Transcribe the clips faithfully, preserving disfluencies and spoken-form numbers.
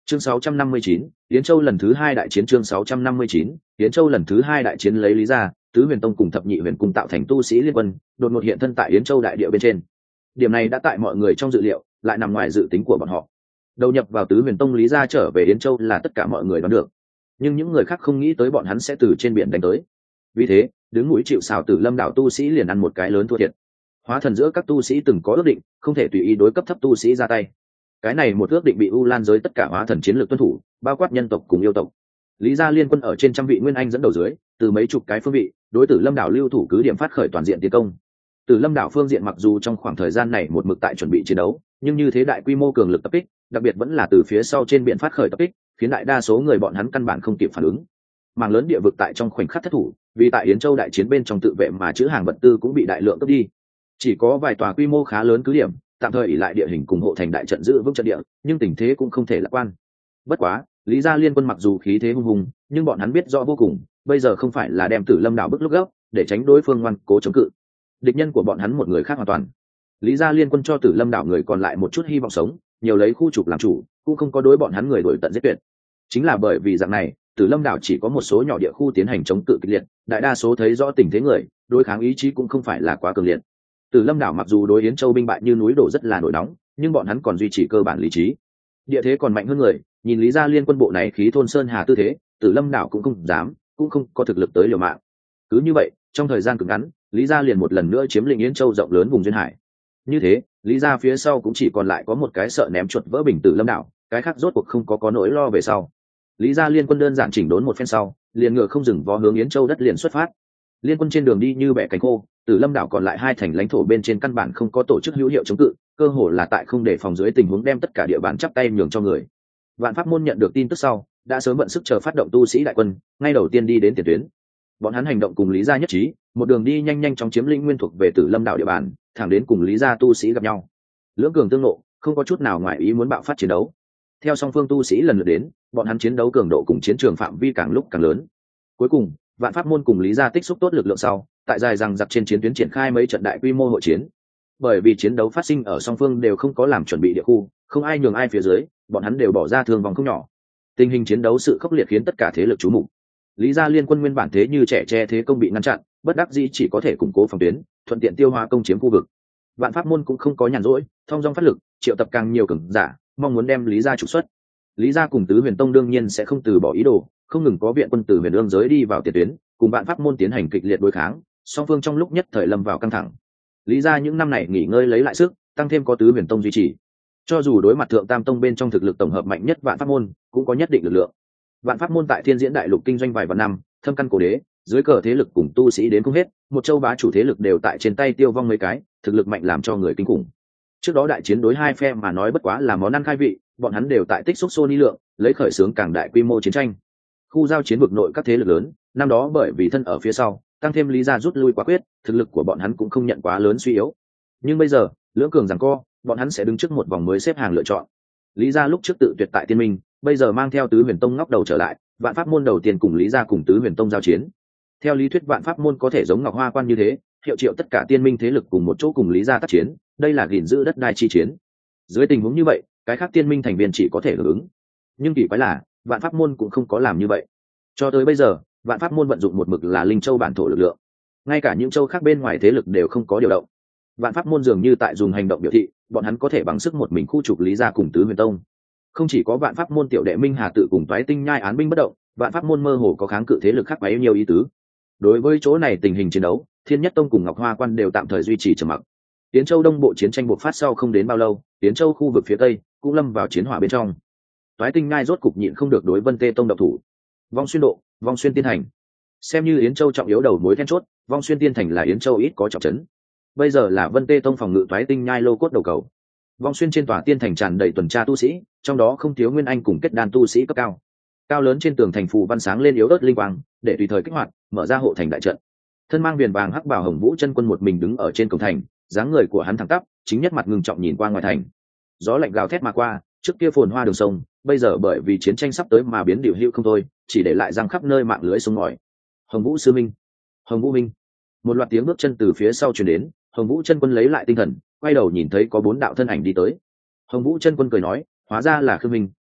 Chương sáu trăm năm mươi chín, Yến Châu lần thứ hai đại chiến. Chương sáu trăm năm mươi chín, Yến Châu lần thứ hai đại chiến. Lấy Lý gia, Tứ Huyền Tông cùng Thập Nhị Huyền cùng tạo thành tu sĩ liên quân, đột ngột hiện thân tại Yến Châu đại địa bên trên. Điểm này đã tại mọi người trong dự liệu, lại nằm ngoài dự tính của bọn họ. Đầu nhập vào Tứ Huyền Tông Lý gia trở về Yến Châu là tất cả mọi người đoán được, nhưng những người khác không nghĩ tới bọn hắn sẽ từ trên biển đánh tới. Vì thế, đứng mũi chịu sào Tử Lâm đảo tu sĩ liền ăn một cái lớn thua thiệt. Hóa thần giữa các tu sĩ từng có ước định, không thể tùy ý đối cấp thấp tu sĩ ra tay. Cái này một ước định bị U Lan giới tất cả hóa thần chiến lược tuân thủ, bao quát nhân tộc cùng yêu tộc. Lý gia liên quân ở trên trăm vị nguyên anh dẫn đầu dưới, từ mấy chục cái phương vị, đối Tử Lâm đảo lưu thủ cứ điểm phát khởi toàn diện tiến công. Tử Lâm đảo phương diện mặc dù trong khoảng thời gian này một mực tại chuẩn bị chiến đấu, nhưng như thế đại quy mô cường lực tập kích, đặc biệt vẫn là từ phía sau trên biển phát khởi tập kích, khiến đại đa số người bọn hắn căn bản không kịp phản ứng. Mảng lớn địa vực tại trong khoảnh khắc thất thủ, vì tại Yến Châu đại chiến bên trong tự vệ mà chữ hàng vật tư cũng bị đại lượng cướp đi. Chỉ có vài tòa quy mô khá lớn cứ điểm, tạm thời ỷ lại địa hình cùng hộ thành đại trận giữ vững trận địa, nhưng tình thế cũng không thể lạc quan. Bất quá, Lý gia liên quân mặc dù khí thế hung hùng, nhưng bọn hắn biết rõ vô cùng, bây giờ không phải là đem Tử Lâm đảo bức lúc gấp, để tránh đối phương ngoan cố chống cự. Địch nhân của bọn hắn một người khác hoàn toàn. Lý gia liên quân cho Tử Lâm đảo người còn lại một chút hy vọng sống, nhiều lấy khu trục làm chủ, cũng không có đối bọn hắn người đuổi tận giết tuyệt. Chính là bởi vì dạng này, Tử Lâm đảo chỉ có một số nhỏ địa khu tiến hành chống cự kịch liệt, đại đa số thấy rõ tình thế người, đối kháng ý chí cũng không phải là quá cường liệt. Tử Lâm đảo mặc dù đối Yến Châu binh bại như núi đổ rất là nổi nóng, nhưng bọn hắn còn duy trì cơ bản lý trí. Địa thế còn mạnh hơn người, nhìn Lý gia liên quân bộ này khí thôn sơn hà tư thế, Tử Lâm đảo cũng không dám, cũng không có thực lực tới liều mạng. Cứ như vậy, trong thời gian cực ngắn, Lý gia liền một lần nữa chiếm lĩnh Yến Châu rộng lớn vùng duyên hải. Như thế, Lý gia phía sau cũng chỉ còn lại có một cái sợ ném chuột vỡ bình Tử Lâm đảo, cái khác rốt cuộc không có có nỗi lo về sau. Lý gia liên quân đơn giản chỉnh đốn một phen sau, liền ngựa không dừng vó hướng Yến Châu đất liền xuất phát. Liên quân trên đường đi như bẻ cánh khô, Tử Lâm đảo còn lại hai thành lãnh thổ bên trên căn bản không có tổ chức hữu hiệu chống cự, cơ hồ là tại không để phòng dưới tình huống đem tất cả địa bàn chắp tay nhường cho người. Vạn Pháp môn nhận được tin tức sau, đã sớm bận sức chờ phát động tu sĩ đại quân, ngay đầu tiên đi đến tiền tuyến. Bọn hắn hành động cùng Lý gia nhất trí, một đường đi nhanh nhanh chóng chiếm lĩnh nguyên thuộc về Tử Lâm đảo địa bàn, thẳng đến cùng Lý gia tu sĩ gặp nhau. Lưỡng cường tương nộ, không có chút nào ngoài ý muốn bạo phát chiến đấu. Theo song phương tu sĩ lần lượt đến, bọn hắn chiến đấu cường độ cùng chiến trường phạm vi càng lúc càng lớn. Cuối cùng, Vạn Pháp môn cùng Lý gia tích xúc tốt lực lượng sau, tại dài rằng giặc trên chiến tuyến triển khai mấy trận đại quy mô hội chiến. Bởi vì chiến đấu phát sinh ở song phương đều không có làm chuẩn bị địa khu, không ai nhường ai phía dưới, bọn hắn đều bỏ ra thương vong không nhỏ. Tình hình chiến đấu sự khốc liệt khiến tất cả thế lực chú mục. Lý gia liên quân nguyên bản thế như trẻ che thế công bị ngăn chặn, bất đắc dĩ chỉ có thể củng cố phòng tuyến, thuận tiện tiêu hóa công chiếm khu vực. Vạn Pháp môn cũng không có nhàn rỗi, thông dong phát lực, triệu tập càng nhiều cường giả, mong muốn đem Lý gia trục xuất. Lý gia cùng Tứ Huyền Tông đương nhiên sẽ không từ bỏ ý đồ, không ngừng có viện quân từ Huyền Ương giới đi vào tiền tuyến, cùng Vạn Pháp môn tiến hành kịch liệt đối kháng, song phương trong lúc nhất thời lâm vào căng thẳng. Lý gia những năm này nghỉ ngơi lấy lại sức, tăng thêm có Tứ Huyền Tông duy trì, cho dù đối mặt Thượng Tam Tông bên trong thực lực tổng hợp mạnh nhất Vạn Pháp môn, cũng có nhất định lực lượng. Vạn Pháp môn tại Thiên Diễn Đại Lục kinh doanh vài vạn năm, thâm căn cổ đế, dưới cờ thế lực cùng tu sĩ đến không hết, một châu bá chủ thế lực đều tại trên tay tiêu vong mấy cái, thực lực mạnh làm cho người kinh khủng. Trước đó đại chiến đối hai phe mà nói bất quá là món ăn khai vị, bọn hắn đều tại tích xúc xô ni lượng, lấy khởi xướng càng đại quy mô chiến tranh. Khu giao chiến vực nội các thế lực lớn, năm đó bởi vì thân ở phía sau, tăng thêm Lý gia rút lui quá quyết, thực lực của bọn hắn cũng không nhận quá lớn suy yếu. Nhưng bây giờ, lưỡng cường giằng co, bọn hắn sẽ đứng trước một vòng mới xếp hàng lựa chọn. Lý gia lúc trước tự tuyệt tại Tiên Minh, bây giờ mang theo Tứ Huyền Tông ngóc đầu trở lại, Vạn Pháp môn đầu tiên cùng Lý gia cùng Tứ Huyền Tông giao chiến. Theo lý thuyết Vạn Pháp môn có thể giống Ngọc Hoa Quan như thế, hiệu triệu tất cả tiên minh thế lực cùng một chỗ cùng Lý gia tác chiến, đây là gìn giữ đất đai chi chiến. Dưới tình huống như vậy, cái khác tiên minh thành viên chỉ có thể hưởng ứng. Nhưng kỳ quái là, Vạn Pháp môn cũng không có làm như vậy. Cho tới bây giờ, Vạn Pháp môn vận dụng một mực là Linh Châu bản thổ lực lượng, ngay cả những châu khác bên ngoài thế lực đều không có điều động. Vạn Pháp môn dường như tại dùng hành động biểu thị, bọn hắn có thể bằng sức một mình khu trục Lý gia cùng Tứ Huyền Tông. Không chỉ có Vạn Pháp môn tiểu đệ Minh Hà tự cùng Toái Tinh Nhai án binh bất động, Vạn Pháp môn mơ hồ có kháng cự thế lực khác bấy nhiêu ý tứ. Đối với chỗ này tình hình chiến đấu, Thiên Nhất Tông cùng Ngọc Hoa Quan đều tạm thời duy trì trầm mặc. Tiến Châu Đông bộ chiến tranh bộc phát sau không đến bao lâu, Tiến Châu khu vực phía tây cũng lâm vào chiến hỏa bên trong. Toái Tinh Nhai rốt cục nhịn không được đối Vân Tê Tông động thủ. Vong Xuyên độ, Vong Xuyên Tiên Thành. Xem như Yến Châu trọng yếu đầu mối then chốt, Vong Xuyên Tiên Thành là Yến Châu ít có trọng trấn. Bây giờ là Vân Tê Tông phòng ngự Toái Tinh Nhai lô cốt đầu cầu. Vong Xuyên trên tòa tiên thành tràn đầy tuần tra tu sĩ, trong đó không thiếu nguyên anh cùng kết đan tu sĩ cấp cao. Cao lớn trên tường thành phù văn sáng lên yếu ớt linh quang, để tùy thời kích hoạt, mở ra hộ thành đại trận. Thân mang viền vàng hắc bào Hồng Vũ chân quân một mình đứng ở trên cổng thành, dáng người của hắn thẳng tắp, chính nhất mặt ngưng trọng nhìn qua ngoài thành. Gió lạnh gào thét mà qua, trước kia phồn hoa đường sông, bây giờ bởi vì chiến tranh sắp tới mà biến điều hữu không thôi, chỉ để lại răng khắp nơi mạng lưới sông ngòi. Hồng Vũ sư minh, Hồng Vũ minh. Một loạt tiếng bước chân từ phía sau truyền đến, Hồng Vũ chân quân lấy lại tinh thần, quay đầu nhìn thấy có bốn đạo thân ảnh đi tới. Hồng Vũ chân quân cười nói, hóa ra là Khương minh,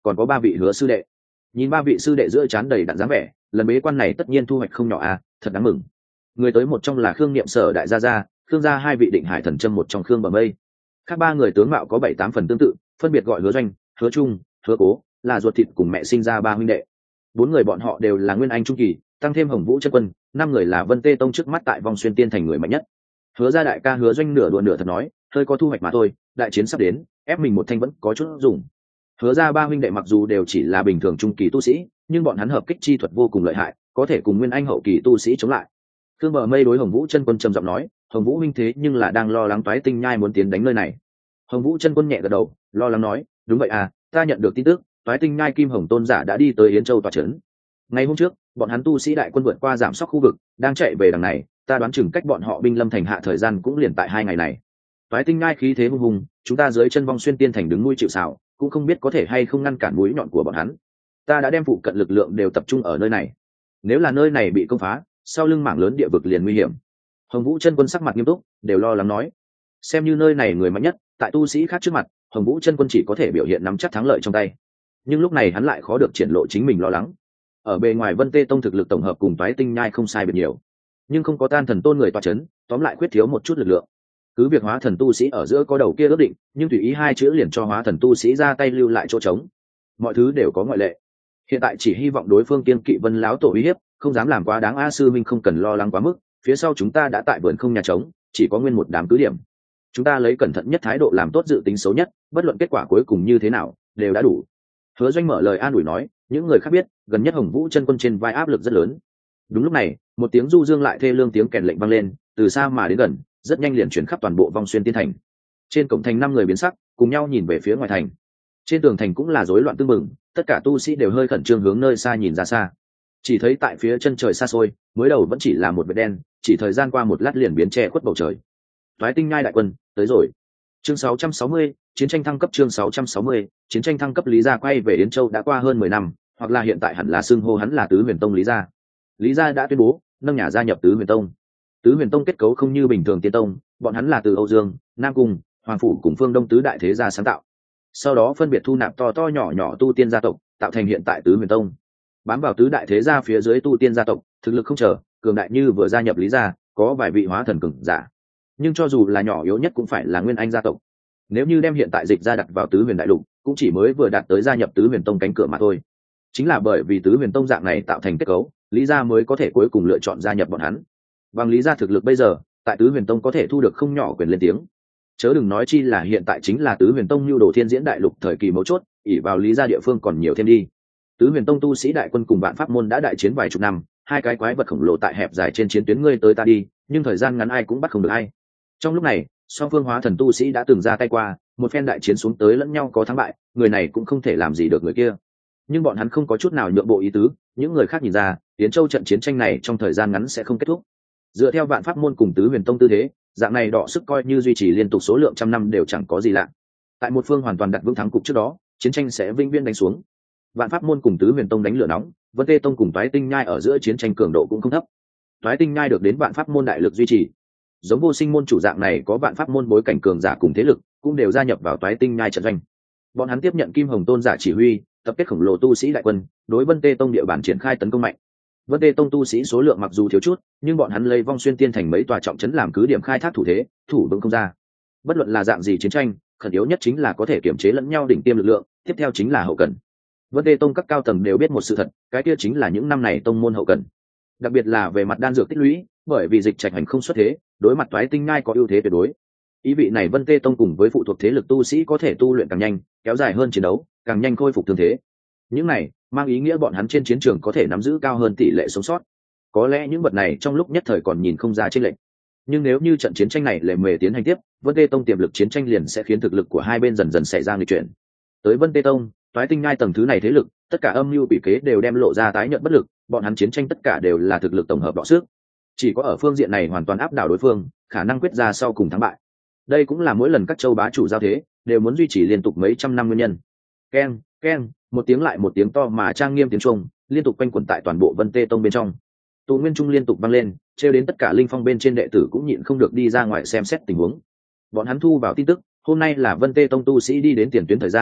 còn có ba vị hứa sư đệ. Nhìn ba vị sư đệ giữa trán đầy đặn dáng vẻ, lần bế quan này tất nhiên thu hoạch không nhỏ à, thật đáng mừng. Người tới một trong là Khương Niệm Sở đại gia gia, Khương gia hai vị Định Hải thần châm một trong Khương Bờ Mây. Khác ba người tướng mạo có bảy tám phần tương tự, phân biệt gọi Hứa Doanh, Hứa Trung, Hứa Cố, là ruột thịt cùng mẹ sinh ra ba huynh đệ. Bốn người bọn họ đều là nguyên anh trung kỳ, tăng thêm Hồng Vũ chân quân, năm người là Vân Tê Tông trước mắt tại Vong Xuyên Tiên thành người mạnh nhất. Hứa gia đại ca Hứa Doanh nửa đùa nửa thật nói, hơi có thu hoạch mà thôi, đại chiến sắp đến, ép mình một thanh vẫn có chút dùng. Hứa gia ba huynh đệ mặc dù đều chỉ là bình thường trung kỳ tu sĩ, nhưng bọn hắn hợp kích chi thuật vô cùng lợi hại, có thể cùng nguyên anh hậu kỳ tu sĩ chống lại. Khương Bờ Mây đối Hồng Vũ chân quân trầm giọng nói, Hồng Vũ huynh thế nhưng là đang lo lắng Toái Tinh Nhai muốn tiến đánh nơi này. Hồng Vũ chân quân nhẹ gật đầu, lo lắng nói, đúng vậy à, ta nhận được tin tức, Toái Tinh Nhai Kim Hồng tôn giả đã đi tới Yến Châu tọa trấn. Ngày hôm trước, bọn hắn tu sĩ đại quân vượt qua giảm sóc khu vực, đang chạy về đằng này, ta đoán chừng cách bọn họ binh lâm thành hạ thời gian cũng liền tại hai ngày này. Toái Tinh Nhai khí thế hung hùng, chúng ta dưới chân Vong Xuyên Tiên thành đứng nuôi chịu sào, cũng không biết có thể hay không ngăn cản mũi nhọn của bọn hắn. Ta đã đem phụ cận lực lượng đều tập trung ở nơi này. Nếu là nơi này bị công phá, sau lưng mảng lớn địa vực liền nguy hiểm. Hồng Vũ chân quân sắc mặt nghiêm túc, đều lo lắng nói, xem như nơi này người mạnh nhất, tại tu sĩ khác trước mặt, Hồng Vũ chân quân chỉ có thể biểu hiện nắm chắc thắng lợi trong tay. Nhưng lúc này hắn lại khó được triển lộ chính mình lo lắng. Ở bề ngoài Vân Tê Tông thực lực tổng hợp cùng Toái Tinh Nhai không sai biệt nhiều, nhưng không có Tan Thần Tôn người tọa chấn, tóm lại khuyết thiếu một chút lực lượng. Cứ việc Hóa Thần tu sĩ ở giữa có đầu kia ước định, nhưng tùy ý hai chữ liền cho Hóa Thần tu sĩ ra tay lưu lại chỗ trống. Mọi thứ đều có ngoại lệ. Hiện tại chỉ hy vọng đối phương kiên kỵ Vân lão tổ uy hiếp, không dám làm quá đáng. A sư minh không cần lo lắng quá mức, phía sau chúng ta đã tại vườn không nhà trống, chỉ có nguyên một đám cứ điểm. Chúng ta lấy cẩn thận nhất thái độ làm tốt dự tính xấu nhất, bất luận kết quả cuối cùng như thế nào, đều đã đủ. Hứa Doanh mở lời an ủi nói, những người khác biết, gần nhất Hồng Vũ chân quân trên vai áp lực rất lớn. Đúng lúc này, một tiếng du dương lại thê lương tiếng kèn lệnh vang lên, từ xa mà đến gần, rất nhanh liền chuyển khắp toàn bộ Vong Xuyên Tiên thành. Trên cổng thành năm người biến sắc, cùng nhau nhìn về phía ngoài thành. Trên tường thành cũng là rối loạn tương mừng, tất cả tu sĩ đều hơi khẩn trương hướng nơi xa nhìn ra xa. Chỉ thấy tại phía chân trời xa xôi, mới đầu vẫn chỉ là một vệt đen, chỉ thời gian qua một lát liền biến che khuất bầu trời. Toái Tinh Nhai đại quân tới rồi. Chương sáu trăm sáu mươi, chiến tranh thăng cấp. Chương sáu trăm sáu mươi, chiến tranh thăng cấp. Lý Gia quay về Yến Châu đã qua hơn mười năm, hoặc là hiện tại hẳn là xưng hô hắn là Tứ Huyền Tông Lý Gia. Lý Gia đã tuyên bố nâng nhà gia nhập Tứ Huyền Tông. Tứ Huyền Tông kết cấu không như bình thường tiên tông, bọn hắn là từ Âu Dương, Nam Cung, Hoàng phủ cùng Phương Đông tứ đại thế gia sáng tạo. Sau đó phân biệt thu nạp to to nhỏ nhỏ tu tiên gia tộc, tạo thành hiện tại Tứ Huyền Tông. Bám vào tứ đại thế gia phía dưới tu tiên gia tộc, thực lực không chờ, cường đại như vừa gia nhập Lý Gia, có vài vị hóa thần cường giả. Nhưng cho dù là nhỏ yếu nhất cũng phải là nguyên anh gia tộc. Nếu như đem hiện tại dịch gia đặt vào Tứ Huyền đại lục, cũng chỉ mới vừa đạt tới gia nhập Tứ Huyền Tông cánh cửa mà thôi. Chính là bởi vì Tứ Huyền Tông dạng này tạo thành kết cấu, Lý Gia mới có thể cuối cùng lựa chọn gia nhập bọn hắn. Bằng Lý Gia thực lực bây giờ, tại Tứ Huyền Tông có thể thu được không nhỏ quyền lên tiếng. Chớ đừng nói chi là hiện tại chính là Tứ Huyền Tông nhu đồ thiên diễn đại lục thời kỳ mấu chốt, ỷ vào Lý Gia địa phương còn nhiều thêm đi. Tứ Huyền Tông tu sĩ đại quân cùng Vạn Pháp môn đã đại chiến vài chục năm, hai cái quái vật khổng lồ tại hẹp dài trên chiến tuyến ngươi tới ta đi, nhưng thời gian ngắn ai cũng bắt không được ai. Trong lúc này, song phương hóa thần tu sĩ đã từng ra tay qua, một phen đại chiến xuống tới lẫn nhau có thắng bại, người này cũng không thể làm gì được người kia. Nhưng bọn hắn không có chút nào nhượng bộ ý tứ, những người khác nhìn ra, Yến Châu trận chiến tranh này trong thời gian ngắn sẽ không kết thúc. Dựa theo Vạn Pháp môn cùng Tứ Huyền Tông tư thế, dạng này đọ sức coi như duy trì liên tục số lượng trăm năm đều chẳng có gì lạ. Tại một phương hoàn toàn đặt vững thắng cục trước đó, chiến tranh sẽ vĩnh viễn đánh xuống. Vạn Pháp môn cùng Tứ Huyền Tông đánh lửa nóng, Vân Tê Tông cùng Toái Tinh Nhai ở giữa chiến tranh cường độ cũng không thấp. Toái Tinh Nhai được đến Vạn Pháp môn đại lực duy trì. Giống Vô Sinh môn chủ dạng này có Vạn Pháp môn bối cảnh cường giả cùng thế lực, cũng đều gia nhập vào Toái Tinh Nhai trận doanh. Bọn hắn tiếp nhận Kim Hồng tôn giả chỉ huy, tập kết khổng lồ tu sĩ đại quân, đối Vân Tê Tông địa bàn triển khai tấn công mạnh. Vân Tê Tông tu sĩ số lượng mặc dù thiếu chút, nhưng bọn hắn lấy Vong Xuyên Tiên thành mấy tòa trọng trấn làm cứ điểm khai thác thủ thế, thủ vững không ra. Bất luận là dạng gì chiến tranh, khẩn yếu nhất chính là có thể kiểm chế lẫn nhau đỉnh tiêm lực lượng, tiếp theo chính là hậu cần. Vân Tê Tông các cao tầng đều biết một sự thật, cái kia chính là những năm này tông môn hậu cần, đặc biệt là về mặt đan dược tích lũy, bởi vì dịch trạch hành không xuất thế, đối mặt Toái Tinh Nhai có ưu thế tuyệt đối. Ý vị này Vân Tê Tông cùng với phụ thuộc thế lực tu sĩ có thể tu luyện càng nhanh, kéo dài hơn chiến đấu, càng nhanh khôi phục thương thế. Những này mang ý nghĩa bọn hắn trên chiến trường có thể nắm giữ cao hơn tỷ lệ sống sót. Có lẽ những vật này trong lúc nhất thời còn nhìn không ra chênh lệch, nhưng nếu như trận chiến tranh này lề mề tiến hành tiếp, Vân Tê Tông tiềm lực chiến tranh liền sẽ khiến thực lực của hai bên dần dần xảy ra nghịch chuyển. Tới Vân Tê Tông, Toái Tinh Nhai tầng thứ này thế lực, tất cả âm mưu bị kế đều đem lộ ra tái nhận bất lực, bọn hắn chiến tranh tất cả đều là thực lực tổng hợp đọ sức. Chỉ có ở phương diện này hoàn toàn áp đảo đối phương, khả năng quyết ra sau cùng thắng bại. Đây cũng là mỗi lần các châu bá chủ giao thế đều muốn duy trì liên tục mấy trăm năm nguyên nhân. Keng, keng, một tiếng lại một tiếng to mà trang nghiêm tiếng trung liên tục quanh quẩn tại toàn bộ Vân Tê Tông bên trong. Tụ Nguyên Trung liên tục vang lên, trêu đến tất cả linh phong bên trên đệ tử cũng nhịn không được đi ra ngoài xem xét tình huống. Bọn hắn thu vào tin tức, hôm nay là Vân Tê Tông tu sĩ đi đến tiền tuyến thời gian,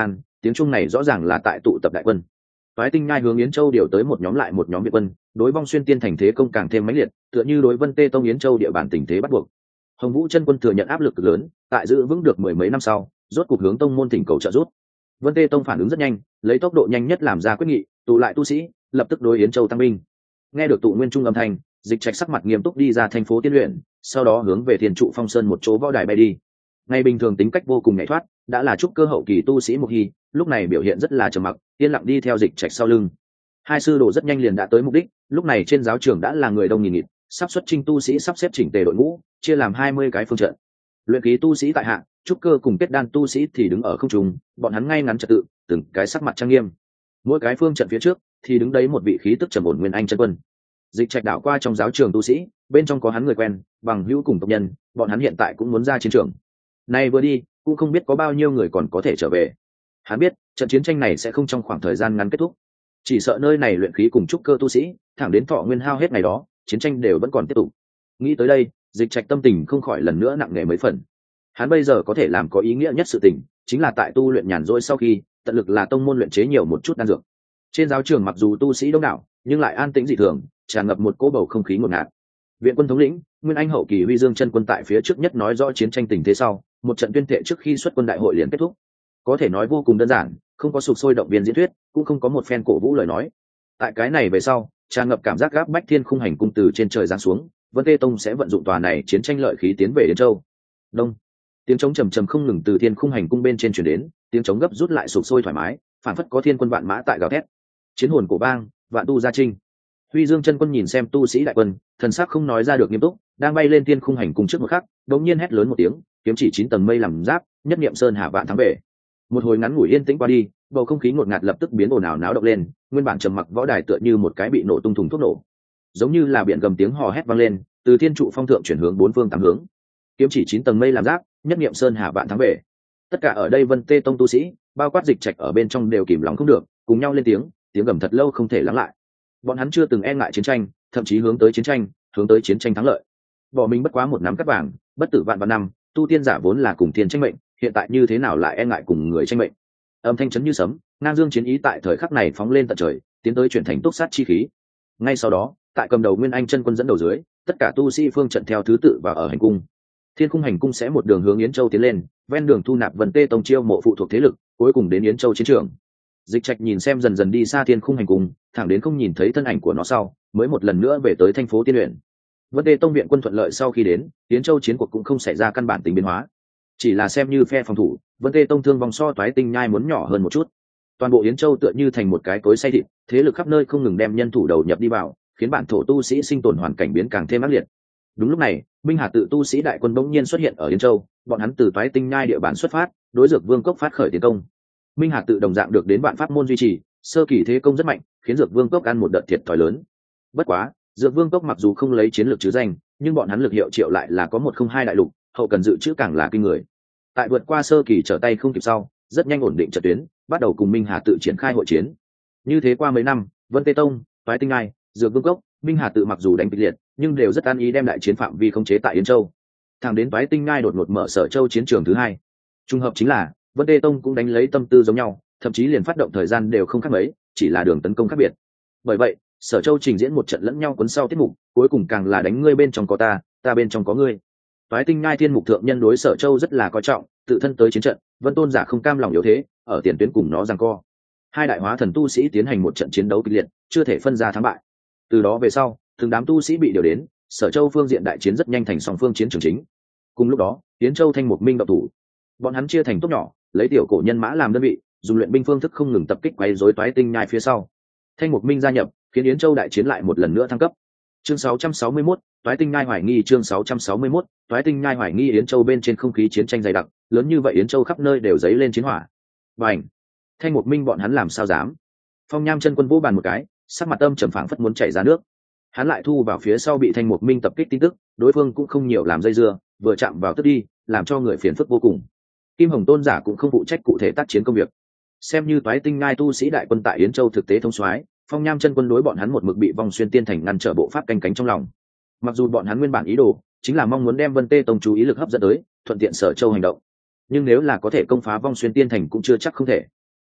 tiếng chuông này rõ ràng là tại tụ tập đại quân. Toái Tinh Nhai hướng Yến Châu điều tới một nhóm lại một nhóm viện quân, đối Vong Xuyên Tiên thành thế công càng thêm mãnh liệt, tựa như đối Vân Tê Tông Yến Châu địa bàn tình thế bắt buộc. Hồng Vũ chân quân thừa nhận áp lực lớn, tại giữ vững được mười mấy năm sau, rốt cuộc hướng tông môn thỉnh cầu trợ giúp. Vân Tê Tông phản ứng rất nhanh, lấy tốc độ nhanh nhất làm ra quyết nghị, tụ lại tu sĩ, lập tức đối Yến Châu tăng binh. Nghe được tụ nguyên trung âm thanh, Dịch Trạch sắc mặt nghiêm túc đi ra thành phố Tiên Luyện, sau đó hướng về Thiên Trụ Phong Sơn một chỗ võ đài bay đi. Ngày bình thường tính cách vô cùng nhạy thoát, đã là trúc cơ hậu kỳ tu sĩ Mục Hy, lúc này biểu hiện rất là trầm mặc, yên lặng đi theo Dịch Trạch sau lưng. Hai sư đồ rất nhanh liền đã tới mục đích, lúc này trên giáo trường đã là người đông nghìn nghịt, sắp xuất chinh tu sĩ sắp xếp chỉnh tề đội ngũ, chia làm hai mươi cái phương trận. Luyện khí tu sĩ tại hạ, trúc cơ cùng kết đan tu sĩ thì đứng ở không trung, bọn hắn ngay ngắn trật tự, từng cái sắc mặt trang nghiêm. Mỗi cái phương trận phía trước thì đứng đấy một vị khí tức trầm ổn nguyên anh chân quân. Dịch Trạch đảo qua trong giáo trường tu sĩ, bên trong có hắn người quen, bằng hữu cùng tộc nhân, bọn hắn hiện tại cũng muốn ra chiến trường. Nay vừa đi, cũng không biết có bao nhiêu người còn có thể trở về. Hắn biết, trận chiến tranh này sẽ không trong khoảng thời gian ngắn kết thúc. Chỉ sợ nơi này luyện khí cùng trúc cơ tu sĩ, thẳng đến thọ nguyên hao hết ngày đó, chiến tranh đều vẫn còn tiếp tục. Nghĩ tới đây, Dịch Trạch tâm tình không khỏi lần nữa nặng nề mấy phần. Hắn bây giờ có thể làm có ý nghĩa nhất sự tình, chính là tại tu luyện nhàn rỗi sau khi, tận lực là tông môn luyện chế nhiều một chút đan dược. Trên giáo trường mặc dù tu sĩ đông đảo, nhưng lại an tĩnh dị thường, tràn ngập một cỗ bầu không khí ngột ngạt. Viện quân thống lĩnh, Nguyên Anh hậu kỳ Huy Dương chân quân tại phía trước nhất nói rõ chiến tranh tình thế sau, một trận tuyên thệ trước khi xuất quân đại hội liền kết thúc. Có thể nói vô cùng đơn giản, không có sục sôi động viên diễn thuyết, cũng không có một phen cổ vũ lời nói. Tại cái này về sau, tràn ngập cảm giác gáp bách thiên khung hành cung từ trên trời giáng xuống, Vân Tê Tông sẽ vận dụng tòa này chiến tranh lợi khí tiến về Yến Châu. Đông, tiếng trống trầm trầm không ngừng từ thiên khung hành cung bên trên truyền đến, tiếng trống gấp rút lại sục sôi thoải mái, phản phất có thiên quân vạn mã tại gào thét. Chiến hồn cổ vang, vạn tu gia trinh. Huy Dương chân quân nhìn xem tu sĩ đại quân, thần sắc không nói ra được nghiêm túc, đang bay lên thiên khung hành cung trước một khắc, đột nhiên hét lớn một tiếng, kiếm chỉ chín tầng mây làm giáp, nhất niệm sơn hà vạn thắng về. Một hồi ngắn ngủi yên tĩnh qua đi, bầu không khí ngột ngạt lập tức biến ồn ào náo động lên, nguyên bản trầm mặc võ đài tựa như một cái bị nổ tung thùng thuốc nổ, giống như là biển gầm tiếng hò hét vang lên, từ thiên trụ phong thượng chuyển hướng bốn phương tám hướng. Kiếm chỉ chín tầng mây làm giáp, nhất niệm sơn hà vạn thắng về. Tất cả ở đây Vân Tê Tông tu sĩ, bao quát Dịch Trạch ở bên trong đều kìm lòng không được, cùng nhau lên tiếng, tiếng gầm thật lâu không thể lắng lại. Bọn hắn chưa từng e ngại chiến tranh, thậm chí hướng tới chiến tranh, hướng tới chiến tranh thắng lợi. Bỏ mình bất quá một nắm cát vàng, bất tử vạn vạn năm, tu tiên giả vốn là cùng thiên tranh mệnh, hiện tại như thế nào lại e ngại cùng người tranh mệnh. Âm thanh chấn như sấm, ngang dương chiến ý tại thời khắc này phóng lên tận trời, tiến tới chuyển thành túc sát chi khí. Ngay sau đó, tại cầm đầu Nguyên Anh chân quân dẫn đầu dưới, tất cả tu sĩ phương trận theo thứ tự và ở hành cung. Thiên khung hành cung sẽ một đường hướng Yến Châu tiến lên, ven đường thu nạp Vân Tê Tông chiêu mộ phụ thuộc thế lực, cuối cùng đến Yến Châu chiến trường. Dịch Trạch nhìn xem dần dần đi xa thiên khung hành cung, thẳng đến không nhìn thấy thân ảnh của nó sau, mới một lần nữa về tới thành phố Tiên Luyện. Vân Tê Tông viện quân thuận lợi sau khi đến, Yến Châu chiến cuộc cũng không xảy ra căn bản tính biến hóa, chỉ là xem như phe phòng thủ, Vân Tê Tông thương vong so Toái Tinh Nhai muốn nhỏ hơn một chút. Toàn bộ Yến Châu tựa như thành một cái cối xay thịt, thế lực khắp nơi không ngừng đem nhân thủ đầu nhập đi vào, khiến bản thổ tu sĩ sinh tồn hoàn cảnh biến càng thêm ác liệt. Đúng lúc này, Minh Hà tự tu sĩ đại quân bỗng nhiên xuất hiện ở Yến Châu, bọn hắn từ Toái Tinh Nhai địa bàn xuất phát, đối Dược Vương Cốc phát khởi tiến công. Minh Hà tự đồng dạng được đến vạn pháp môn duy trì, sơ kỳ thế công rất mạnh, khiến Dược Vương Cốc ăn một đợt thiệt thòi lớn. Bất quá, Dược Vương Cốc mặc dù không lấy chiến lược chứ danh, nhưng bọn hắn lực hiệu triệu lại là có một không hai đại lục, hậu cần dự trữ càng là kinh người. Tại vượt qua sơ kỳ trở tay không kịp sau, rất nhanh ổn định trận tuyến, bắt đầu cùng Minh Hà tự triển khai hội chiến. Như thế qua mấy năm, Vân Tê Tông, Toái Tinh Nhai, Dược Vương Cốc, Minh Hà tự mặc dù đánh kịch liệt, nhưng đều rất an ý đem đại chiến phạm vi khống chế tại Yến Châu. Thẳng đến Toái Tinh Nhai đột ngột mở Sở Châu chiến trường thứ hai. Trùng hợp chính là, Vân Tê Tông cũng đánh lấy tâm tư giống nhau, thậm chí liền phát động thời gian đều không khác mấy, chỉ là đường tấn công khác biệt. Bởi vậy, Sở Châu trình diễn một trận lẫn nhau cuốn sau tiết mục, cuối cùng càng là đánh ngươi bên trong có ta, ta bên trong có ngươi. Toái Tinh Nhai thiên mục thượng nhân đối Sở Châu rất là coi trọng, tự thân tới chiến trận, Vân Tôn giả không cam lòng yếu thế, ở tiền tuyến cùng nó giằng co. Hai đại hóa thần tu sĩ tiến hành một trận chiến đấu kịch liệt, chưa thể phân ra thắng bại. Từ đó về sau, từng đám tu sĩ bị điều đến, Sở Châu phương diện đại chiến rất nhanh thành song phương chiến trường chính. Cùng lúc đó, Yến Châu Thanh Mục Minh động thủ. Bọn hắn chia thành tốt nhỏ, lấy tiểu cổ nhân mã làm đơn vị, dùng luyện binh phương thức không ngừng tập kích quấy rối Toái Tinh Nhai phía sau. Thanh Mục Minh gia nhập, khiến Yến Châu đại chiến lại một lần nữa thăng cấp. Chương sáu trăm sáu mươi mốt, Toái Tinh Nhai hoài nghi chương sáu trăm sáu mươi mốt, Toái Tinh Nhai hoài nghi Yến Châu bên trên không khí chiến tranh dày đặc, lớn như vậy Yến Châu khắp nơi đều dấy lên chiến hỏa. Bành! Thanh Mục Minh bọn hắn làm sao dám? Phong Nham chân quân vỗ bàn một cái, sắc mặt âm trầm phảng phất muốn chảy ra nước. Hắn lại thu vào phía sau bị Thanh Mục Minh tập kích tin tức, đối phương cũng không nhiều làm dây dưa, vừa chạm vào tức đi, làm cho người phiền phức vô cùng. Kim Hồng Tôn giả cũng không phụ trách cụ thể tác chiến công việc. Xem như Toái Tinh Nhai tu sĩ đại quân tại Yến Châu thực tế thông soái, Phong Nham chân quân đối bọn hắn một mực bị Vong Xuyên Tiên thành ngăn trở bộ pháp canh cánh trong lòng. Mặc dù bọn hắn nguyên bản ý đồ chính là mong muốn đem Vân Tê Tông chú ý lực hấp dẫn tới, thuận tiện Sở Châu hành động, nhưng nếu là có thể công phá Vong Xuyên Tiên thành cũng chưa chắc không thể.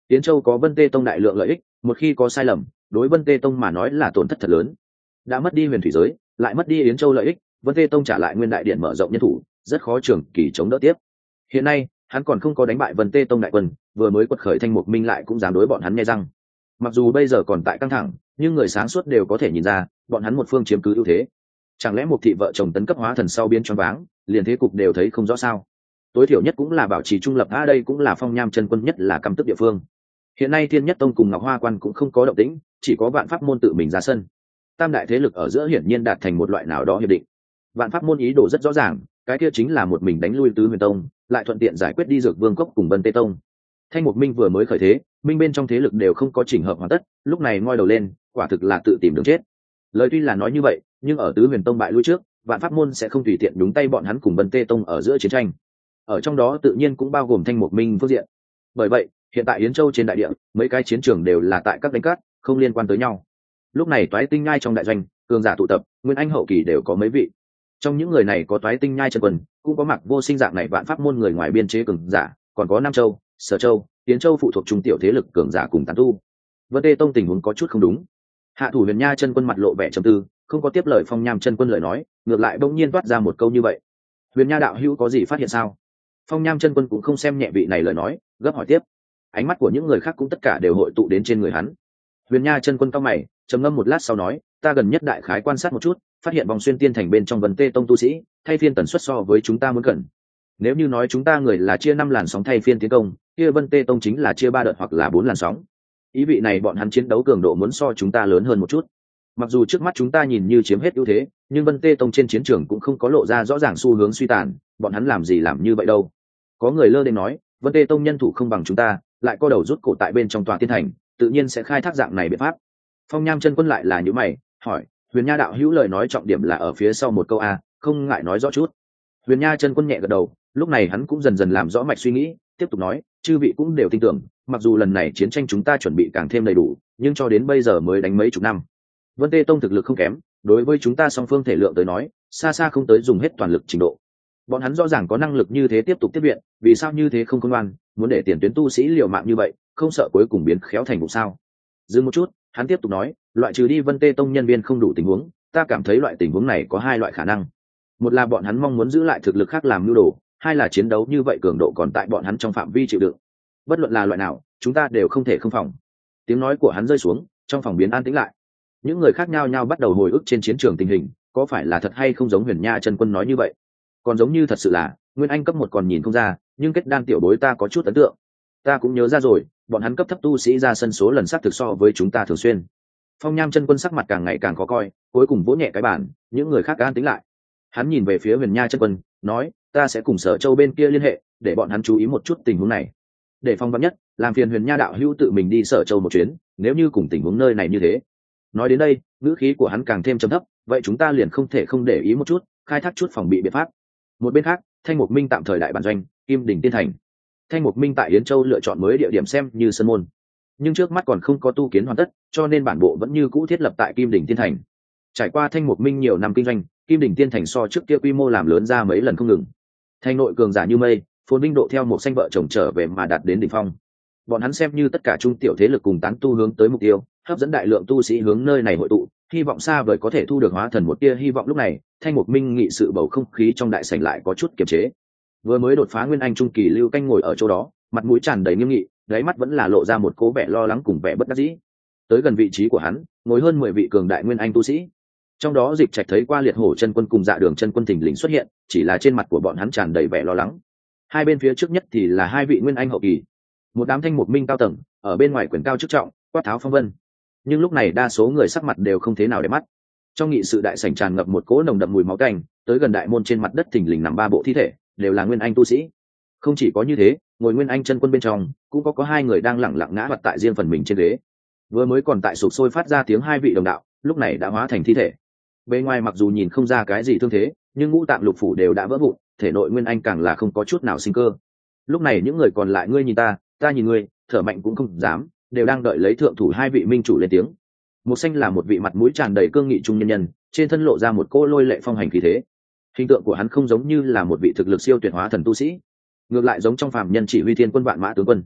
Yến Châu có Vân Tê Tông đại lượng lợi ích, một khi có sai lầm, đối Vân Tê Tông mà nói là tổn thất thật lớn. Đã mất đi huyền thủy giới, lại mất đi Yến Châu lợi ích, Vân Tê Tông trả lại nguyên đại điện mở rộng nhân thủ, rất khó trường kỳ chống đỡ tiếp. Hiện nay, hắn còn không có đánh bại Vân Tê Tông đại quân, vừa mới quật khởi Thanh Mục Minh lại cũng dám đối bọn hắn nghe răng. Mặc dù bây giờ còn tại căng thẳng, nhưng người sáng suốt đều có thể nhìn ra, bọn hắn một phương chiếm cứ ưu thế. Chẳng lẽ một thị vợ chồng tấn cấp hóa thần sau biến choáng váng, liền thế cục đều thấy không rõ sao? Tối thiểu nhất cũng là bảo trì trung lập, a đây cũng là Phong Nham chân quân nhất là căm tức địa phương. Hiện nay Thiên Nhất Tông cùng Ngọc Hoa Quan cũng không có động tĩnh, chỉ có Vạn Pháp môn tự mình ra sân. Tam đại thế lực ở giữa hiển nhiên đạt thành một loại nào đó hiệp định. Vạn Pháp môn ý đồ rất rõ ràng, cái kia chính là một mình đánh lui Tứ Huyền Tông, lại thuận tiện giải quyết đi Dược Vương Cốc cùng Vân Tê Tông. Thanh Mục Minh vừa mới khởi thế, minh bên trong thế lực đều không có chỉnh hợp hoàn tất, lúc này ngoi đầu lên, quả thực là tự tìm đường chết. Lời tuy là nói như vậy, nhưng ở Tứ Huyền Tông bại lui trước, Vạn Pháp môn sẽ không tùy tiện đúng tay bọn hắn cùng Vân Tê Tông ở giữa chiến tranh. Ở trong đó tự nhiên cũng bao gồm Thanh Mục Minh phương diện. Bởi vậy, hiện tại Yến Châu trên đại địa, mấy cái chiến trường đều là tại các đánh cát, không liên quan tới nhau. Lúc này Toái Tinh Nhai trong đại doanh, cường giả tụ tập, nguyên anh hậu kỳ đều có mấy vị. Trong những người này có Toái Tinh Nhai chân quân, cũng có Mặc Vô Sinh dạng này Vạn Pháp môn người ngoài biên chế cường giả, còn có Nam Châu, Sở Châu, Yến Châu phụ thuộc trung tiểu thế lực cường giả cùng tán tu. Vân Tê Tông tình huống có chút không đúng. Hạ thủ Huyền Nha chân quân mặt lộ vẻ trầm tư, không có tiếp lời Phong Nham chân quân lời nói, ngược lại bỗng nhiên toát ra một câu như vậy: Huyền Nha đạo hữu có gì phát hiện sao? Phong Nham chân quân cũng không xem nhẹ vị này lời nói, gấp hỏi tiếp. Ánh mắt của những người khác cũng tất cả đều hội tụ đến trên người hắn. Huyền Nha chân quân cao mày, trầm ngâm một lát sau nói: ta gần nhất đại khái quan sát một chút, phát hiện vòng xuyên tiên thành bên trong Vân Tê Tông tu sĩ thay phiên tần suất so với chúng ta muốn cần. Nếu như nói chúng ta người là chia năm làn sóng thay phiên tiến công, kia Vân Tê Tông chính là chia ba đợt hoặc là bốn làn sóng. Ý vị này bọn hắn chiến đấu cường độ muốn so chúng ta lớn hơn một chút. Mặc dù trước mắt chúng ta nhìn như chiếm hết ưu thế, nhưng Vân Tê Tông trên chiến trường cũng không có lộ ra rõ ràng xu hướng suy tàn, bọn hắn làm gì làm như vậy đâu. Có người lơ đến nói, Vân Tê Tông nhân thủ không bằng chúng ta, lại co đầu rút cổ tại bên trong tòa tiên thành, tự nhiên sẽ khai thác dạng này biện pháp. Phong Nham chân quân lại là như mày, hỏi: Huyền Nha đạo hữu lời nói trọng điểm là ở phía sau một câu a, không ngại nói rõ chút. Huyền Nha chân quân nhẹ gật đầu, lúc này hắn cũng dần dần làm rõ mạch suy nghĩ, tiếp tục nói: chư vị cũng đều tin tưởng, mặc dù lần này chiến tranh chúng ta chuẩn bị càng thêm đầy đủ, nhưng cho đến bây giờ mới đánh mấy chục năm. Vân Tê Tông thực lực không kém, đối với chúng ta song phương thể lượng tới nói, xa xa không tới dùng hết toàn lực trình độ. Bọn hắn rõ ràng có năng lực như thế tiếp tục tiếp viện, vì sao như thế không khôn ngoan, muốn để tiền tuyến tu sĩ liều mạng như vậy, không sợ cuối cùng biến khéo thành vụ sao? Dừng một chút, hắn tiếp tục nói: loại trừ đi Vân Tê Tông nhân viên không đủ tình huống, ta cảm thấy loại tình huống này có hai loại khả năng. Một là bọn hắn mong muốn giữ lại thực lực khác làm nhu đồ, hai là chiến đấu như vậy cường độ còn tại bọn hắn trong phạm vi chịu đựng. Bất luận là loại nào, chúng ta đều không thể không phòng. Tiếng nói của hắn rơi xuống, trong phòng biến an tĩnh lại. Những người khác nhau nhau bắt đầu hồi ức trên chiến trường tình hình, có phải là thật hay không giống Huyền Nha chân quân nói như vậy? Còn giống như thật sự là Nguyên Anh cấp một còn nhìn không ra, nhưng kết đan tiểu bối ta có chút ấn tượng. Ta cũng nhớ ra rồi, bọn hắn cấp thấp tu sĩ ra sân số lần xác thực so với chúng ta thường xuyên. Phong Nham chân quân sắc mặt càng ngày càng khó coi, cuối cùng vỗ nhẹ cái bàn, những người khác an tĩnh lại. Hắn nhìn về phía Huyền Nha chân quân, nói: ta sẽ cùng Sở Châu bên kia liên hệ, để bọn hắn chú ý một chút tình huống này. Để phong vắn nhất, làm phiền Huyền Nha đạo hữu tự mình đi Sở Châu một chuyến, nếu như cùng tình huống nơi này như thế. Nói đến đây, ngữ khí của hắn càng thêm trầm thấp, vậy chúng ta liền không thể không để ý một chút, khai thác chút phòng bị biện pháp. Một bên khác, Thanh Mục Minh tạm thời đại bản doanh, Kim Đỉnh Tiên Thành. Thanh Mục Minh tại Yến Châu lựa chọn mới địa điểm xem như sân môn, nhưng trước mắt còn không có tu kiến hoàn tất, cho nên bản bộ vẫn như cũ thiết lập tại Kim Đỉnh Tiên Thành. Trải qua Thanh Mục Minh nhiều năm kinh doanh, Kim Đỉnh Tiên Thành so trước kia quy mô làm lớn ra mấy lần không ngừng. Thành nội cường giả như mây, phồn vinh độ theo một xanh vợ chồng trở về mà đạt đến đỉnh phong. Bọn hắn xem như tất cả trung tiểu thế lực cùng tán tu hướng tới mục tiêu, hấp dẫn đại lượng tu sĩ hướng nơi này hội tụ, hy vọng xa vời có thể thu được hóa thần một tia hy vọng. Lúc này, Thanh Mục Minh nghị sự bầu không khí trong đại sảnh lại có chút kiềm chế. Vừa mới đột phá nguyên anh trung kỳ Lưu Canh ngồi ở chỗ đó, mặt mũi tràn đầy nghiêm nghị, đáy mắt vẫn là lộ ra một cố vẻ lo lắng cùng vẻ bất đắc dĩ. Tới gần vị trí của hắn, ngồi hơn mười vị cường đại nguyên anh tu sĩ. Trong đó Dịch Trạch thấy qua Liệt Hổ chân quân cùng Dạ Đường chân quân thình lình xuất hiện, chỉ là trên mặt của bọn hắn tràn đầy vẻ lo lắng. Hai bên phía trước nhất thì là hai vị nguyên anh hậu kỳ, một đám Thanh Mục Minh cao tầng, ở bên ngoài quyền cao chức trọng, quát tháo phong vân. Nhưng lúc này đa số người sắc mặt đều không thế nào để mắt. Trong nghị sự đại sảnh tràn ngập một cỗ nồng đậm mùi máu tanh, tới gần đại môn trên mặt đất thình lình nằm ba bộ thi thể, đều là nguyên anh tu sĩ. Không chỉ có như thế, ngồi nguyên anh chân quân bên trong, cũng có có hai người đang lẳng lặng ngã vật tại riêng phần mình trên ghế. Vừa mới còn tại sục sôi phát ra tiếng hai vị đồng đạo, lúc này đã hóa thành thi thể. Bên ngoài mặc dù nhìn không ra cái gì thương thế, nhưng ngũ tạng lục phủ đều đã vỡ vụn, thể nội nguyên anh càng là không có chút nào sinh cơ. Lúc này những người còn lại ngươi nhìn ta, ta nhìn ngươi, thở mạnh cũng không dám, đều đang đợi lấy thượng thủ hai vị minh chủ lên tiếng. Một Xanh là một vị mặt mũi tràn đầy cương nghị trung nhân nhân, trên thân lộ ra một cô lôi lệ phong hành khí thế. Hình tượng của hắn không giống như là một vị thực lực siêu tuyệt hóa thần tu sĩ, ngược lại giống trong phàm nhân chỉ huy thiên quân vạn mã tướng quân.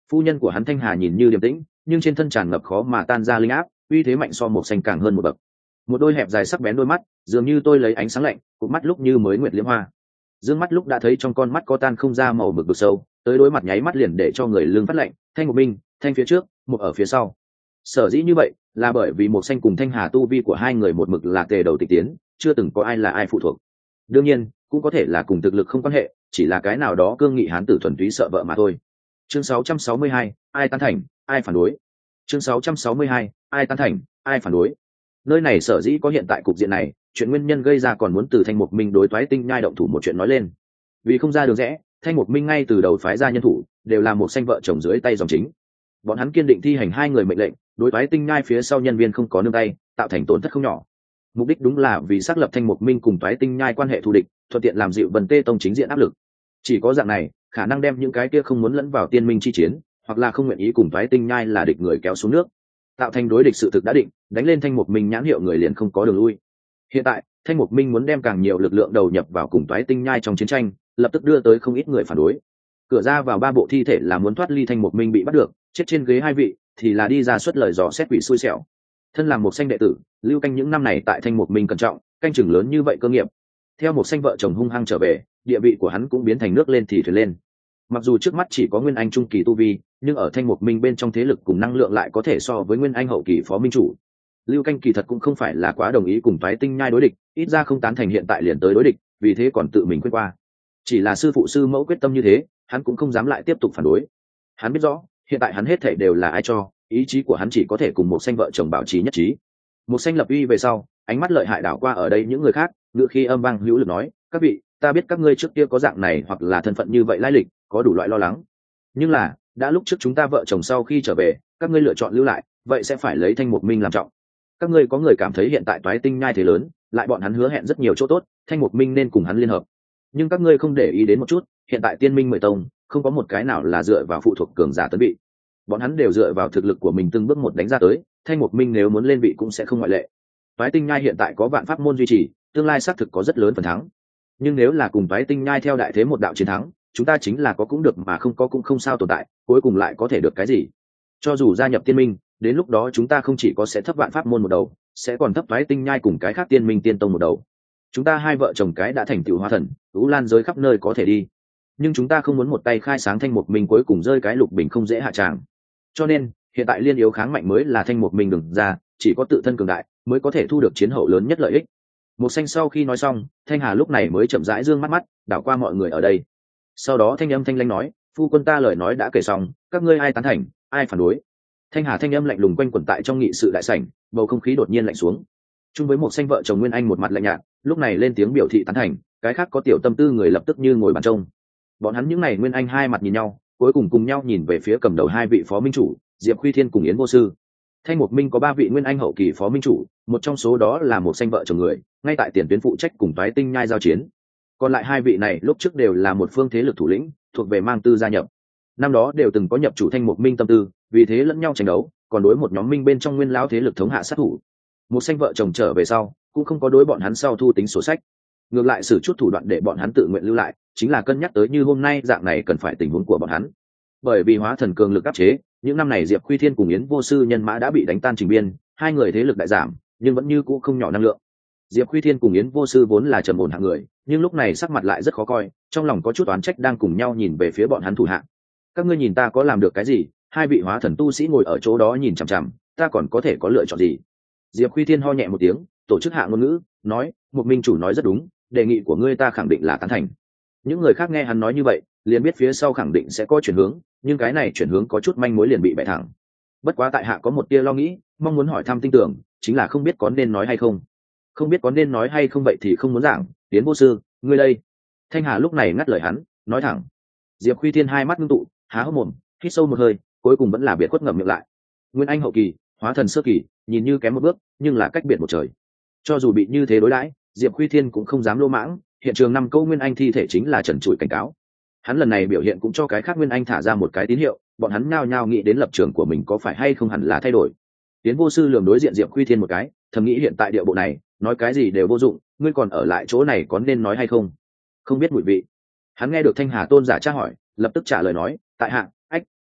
Phu nhân của hắn Thanh Hà nhìn như điềm tĩnh, nhưng trên thân tràn ngập khó mà tan ra linh áp, uy thế mạnh so một xanh càng hơn một bậc. Một đôi hẹp dài sắc bén đôi mắt, dường như tôi lấy ánh sáng lạnh, cụp mắt lúc như mới nguyệt liễm hoa. Dương mắt lúc đã thấy trong con mắt có tan không ra màu mực vực sâu, tới đối mặt nháy mắt liền để cho người lưng phát lạnh. Thanh một minh, Thanh phía trước, một ở phía sau. Sở dĩ như vậy là bởi vì một xanh cùng Thanh Hà tu vi của hai người một mực là tề đầu tịch tiến, chưa từng có ai là ai phụ thuộc. Đương nhiên cũng có thể là cùng thực lực không quan hệ, chỉ là cái nào đó cương nghị hán tử thuần túy sợ vợ mà thôi. Chương sáu trăm sáu mươi hai, ai tán thành, ai phản đối. Chương sáu trăm sáu mươi hai, ai tán thành, ai phản đối. Nơi này sở dĩ có hiện tại cục diện này, chuyện nguyên nhân gây ra còn muốn từ Thanh Mục Minh đối toái tinh nhai động thủ một chuyện nói lên. Vì không ra đường rẽ, Thanh Mục Minh ngay từ đầu phái ra nhân thủ đều là một xanh vợ chồng dưới tay dòng chính. Bọn hắn kiên định thi hành hai người mệnh lệnh, đối toái tinh nhai phía sau nhân viên không có nương tay, tạo thành tổn thất không nhỏ. Mục đích đúng là vì xác lập Thanh Mục Minh cùng toái tinh nhai quan hệ thù địch, thuận tiện làm dịu Vân Tê Tông chính diện áp lực. Chỉ có dạng này, khả năng đem những cái kia không muốn lẫn vào tiên minh chi chiến, hoặc là không nguyện ý cùng toái tinh nhai là địch người kéo xuống nước, tạo thành đối địch sự thực đã định, đánh lên Thanh Mục Minh nhãn hiệu người liền không có đường lui. Hiện tại, Thanh Mục Minh muốn đem càng nhiều lực lượng đầu nhập vào cùng toái tinh nhai trong chiến tranh, lập tức đưa tới không ít người phản đối. Cửa ra vào ba bộ thi thể là muốn thoát ly Thanh Mục Minh bị bắt được, chết trên ghế hai vị thì là đi ra xuất lời dò xét quỷ xui xẻo. Thân làm một xanh đệ tử, Lưu Canh những năm này tại Thanh Mục Minh cẩn trọng, canh chừng lớn như vậy cơ nghiệp. Theo một xanh vợ chồng hung hăng trở về, địa vị của hắn cũng biến thành nước lên thì thuyền lên. Mặc dù trước mắt chỉ có nguyên anh trung kỳ tu vi, nhưng ở Thanh Mục Minh bên trong thế lực cùng năng lượng lại có thể so với nguyên anh hậu kỳ phó minh chủ. Lưu Canh kỳ thật cũng không phải là quá đồng ý cùng toái tinh nhai đối địch, ít ra không tán thành hiện tại liền tới đối địch, vì thế còn tự mình quyết qua. Chỉ là sư phụ sư mẫu quyết tâm như thế, hắn cũng không dám lại tiếp tục phản đối. Hắn biết rõ, hiện tại hắn hết thảy đều là ai cho, ý chí của hắn chỉ có thể cùng một xanh vợ chồng bảo trì nhất trí. Một xanh lập uy về sau, ánh mắt lợi hại đảo qua ở đây những người khác, ngựa khi âm vang hữu lực nói, các vị, ta biết các ngươi trước kia có dạng này hoặc là thân phận như vậy lai lịch, có đủ loại lo lắng. Nhưng là, đã lúc trước chúng ta vợ chồng sau khi trở về, các ngươi lựa chọn lưu lại, vậy sẽ phải lấy Thanh Mục Minh làm trọng. Các ngươi có người cảm thấy hiện tại toái tinh nhai thế lớn, lại bọn hắn hứa hẹn rất nhiều chỗ tốt, Thanh Mục Minh nên cùng hắn liên hợp. Nhưng các ngươi không để ý đến một chút, hiện tại tiên minh mười tông, không có một cái nào là dựa vào phụ thuộc cường giả tấn vị. Bọn hắn đều dựa vào thực lực của mình từng bước một đánh ra tới, Thanh Mục Minh nếu muốn lên vị cũng sẽ không ngoại lệ. Toái tinh nhai hiện tại có vạn pháp môn duy trì, tương lai xác thực có rất lớn phần thắng. Nhưng nếu là cùng toái tinh nhai theo đại thế một đạo chiến thắng, chúng ta chính là có cũng được mà không có cũng không sao tồn tại, cuối cùng lại có thể được cái gì? Cho dù gia nhập tiên minh, đến lúc đó chúng ta không chỉ có sẽ thấp vạn pháp môn một đầu, sẽ còn thấp toái tinh nhai cùng cái khác tiên minh tiên tông một đầu. Chúng ta hai vợ chồng cái đã thành tựu hóa thần, ú lan giới khắp nơi có thể đi. Nhưng chúng ta không muốn một tay khai sáng Thanh Mục Minh cuối cùng rơi cái lục bình không dễ hạ tràng. Cho nên, hiện tại liên yếu kháng mạnh mới là Thanh Mục Minh đừng ra, chỉ có tự thân cường đại mới có thể thu được chiến hậu lớn nhất lợi ích. Một xanh sau khi nói xong, Thanh Hà lúc này mới chậm rãi dương mắt mắt, đảo qua mọi người ở đây. Sau đó thanh âm thanh lãnh nói, phu quân ta lời nói đã kể xong, các ngươi ai tán thành, ai phản đối. Thanh Hà thanh âm lạnh lùng quanh quẩn tại trong nghị sự đại sảnh, bầu không khí đột nhiên lạnh xuống. Chung với một xanh vợ chồng Nguyên Anh một mặt lạnh nhạt, lúc này lên tiếng biểu thị tán thành, cái khác có tiểu tâm tư người lập tức như ngồi bàn trông. Bọn hắn những này Nguyên Anh hai mặt nhìn nhau, cuối cùng cùng nhau nhìn về phía cầm đầu hai vị phó minh chủ, Diệp Khuy Thiên cùng Yến Vô Sư. Thanh Mục Minh có ba vị Nguyên Anh hậu kỳ phó minh chủ, một trong số đó là một xanh vợ chồng người, ngay tại tiền tuyến phụ trách cùng toái tinh nhai giao chiến. Còn lại hai vị này lúc trước đều là một phương thế lực thủ lĩnh, thuộc về mang tư gia nhập. Năm đó đều từng có nhập chủ Thanh Mục Minh tâm tư, vì thế lẫn nhau tranh đấu, còn đối một nhóm minh bên trong nguyên lão thế lực thống hạ sát thủ. Một xanh vợ chồng trở về sau, cũng không có đối bọn hắn sau thu tính sổ sách, ngược lại sử chút thủ đoạn để bọn hắn tự nguyện lưu lại, chính là cân nhắc tới như hôm nay dạng này cần phải tình huống của bọn hắn. Bởi vì hóa thần cường lực áp chế, những năm này Diệp Khuy Thiên cùng Yến Vô Sư nhân mã đã bị đánh tan trình biên, hai người thế lực đại giảm, nhưng vẫn như cũ không nhỏ năng lượng. Diệp Khuy Thiên cùng Yến Vô Sư vốn là trầm ổn hạng người, nhưng lúc này sắc mặt lại rất khó coi, trong lòng có chút oán trách đang cùng nhau nhìn về phía bọn hắn thủ hạ. Các ngươi nhìn ta có làm được cái gì? Hai vị hóa thần tu sĩ ngồi ở chỗ đó nhìn chằm chằm, ta còn có thể có lựa chọn gì? Diệp Khuy Thiên ho nhẹ một tiếng, tổ chức hạ ngôn ngữ, nói, một minh chủ nói rất đúng, đề nghị của ngươi ta khẳng định là tán thành. Những người khác nghe hắn nói như vậy, liền biết phía sau khẳng định sẽ có chuyển hướng, nhưng cái này chuyển hướng có chút manh mối liền bị bẻ thẳng. Bất quá tại hạ có một tia lo nghĩ, mong muốn hỏi thăm tin tưởng, chính là không biết có nên nói hay không. Không biết có nên nói hay không vậy thì không muốn giảng. Tiến Vô Sư, ngươi đây. Thanh Hà lúc này ngắt lời hắn, nói thẳng. Diệp Khuy Thiên hai mắt ngưng tụ, há hốc mồm, hít sâu một hơi, cuối cùng vẫn là biệt khuất ngậm miệng lại. Nguyên Anh hậu kỳ, hóa thần sơ kỳ, nhìn như kém một bước, nhưng là cách biệt một trời. Cho dù bị như thế đối đãi, Diệp Khuy Thiên cũng không dám lô mãng, hiện trường năm câu Nguyên Anh thi thể chính là trần trụi cảnh cáo. Hắn lần này biểu hiện cũng cho cái khác Nguyên Anh thả ra một cái tín hiệu, bọn hắn nhao nhao nghĩ đến lập trường của mình có phải hay không hẳn là thay đổi. Tiến Vô Sư lườm đối diện Diệp Khuy Thiên một cái, thầm nghĩ hiện tại địa bộ này, nói cái gì đều vô dụng, ngươi còn ở lại chỗ này có nên nói hay không? Không biết mùi vị. Hắn nghe được Thanh Hà tôn giả tra hỏi, lập tức trả lời nói, tại hạ, ách,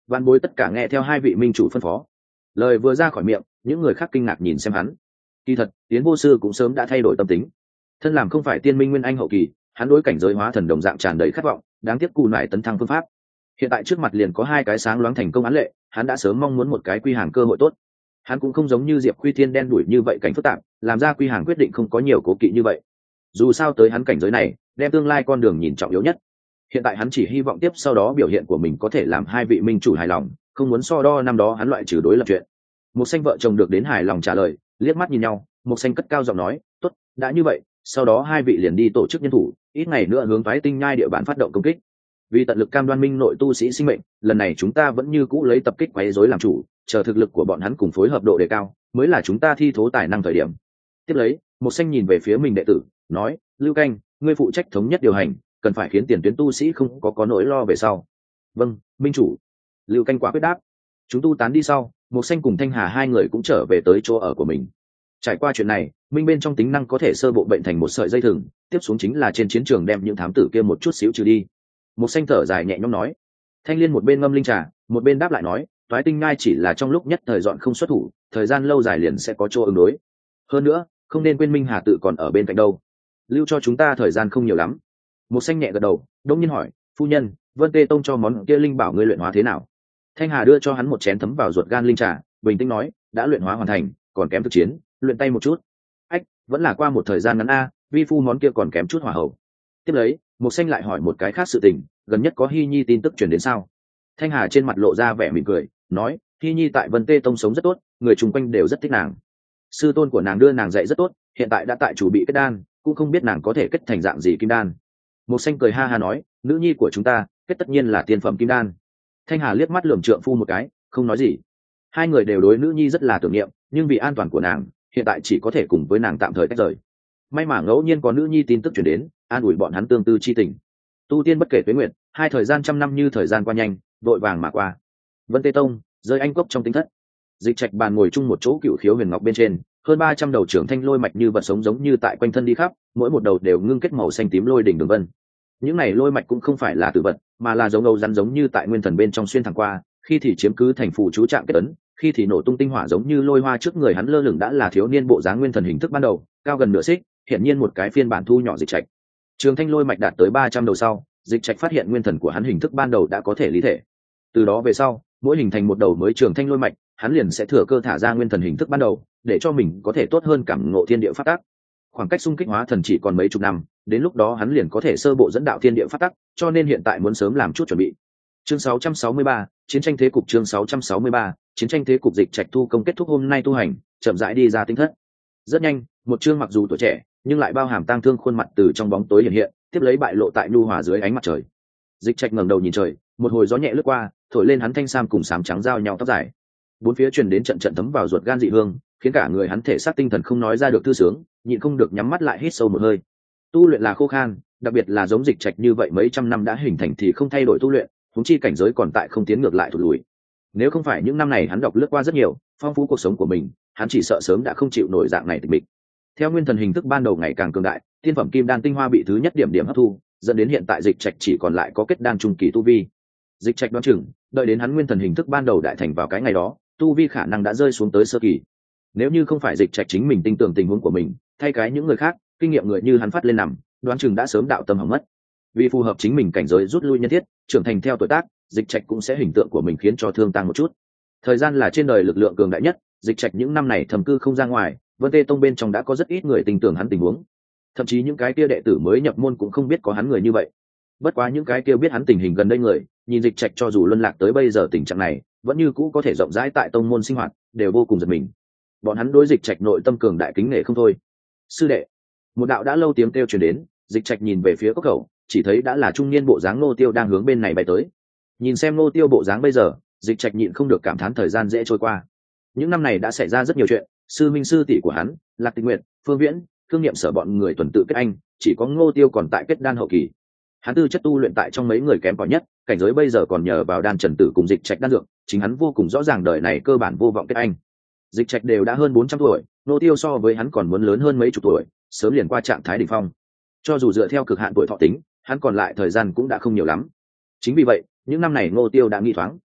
Vạn bối tất cả nghe theo hai vị minh chủ phân phó. Lời vừa ra khỏi miệng, những người khác kinh ngạc nhìn xem hắn. Kỳ thật, Tiến vô sư cũng sớm đã thay đổi tâm tính. Thân làm không phải tiên minh nguyên anh hậu kỳ, hắn đối cảnh giới hóa thần đồng dạng tràn đầy khát vọng, đáng tiếc cù nải tấn thăng phương pháp. Hiện tại trước mặt liền có hai cái sáng loáng thành công án lệ, hắn đã sớm mong muốn một cái quy hàng cơ hội tốt. Hắn cũng không giống như Diệp Quy Thiên đen đuổi như vậy cảnh phức tạp, làm ra quy hàng quyết định không có nhiều cố kỵ như vậy. Dù sao tới hắn cảnh giới này, đem tương lai con đường nhìn trọng yếu nhất. Hiện tại hắn chỉ hy vọng tiếp sau đó biểu hiện của mình có thể làm hai vị minh chủ hài lòng, không muốn so đo năm đó hắn loại trừ đối lập chuyện. Một Xanh vợ chồng được đến hài lòng trả lời, liếc mắt nhìn nhau, Một Xanh cất cao giọng nói, "Tốt, đã như vậy, sau đó hai vị liền đi tổ chức nhân thủ, ít ngày nữa hướng phái Tinh Nhai địa bàn phát động công kích. Vì tận lực cam đoan minh nội tu sĩ sinh mệnh, lần này chúng ta vẫn như cũ lấy tập kích quấy rối làm chủ, chờ thực lực của bọn hắn cùng phối hợp độ đề cao, mới là chúng ta thi thố tài năng thời điểm." Tiếp lấy, Một Xanh nhìn về phía mình đệ tử, nói, "Lưu Canh, ngươi phụ trách thống nhất điều hành, cần phải khiến tiền tuyến tu sĩ không có có nỗi lo về sau." "Vâng, minh chủ." Lưu Canh quả quyết đáp. Chúng tu tán đi sau, Một Xanh cùng Thanh Hà hai người cũng trở về tới chỗ ở của mình. Trải qua chuyện này, minh bên trong tính năng có thể sơ bộ bệnh thành một sợi dây thừng, tiếp xuống chính là trên chiến trường đem những thám tử kia một chút xíu trừ đi. Một Xanh thở dài nhẹ nhõm nói. Thanh Liên một bên ngâm linh trà, một bên đáp lại nói, toái tinh ngai chỉ là trong lúc nhất thời dọn không xuất thủ, thời gian lâu dài liền sẽ có chỗ ứng đối. Hơn nữa, không nên quên Minh Hà tự còn ở bên cạnh đâu, lưu cho chúng ta thời gian không nhiều lắm. Một Xanh nhẹ gật đầu, đông nhiên hỏi, phu nhân, Vân Tê Tông cho món kia linh bảo ngươi luyện hóa thế nào? Thanh Hà đưa cho hắn một chén thấm vào ruột gan linh trà, bình tĩnh nói, đã luyện hóa hoàn thành, còn kém thực chiến, luyện tay một chút. Ách, vẫn là qua một thời gian ngắn a, vi phu món kia còn kém chút hỏa hậu. Tiếp lấy, Một Xanh lại hỏi một cái khác sự tình, gần nhất có Hy Nhi tin tức truyền đến sao? Thanh Hà trên mặt lộ ra vẻ mỉm cười, nói, Hy Nhi tại Vân Tê Tông sống rất tốt, người chung quanh đều rất thích nàng. Sư tôn của nàng đưa nàng dạy rất tốt, hiện tại đã tại chủ bị kết đan, cũng không biết nàng có thể kết thành dạng gì kim đan. Một Xanh cười ha ha nói, nữ nhi của chúng ta, kết tất nhiên là tiên phẩm kim đan. Thanh Hà liếc mắt lườm trượng phu một cái, không nói gì. Hai người đều đối nữ nhi rất là tưởng niệm, nhưng vì an toàn của nàng, hiện tại chỉ có thể cùng với nàng tạm thời tách rời. May mà ngẫu nhiên có nữ nhi tin tức truyền đến, an ủi bọn hắn tương tư chi tình. Tu tiên bất kể tuế nguyện, hai thời gian trăm năm như thời gian qua nhanh, vội vàng mà qua. Vân Tê Tông, rơi anh cốc trong tính thất. Dịch Trạch bàn ngồi chung một chỗ cựu khiếu huyền ngọc bên trên, hơn ba trăm đầu trưởng thanh lôi mạch như vật sống giống như tại quanh thân đi khắp, mỗi một đầu đều ngưng kết màu xanh tím lôi đỉnh đường vân. Những này lôi mạch cũng không phải là tử vật, mà là giống âu rắn giống như tại nguyên thần bên trong xuyên thẳng qua, khi thì chiếm cứ thành phủ chú trạng kết ấn, khi thì nổ tung tinh hỏa giống như lôi hoa trước người hắn lơ lửng đã là thiếu niên bộ dáng nguyên thần hình thức ban đầu, cao gần nửa xích, hiển nhiên một cái phiên bản thu nhỏ Dịch Trạch. Trường thanh lôi mạch đạt tới ba trăm đầu sau, Dịch Trạch phát hiện nguyên thần của hắn hình thức ban đầu đã có thể lý thể. Từ đó về sau, mỗi hình thành một đầu mới trường thanh lôi mạch, hắn liền sẽ thừa cơ thả ra nguyên thần hình thức ban đầu, để cho mình có thể tốt hơn cảm ngộ thiên địa pháp tắc. Khoảng cách xung kích hóa thần chỉ còn mấy chục năm, đến lúc đó hắn liền có thể sơ bộ dẫn đạo thiên địa pháp tắc, cho nên hiện tại muốn sớm làm chút chuẩn bị. Chương sáu trăm sáu mươi ba, chiến tranh thế cục. Chương sáu trăm sáu mươi ba, chiến tranh thế cục. Dịch Trạch thu công kết thúc hôm nay tu hành, chậm rãi đi ra tinh thất. Rất nhanh, một chương mặc dù tuổi trẻ, nhưng lại bao hàm tang thương khuôn mặt từ trong bóng tối hiện hiện, tiếp lấy bại lộ tại nhu hòa dưới ánh mặt trời. Dịch Trạch ngẩng đầu nhìn trời, một hồi gió nhẹ lướt qua, thổi lên hắn thanh sam cùng sám trắng giao nhau tóc dài. Bốn phía truyền đến trận trận thấm vào ruột gan dị hương, khiến cả người hắn thể xác tinh thần không nói ra được thư sướng, nhịn không được nhắm mắt lại hít sâu một hơi. Tu luyện là khô khan, đặc biệt là giống Dịch Trạch như vậy mấy trăm năm đã hình thành thì không thay đổi tu luyện, huống chi cảnh giới còn tại không tiến ngược lại thụt lùi. Nếu không phải những năm này hắn đọc lướt qua rất nhiều, phong phú cuộc sống của mình, hắn chỉ sợ sớm đã không chịu nổi dạng này tịch mịch. Theo nguyên thần hình thức ban đầu ngày càng cường đại, tiên phẩm kim đan tinh hoa bị thứ nhất điểm điểm hấp thu, dẫn đến hiện tại Dịch Trạch chỉ còn lại có kết đan trung kỳ tu vi. Dịch Trạch đoán chừng, đợi đến hắn nguyên thần hình thức ban đầu đại thành vào cái ngày đó, tu vi khả năng đã rơi xuống tới sơ kỳ. Nếu như không phải Dịch Trạch chính mình tin tưởng tình huống của mình, thay cái những người khác, kinh nghiệm người như hắn phát lên nằm, đoán chừng đã sớm đạo tâm hỏng mất. Vì phù hợp chính mình cảnh giới rút lui nhân thiết, trưởng thành theo tuổi tác, Dịch Trạch cũng sẽ hình tượng của mình khiến cho thương tăng một chút. Thời gian là trên đời lực lượng cường đại nhất, Dịch Trạch những năm này thầm cư không ra ngoài, Vân Tê Tông bên trong đã có rất ít người tin tưởng hắn tình huống. Thậm chí những cái kia đệ tử mới nhập môn cũng không biết có hắn người như vậy. Bất quá những cái kia biết hắn tình hình gần đây người, nhìn Dịch Trạch cho dù luân lạc tới bây giờ tình trạng này, vẫn như cũ có thể rộng rãi tại tông môn sinh hoạt, đều vô cùng giật mình. Bọn hắn đối Dịch Trạch nội tâm cường đại kính nể không thôi. Sư đệ, một đạo đã lâu tiếng kêu truyền đến, Dịch Trạch nhìn về phía cốc khẩu, chỉ thấy đã là trung niên bộ dáng Ngô Tiêu đang hướng bên này bay tới. Nhìn xem Ngô Tiêu bộ dáng bây giờ, Dịch Trạch nhịn không được cảm thán thời gian dễ trôi qua. Những năm này đã xảy ra rất nhiều chuyện, sư minh sư tỷ của hắn, Lạc Tịch Nguyệt, Phương Viễn, Thương Nghiệm Sở bọn người tuần tự kết anh, chỉ có Ngô Tiêu còn tại kết đan hậu kỳ. Hắn tư chất tu luyện tại trong mấy người kém cỏi nhất, cảnh giới bây giờ còn nhờ vào đan trần tử cùng Dịch Trạch đan dược, chính hắn vô cùng rõ ràng đời này cơ bản vô vọng kết anh. Dịch Trạch đều đã hơn bốn trăm tuổi, Ngô Tiêu so với hắn còn muốn lớn hơn mấy chục tuổi, sớm liền qua trạng thái đỉnh phong. Cho dù dựa theo cực hạn tuổi thọ tính, hắn còn lại thời gian cũng đã không nhiều lắm. Chính vì vậy, những năm này Ngô Tiêu đã nghi thoáng,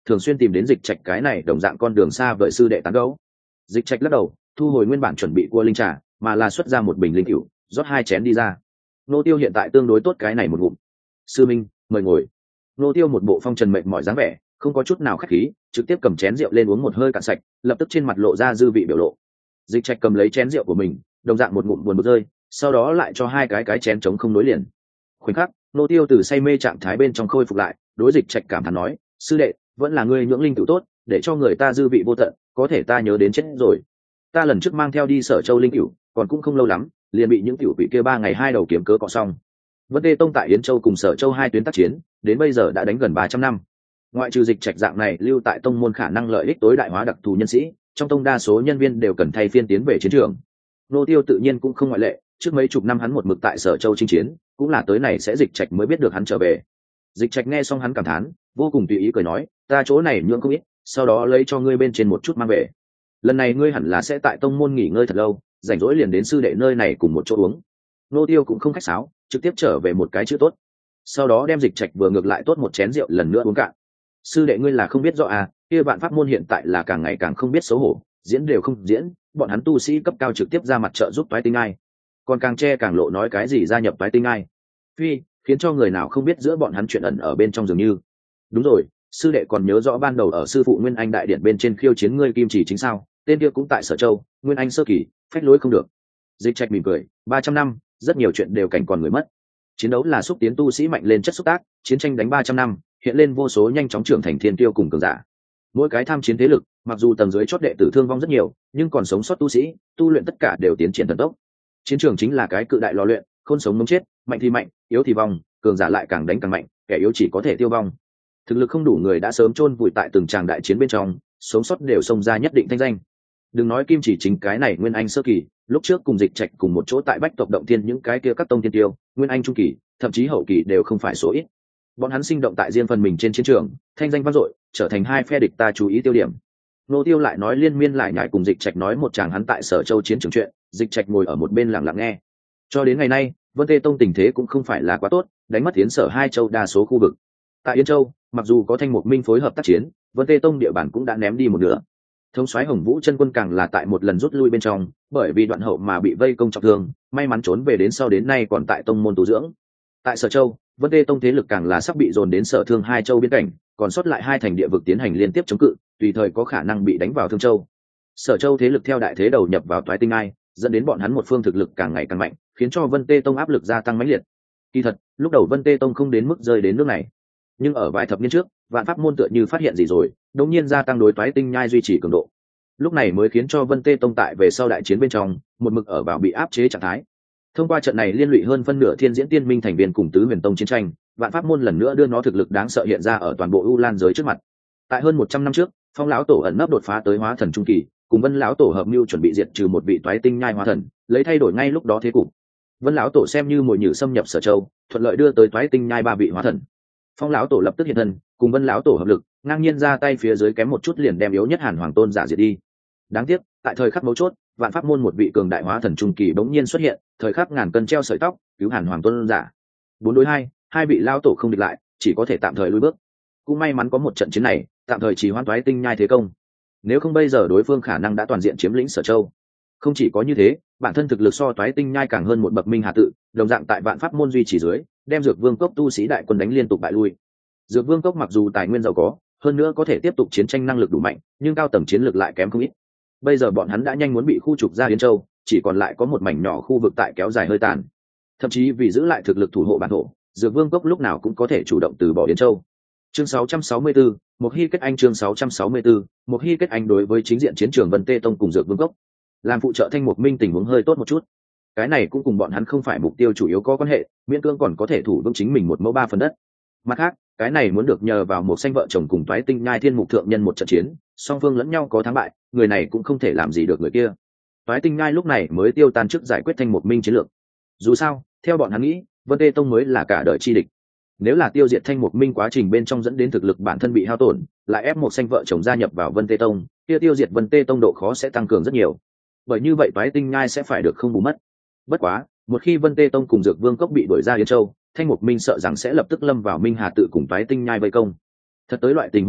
thường xuyên tìm đến Dịch Trạch cái này đồng dạng con đường xa vời sư đệ tán gẫu. Dịch Trạch lắc đầu, thu hồi nguyên bản chuẩn bị cua linh trà, mà là xuất ra một bình linh cửu, rót hai chén đi ra. Nô Tiêu hiện tại tương đối tốt cái này một ngụm. Sư minh, mời ngồi. Nô Tiêu một bộ phong trần mệt mỏi dáng vẻ, không có chút nào khách khí, trực tiếp cầm chén rượu lên uống một hơi cạn sạch, lập tức trên mặt lộ ra dư vị biểu lộ. Dịch Trạch cầm lấy chén rượu của mình, đồng dạng một ngụm buồn bực rơi, sau đó lại cho hai cái cái chén trống không nối liền. Khoảnh khắc, Nô Tiêu từ say mê trạng thái bên trong khôi phục lại, đối Dịch Trạch cảm thán nói: sư đệ, vẫn là ngươi nhưỡng linh cửu tốt, để cho người ta dư vị vô tận, có thể ta nhớ đến chết rồi. Ta lần trước mang theo đi Sở Châu linh cửu, còn cũng không lâu lắm, liền bị những cửu vị kia ba ngày hai đầu kiếm cớ cọ xong. Vân Tê Tông tại Yến Châu cùng Sở Châu hai tuyến tác chiến, đến bây giờ đã đánh gần ba trăm năm. Ngoại trừ Dịch Trạch dạng này lưu tại tông môn khả năng lợi ích tối đại hóa đặc thù nhân sĩ, trong tông đa số nhân viên đều cần thay phiên tiến về chiến trường. Nô Tiêu tự nhiên cũng không ngoại lệ, trước mấy chục năm hắn một mực tại Sở Châu chinh chiến, cũng là tới này sẽ Dịch Trạch mới biết được hắn trở về. Dịch Trạch nghe xong hắn cảm thán, vô cùng tùy ý cười nói: ta chỗ này nhượng không ít, sau đó lấy cho ngươi bên trên một chút mang về. Lần này ngươi hẳn là sẽ tại tông môn nghỉ ngơi thật lâu, rảnh rỗi liền đến sư đệ nơi này cùng một chỗ uống. Nô Tiêu cũng không khách sáo, trực tiếp trở về một cái chữ tốt, sau đó đem Dịch Trạch vừa ngược lại tốt một chén rượu lần nữa uống cạn. Sư đệ ngươi là không biết rõ à, kia vạn pháp môn hiện tại là càng ngày càng không biết xấu hổ, diễn đều không diễn, bọn hắn tu sĩ cấp cao trực tiếp ra mặt trợ giúp toái tinh ai, còn càng che càng lộ nói cái gì gia nhập toái tinh ai, phi, khiến cho người nào không biết giữa bọn hắn chuyện ẩn ở bên trong dường như. Đúng rồi, sư đệ còn nhớ rõ ban đầu ở sư phụ Nguyên Anh đại điện bên trên khiêu chiến ngươi Kim Chỉ chính sao? Tên kia cũng tại Sở Châu, Nguyên Anh sơ kỳ, phách lối không được. Dịch Trạch mỉm cười, ba trăm năm, rất nhiều chuyện đều cảnh còn người mất. Chiến đấu là xúc tiến tu sĩ mạnh lên chất xúc tác, chiến tranh đánh ba trăm năm, hiện lên vô số nhanh chóng trưởng thành thiên tiêu cùng cường giả. Mỗi cái tham chiến thế lực, mặc dù tầng dưới chót đệ tử thương vong rất nhiều, nhưng còn sống sót tu sĩ, tu luyện tất cả đều tiến triển thần tốc. Chiến trường chính là cái cự đại lò luyện, khôn sống mống chết, mạnh thì mạnh, yếu thì vong, cường giả lại càng đánh càng mạnh, kẻ yếu chỉ có thể tiêu vong. Thực lực không đủ người đã sớm chôn vùi tại từng tràng đại chiến bên trong, sống sót đều xông ra nhất định thanh danh. Đừng nói Kim Chỉ chính cái này Nguyên Anh sơ kỳ, lúc trước cùng Dịch Trạch cùng một chỗ tại Bách tộc động thiên những cái kia các tông thiên tiêu, Nguyên Anh trung kỳ, thậm chí hậu kỳ đều không phải số ít. Bọn hắn sinh động tại riêng phần mình trên chiến trường, thanh danh vang dội, trở thành hai phe địch ta chú ý tiêu điểm. Nô Tiêu lại nói liên miên lại nhải cùng Dịch Trạch nói một tràng hắn tại Sở Châu chiến trường chuyện, Dịch Trạch ngồi ở một bên lặng lặng nghe. Cho đến ngày nay, Vân Tê Tông tình thế cũng không phải là quá tốt, đánh mất Yến Sở hai châu đa số khu vực. Tại Yên Châu, mặc dù có Thanh Mục Minh phối hợp tác chiến, Vân Tê Tông địa bàn cũng đã ném đi một nửa. Thống soái Hồng Vũ chân quân càng là tại một lần rút lui bên trong, bởi vì đoạn hậu mà bị vây công trọng thương, may mắn trốn về đến sau đến nay còn tại tông môn tu dưỡng. Tại Sở Châu, Vân Tê Tông thế lực càng là sắp bị dồn đến Sở Thương hai châu biên cảnh, còn sót lại hai thành địa vực tiến hành liên tiếp chống cự, tùy thời có khả năng bị đánh vào Thương Châu. Sở Châu thế lực theo đại thế đầu nhập vào Toái Tinh Ai, dẫn đến bọn hắn một phương thực lực càng ngày càng mạnh, khiến cho Vân Tê Tông áp lực gia tăng mãnh liệt. Kỳ thật, lúc đầu Vân Tê Tông không đến mức rơi đến nước này, nhưng ở vài thập niên trước, Vạn Pháp môn tựa như phát hiện gì rồi, đột nhiên gia tăng đối Toái Tinh Nhai duy trì cường độ. Lúc này mới khiến cho Vân Tê Tông tại về sau đại chiến bên trong, một mực ở vào bị áp chế trạng thái. Thông qua trận này liên lụy hơn phân nửa Thiên Diễn Tiên Minh thành viên cùng Tứ Huyền Tông chiến tranh, Vạn Pháp môn lần nữa đưa nó thực lực đáng sợ hiện ra ở toàn bộ U Lan giới trước mặt. Tại hơn một trăm năm trước, Phong lão tổ ẩn nấp đột phá tới hóa thần trung kỳ, cùng Vân lão tổ hợp mưu chuẩn bị diệt trừ một vị Toái Tinh Nhai hóa thần, lấy thay đổi ngay lúc đó thế cục. Vân lão tổ xem như mồi nhử xâm nhập Sở Châu, thuận lợi đưa tới Toái Tinh Nhai ba vị hóa thần. Phong lão tổ lập tức hiện thân, cùng Vân lão tổ hợp lực, ngang nhiên ra tay phía dưới kém một chút liền đem yếu nhất Hàn Hoàng Tôn giả diệt đi. Đáng tiếc, tại thời khắc mấu chốt, Vạn Pháp môn một vị cường đại hóa thần trung kỳ bỗng nhiên xuất hiện, thời khắc ngàn cân treo sợi tóc, cứu Hàn Hoàng Tôn giả. Bốn đối hai, hai vị lão tổ không địch lại, chỉ có thể tạm thời lùi bước. Cũng may mắn có một trận chiến này, tạm thời chỉ hoãn Toái Tinh Nhai thế công. Nếu không bây giờ đối phương khả năng đã toàn diện chiếm lĩnh Sở Châu. Không chỉ có như thế, bản thân thực lực so Toái Tinh Nhai càng hơn một bậc Minh Hà tự, đồng dạng tại Vạn Pháp môn duy trì dưới, đem Dược Vương cốc tu sĩ đại quân đánh liên tục bại lui. Dược Vương cốc mặc dù tài nguyên giàu có, hơn nữa có thể tiếp tục chiến tranh năng lực đủ mạnh, nhưng cao tầng chiến lược lại kém không ít. Bây giờ bọn hắn đã nhanh muốn bị khu trục ra Yến Châu, chỉ còn lại có một mảnh nhỏ khu vực tại kéo dài hơi tàn. Thậm chí vì giữ lại thực lực thủ hộ bản thổ, Dược Vương cốc lúc nào cũng có thể chủ động từ bỏ Yến Châu. Chương sáu trăm sáu mươi tư, một hy kết anh chương sáu trăm sáu mươi tư, một hy kết anh đối với chính diện chiến trường Vân Tê Tông cùng Dược Vương cốc, làm phụ trợ Thanh Mục Minh tình huống hơi tốt một chút. Cái này cũng cùng bọn hắn không phải mục tiêu chủ yếu có quan hệ, miễn cưỡng còn có thể thủ vững chính mình một mẫu ba phần đất. Mặt khác, cái này muốn được nhờ vào một xanh vợ chồng cùng Toái Tinh Nhai Thiên Mục thượng nhân một trận chiến, song phương lẫn nhau có thắng bại, người này cũng không thể làm gì được người kia. Toái Tinh Nhai lúc này mới tiêu tan trước giải quyết Thanh Mục Minh chiến lược. Dù sao, theo bọn hắn nghĩ, Vân Tê Tông mới là cả đời chi địch. Nếu là tiêu diệt Thanh Mục Minh quá trình bên trong dẫn đến thực lực bản thân bị hao tổn, lại ép một xanh vợ chồng gia nhập vào Vân Tê Tông, kia tiêu diệt Vân Tê Tông độ khó sẽ tăng cường rất nhiều. Bởi như vậy Toái Tinh Nhai sẽ phải được không bù mất. Bất quá, một khi Vân Tê Tông cùng Dược Vương cốc bị đuổi ra Yến Châu, Thanh Mục Minh sợ rằng sẽ lập tức lâm vào Minh Hà tự cùng Toái Tinh Nhai vây công. Thật tới loại tình huống kia,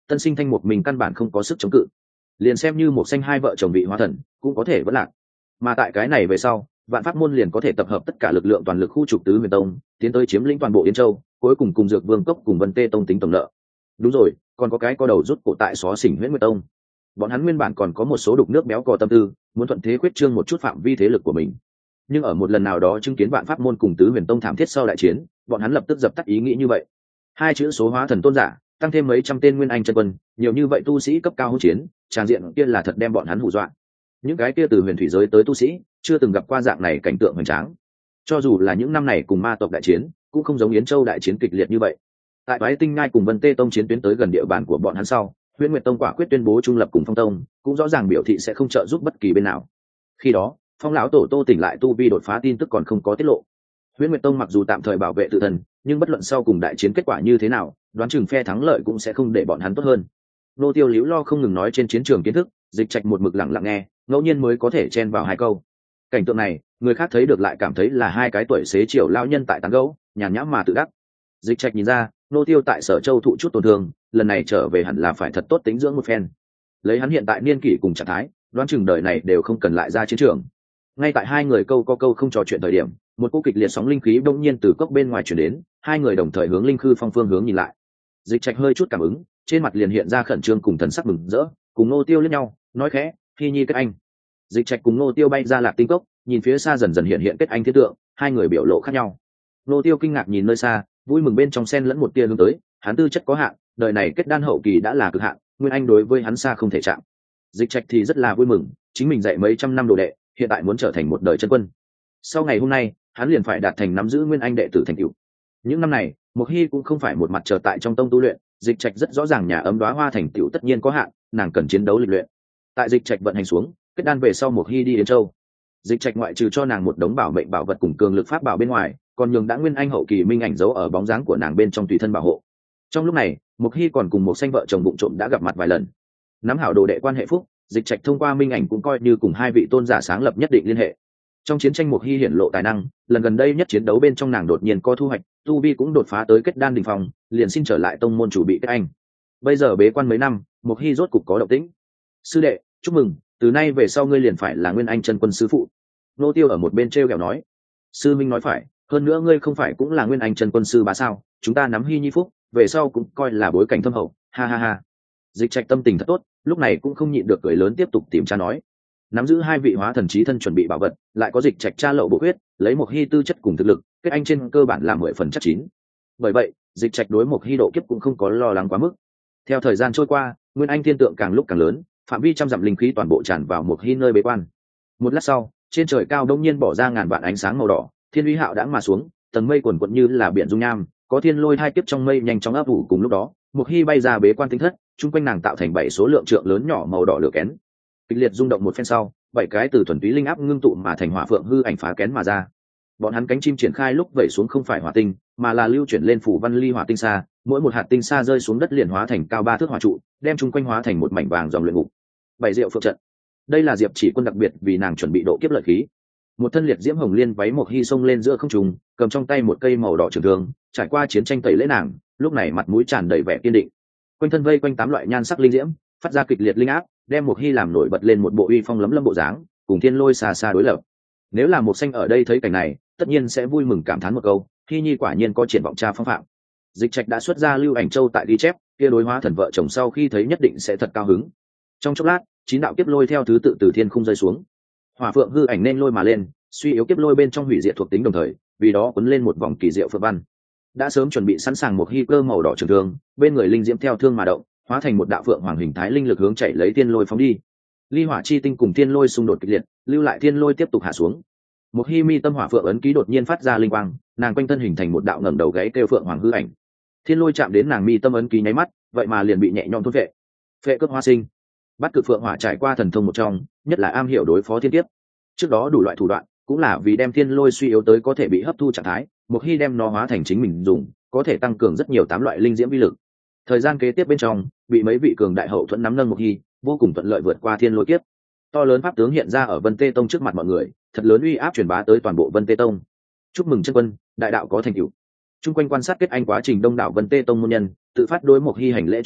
tân sinh thanh một mình căn bản không có sức chống cự, liền xem như một xanh hai vợ chồng bị hóa thần cũng có thể vẫn lạc. Mà tại cái này về sau, vạn pháp môn liền có thể tập hợp tất cả lực lượng toàn lực khu trục tứ huyền tông, tiến tới chiếm lĩnh toàn bộ Yên Châu, cuối cùng cùng Dược Vương cốc cùng Vân Tê tông tính tổng nợ. Đúng rồi, còn có cái có đầu rút cổ tại xó xỉnh Huyễn Nguyệt tông. Bọn hắn nguyên bản còn có một số đục nước béo cò tâm tư, muốn thuận thế khuyết trương một chút phạm vi thế lực của mình. Nhưng ở một lần nào đó chứng kiến vạn pháp môn cùng tứ huyền tông thảm thiết sau đại chiến, bọn hắn lập tức dập tắt ý nghĩ như vậy. Hai chữ số hóa thần tôn giả, tăng thêm mấy trăm tên nguyên anh chân quân, nhiều như vậy tu sĩ cấp cao hỗn chiến, tràng diện kia là thật đem bọn hắn hù dọa. Những cái kia từ huyền thủy giới tới tu sĩ, chưa từng gặp qua dạng này cảnh tượng hoành tráng. Cho dù là những năm này cùng ma tộc đại chiến, cũng không giống Yến Châu đại chiến kịch liệt như vậy. Tại Toái Tinh Ngai cùng Vân Tê tông chiến tuyến tới gần địa bàn của bọn hắn sau, Huyễn Nguyệt tông quả quyết tuyên bố trung lập cùng Phong tông, cũng rõ ràng biểu thị sẽ không trợ giúp bất kỳ bên nào. Khi đó, Phong lão tổ Tô tỉnh lại tu vi đột phá tin tức còn không có tiết lộ. Huyễn Nguyệt tông mặc dù tạm thời bảo vệ tự thân, nhưng bất luận sau cùng đại chiến kết quả như thế nào, đoán chừng phe thắng lợi cũng sẽ không để bọn hắn tốt hơn. Nô Tiêu Liễu Lo không ngừng nói trên chiến trường kiến thức, Dịch Trạch một mực lặng lặng nghe, ngẫu nhiên mới có thể chen vào hai câu. Cảnh tượng này, người khác thấy được lại cảm thấy là hai cái tuổi xế chiều lao nhân tại tán gẫu, nhàn nhã mà tự đắc. Dịch Trạch nhìn ra, Nô Tiêu tại Sở Châu thụ chút tổn thương, lần này trở về hẳn là phải thật tốt tính dưỡng một phen. Lấy hắn hiện tại niên kỷ cùng trạng thái, đoán chừng đời này đều không cần lại ra chiến trường. Ngay tại hai người câu có câu không trò chuyện thời điểm, một cú kịch liệt sóng linh khí bỗng nhiên từ cốc bên ngoài truyền đến, hai người đồng thời hướng linh khư phong phương hướng nhìn lại. Dịch Trạch hơi chút cảm ứng, trên mặt liền hiện ra khẩn trương cùng thần sắc mừng rỡ, cùng Nô Tiêu liếc nhau, nói khẽ, "Phi Nhi kết anh." Dịch Trạch cùng Nô Tiêu bay ra Lạc Tinh cốc, nhìn phía xa dần dần hiện hiện kết anh thiết tượng, hai người biểu lộ khác nhau. Nô Tiêu kinh ngạc nhìn nơi xa, vui mừng bên trong xen lẫn một tia hướng tới, hắn tư chất có hạn, đời này kết đan hậu kỳ đã là cực hạn, nguyên anh đối với hắn xa không thể chạm. Dịch Trạch thì rất là vui mừng, chính mình dạy mấy trăm năm đồ đệ, hiện tại muốn trở thành một đời chân quân. Sau ngày hôm nay, hắn liền phải đạt thành nắm giữ nguyên anh đệ tử thành tựu. Những năm này, Mộc Hi cũng không phải một mặt chờ tại trong tông tu luyện, Dịch Trạch rất rõ ràng nhà ấm đóa hoa thành tựu tất nhiên có hạn, nàng cần chiến đấu lịch luyện. Tại Dịch Trạch vận hành xuống, kết đan về sau Mộc Hi đi đến châu. Dịch Trạch ngoại trừ cho nàng một đống bảo mệnh bảo vật cùng cường lực pháp bảo bên ngoài, còn nhường đã nguyên anh hậu kỳ minh ảnh giấu ở bóng dáng của nàng bên trong tùy thân bảo hộ. Trong lúc này, Mộc Hi còn cùng một xanh vợ chồng bụng trộm đã gặp mặt vài lần. Nắm hảo đồ đệ quan hệ phúc, Dịch Trạch thông qua minh ảnh cũng coi như cùng hai vị tôn giả sáng lập nhất định liên hệ. Trong chiến tranh Mộc Hi hiển lộ tài năng, lần gần đây nhất chiến đấu bên trong nàng đột nhiên có thu hoạch, tu vi cũng đột phá tới kết đan đỉnh phong, liền xin trở lại tông môn chủ bị kết anh. Bây giờ bế quan mấy năm, Mộc Hi rốt cục có động tĩnh. "Sư đệ, chúc mừng, từ nay về sau ngươi liền phải là nguyên anh chân quân sư phụ." Nô Tiêu ở một bên treo kẹo nói. "Sư minh nói phải, hơn nữa ngươi không phải cũng là nguyên anh chân quân sư bá sao, chúng ta nắm Hi Nhi phúc, về sau cũng coi là bối cảnh thâm hậu, ha ha ha." Dịch Trạch tâm tình thật tốt, lúc này cũng không nhịn được cười lớn tiếp tục tìm cha nói. Nắm giữ hai vị hóa thần chí thân chuẩn bị bảo vật, lại có Dịch Trạch tra lậu bộ huyết, lấy một Hi tư chất cùng thực lực, kết anh trên cơ bản là mười phần chắc chín. Bởi vậy, Dịch Trạch đối một Hi độ kiếp cũng không có lo lắng quá mức. Theo thời gian trôi qua, nguyên anh thiên tượng càng lúc càng lớn, phạm vi trăm dặm linh khí toàn bộ tràn vào một Hi nơi bế quan. Một lát sau, trên trời cao đông nhiên bỏ ra ngàn vạn ánh sáng màu đỏ, thiên uy hạo đãng mà xuống, tầng mây quần quật như là biển dung nham, có thiên lôi hai kiếp trong mây nhanh chóng ấp ủ cùng lúc đó, một Hi bay ra bế quan tinh thất, chung quanh nàng tạo thành bảy số lượng trượng lớn nhỏ màu đỏ lửa kén. Kịch liệt rung động một phen sau, bảy cái từ thuần túy linh áp ngưng tụ mà thành hỏa phượng hư ảnh phá kén mà ra. Bọn hắn cánh chim triển khai lúc vẩy xuống không phải hỏa tinh, mà là lưu chuyển lên phủ văn ly hỏa tinh xa, mỗi một hạt tinh xa rơi xuống đất liền hóa thành cao ba thước hỏa trụ, đem chung quanh hóa thành một mảnh vàng dòng luyện ngục. Bảy diệu phượng trận. Đây là Diệp Chỉ Quân đặc biệt vì nàng chuẩn bị độ kiếp lợi khí. Một thân liệt diễm hồng liên váy một Hi xông lên giữa không trung, cầm trong tay một cây màu đỏ trường thương, trải qua chiến tranh tẩy lễ nàng, lúc này mặt mũi tràn đầy vẻ kiên định. Quanh thân vây quanh tám loại nhan sắc linh diễm, phát ra kịch liệt linh áp, đem một Hi làm nổi bật lên một bộ uy phong lấm lấm bộ dáng, cùng thiên lôi xa xa đối lập. Nếu là một xanh ở đây thấy cảnh này, tất nhiên sẽ vui mừng cảm thán một câu, Hi Nhi quả nhiên có triển vọng cha phong phạm. Dịch Trạch đã xuất ra lưu ảnh châu tại ghi chép, kia đối hóa thần vợ chồng sau khi thấy nhất định sẽ thật cao hứng. Trong chốc lát, chín đạo kiếp lôi theo thứ tự từ thiên khung rơi xuống. Hỏa phượng hư ảnh nên lôi mà lên, suy yếu kiếp lôi bên trong hủy diệt thuộc tính đồng thời, vì đó cuốn lên một vòng kỳ diệu phượng văn. Đã sớm chuẩn bị sẵn sàng một Hi cơ màu đỏ trường thương, bên người linh diễm theo thương mà động, hóa thành một đạo phượng hoàng hình thái linh lực hướng chạy lấy thiên lôi phóng đi. Ly hỏa chi tinh cùng thiên lôi xung đột kịch liệt, lưu lại thiên lôi tiếp tục hạ xuống. Một Hi mi tâm hỏa phượng ấn ký đột nhiên phát ra linh quang, nàng quanh thân hình thành một đạo ngẩng đầu gáy kêu phượng hoàng hư ảnh. Thiên lôi chạm đến nàng mi tâm ấn ký nháy mắt, vậy mà liền bị nhẹ nhõm thôn vệ. Phệ cướp hoa sinh. Bắt cực phượng hỏa trải qua thần thông một trong, nhất là am hiểu đối phó thiên kiếp. Trước đó đủ loại thủ đoạn, cũng là vì đem thiên lôi suy yếu tới có thể bị hấp thu trạng thái, một khi đem nó hóa thành chính mình dùng, có thể tăng cường rất nhiều tám loại linh diễm vi lực. Thời gian kế tiếp bên trong, bị mấy vị cường đại hậu thuẫn nắm nâng một Hi, vô cùng thuận lợi vượt qua thiên lôi kiếp. To lớn pháp tướng hiện ra ở Vân Tê Tông trước mặt mọi người, thật lớn uy áp truyền bá tới toàn bộ Vân Tê Tông. Chúc mừng chân quân, đại đạo có thành tựu. Trung quanh quan sát kết anh quá trình đông đảo Vân Tê Tông môn nhân, tự phát đối một Hi hành lễ chúc mừng,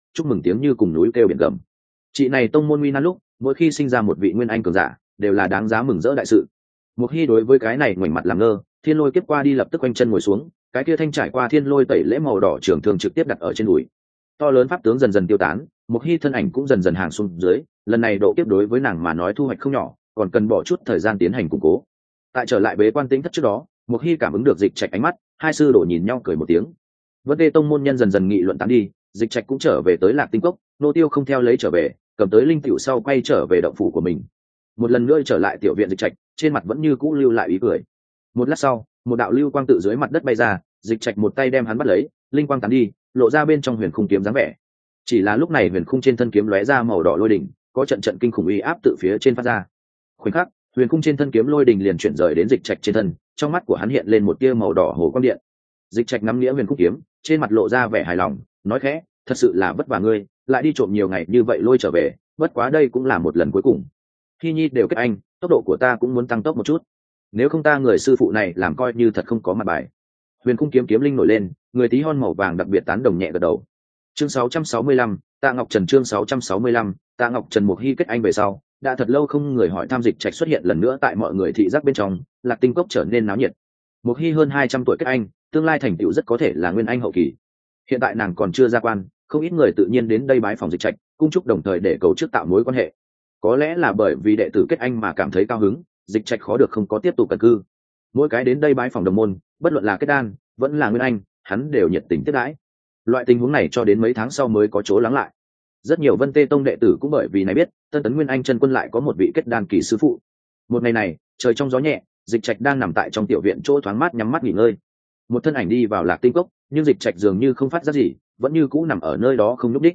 chúc mừng tiếng như cùng núi kêu biển gầm. Chị này tông môn nguy nan lúc, mỗi khi sinh ra một vị nguyên anh cường giả đều là đáng giá mừng rỡ đại sự. Một khi đối với cái này ngoảnh mặt làm ngơ, thiên lôi kiếp qua đi lập tức quanh chân ngồi xuống, cái kia thanh trải qua thiên lôi tẩy lễ màu đỏ trường thường trực tiếp đặt ở trên đùi. To lớn pháp tướng dần dần tiêu tán, một khi thân ảnh cũng dần dần hàng xuống dưới, lần này độ kiếp đối với nàng mà nói thu hoạch không nhỏ, còn cần bỏ chút thời gian tiến hành củng cố. Tại trở lại bế quan tĩnh thất trước đó, một khi cảm ứng được Dịch Trạch ánh mắt, hai sư đổ nhìn nhau cười một tiếng. Vân Tê tông môn nhân dần dần nghị luận tán đi, Dịch Trạch cũng trở về tới Lạc Tinh Cốc, nô tiêu không theo lấy trở về, cầm tới linh tiểu sau quay trở về động phủ của mình. Một lần nữa trở lại tiểu viện Dịch Trạch, trên mặt vẫn như cũ lưu lại ý cười. Một lát sau, một đạo lưu quang tự dưới mặt đất bay ra, Dịch Trạch một tay đem hắn bắt lấy, linh quang tán đi, lộ ra bên trong huyền khung kiếm dáng vẻ. Chỉ là lúc này huyền khung trên thân kiếm lóe ra màu đỏ lôi đỉnh, có trận trận kinh khủng uy áp tự phía trên phát ra. Khoảnh khắc, huyền khung trên thân kiếm lôi đỉnh liền chuyển rời đến Dịch Trạch trên thân, trong mắt của hắn hiện lên một tia màu đỏ hồ quang điện. Dịch Trạch nắm nghĩa huyền khung kiếm, trên mặt lộ ra vẻ hài lòng, nói khẽ, thật sự là vất vả ngươi, lại đi trộm nhiều ngày như vậy lôi trở về, bất quá đây cũng là một lần cuối cùng. Khi nhi đều kết anh, tốc độ của ta cũng muốn tăng tốc một chút, nếu không ta người sư phụ này làm coi như thật không có mặt bài. Huyền khung kiếm kiếm linh nổi lên, người tí hon màu vàng đặc biệt tán đồng nhẹ gật đầu. Chương sáu trăm sáu mươi lăm, Tạ Ngọc Trần chương sáu trăm sáu mươi lăm, Tạ Ngọc Trần một hy kết anh về sau, đã thật lâu không người hỏi tham Dịch Trạch xuất hiện lần nữa tại mọi người thị giác bên trong, Lạc Tinh Cốc trở nên náo nhiệt. Một hy hơn hai trăm tuổi kết anh, tương lai thành tựu rất có thể là nguyên anh hậu kỳ. Hiện tại nàng còn chưa ra quan, không ít người tự nhiên đến đây bái phòng Dịch Trạch, cung chúc đồng thời để cầu trước tạo mối quan hệ. Có lẽ là bởi vì đệ tử kết anh mà cảm thấy cao hứng, Dịch Trạch khó được không có tiếp tục cận cư. Mỗi cái đến đây bái phòng đồng môn, bất luận là kết đan, vẫn là nguyên anh, hắn đều nhiệt tình tiếp đãi. Loại tình huống này cho đến mấy tháng sau mới có chỗ lắng lại. Rất nhiều Vân Tê tông đệ tử cũng bởi vì này biết, Tân Tấn Nguyên Anh chân quân lại có một vị kết đan kỳ sư phụ. Một ngày này, trời trong gió nhẹ, Dịch Trạch đang nằm tại trong tiểu viện chỗ thoáng mát nhắm mắt nghỉ ngơi. Một thân ảnh đi vào Lạc Tinh Cốc, nhưng Dịch Trạch dường như không phát ra gì, vẫn như cũ nằm ở nơi đó không nhúc nhích.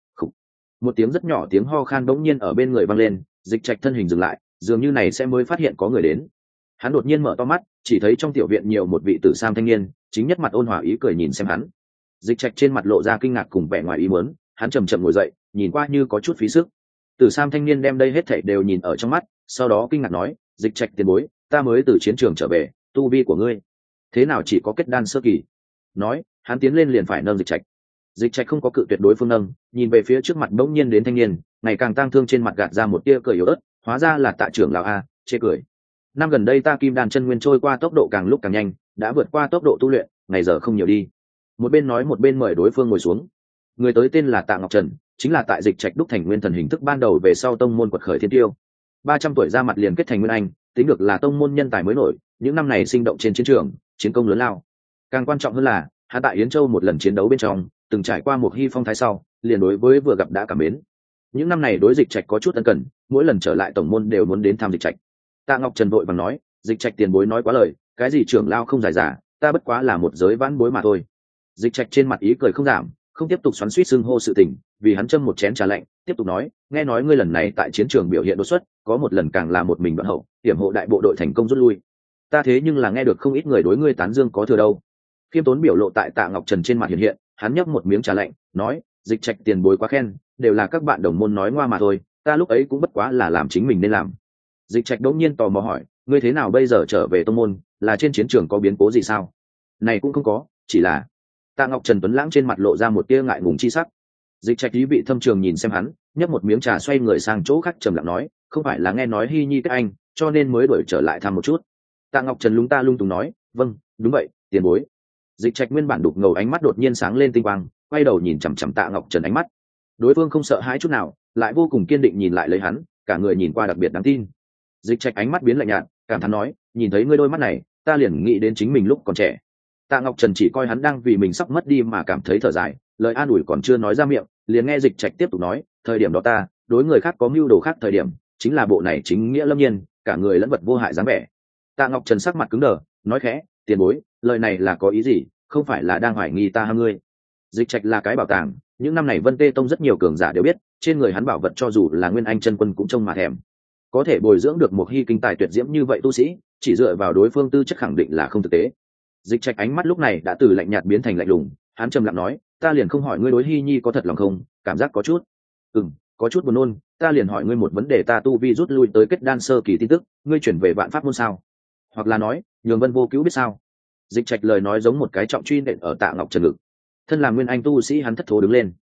Một tiếng rất nhỏ tiếng ho khan bỗng nhiên ở bên người vang lên, Dịch Trạch thân hình dừng lại, dường như này sẽ mới phát hiện có người đến. Hắn đột nhiên mở to mắt, chỉ thấy trong tiểu viện nhiều một vị tử sam thanh niên, chính nhất mặt ôn hòa ý cười nhìn xem hắn. Dịch Trạch trên mặt lộ ra kinh ngạc cùng vẻ ngoài ý muốn, hắn chậm chậm ngồi dậy, nhìn qua như có chút phí sức. Tử sam thanh niên đem đây hết thảy đều nhìn ở trong mắt, sau đó kinh ngạc nói, Dịch Trạch tiền bối, ta mới từ chiến trường trở về, tu vi của ngươi thế nào chỉ có kết đan sơ kỳ? Nói, hắn tiến lên liền phải nâng Dịch Trạch. Dịch Trạch không có cự tuyệt đối phương nâng, nhìn về phía trước mặt bỗng nhiên đến thanh niên, ngày càng tang thương trên mặt gạt ra một tia cười yếu ớt, hóa ra là Tạ trưởng lão a, chê cười. Năm gần đây ta kim đan chân nguyên trôi qua tốc độ càng lúc càng nhanh, đã vượt qua tốc độ tu luyện, ngày giờ không nhiều đi. Một bên nói một bên mời đối phương ngồi xuống. Người tới tên là Tạ Ngọc Trần, chính là tại Dịch Trạch đúc thành nguyên thần hình thức ban đầu về sau tông môn quật khởi thiên tiêu. Ba trăm tuổi ra mặt liền kết thành nguyên anh, tính được là tông môn nhân tài mới nổi, những năm này sinh động trên chiến trường, chiến công lớn lao. Càng quan trọng hơn là, hắn tại Yến Châu một lần chiến đấu bên trong, từng trải qua một hy phong thái sau, liền đối với vừa gặp đã cảm mến. Những năm này đối Dịch Trạch có chút ân cần, mỗi lần trở lại tổng môn đều muốn đến thăm Dịch Trạch. Tạ Ngọc Trần vội vàng nói, Dịch Trạch tiền bối nói quá lời, cái gì trưởng lao không dài giả, ta bất quá là một giới vãn bối mà thôi. Dịch Trạch trên mặt ý cười không giảm, không tiếp tục xoắn xuýt xưng hô sự tình, vì hắn châm một chén trà lạnh, tiếp tục nói, nghe nói ngươi lần này tại chiến trường biểu hiện đột xuất, có một lần càng là một mình đoạn hậu, hiểm hộ đại bộ đội thành công rút lui. Ta thế nhưng là nghe được không ít người đối ngươi tán dương có thừa đâu. Khiêm tốn biểu lộ tại Tạ Ngọc Trần trên mặt hiện hiện, hắn nhấp một miếng trà lạnh, nói, Dịch Trạch tiền bối quá khen, đều là các bạn đồng môn nói ngoa mà thôi, ta lúc ấy cũng bất quá là làm chính mình nên làm. Dịch Trạch đống nhiên tò mò hỏi, ngươi thế nào bây giờ trở về tông môn, là trên chiến trường có biến cố gì sao? Này cũng không có, chỉ là Tạ Ngọc Trần tuấn lãng trên mặt lộ ra một tia ngại ngùng chi sắc. Dịch Trạch ý vị thâm trường nhìn xem hắn, nhấp một miếng trà xoay người sang chỗ khác trầm lặng nói, không phải là nghe nói Hy Nhi kết anh, cho nên mới đuổi trở lại thăm một chút. Tạ Ngọc Trần lúng ta lung túng nói, vâng, đúng vậy, tiền bối. Dịch Trạch nguyên bản đục ngầu ánh mắt đột nhiên sáng lên tinh quang, quay đầu nhìn chằm chằm Tạ Ngọc Trần ánh mắt. Đối phương không sợ hãi chút nào, lại vô cùng kiên định nhìn lại lấy hắn, cả người nhìn qua đặc biệt đáng tin. Dịch Trạch ánh mắt biến lạnh nhạt, cảm thán nói, nhìn thấy ngươi đôi mắt này, ta liền nghĩ đến chính mình lúc còn trẻ. Tạ Ngọc Trần chỉ coi hắn đang vì mình sắp mất đi mà cảm thấy thở dài, lời an ủi còn chưa nói ra miệng, liền nghe Dịch Trạch tiếp tục nói, thời điểm đó ta, đối người khác có mưu đồ khác thời điểm, chính là bộ này chính nghĩa lâm nhiên, cả người lẫn vật vô hại dáng vẻ. Tạ Ngọc Trần sắc mặt cứng đờ, nói khẽ, tiền bối, lời này là có ý gì, không phải là đang hoài nghi ta ham ngươi. Dịch Trạch là cái bảo tàng, những năm này Vân Tê tông rất nhiều cường giả đều biết, trên người hắn bảo vật cho dù là nguyên anh chân quân cũng trông mà thèm. Có thể bồi dưỡng được một hy kinh tài tuyệt diễm như vậy tu sĩ, chỉ dựa vào đối phương tư chất khẳng định là không thực tế. Dịch Trạch ánh mắt lúc này đã từ lạnh nhạt biến thành lạnh lùng, hắn trầm lặng nói, ta liền không hỏi ngươi đối Hy Nhi có thật lòng không, cảm giác có chút, ừm, có chút buồn nôn, ta liền hỏi ngươi một vấn đề, ta tu vi rút lui tới kết đan sơ kỳ tin tức, ngươi chuyển về vạn pháp môn sao? Hoặc là nói, nhường Vân Vô Cứu biết sao? Dịch Trạch lời nói giống một cái trọng truy nện ở Tạ Ngọc Trần ngực. Thân là nguyên anh tu sĩ hắn thất thố đứng lên.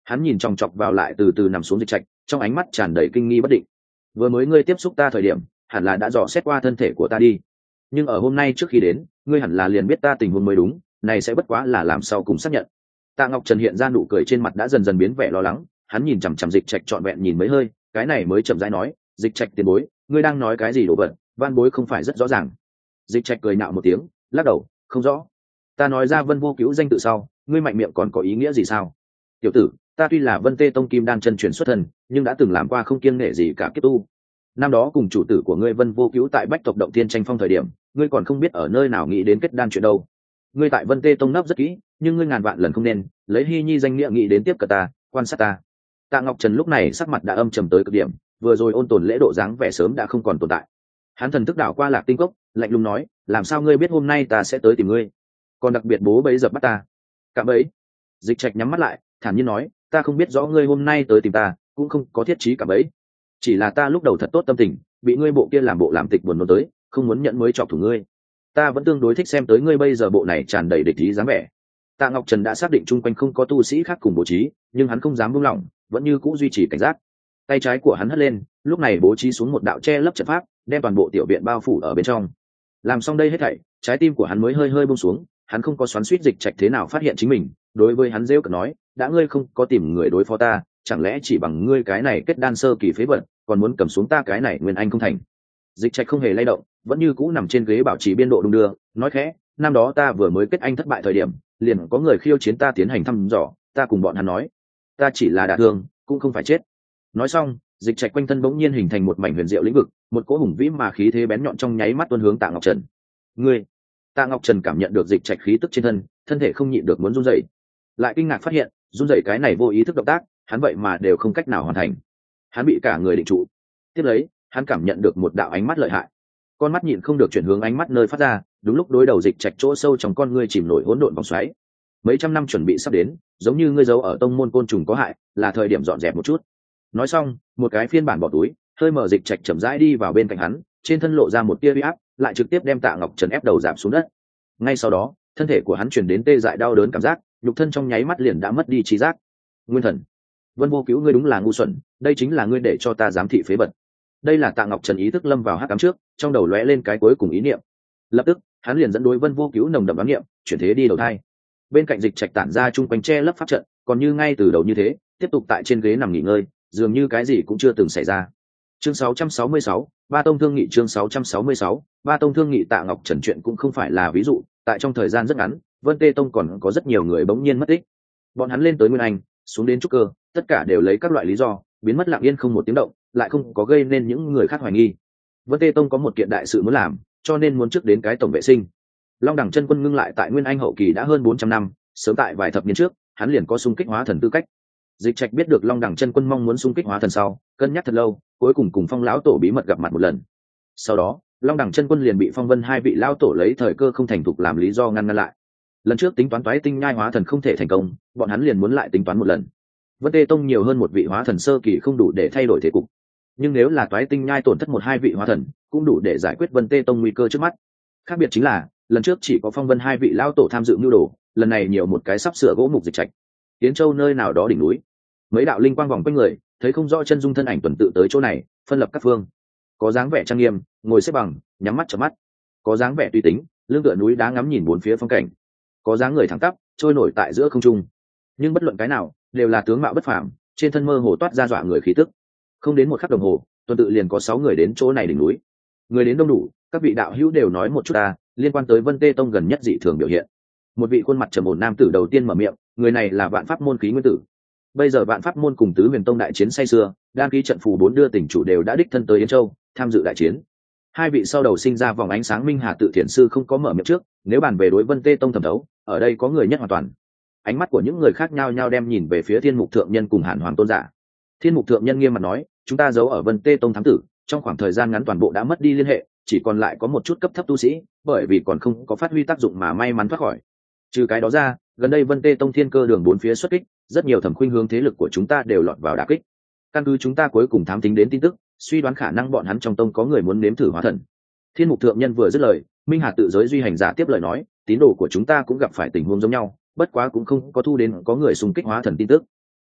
Hắn nhìn chòng chọc vào lại từ từ nằm xuống Dịch Trạch, trong ánh mắt tràn đầy kinh nghi bất định. Vừa mới ngươi tiếp xúc ta thời điểm hẳn là đã dò xét qua thân thể của ta đi, nhưng ở hôm nay trước khi đến ngươi hẳn là liền biết ta tình huống mới đúng, này sẽ bất quá là làm sau cùng xác nhận. Tạ Ngọc Trần hiện ra nụ cười trên mặt đã dần dần biến vẻ lo lắng, hắn nhìn chằm chằm Dịch Trạch trọn vẹn nhìn mấy hơi, cái này mới chậm rãi nói, Dịch Trạch tiền bối, ngươi đang nói cái gì đồ vật, van bối không phải rất rõ ràng. Dịch Trạch cười nạo một tiếng, lắc đầu, không rõ. Ta nói ra Vân Vô Cứu danh tự sau, ngươi mạnh miệng còn có ý nghĩa gì sao? Tiểu tử, ta tuy là Vân Tê Tông Kim Đan chân truyền xuất thân, nhưng đã từng làm qua không kiêng nể gì cả kiếp tu. Năm đó cùng chủ tử của ngươi Vân Vô Cứu tại Bách tộc động tiên tranh phong thời điểm, ngươi còn không biết ở nơi nào nghĩ đến kết đan chuyện đâu. Ngươi tại Vân Tê Tông nấp rất kỹ, nhưng ngươi ngàn vạn lần không nên lấy Hy Nhi danh nghĩa nghĩ đến tiếp cận ta, quan sát ta. Tạ Ngọc Trần lúc này sắc mặt đã âm trầm tới cực điểm, vừa rồi ôn tồn lễ độ dáng vẻ sớm đã không còn tồn tại. Hắn thần thức đảo qua Lạc Tinh Cốc, lạnh lùng nói, làm sao ngươi biết hôm nay ta sẽ tới tìm ngươi, còn đặc biệt bố bấy dập bắt ta? Cạm bẫy? Dịch Trạch nhắm mắt lại, thản nhiên nói, ta không biết rõ ngươi hôm nay tới tìm ta, cũng không có thiết trí cạm bẫy, chỉ là ta lúc đầu thật tốt tâm tình, bị ngươi bộ kia làm bộ làm tịch buồn nôn tới, không muốn nhận mới chọc thủ ngươi. Ta vẫn tương đối thích xem tới ngươi bây giờ bộ này tràn đầy địch ý dáng vẻ. Tạ Ngọc Trần đã xác định chung quanh không có tu sĩ khác cùng bố trí, nhưng hắn không dám buông lỏng, vẫn như cũ duy trì cảnh giác. Tay trái của hắn hất lên, lúc này bố trí xuống một đạo che lấp trận pháp, đem toàn bộ tiểu viện bao phủ ở bên trong. Làm xong đây hết thảy, trái tim của hắn mới hơi hơi buông xuống, hắn không có xoắn xuýt Dịch Trạch thế nào phát hiện chính mình, đối với hắn rêu cợt nói, đã ngươi không có tìm người đối phó ta, chẳng lẽ chỉ bằng ngươi cái này kết đan sơ kỳ phế vật, còn muốn cầm xuống ta cái này nguyên anh không thành? Dịch Trạch không hề lay động, vẫn như cũ nằm trên ghế bảo trì biên độ đung đưa, nói khẽ, năm đó ta vừa mới kết anh thất bại thời điểm, liền có người khiêu chiến ta tiến hành thăm dò, ta cùng bọn hắn nói, ta chỉ là đả thương, cũng không phải chết. Nói xong, Dịch Trạch quanh thân bỗng nhiên hình thành một mảnh huyền diệu lĩnh vực, một cỗ hùng vĩ mà khí thế bén nhọn trong nháy mắt tuôn hướng Tạ Ngọc Trần. Ngươi? Tạ Ngọc Trần cảm nhận được Dịch Trạch khí tức trên thân, thân thể không nhịn được muốn run rẩy, lại kinh ngạc phát hiện, run rẩy cái này vô ý thức động tác, hắn vậy mà đều không cách nào hoàn thành. Hắn bị cả người định trụ. Tiếp lấy, hắn cảm nhận được một đạo ánh mắt lợi hại, con mắt nhịn không được chuyển hướng ánh mắt nơi phát ra, đúng lúc đối đầu Dịch Trạch chỗ sâu trong con ngươi chìm nổi hỗn độn vòng xoáy. Mấy trăm năm chuẩn bị sắp đến, giống như ngươi giấu ở tông môn côn trùng có hại, là thời điểm dọn dẹp một chút. Nói xong, một cái phiên bản bỏ túi, hơi mở Dịch Trạch chậm rãi đi vào bên cạnh hắn, trên thân lộ ra một tia uy áp, lại trực tiếp đem Tạ Ngọc Trần ép đầu giảm xuống đất. Ngay sau đó, thân thể của hắn truyền đến tê dại đau đớn cảm giác, nhục thân trong nháy mắt liền đã mất đi trí giác. Nguyên Thần, Vân Vô Cứu, ngươi đúng là ngu xuẩn, đây chính là ngươi để cho ta giám thị phế vật. Đây là Tạ Ngọc Trần ý thức lâm vào hắc ám trước, trong đầu lóe lên cái cuối cùng ý niệm. Lập tức, hắn liền dẫn đối Vân Vô Cứu nồng đậm ám niệm, chuyển thế đi đầu thai. Bên cạnh Dịch Trạch tản ra chung quanh che lấp pháp trận, còn như ngay từ đầu như thế, tiếp tục tại trên ghế nằm nghỉ ngơi, dường như cái gì cũng chưa từng xảy ra. Chương sáu trăm sáu mươi sáu, Ba Tông Thương Nghị. Chương sáu trăm sáu mươi sáu, Ba Tông Thương Nghị. Tạ Ngọc Trần chuyện cũng không phải là ví dụ, tại trong thời gian rất ngắn, Vân Tê Tông còn có rất nhiều người bỗng nhiên mất tích. Bọn hắn lên tới Nguyên Anh, xuống đến trúc cơ, tất cả đều lấy các loại lý do biến mất lặng yên không một tiếng động, lại không có gây nên những người khác hoài nghi. Vân Tê Tông có một kiện đại sự muốn làm, cho nên muốn trước đến cái tổng vệ sinh. Long Đẳng chân quân ngưng lại tại Nguyên Anh hậu kỳ đã hơn bốn trăm năm, sớm tại vài thập niên trước, hắn liền có xung kích hóa thần tư cách. Dịch Trạch biết được Long Đẳng chân quân mong muốn xung kích hóa thần sau, cân nhắc thật lâu, cuối cùng cùng Phong lão tổ bí mật gặp mặt một lần. Sau đó, Long Đẳng chân quân liền bị Phong Vân hai vị lão tổ lấy thời cơ không thành thục làm lý do ngăn ngăn lại. Lần trước tính toán toái tinh nhai hóa thần không thể thành công, bọn hắn liền muốn lại tính toán một lần. Vân Tê Tông nhiều hơn một vị hóa thần sơ kỳ không đủ để thay đổi thế cục, nhưng nếu là toái tinh nhai tổn thất một hai vị hóa thần, cũng đủ để giải quyết Vân Tê Tông nguy cơ trước mắt. Khác biệt chính là, lần trước chỉ có Phong Vân hai vị lão tổ tham dự mưu đồ, lần này nhiều một cái sắp sửa gỗ mục Dịch Trạch. Tiến Châu nơi nào đó đỉnh núi, mấy đạo linh quang vòng quanh người, thấy không rõ chân dung thân ảnh tuần tự tới chỗ này, phân lập các phương. Có dáng vẻ trang nghiêm, ngồi xếp bằng, nhắm mắt chớp mắt; có dáng vẻ tùy tính, lưng tựa núi đá ngắm nhìn bốn phía phong cảnh; có dáng người thẳng tắp, trôi nổi tại giữa không trung. Nhưng bất luận cái nào, đều là tướng mạo bất phàm, trên thân mơ hồ toát ra dọa người khí tức. Không đến một khắc đồng hồ, tuần tự liền có sáu người đến chỗ này đỉnh núi. Người đến đông đủ, các vị đạo hữu đều nói một chút ta, liên quan tới Vân Tê Tông gần nhất dị thường biểu hiện. Một vị khuôn mặt trầm ổn nam tử đầu tiên mở miệng, người này là Vạn Pháp môn Khí Nguyên Tử. Bây giờ Vạn Pháp môn cùng Tứ Huyền Tông đại chiến say sưa, đan ký trận phù bốn đưa tỉnh chủ đều đã đích thân tới Yến Châu tham dự đại chiến. Hai vị sau đầu sinh ra vòng ánh sáng Minh Hà Tự Thiền sư không có mở miệng trước, nếu bàn về đối Vân Tê Tông thẩm đấu, ở đây có người nhất hoàn toàn. Ánh mắt của những người khác nhau nhau đem nhìn về phía Thiên Mục Thượng Nhân cùng Hàn Hoàng Tôn giả. Thiên Mục Thượng Nhân nghiêm mặt nói, chúng ta giấu ở Vân Tê Tông thám tử, trong khoảng thời gian ngắn toàn bộ đã mất đi liên hệ, chỉ còn lại có một chút cấp thấp tu sĩ, bởi vì còn không có phát huy tác dụng mà may mắn thoát khỏi. Trừ cái đó ra, gần đây Vân Tê Tông thiên cơ đường bốn phía xuất kích, rất nhiều thẩm khuynh hướng thế lực của chúng ta đều lọt vào đả kích. Căn cứ chúng ta cuối cùng thám tính đến tin tức, suy đoán khả năng bọn hắn trong tông có người muốn nếm thử hóa thần. Thiên Mục Thượng Nhân vừa dứt lời, Minh Hà Tự Giới duy hành giả tiếp lời nói, tín đồ của chúng ta cũng gặp phải tình huống giống nhau, bất quá cũng không có thu đến có người xung kích hóa thần tin tức.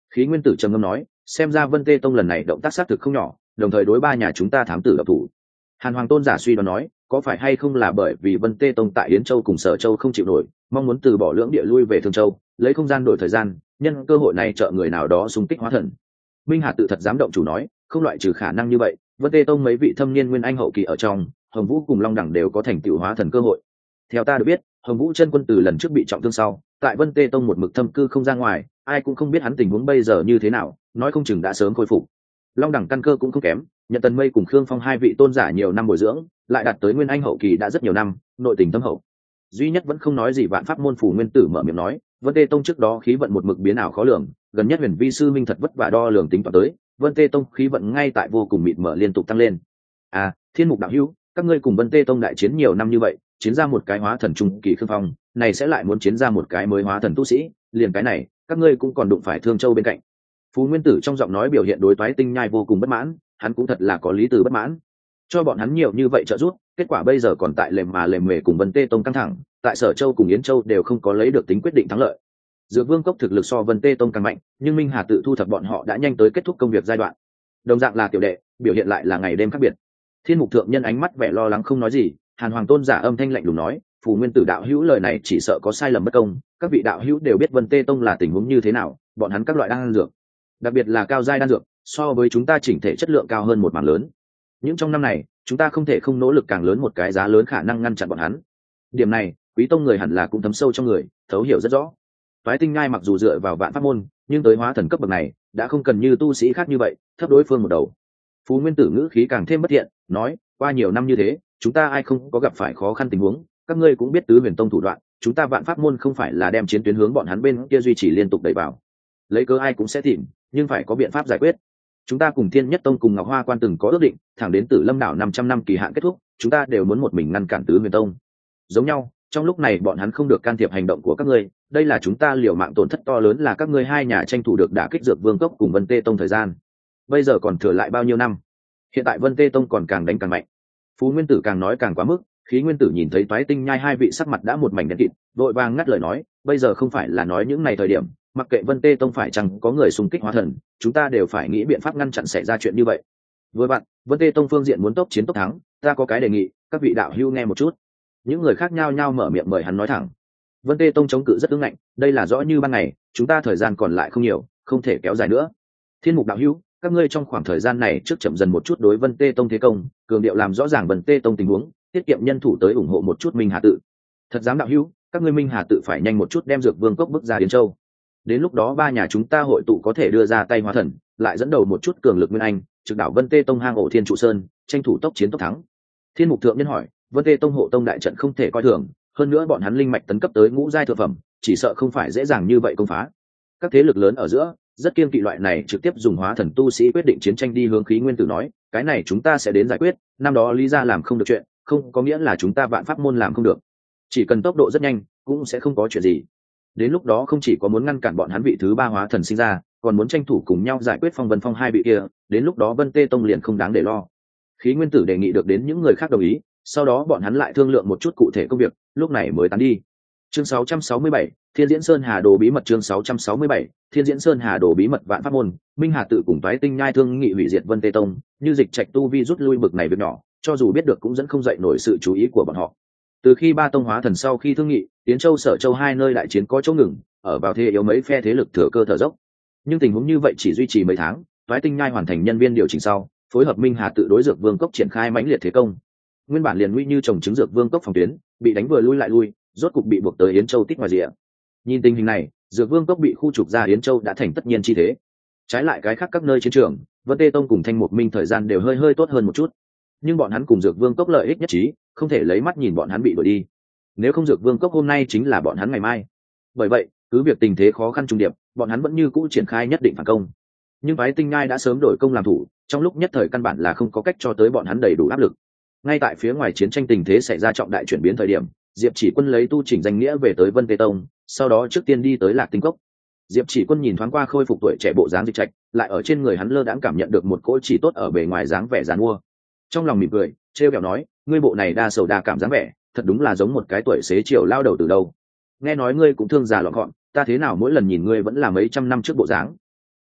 Khí Nguyên Tử trầm ngâm nói, xem ra Vân Tê Tông lần này động tác xác thực không nhỏ, đồng thời đối ba nhà chúng ta thám tử độc thủ. Hàn Hoàng Tôn giả suy đoán nói, có phải hay không là bởi vì Vân Tê Tông tại Yến Châu cùng Sở Châu không chịu nổi, mong muốn từ bỏ lưỡng địa lui về Thương Châu, lấy không gian đổi thời gian, nhân cơ hội này trợ người nào đó xung kích hóa thần. Minh Hà tự thật dám động chủ nói, không loại trừ khả năng như vậy, Vân Tê Tông mấy vị thâm niên nguyên anh hậu kỳ ở trong, Hồng Vũ cùng Long Đẳng đều có thành tựu hóa thần cơ hội. Theo ta được biết, Hồng Vũ chân quân từ lần trước bị trọng thương sau, tại Vân Tê Tông một mực thâm cư không ra ngoài, ai cũng không biết hắn tình huống bây giờ như thế nào, nói không chừng đã sớm khôi phục. Long Đẳng căn cơ cũng không kém, nhận Tần Mây cùng Khương Phong hai vị tôn giả nhiều năm bồi dưỡng, lại đạt tới nguyên anh hậu kỳ đã rất nhiều năm, nội tình thâm hậu. Duy nhất vẫn không nói gì Vạn Pháp môn Phủ Nguyên Tử mở miệng nói, Vân Tê Tông trước đó khí vận một mực biến ảo khó lường, gần nhất Huyền Vi sư minh thật vất vả đo lường tính toán tới, Vân Tê Tông khí vận ngay tại vô cùng mịt mở liên tục tăng lên. À, Thiên Mục đạo hữu, các ngươi cùng Vân Tê Tông đại chiến nhiều năm như vậy, chiến ra một cái hóa thần trung kỳ Khương Phong, này sẽ lại muốn chiến ra một cái mới hóa thần tu sĩ, liền cái này, các ngươi cũng còn đụng phải Thương Châu bên cạnh. Phú Nguyên Tử trong giọng nói biểu hiện đối toái tinh nhai vô cùng bất mãn, hắn cũng thật là có lý từ bất mãn. Cho bọn hắn nhiều như vậy trợ giúp, kết quả bây giờ còn tại lềm mà lềm mề cùng Vân Tê Tông căng thẳng, tại Sở Châu cùng Yến Châu đều không có lấy được tính quyết định thắng lợi. Dược Vương cốc thực lực so Vân Tê Tông càng mạnh, nhưng Minh Hà tự thu thập bọn họ đã nhanh tới kết thúc công việc giai đoạn. Đồng dạng là tiểu đệ, biểu hiện lại là ngày đêm khác biệt. Thiên Mục thượng nhân ánh mắt vẻ lo lắng không nói gì, Hàn Hoàng Tôn giả âm thanh lạnh lùng nói, Phù Nguyên Tử đạo hữu lời này chỉ sợ có sai lầm bất công, các vị đạo hữu đều biết Vân Tê Tông là tình huống như thế nào, bọn hắn các loại đan dược, đặc biệt là cao giai đan dược, so với chúng ta chỉnh thể chất lượng cao hơn một mảng lớn. Những trong năm này, chúng ta không thể không nỗ lực càng lớn một cái giá lớn khả năng ngăn chặn bọn hắn. Điểm này, Quý Tông người hẳn là cũng thấm sâu trong người, thấu hiểu rất rõ. Toái Tinh Nhai mặc dù dựa vào Vạn Pháp môn, nhưng tới hóa thần cấp bậc này, đã không cần như tu sĩ khác như vậy, thấp đối phương một đầu. Phú Nguyên Tử ngữ khí càng thêm bất thiện, nói, qua nhiều năm như thế, chúng ta ai không có gặp phải khó khăn tình huống, các ngươi cũng biết Tứ Huyền Tông thủ đoạn, chúng ta Vạn Pháp môn không phải là đem chiến tuyến hướng bọn hắn bên kia duy trì liên tục đẩy vào. Lấy cớ ai cũng sẽ tìm, nhưng phải có biện pháp giải quyết. Chúng ta cùng Thiên Nhất Tông cùng Ngọc Hoa Quan từng có ước định, thẳng đến Tử Lâm đảo năm trăm năm kỳ hạn kết thúc, chúng ta đều muốn một mình ngăn cản Tứ Huyền Tông. Giống nhau, trong lúc này bọn hắn không được can thiệp hành động của các ngươi, đây là chúng ta liều mạng tổn thất to lớn là các ngươi hai nhà tranh thủ được đả kích Dược Vương cốc cùng Vân Tê Tông thời gian. Bây giờ còn thừa lại bao nhiêu năm? Hiện tại Vân Tê Tông còn càng đánh càng mạnh. Phú Nguyên Tử càng nói càng quá mức, Khí Nguyên Tử nhìn thấy Toái Tinh Nhai hai vị sắc mặt đã một mảnh đen kịt, vội vàng ngắt lời nói, bây giờ không phải là nói những này thời điểm, mặc kệ Vân Tê Tông phải chăng có người xung kích hóa thần, chúng ta đều phải nghĩ biện pháp ngăn chặn xảy ra chuyện như vậy. Với bạn, Vân Tê Tông phương diện muốn tốc chiến tốc thắng, ta có cái đề nghị, các vị đạo hữu nghe một chút. Những người khác nhao nhao mở miệng mời hắn nói thẳng. Vân Tê Tông chống cự rất ứng ngạnh, đây là rõ như ban ngày, chúng ta thời gian còn lại không nhiều, không thể kéo dài nữa. Thiên Mục đạo hữu, các ngươi trong khoảng thời gian này trước chậm dần một chút đối Vân Tê Tông thế công, cường điệu làm rõ ràng Vân Tê Tông tình huống, tiết kiệm nhân thủ tới ủng hộ một chút Minh Hà tự. Thật dám đạo hữu, các ngươi Minh Hà tự phải nhanh một chút đem Dược Vương cốc bước ra Yến Châu. Đến lúc đó ba nhà chúng ta hội tụ có thể đưa ra tay hóa thần, lại dẫn đầu một chút cường lực nguyên anh, trực đảo Vân Tê Tông hang ổ Thiên Trụ Sơn, tranh thủ tốc chiến tốc thắng. Thiên Mục thượng nhân hỏi, Vân Tê Tông hộ tông đại trận không thể coi thường, hơn nữa bọn hắn linh mạch tấn cấp tới ngũ giai thượng phẩm, chỉ sợ không phải dễ dàng như vậy công phá. Các thế lực lớn ở giữa rất kiên kỵ loại này trực tiếp dùng hóa thần tu sĩ quyết định chiến tranh đi hướng. Khí Nguyên Tử nói, cái này chúng ta sẽ đến giải quyết, năm đó Lý gia làm không được chuyện, không có nghĩa là chúng ta Vạn Pháp môn làm không được. Chỉ cần tốc độ rất nhanh, cũng sẽ không có chuyện gì. Đến lúc đó không chỉ có muốn ngăn cản bọn hắn vị thứ ba hóa thần sinh ra, còn muốn tranh thủ cùng nhau giải quyết Phong Vân Phong hai vị kia, đến lúc đó Vân Tê Tông liền không đáng để lo. Khí Nguyên Tử đề nghị được đến những người khác đồng ý, sau đó bọn hắn lại thương lượng một chút cụ thể công việc, lúc này mới tán đi. Chương sáu trăm sáu mươi bảy, Thiên Diễn Sơn Hà Đồ bí mật. Chương sáu trăm sáu mươi bảy, Thiên Diễn Sơn Hà Đồ bí mật. Vạn Pháp môn, Minh Hà tự cùng Toái Tinh Nhai thương nghị hủy diệt Vân Tê Tông, như dịch trạch tu vi rút lui bực này việc nhỏ, cho dù biết được cũng dẫn không dậy nổi sự chú ý của bọn họ. Từ khi ba tông hóa thần sau khi thương nghị, Tiến Châu Sở Châu hai nơi đại chiến có chỗ ngừng, ở vào thế yếu mấy phe thế lực thừa cơ thở dốc. Nhưng tình huống như vậy chỉ duy trì mấy tháng, Toái Tinh Nhai hoàn thành nhân viên điều chỉnh sau, phối hợp Minh Hà tự đối Dược Vương cốc triển khai mãnh liệt thế công. Nguyên bản liền nguy như trồng trứng Dược Vương cốc phòng tuyến, bị đánh vừa lui lại lui, rốt cục bị buộc tới Yến Châu tích ngoài rìa. Nhìn tình hình này, Dược Vương cốc bị khu trục ra Yến Châu đã thành tất nhiên chi thế. Trái lại cái khác các nơi chiến trường, Vân Tê Tông cùng Thanh Mục Minh thời gian đều hơi hơi tốt hơn một chút. Nhưng bọn hắn cùng Dược Vương cốc lợi ích nhất trí, không thể lấy mắt nhìn bọn hắn bị đuổi đi. Nếu không Dược Vương cốc hôm nay chính là bọn hắn ngày mai. Bởi vậy, cứ việc tình thế khó khăn trùng điệp, bọn hắn vẫn như cũ triển khai nhất định phản công. Nhưng Phái Tinh Nhai đã sớm đổi công làm thủ, trong lúc nhất thời căn bản là không có cách cho tới bọn hắn đầy đủ áp lực. Ngay tại phía ngoài chiến tranh tình thế xảy ra trọng đại chuyển biến thời điểm, Diệp Chỉ Quân lấy tu chỉnh danh nghĩa về tới Vân Tê Tông, sau đó trước tiên đi tới Lạc Tinh Cốc. Diệp Chỉ Quân nhìn thoáng qua khôi phục tuổi trẻ bộ dáng Dịch Trạch, lại ở trên người hắn lơ đãng cảm nhận được một cỗ chỉ tốt ở bề ngoài dáng vẻ giàn mua. Trong lòng mỉm cười, trêu ghẹo nói, ngươi bộ này đa sầu đa cảm dáng vẻ, thật đúng là giống một cái tuổi xế chiều lao đầu từ đâu. Nghe nói ngươi cũng thương già lọn gọn, ta thế nào mỗi lần nhìn ngươi vẫn là mấy trăm năm trước bộ dáng.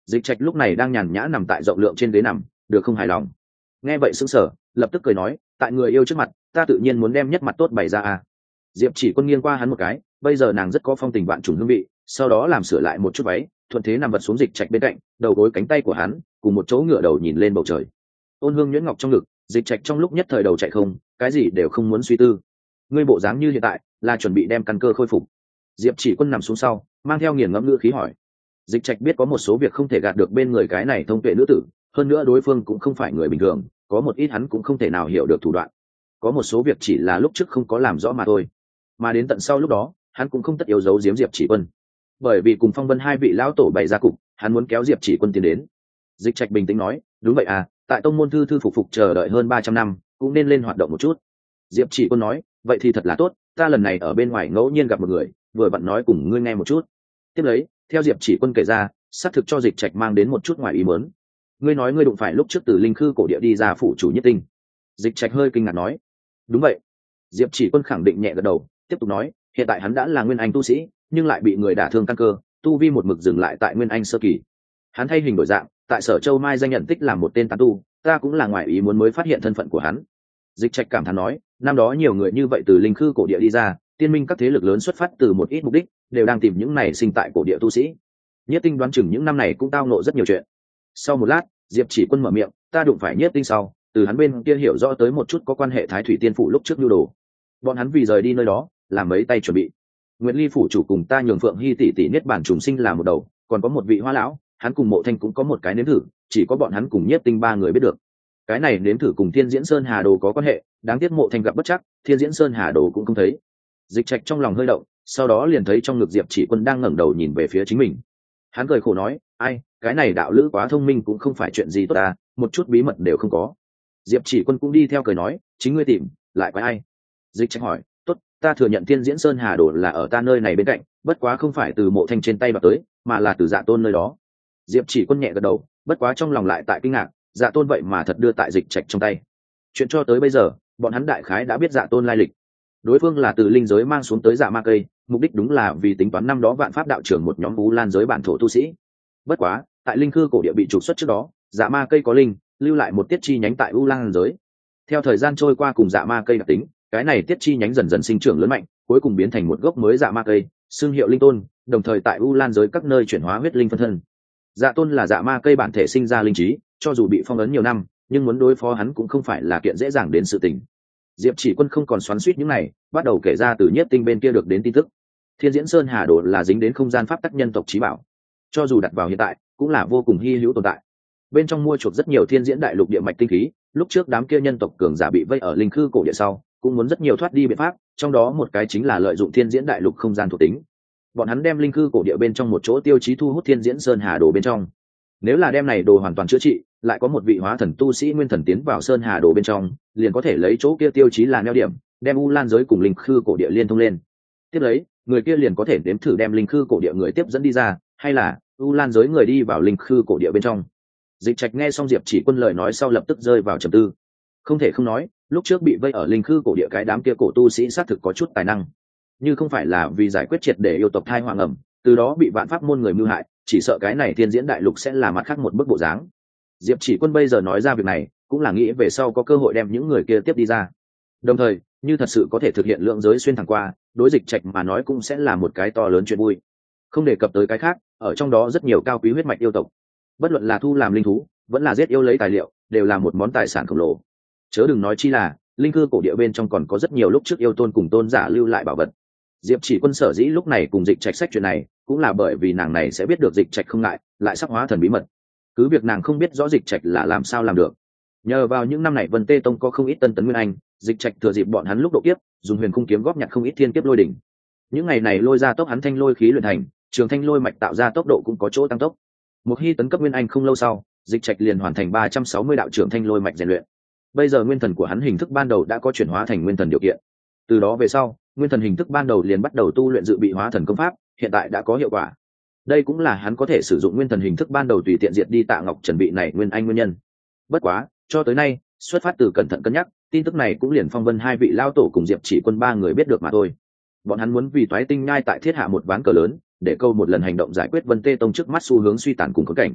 Dịch Trạch lúc này đang nhàn nhã nằm tại rộng lượng trên ghế nằm, được không hài lòng. Nghe vậy sững sờ, lập tức cười nói, tại người yêu trước mặt ta tự nhiên muốn đem nhất mặt tốt bày ra à. Diệp Chỉ Quân nghiêng qua hắn một cái, bây giờ nàng rất có phong tình vạn trùng hương vị, sau đó làm sửa lại một chút váy, thuận thế nằm vật xuống Dịch Trạch bên cạnh, đầu gối cánh tay của hắn cùng một chỗ ngửa đầu nhìn lên bầu trời. Ôn hương nhuyễn ngọc trong ngực, Dịch Trạch trong lúc nhất thời đầu chạy không, cái gì đều không muốn suy tư. Ngươi bộ dáng như hiện tại là chuẩn bị đem căn cơ khôi phục. Diệp Chỉ Quân nằm xuống sau, mang theo nghiền ngẫm ngữ khí hỏi. Dịch Trạch biết có một số việc không thể gạt được bên người cái này thông tuệ nữ tử, hơn nữa đối phương cũng không phải người bình thường, có một ít hắn cũng không thể nào hiểu được thủ đoạn. Có một số việc chỉ là lúc trước không có làm rõ mà thôi, mà đến tận sau lúc đó hắn cũng không tất yếu giấu giếm Diệp Chỉ Quân, bởi vì cùng Phong Vân hai vị lão tổ bày ra cục, hắn muốn kéo Diệp Chỉ Quân tiến đến. Dịch Trạch bình tĩnh nói, đúng vậy à, tại tông môn thư thư phục phục chờ đợi hơn ba trăm năm, cũng nên lên hoạt động một chút. Diệp Chỉ Quân nói, vậy thì thật là tốt, ta lần này ở bên ngoài ngẫu nhiên gặp một người, vừa vặn nói cùng ngươi nghe một chút. Tiếp lấy, theo Diệp Chỉ Quân kể ra, xác thực cho Dịch Trạch mang đến một chút ngoài ý muốn. Ngươi nói ngươi đụng phải lúc trước từ linh khư cổ địa đi ra phủ chủ Nhất Tinh. Dịch Trạch hơi kinh ngạc nói, đúng vậy. Diệp Chỉ Quân khẳng định nhẹ gật đầu, tiếp tục nói, hiện tại hắn đã là nguyên anh tu sĩ, nhưng lại bị người đả thương căn cơ, tu vi một mực dừng lại tại nguyên anh sơ kỳ. Hắn thay hình đổi dạng, tại Sở Châu Mai danh nhận tích làm một tên tán tu, ta cũng là ngoài ý muốn mới phát hiện thân phận của hắn. Dịch Trạch cảm thán nói, năm đó nhiều người như vậy từ linh khư cổ địa đi ra, tiên minh các thế lực lớn xuất phát từ một ít mục đích, đều đang tìm những này sinh tại cổ địa tu sĩ. Nhất Tinh đoán chừng những năm này cũng tao ngộ rất nhiều chuyện. Sau một lát, Diệp Chỉ Quân mở miệng, ta đụng phải Nhất Tinh sau, từ hắn bên kia hiểu rõ tới một chút có quan hệ Thái Thủy Tiên phủ lúc trước nhu đồ. Bọn hắn vì rời đi nơi đó, làm mấy tay chuẩn bị. Nguyệt Ly phủ chủ cùng ta nhường Phượng Hy tỷ tỷ niết bản trùng sinh là một đầu, còn có một vị Hoa lão, hắn cùng Mộ Thanh cũng có một cái nếm thử, chỉ có bọn hắn cùng Nhất Tinh ba người biết được. Cái này nếm thử cùng Thiên Diễn Sơn Hà Đồ có quan hệ, đáng tiếc Mộ Thanh gặp bất chắc, Thiên Diễn Sơn Hà Đồ cũng không thấy. Dịch Trạch trong lòng hơi động, sau đó liền thấy trong ngực Diệp Chỉ Quân đang ngẩng đầu nhìn về phía chính mình. Hắn cười khổ nói, ai, cái này đạo lữ quá thông minh cũng không phải chuyện gì tốt ta, một chút bí mật đều không có. Diệp Chỉ Quân cũng đi theo cười nói, chính ngươi tìm, lại có ai? Dịch Trạch hỏi, tốt, ta thừa nhận Thiên Diễn Sơn Hà Đồ là ở ta nơi này bên cạnh, bất quá không phải từ Mộ Thanh trên tay đoạt tới, mà là từ Dạ Tôn nơi đó. Diệp Chỉ Quân nhẹ gật đầu, bất quá trong lòng lại tại kinh ngạc, Dạ Tôn vậy mà thật đưa tại Dịch Trạch trong tay. Chuyện cho tới bây giờ, bọn hắn đại khái đã biết Dạ Tôn lai lịch. Đối phương là từ linh giới mang xuống tới Dạ Ma Cây, mục đích đúng là vì tính toán năm đó Vạn Pháp đạo trưởng một nhóm Vũ Lan giới bản thổ tu sĩ. Bất quá, tại linh khư cổ địa bị trục xuất trước đó, Dạ Ma Cây có linh, lưu lại một tiết chi nhánh tại U Lan giới. Theo thời gian trôi qua cùng Dạ Ma Cây đặc tính, cái này tiết chi nhánh dần dần sinh trưởng lớn mạnh, cuối cùng biến thành một gốc mới Dạ Ma Cây, xương hiệu linh tôn, đồng thời tại U Lan giới các nơi chuyển hóa huyết linh phân thân. Dạ Tôn là Dạ Ma Cây bản thể sinh ra linh trí, cho dù bị phong ấn nhiều năm, nhưng muốn đối phó hắn cũng không phải là kiện dễ dàng đến sự tình. Diệp Chỉ Quân không còn xoắn xuýt những này, bắt đầu kể ra từ Nhất Tinh bên kia được đến tin tức. Thiên Diễn Sơn Hà Đồ là dính đến không gian pháp tắc nhân tộc chí bảo, cho dù đặt vào hiện tại, cũng là vô cùng hi hữu tồn tại. Bên trong mua chuộc rất nhiều thiên diễn đại lục địa mạch tinh khí, lúc trước đám kia nhân tộc cường giả bị vây ở linh khư cổ địa sau, cũng muốn rất nhiều thoát đi biện pháp, trong đó một cái chính là lợi dụng thiên diễn đại lục không gian thuộc tính. Bọn hắn đem linh khư cổ địa bên trong một chỗ tiêu chí thu hút Thiên Diễn Sơn Hà Đồ bên trong. Nếu là đem này đồ hoàn toàn chữa trị, lại có một vị hóa thần tu sĩ nguyên thần tiến vào Sơn Hà Đồ bên trong, liền có thể lấy chỗ kia tiêu chí là neo điểm, đem U Lan giới cùng linh khư cổ địa liên thông lên. Tiếp lấy, người kia liền có thể đếm thử đem linh khư cổ địa người tiếp dẫn đi ra, hay là U Lan giới người đi vào linh khư cổ địa bên trong. Dịch Trạch nghe xong Diệp Chỉ Quân lời nói sau lập tức rơi vào trầm tư. Không thể không nói, lúc trước bị vây ở linh khư cổ địa cái đám kia cổ tu sĩ xác thực có chút tài năng, như không phải là vì giải quyết triệt để yêu tộc thai hoàng ẩm, từ đó bị vạn pháp môn người mưu hại, chỉ sợ cái này Thiên Diễn đại lục sẽ là mặt khác một bức bộ dáng. Diệp Chỉ Quân bây giờ nói ra việc này, cũng là nghĩ về sau có cơ hội đem những người kia tiếp đi ra. Đồng thời, như thật sự có thể thực hiện lượng giới xuyên thẳng qua, đối Dịch Trạch mà nói cũng sẽ là một cái to lớn chuyện vui. Không đề cập tới cái khác, ở trong đó rất nhiều cao quý huyết mạch yêu tộc, bất luận là thu làm linh thú, vẫn là giết yêu lấy tài liệu, đều là một món tài sản khổng lồ. Chớ đừng nói chi là, linh cư cổ địa bên trong còn có rất nhiều lúc trước yêu tôn cùng tôn giả lưu lại bảo vật. Diệp Chỉ Quân sở dĩ lúc này cùng Dịch Trạch sách chuyện này, cũng là bởi vì nàng này sẽ biết được Dịch Trạch không ngại, lại sắp hóa thần bí mật. Cứ việc nàng không biết rõ Dịch Trạch là làm sao làm được. Nhờ vào những năm này Vân Tê Tông có không ít tân tấn nguyên anh, Dịch Trạch thừa dịp bọn hắn lúc độ kiếp, dùng huyền khung kiếm góp nhặt không ít thiên kiếp lôi đỉnh. Những ngày này lôi ra tốc hắn thanh lôi khí luyện thành, trường thanh lôi mạch tạo ra tốc độ cũng có chỗ tăng tốc. Một khi tấn cấp nguyên anh không lâu sau, Dịch Trạch liền hoàn thành ba trăm sáu mươi đạo trường thanh lôi mạch rèn luyện. Bây giờ nguyên thần của hắn hình thức ban đầu đã có chuyển hóa thành nguyên thần điều kiện. Từ đó về sau, nguyên thần hình thức ban đầu liền bắt đầu tu luyện dự bị hóa thần công pháp, hiện tại đã có hiệu quả. Đây cũng là hắn có thể sử dụng nguyên thần hình thức ban đầu tùy tiện diệt đi Tạ Ngọc chuẩn bị này nguyên anh nguyên nhân. Bất quá, cho tới nay, xuất phát từ cẩn thận cân nhắc, tin tức này cũng liền Phong Vân hai vị lao tổ cùng Diệp Chỉ Quân ba người biết được mà thôi. Bọn hắn muốn vì Toái Tinh Nhai tại thiết hạ một ván cờ lớn, để câu một lần hành động giải quyết Vân Tê Tông trước mắt xu hướng suy tàn cùng khốn cảnh.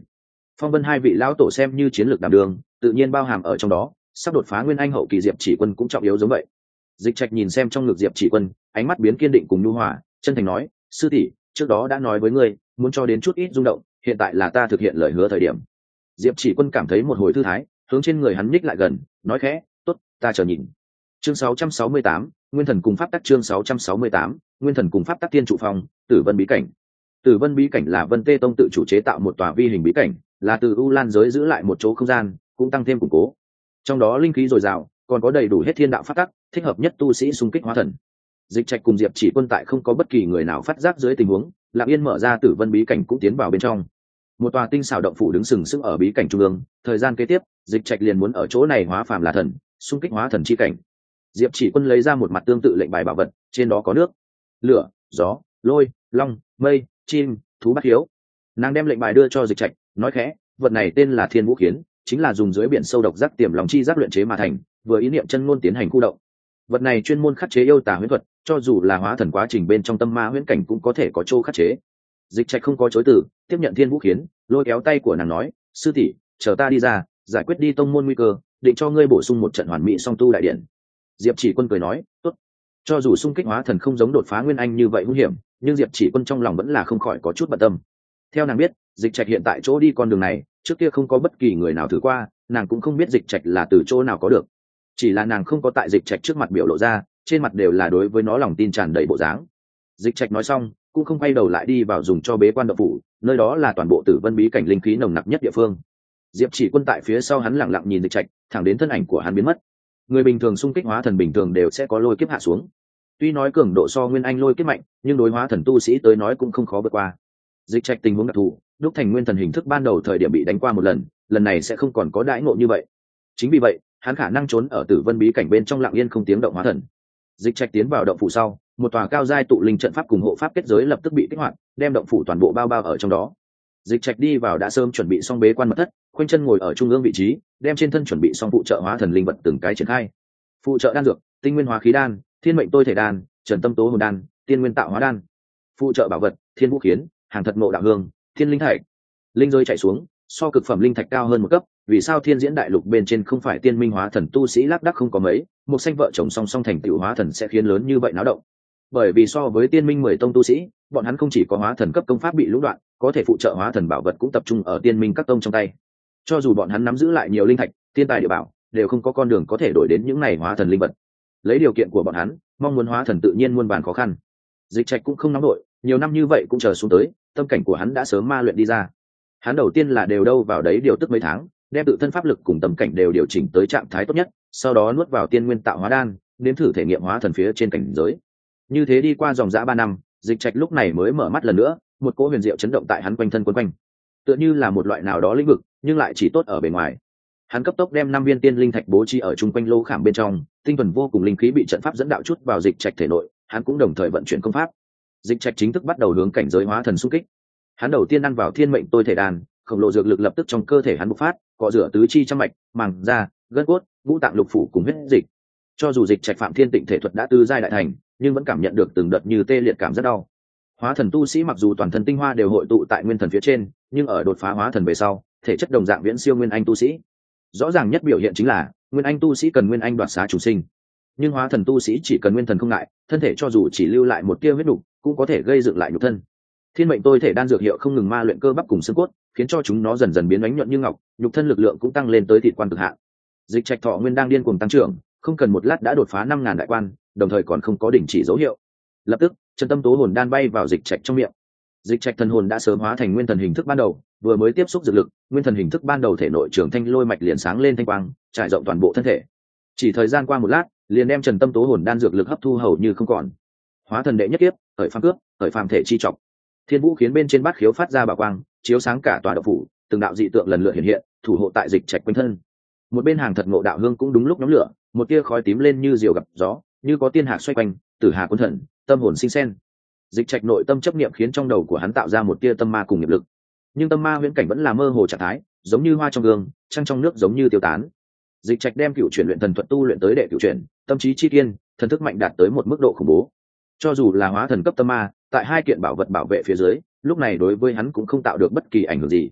Phong Vân hai vị lão tổ xem như chiến lược đảm đường, tự nhiên bao hàm ở trong đó, sắp đột phá nguyên anh hậu kỳ Diệp Chỉ Quân cũng trọng yếu giống vậy. Dịch Trạch nhìn xem trong ngực Diệp Chỉ Quân, ánh mắt biến kiên định cùng nhu hòa, chân thành nói, sư tỷ, trước đó đã nói với ngươi, muốn cho đến chút ít rung động, hiện tại là ta thực hiện lời hứa thời điểm. Diệp Chỉ Quân cảm thấy một hồi thư thái, hướng trên người hắn nhích lại gần, nói khẽ, tốt, ta chờ nhìn. Chương sáu trăm sáu mươi tám, Nguyên Thần cùng Pháp tắc. Chương sáu trăm sáu mươi tám, Nguyên Thần cùng Pháp tắc. Tiên trụ phong, Tử Vân bí cảnh. Tử Vân bí cảnh là Vân Tê Tông tự chủ chế tạo một tòa vi hình bí cảnh, là từ U Lan giới giữ lại một chỗ không gian, cũng tăng thêm củng cố. Trong đó linh khí dồi dào, còn có đầy đủ hết thiên đạo pháp tắc, thích hợp nhất tu sĩ xung kích hóa thần. Dịch Trạch cùng Diệp Chỉ Quân tại không có bất kỳ người nào phát giác dưới tình huống, lặng yên mở ra Tử Vân bí cảnh cũng tiến vào bên trong. Một tòa tinh xảo động phủ đứng sừng sững ở bí cảnh trung ương, thời gian kế tiếp, Dịch Trạch liền muốn ở chỗ này hóa phàm là thần, xung kích hóa thần chi cảnh. Diệp Chỉ Quân lấy ra một mặt tương tự lệnh bài bảo vật, trên đó có nước, lửa, gió, lôi, long, mây, chim, thú bát hiếu. Nàng đem lệnh bài đưa cho Dịch Trạch, nói khẽ, vật này tên là Thiên Vũ Khiến, chính là dùng dưới biển sâu độc giác tiềm lòng chi giác luyện chế mà thành, vừa ý niệm chân ngôn tiến hành khu động. Vật này chuyên môn khắc chế yêu tà huyễn thuật, cho dù là hóa thần quá trình bên trong tâm ma huyễn cảnh cũng có thể có chỗ khắc chế. Dịch Trạch không có chối từ, tiếp nhận Thiên Vũ Khiến, lôi kéo tay của nàng nói, sư tỷ, chờ ta đi ra, giải quyết đi tông môn nguy cơ, định cho ngươi bổ sung một trận hoàn mỹ song tu đại điện. Diệp Chỉ Quân cười nói, tốt. Cho dù xung kích hóa thần không giống đột phá nguyên anh như vậy hung hiểm, nhưng Diệp Chỉ Quân trong lòng vẫn là không khỏi có chút bận tâm. Theo nàng biết, Dịch Trạch hiện tại chỗ đi con đường này, trước kia không có bất kỳ người nào thử qua, nàng cũng không biết Dịch Trạch là từ chỗ nào có được. Chỉ là nàng không có tại Dịch Trạch trước mặt biểu lộ ra, trên mặt đều là đối với nó lòng tin tràn đầy bộ dáng. Dịch Trạch nói xong, cũng không quay đầu lại đi vào dùng cho bế quan động phủ, nơi đó là toàn bộ Tử Vân bí cảnh linh khí nồng nặc nhất địa phương. Diệp Chỉ Quân tại phía sau hắn lặng lặng nhìn Dịch Trạch, thẳng đến thân ảnh của hắn biến mất. Người bình thường xung kích hóa thần bình thường đều sẽ có lôi kiếp hạ xuống. Tuy nói cường độ so nguyên anh lôi kiếp mạnh, nhưng đối hóa thần tu sĩ tới nói cũng không khó vượt qua. Dịch Trạch tình huống đặc thù, đúc thành nguyên thần hình thức ban đầu thời điểm bị đánh qua một lần, lần này sẽ không còn có đãi ngộ như vậy. Chính vì vậy, hắn khả năng trốn ở Tử Vân bí cảnh bên trong lặng yên không tiếng động hóa thần. Dịch Trạch tiến vào động phủ sau, một tòa cao giai tụ linh trận pháp cùng hộ pháp kết giới lập tức bị kích hoạt, đem động phủ toàn bộ bao bao ở trong đó. Dịch Trạch đi vào đã sớm chuẩn bị xong bế quan mật thất, khoanh chân ngồi ở trung ương vị trí, đem trên thân chuẩn bị xong phụ trợ hóa thần linh vật từng cái triển khai. Phụ trợ đan dược, tinh nguyên hóa khí đan, thiên mệnh tôi thể đan, trần tâm tố hồn đan, tiên nguyên tạo hóa đan. Phụ trợ bảo vật, thiên vũ khiến, hàng thật ngộ đạo hương, thiên linh thạch. Linh rơi chạy xuống, so cực phẩm linh thạch cao hơn một cấp, vì sao thiên diễn đại lục bên trên không phải tiên minh hóa thần tu sĩ lác đác không có mấy, một xanh vợ chồng song song thành tựu hóa thần sẽ khiến lớn như vậy náo động. Bởi vì so với tiên minh mười tông tu sĩ, bọn hắn không chỉ có hóa thần cấp công pháp bị lũng đoạn, có thể phụ trợ hóa thần bảo vật cũng tập trung ở tiên minh các tông trong tay. Cho dù bọn hắn nắm giữ lại nhiều linh thạch, tiên tài địa bảo, đều không có con đường có thể đổi đến những này hóa thần linh vật. Lấy điều kiện của bọn hắn, mong muốn hóa thần tự nhiên muôn vàn khó khăn. Dịch Trạch cũng không nóng nổi, nhiều năm như vậy cũng chờ xuống tới, tâm cảnh của hắn đã sớm ma luyện đi ra. Hắn đầu tiên là đều đâu vào đấy điều tức mấy tháng, đem tự thân pháp lực cùng tâm cảnh đều điều chỉnh tới trạng thái tốt nhất, sau đó nuốt vào tiên nguyên tạo hóa đan, nếm thử thể nghiệm hóa thần phía trên cảnh giới. Như thế đi qua dòng dã ba năm, Dịch Trạch lúc này mới mở mắt lần nữa, một cỗ huyền diệu chấn động tại hắn quanh thân quấn quanh, tựa như là một loại nào đó lĩnh vực, nhưng lại chỉ tốt ở bề ngoài. Hắn cấp tốc đem năm viên tiên linh thạch bố trí ở trung quanh lô khảm bên trong, tinh thuần vô cùng linh khí bị trận pháp dẫn đạo chút vào Dịch Trạch thể nội, hắn cũng đồng thời vận chuyển công pháp. Dịch Trạch chính thức bắt đầu hướng cảnh giới hóa thần xung kích. Hắn đầu tiên ăn vào thiên mệnh tôi thể đan, khổng lồ dược lực lập tức trong cơ thể hắn bộc phát, cọ rửa tứ chi trăm mạch, màng da, gân cốt, ngũ tạng lục phủ cùng huyết dịch. Cho dù Dịch Trạch phạm thiên tịnh thể thuật đã tư giai đại thành, nhưng vẫn cảm nhận được từng đợt như tê liệt cảm rất đau. Hóa thần tu sĩ mặc dù toàn thân tinh hoa đều hội tụ tại nguyên thần phía trên, nhưng ở đột phá hóa thần về sau, thể chất đồng dạng viễn siêu nguyên anh tu sĩ. Rõ ràng nhất biểu hiện chính là nguyên anh tu sĩ cần nguyên anh đoạt xá chủ sinh, nhưng hóa thần tu sĩ chỉ cần nguyên thần không ngại, thân thể cho dù chỉ lưu lại một tia huyết đục cũng có thể gây dựng lại nhục thân. Thiên mệnh tôi thể đan dược hiệu không ngừng ma luyện cơ bắp cùng xương cốt, khiến cho chúng nó dần dần biến ánh nhuận như ngọc, nhục thân lực lượng cũng tăng lên tới thịt quan cực hạn. Dịch Trạch thọ nguyên đang điên cuồng tăng trưởng, không cần một lát đã đột phá năm ngàn đại quan, đồng thời còn không có đình chỉ dấu hiệu. Lập tức, chân tâm tố hồn đan bay vào Dịch Trạch trong miệng. Dịch Trạch thần hồn đã sớm hóa thành nguyên thần hình thức ban đầu, vừa mới tiếp xúc dược lực, nguyên thần hình thức ban đầu thể nội trưởng thanh lôi mạch liền sáng lên thanh quang, trải rộng toàn bộ thân thể. Chỉ thời gian qua một lát, liền đem Trần Tâm Tố hồn đan dược lực hấp thu hầu như không còn. Hóa thần đệ nhất kiếp, khởi phàm cướp, khởi phàm thể chi trọc. Thiên Vũ khiến bên trên bát khiếu phát ra bảo quang, chiếu sáng cả tòa động phủ, từng đạo dị tượng lần lượt hiện hiện, thủ hộ tại Dịch Trạch quanh thân. Một bên hàng thật ngộ đạo hương cũng đúng lúc nhóm lửa, một tia khói tím lên như diều gặp gió, như có tiên hạc xoay quanh, tử hà cuốn thần, tâm hồn sinh sen. Dịch Trạch nội tâm chấp niệm khiến trong đầu của hắn tạo ra một tia tâm ma cùng nghiệp lực, nhưng tâm ma huyễn cảnh vẫn là mơ hồ trạng thái, giống như hoa trong gương, trăng trong nước giống như tiêu tán. Dịch Trạch đem cựu chuyển luyện thần thuật tu luyện tới đệ cựu chuyển, tâm trí chi kiên, thần thức mạnh đạt tới một mức độ khủng bố. Cho dù là hóa thần cấp tâm ma, tại hai kiện bảo vật bảo vệ phía dưới, lúc này đối với hắn cũng không tạo được bất kỳ ảnh hưởng gì.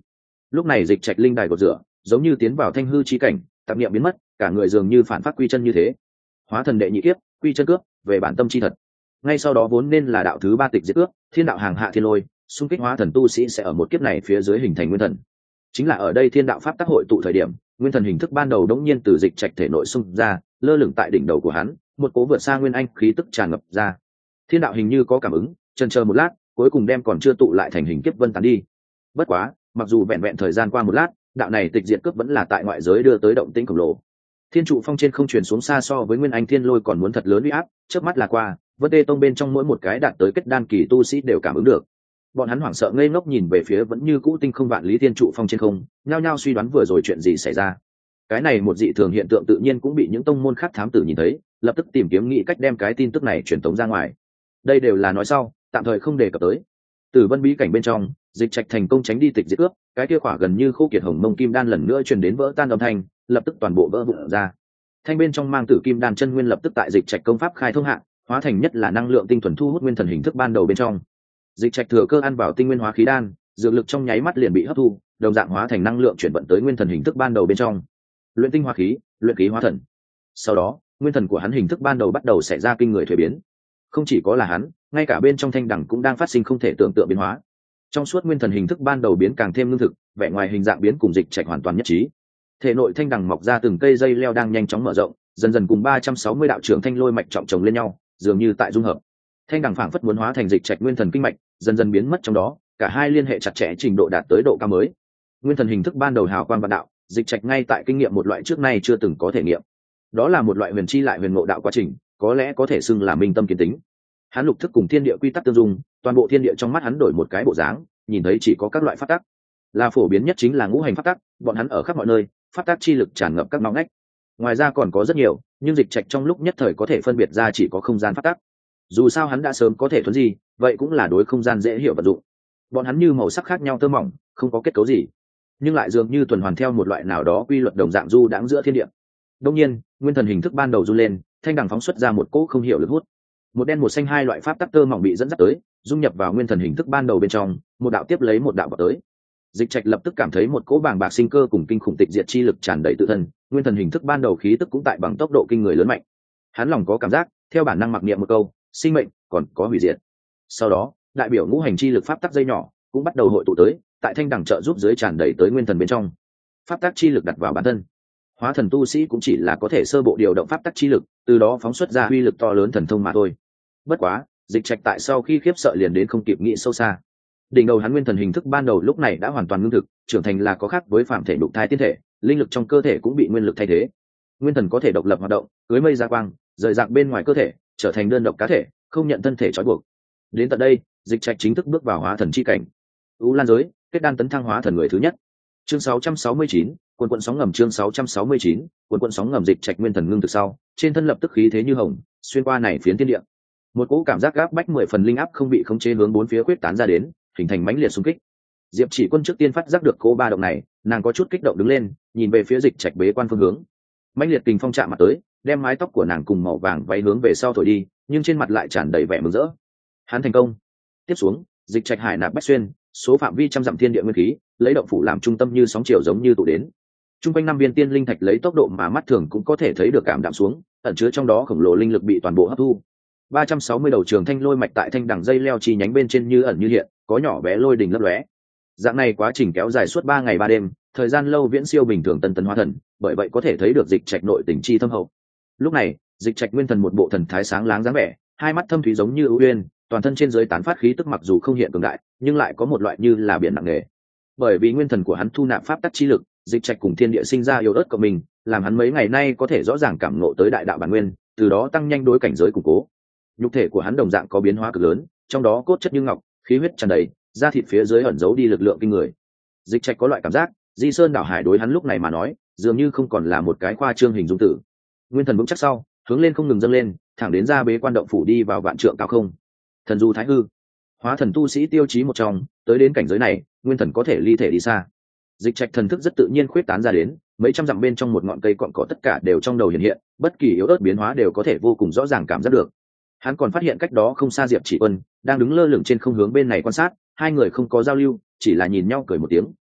lúc này dịch trạch linh đài cột rửa giống như tiến vào thanh hư chi cảnh, tạp niệm biến mất, cả người dường như phản phát quy chân như thế. Hóa thần đệ nhị kiếp, quy chân cướp, về bản tâm chi thật. Ngay sau đó vốn nên là đạo thứ ba tịch diệt cướp, thiên đạo hàng hạ thiên lôi, xung kích hóa thần tu sĩ sẽ ở một kiếp này phía dưới hình thành nguyên thần. Chính là ở đây thiên đạo pháp tác hội tụ thời điểm, nguyên thần hình thức ban đầu đống nhiên từ dịch trạch thể nội xung ra, lơ lửng tại đỉnh đầu của hắn, một cố vượt xa nguyên anh khí tức tràn ngập ra. Thiên đạo hình như có cảm ứng, chần chờ một lát, cuối cùng đem còn chưa tụ lại thành hình kiếp vân tán đi. Bất quá, mặc dù vẹn vẹn thời gian qua một lát, đạo này tịch diệt cướp vẫn là tại ngoại giới đưa tới động tĩnh khổng lồ. Thiên trụ phong trên không truyền xuống xa so với nguyên anh thiên lôi còn muốn thật lớn uy áp, chớp mắt là qua, vân tê tông bên trong mỗi một cái đạt tới kết đan kỳ tu sĩ đều cảm ứng được. Bọn hắn hoảng sợ ngây ngốc nhìn về phía vẫn như cũ tinh không vạn lý thiên trụ phong trên không, nhao nhao suy đoán vừa rồi chuyện gì xảy ra. Cái này một dị thường hiện tượng tự nhiên cũng bị những tông môn khác thám tử nhìn thấy, lập tức tìm kiếm nghĩ cách đem cái tin tức này truyền tống ra ngoài. Đây đều là nói sau, tạm thời không đề cập tới. Từ vân bí cảnh bên trong, dịch trạch thành công tránh đi tịch diệt cướp, cái kia khỏa gần như khô kiệt hồng mông kim đan lần nữa truyền đến vỡ tan âm thanh, lập tức toàn bộ vỡ vụn ra. Thanh bên trong mang tử kim đan chân nguyên lập tức tại dịch trạch công pháp khai thông hạ, hóa thành nhất là năng lượng tinh thuần thu hút nguyên thần hình thức ban đầu bên trong. Dịch trạch thừa cơ ăn vào tinh nguyên hóa khí đan, dược lực trong nháy mắt liền bị hấp thu, đồng dạng hóa thành năng lượng chuyển vận tới nguyên thần hình thức ban đầu bên trong. Luyện tinh hóa khí, luyện khí hóa thần. Sau đó, nguyên thần của hắn hình thức ban đầu bắt đầu xảy ra kinh người thay biến. Không chỉ có là hắn, ngay cả bên trong thanh đẳng cũng đang phát sinh không thể tưởng tượng biến hóa. Trong suốt nguyên thần hình thức ban đầu biến càng thêm lương thực, vẻ ngoài hình dạng biến cùng dịch trạch hoàn toàn nhất trí. Thể nội thanh đẳng mọc ra từng cây dây leo đang nhanh chóng mở rộng, dần dần cùng ba trăm sáu mươi đạo trưởng thanh lôi mạch trọng chồng lên nhau, dường như tại dung hợp. Thanh đẳng phảng phất muốn hóa thành dịch trạch nguyên thần kinh mạch, dần dần biến mất trong đó, cả hai liên hệ chặt chẽ trình độ đạt tới độ cao mới. Nguyên thần hình thức ban đầu hào quang vạn đạo, dịch trạch ngay tại kinh nghiệm một loại trước nay chưa từng có thể nghiệm. Đó là một loại huyền chi lại huyền ngộ đạo quá trình, có lẽ có thể xưng là minh tâm kiến tính. Hắn lục thức cùng thiên địa quy tắc tương dung, toàn bộ thiên địa trong mắt hắn đổi một cái bộ dáng, nhìn thấy chỉ có các loại pháp tắc. Là phổ biến nhất chính là ngũ hành pháp tắc, bọn hắn ở khắp mọi nơi, pháp tắc chi lực tràn ngập các ngõ ngách. Ngoài ra còn có rất nhiều, nhưng dịch trạch trong lúc nhất thời có thể phân biệt ra chỉ có không gian pháp tắc. Dù sao hắn đã sớm có thể thuần gì, vậy cũng là đối không gian dễ hiểu vận dụng. Bọn hắn như màu sắc khác nhau tơ mỏng, không có kết cấu gì, nhưng lại dường như tuần hoàn theo một loại nào đó quy luật đồng dạng du đãng giữa thiên địa. Đương nhiên, nguyên thần hình thức ban đầu du lên, thanh đằng phóng xuất ra một cỗ không hiểu lực hút. Một đen một xanh hai loại pháp tắc tơ mỏng bị dẫn dắt tới, dung nhập vào nguyên thần hình thức ban đầu bên trong, một đạo tiếp lấy một đạo vào tới. Dịch trạch lập tức cảm thấy một cỗ bàng bạc sinh cơ cùng kinh khủng tịch diệt chi lực tràn đầy tự thân, nguyên thần hình thức ban đầu khí tức cũng tại bằng tốc độ kinh người lớn mạnh. Hắn lòng có cảm giác, theo bản năng mặc niệm một câu, sinh mệnh còn có hủy diệt. Sau đó, đại biểu ngũ hành chi lực pháp tắc dây nhỏ cũng bắt đầu hội tụ tới, tại thanh đẳng trợ giúp dưới tràn đầy tới nguyên thần bên trong. Pháp tắc chi lực đặt vào bản thân. Hóa thần tu sĩ cũng chỉ là có thể sơ bộ điều động pháp tắc chi lực, từ đó phóng xuất ra uy lực to lớn thần thông mà thôi. Bất quá, dịch trạch tại sau khi khiếp sợ liền đến không kịp nghĩ sâu xa. Đỉnh đầu hắn nguyên thần hình thức ban đầu lúc này đã hoàn toàn ngưng thực, trưởng thành là có khác với phạm thể đục thai tiên thể, linh lực trong cơ thể cũng bị nguyên lực thay thế. Nguyên thần có thể độc lập hoạt động, cưới mây ra quang, rời rạc bên ngoài cơ thể, trở thành đơn độc cá thể, không nhận thân thể trói buộc. Đến tận đây, dịch trạch chính thức bước vào hóa thần chi cảnh. U Lan giới, kết đan tấn thăng hóa thần người thứ nhất. Chương sáu trăm sáu mươi chín, quần quần sóng ngầm chương sáu trăm sáu mươi chín, quần quần sóng ngầm dịch trạch nguyên thần ngưng thực sau, trên thân lập tức khí thế như hồng, xuyên qua này phiến thiên địa. Một cỗ cảm giác gáp bách mười phần linh áp không bị khống chế hướng bốn phía quyết tán ra đến, hình thành mãnh liệt xung kích. Diệp Chỉ Quân trước tiên phát giác được cỗ ba động này, nàng có chút kích động đứng lên, nhìn về phía dịch trạch bế quan phương hướng. Mãnh liệt kình phong chạm mặt tới, đem mái tóc của nàng cùng màu vàng váy hướng về sau thổi đi, nhưng trên mặt lại tràn đầy vẻ mừng rỡ. Hắn thành công. Tiếp xuống, dịch trạch hải nạp bách xuyên, số phạm vi trăm dặm thiên địa nguyên khí, lấy động phủ làm trung tâm như sóng chiều giống như tụ đến. Trung quanh năm viên tiên linh thạch lấy tốc độ mà mắt thường cũng có thể thấy được cảm đạm xuống, ẩn chứa trong đó khổng lồ linh lực bị toàn bộ hấp thu. ba trăm sáu mươi đầu trường thanh lôi mạch tại thanh đẳng dây leo chi nhánh bên trên như ẩn như hiện, có nhỏ bé lôi đình lấp lóe. Dạng này quá trình kéo dài suốt ba ngày ba đêm, thời gian lâu viễn siêu bình thường tân tấn hóa thần, bởi vậy có thể thấy được dịch trạch nội tình chi thâm hậu. Lúc này, dịch trạch nguyên thần một bộ thần thái sáng láng dáng vẻ, hai mắt thâm thúy giống như ưu uyên, toàn thân trên dưới tán phát khí tức mặc dù không hiện cường đại, nhưng lại có một loại như là biển nặng nề. Bởi vì nguyên thần của hắn thu nạp pháp tắc chi lực, dịch trạch cùng thiên địa sinh ra yếu ớt của mình, làm hắn mấy ngày nay có thể rõ ràng cảm ngộ tới đại đạo bản nguyên, từ đó tăng nhanh đối cảnh giới củng cố. Nhục thể của hắn đồng dạng có biến hóa cực lớn, trong đó cốt chất như ngọc, khí huyết tràn đầy, da thịt phía dưới ẩn giấu đi lực lượng kinh người. Dịch trạch có loại cảm giác, Di Sơn đảo hải đối hắn lúc này mà nói, dường như không còn là một cái khoa trương hình dung tử. Nguyên thần vững chắc sau, hướng lên không ngừng dâng lên, thẳng đến ra bế quan động phủ đi vào vạn trượng cao không. Thần du thái hư, hóa thần tu sĩ tiêu chí một trong, tới đến cảnh giới này, nguyên thần có thể ly thể đi xa. Dịch trạch thần thức rất tự nhiên khuyết tán ra đến, mấy trăm dặm bên trong một ngọn cây cọn cỏ tất cả đều trong đầu hiện hiện, bất kỳ yếu ớt biến hóa đều có thể vô cùng rõ ràng cảm giác được. Hắn còn phát hiện cách đó không xa Diệp Chỉ Quân đang đứng lơ lửng trên không hướng bên này quan sát, hai người không có giao lưu, chỉ là nhìn nhau cười một tiếng.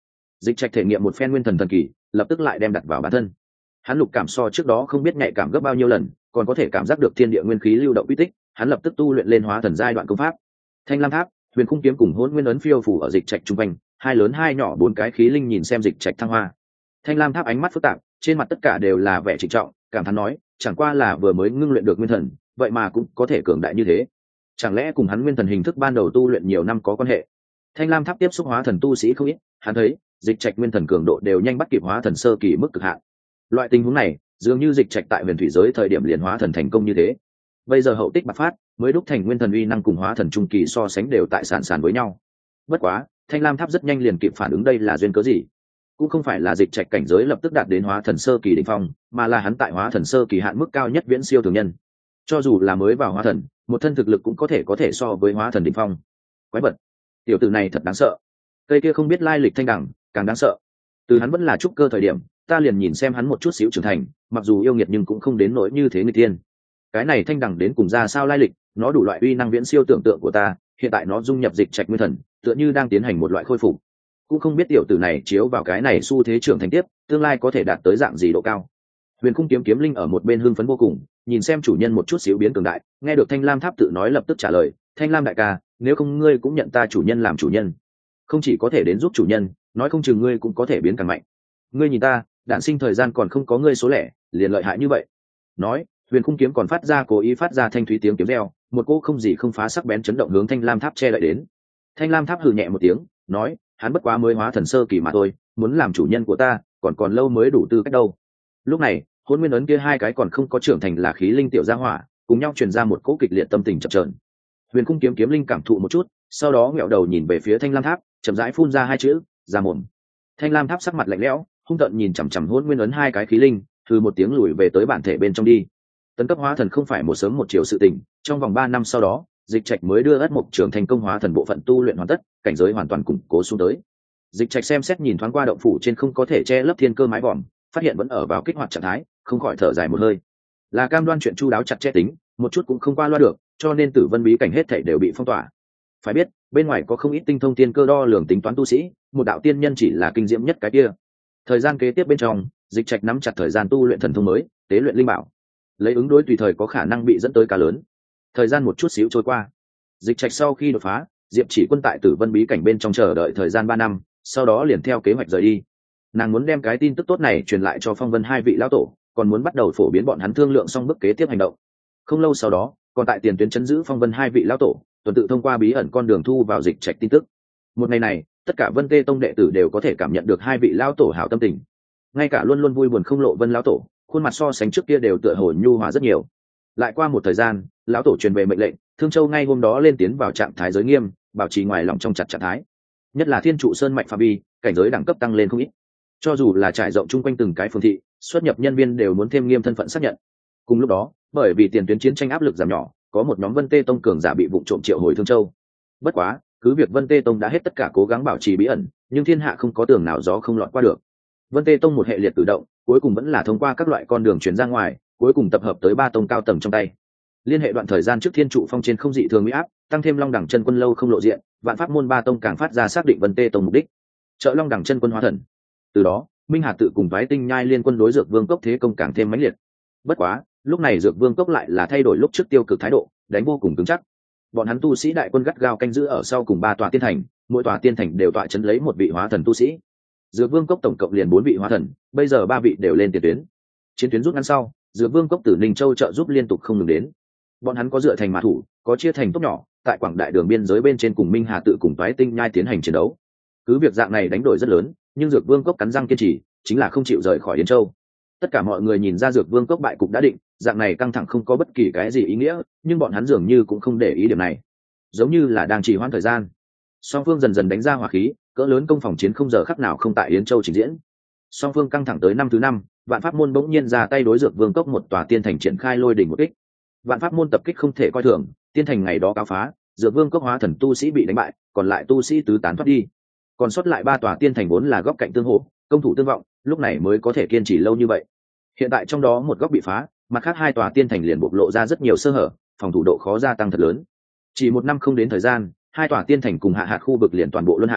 Dịch Trạch thể nghiệm một phen nguyên thần thần kỳ, lập tức lại đem đặt vào bản thân. Hắn lục cảm so trước đó không biết nhạy cảm gấp bao nhiêu lần, còn có thể cảm giác được thiên địa nguyên khí lưu động uy tích, hắn lập tức tu luyện lên hóa thần giai đoạn công pháp. Thanh Lam Tháp, Huyền Khung kiếm cùng Hỗn Nguyên ấn phiêu phủ ở Dịch Trạch trung quanh, hai lớn hai nhỏ bốn cái khí linh nhìn xem Dịch Trạch thăng hoa. Thanh Lam Tháp ánh mắt phức tạp, trên mặt tất cả đều là vẻ trịnh trọng, cảm thán nói, chẳng qua là vừa mới ngưng luyện được nguyên thần, vậy mà cũng có thể cường đại như thế. Chẳng lẽ cùng hắn nguyên thần hình thức ban đầu tu luyện nhiều năm có quan hệ? Thanh Lam Tháp tiếp xúc hóa thần tu sĩ không ít, hắn thấy Dịch Trạch nguyên thần cường độ đều nhanh bắt kịp hóa thần sơ kỳ mức cực hạn. Loại tình huống này, dường như Dịch Trạch tại huyền thủy giới thời điểm liền hóa thần thành công như thế. Bây giờ hậu tích bạc phát, mới đúc thành nguyên thần uy năng cùng hóa thần trung kỳ so sánh đều tại sàn sàn với nhau. Bất quá, Thanh Lam Tháp rất nhanh liền kịp phản ứng đây là duyên cớ gì. Cũng không phải là Dịch Trạch cảnh giới lập tức đạt đến hóa thần sơ kỳ đỉnh phong, mà là hắn tại hóa thần sơ kỳ hạn mức cao nhất viễn siêu thường nhân. Cho dù là mới vào hóa thần, một thân thực lực cũng có thể có thể so với hóa thần đỉnh phong. Quái vật, tiểu tử này thật đáng sợ. Cây kia không biết lai lịch thanh đẳng, càng đáng sợ. Từ hắn vẫn là trúc cơ thời điểm, ta liền nhìn xem hắn một chút xíu trưởng thành, mặc dù yêu nghiệt nhưng cũng không đến nỗi như thế người tiên. Cái này thanh đẳng đến cùng ra sao lai lịch, nó đủ loại uy năng viễn siêu tưởng tượng của ta, hiện tại nó dung nhập Dịch Trạch nguyên thần, tựa như đang tiến hành một loại khôi phục. Cũng không biết tiểu tử này chiếu vào cái này xu thế trưởng thành tiếp, tương lai có thể đạt tới dạng gì độ cao. Huyền Khung kiếm kiếm linh ở một bên hưng phấn vô cùng, nhìn xem chủ nhân một chút xíu biến cường đại, nghe được Thanh Lam Tháp tự nói lập tức trả lời, Thanh Lam đại ca, nếu không ngươi cũng nhận ta chủ nhân làm chủ nhân, không chỉ có thể đến giúp chủ nhân, nói không chừng ngươi cũng có thể biến càng mạnh. Ngươi nhìn ta, đản sinh thời gian còn không có ngươi số lẻ, liền lợi hại như vậy. Nói, Huyền Khung kiếm còn phát ra cố ý phát ra thanh thúy tiếng kiếm reo, một cô không gì không phá sắc bén chấn động hướng Thanh Lam Tháp che đậy đến. Thanh Lam Tháp hừ nhẹ một tiếng, nói, hắn bất quá mới hóa thần sơ kỳ mà thôi, muốn làm chủ nhân của ta, còn còn lâu mới đủ tư cách đâu. Lúc này, Hỗn Nguyên ấn kia hai cái còn không có trưởng thành là khí linh tiểu gia hỏa, cùng nhau truyền ra một cỗ kịch liệt tâm tình chập chờn. Huyền Khung kiếm kiếm linh cảm thụ một chút, sau đó ngẹo đầu nhìn về phía Thanh Lam Tháp, chậm rãi phun ra hai chữ, ra mồm. Thanh Lam Tháp sắc mặt lạnh lẽo, hung tợn nhìn chằm chằm Hỗn Nguyên ấn hai cái khí linh, thư một tiếng lùi về tới bản thể bên trong đi. Tấn cấp hóa thần không phải một sớm một chiều sự tình, trong vòng ba năm sau đó, Dịch Trạch mới đưa Ất Mộc trưởng thành công hóa thần bộ phận tu luyện hoàn tất, cảnh giới hoàn toàn củng cố xuống tới. Dịch Trạch xem xét nhìn thoáng qua động phủ trên không có thể che lấp thiên cơ mái vòm, phát hiện vẫn ở vào kích hoạt trạng thái, không khỏi thở dài một hơi. Là cam đoan chuyện chu đáo chặt chẽ tính, một chút cũng không qua loa được, cho nên Tử Vân bí cảnh hết thảy đều bị phong tỏa. Phải biết, bên ngoài có không ít tinh thông tiên cơ đo lường tính toán tu sĩ, một đạo tiên nhân chỉ là kinh diễm nhất cái kia. Thời gian kế tiếp bên trong, Dịch Trạch nắm chặt thời gian tu luyện thần thông mới, tế luyện linh bảo, lấy ứng đối tùy thời có khả năng bị dẫn tới cá lớn. Thời gian một chút xíu trôi qua, Dịch Trạch sau khi đột phá, Diệp Chỉ Quân tại Tử Vân bí cảnh bên trong chờ đợi thời gian ba năm, sau đó liền theo kế hoạch rời đi. Nàng muốn đem cái tin tức tốt này truyền lại cho Phong Vân hai vị lão tổ, còn muốn bắt đầu phổ biến bọn hắn thương lượng xong bước kế tiếp hành động. Không lâu sau đó, còn tại tiền tuyến chấn giữ Phong Vân hai vị lão tổ, tuần tự thông qua bí ẩn con đường thu vào Dịch Trạch tin tức. Một ngày này, tất cả Vân Tê Tông đệ tử đều có thể cảm nhận được hai vị lão tổ hảo tâm tình. Ngay cả luôn luôn vui buồn không lộ Vân lão tổ, khuôn mặt so sánh trước kia đều tựa hồ nhu hòa rất nhiều. Lại qua một thời gian, lão tổ truyền về mệnh lệnh, Thương Châu ngay hôm đó lên tiến vào trạng thái giới nghiêm, bảo trì ngoài lòng trong chặt trạng thái. Nhất là Thiên Trụ Sơn mạnh phạm vi, cảnh giới đẳng cấp tăng lên không ít. Cho dù là trải rộng chung quanh từng cái phường thị, xuất nhập nhân viên đều muốn thêm nghiêm thân phận xác nhận. Cùng lúc đó, bởi vì tiền tuyến chiến tranh áp lực giảm nhỏ, có một nhóm Vân Tê Tông cường giả bị vụ trộm triệu hồi Thương Châu. Bất quá, cứ việc Vân Tê Tông đã hết tất cả cố gắng bảo trì bí ẩn, nhưng thiên hạ không có tường nào gió không lọt qua được. Vân Tê Tông một hệ liệt tự động, cuối cùng vẫn là thông qua các loại con đường truyền ra ngoài, cuối cùng tập hợp tới ba tông cao tầng trong tay. Liên hệ đoạn thời gian trước Thiên Trụ Phong trên không dị thường uy áp, tăng thêm Long Đẳng chân quân lâu không lộ diện, Vạn Pháp môn ba tông càng phát ra xác định Vân Tê Tông mục đích. Trợ Long Đẳng chân quân hóa thần. Từ đó, Minh Hà tự cùng Toái Tinh Nhai liên quân đối Dược Vương Cốc thế công càng thêm mãnh liệt. Bất quá, lúc này Dược Vương Cốc lại là thay đổi lúc trước tiêu cực thái độ, đánh vô cùng cứng chắc. Bọn hắn tu sĩ đại quân gắt gao canh giữ ở sau cùng ba tòa tiên thành, mỗi tòa tiên thành đều tọa chấn lấy một vị hóa thần tu sĩ. Dược Vương Cốc tổng cộng liền bốn vị hóa thần, bây giờ ba vị đều lên tiền tuyến. Chiến tuyến rút ngắn sau, Dược Vương Cốc từ Ninh Châu trợ giúp liên tục không ngừng đến. Bọn hắn có dựa thành mã thủ, có chia thành tốt nhỏ, tại quảng đại đường biên giới bên trên cùng Minh Hà tự cùng Toái Tinh Nhai tiến hành chiến đấu. Cứ việc dạng này đánh đổi rất lớn, nhưng Dược Vương Cốc cắn răng kiên trì, chính là không chịu rời khỏi Yến Châu. Tất cả mọi người nhìn ra Dược Vương Cốc bại cục đã định, dạng này căng thẳng không có bất kỳ cái gì ý nghĩa, nhưng bọn hắn dường như cũng không để ý điểm này, giống như là đang trì hoãn thời gian. Song phương dần dần đánh ra hỏa khí, cỡ lớn công phòng chiến không giờ khắc nào không tại Yến Châu trình diễn. Song phương căng thẳng tới năm thứ năm, Vạn Pháp môn bỗng nhiên ra tay đối Dược Vương Cốc một tòa tiên thành triển khai lôi đỉnh một kích. Vạn Pháp môn tập kích không thể coi thường, tiên thành ngày đó cáo phá, Dược Vương Cốc hóa thần tu sĩ bị đánh bại, còn lại tu sĩ tứ tán thoát đi. Còn sót lại ba tòa tiên thành vốn là góc cạnh tương hỗ, công thủ tương vọng, lúc này mới có thể kiên trì lâu như vậy. Hiện tại trong đó một góc bị phá, mặt khác hai tòa tiên thành liền bộc lộ ra rất nhiều sơ hở, phòng thủ độ khó gia tăng thật lớn. Chỉ một năm không đến thời gian, hai tòa tiên thành cùng hạ hạt khu vực liền toàn bộ luân hãm,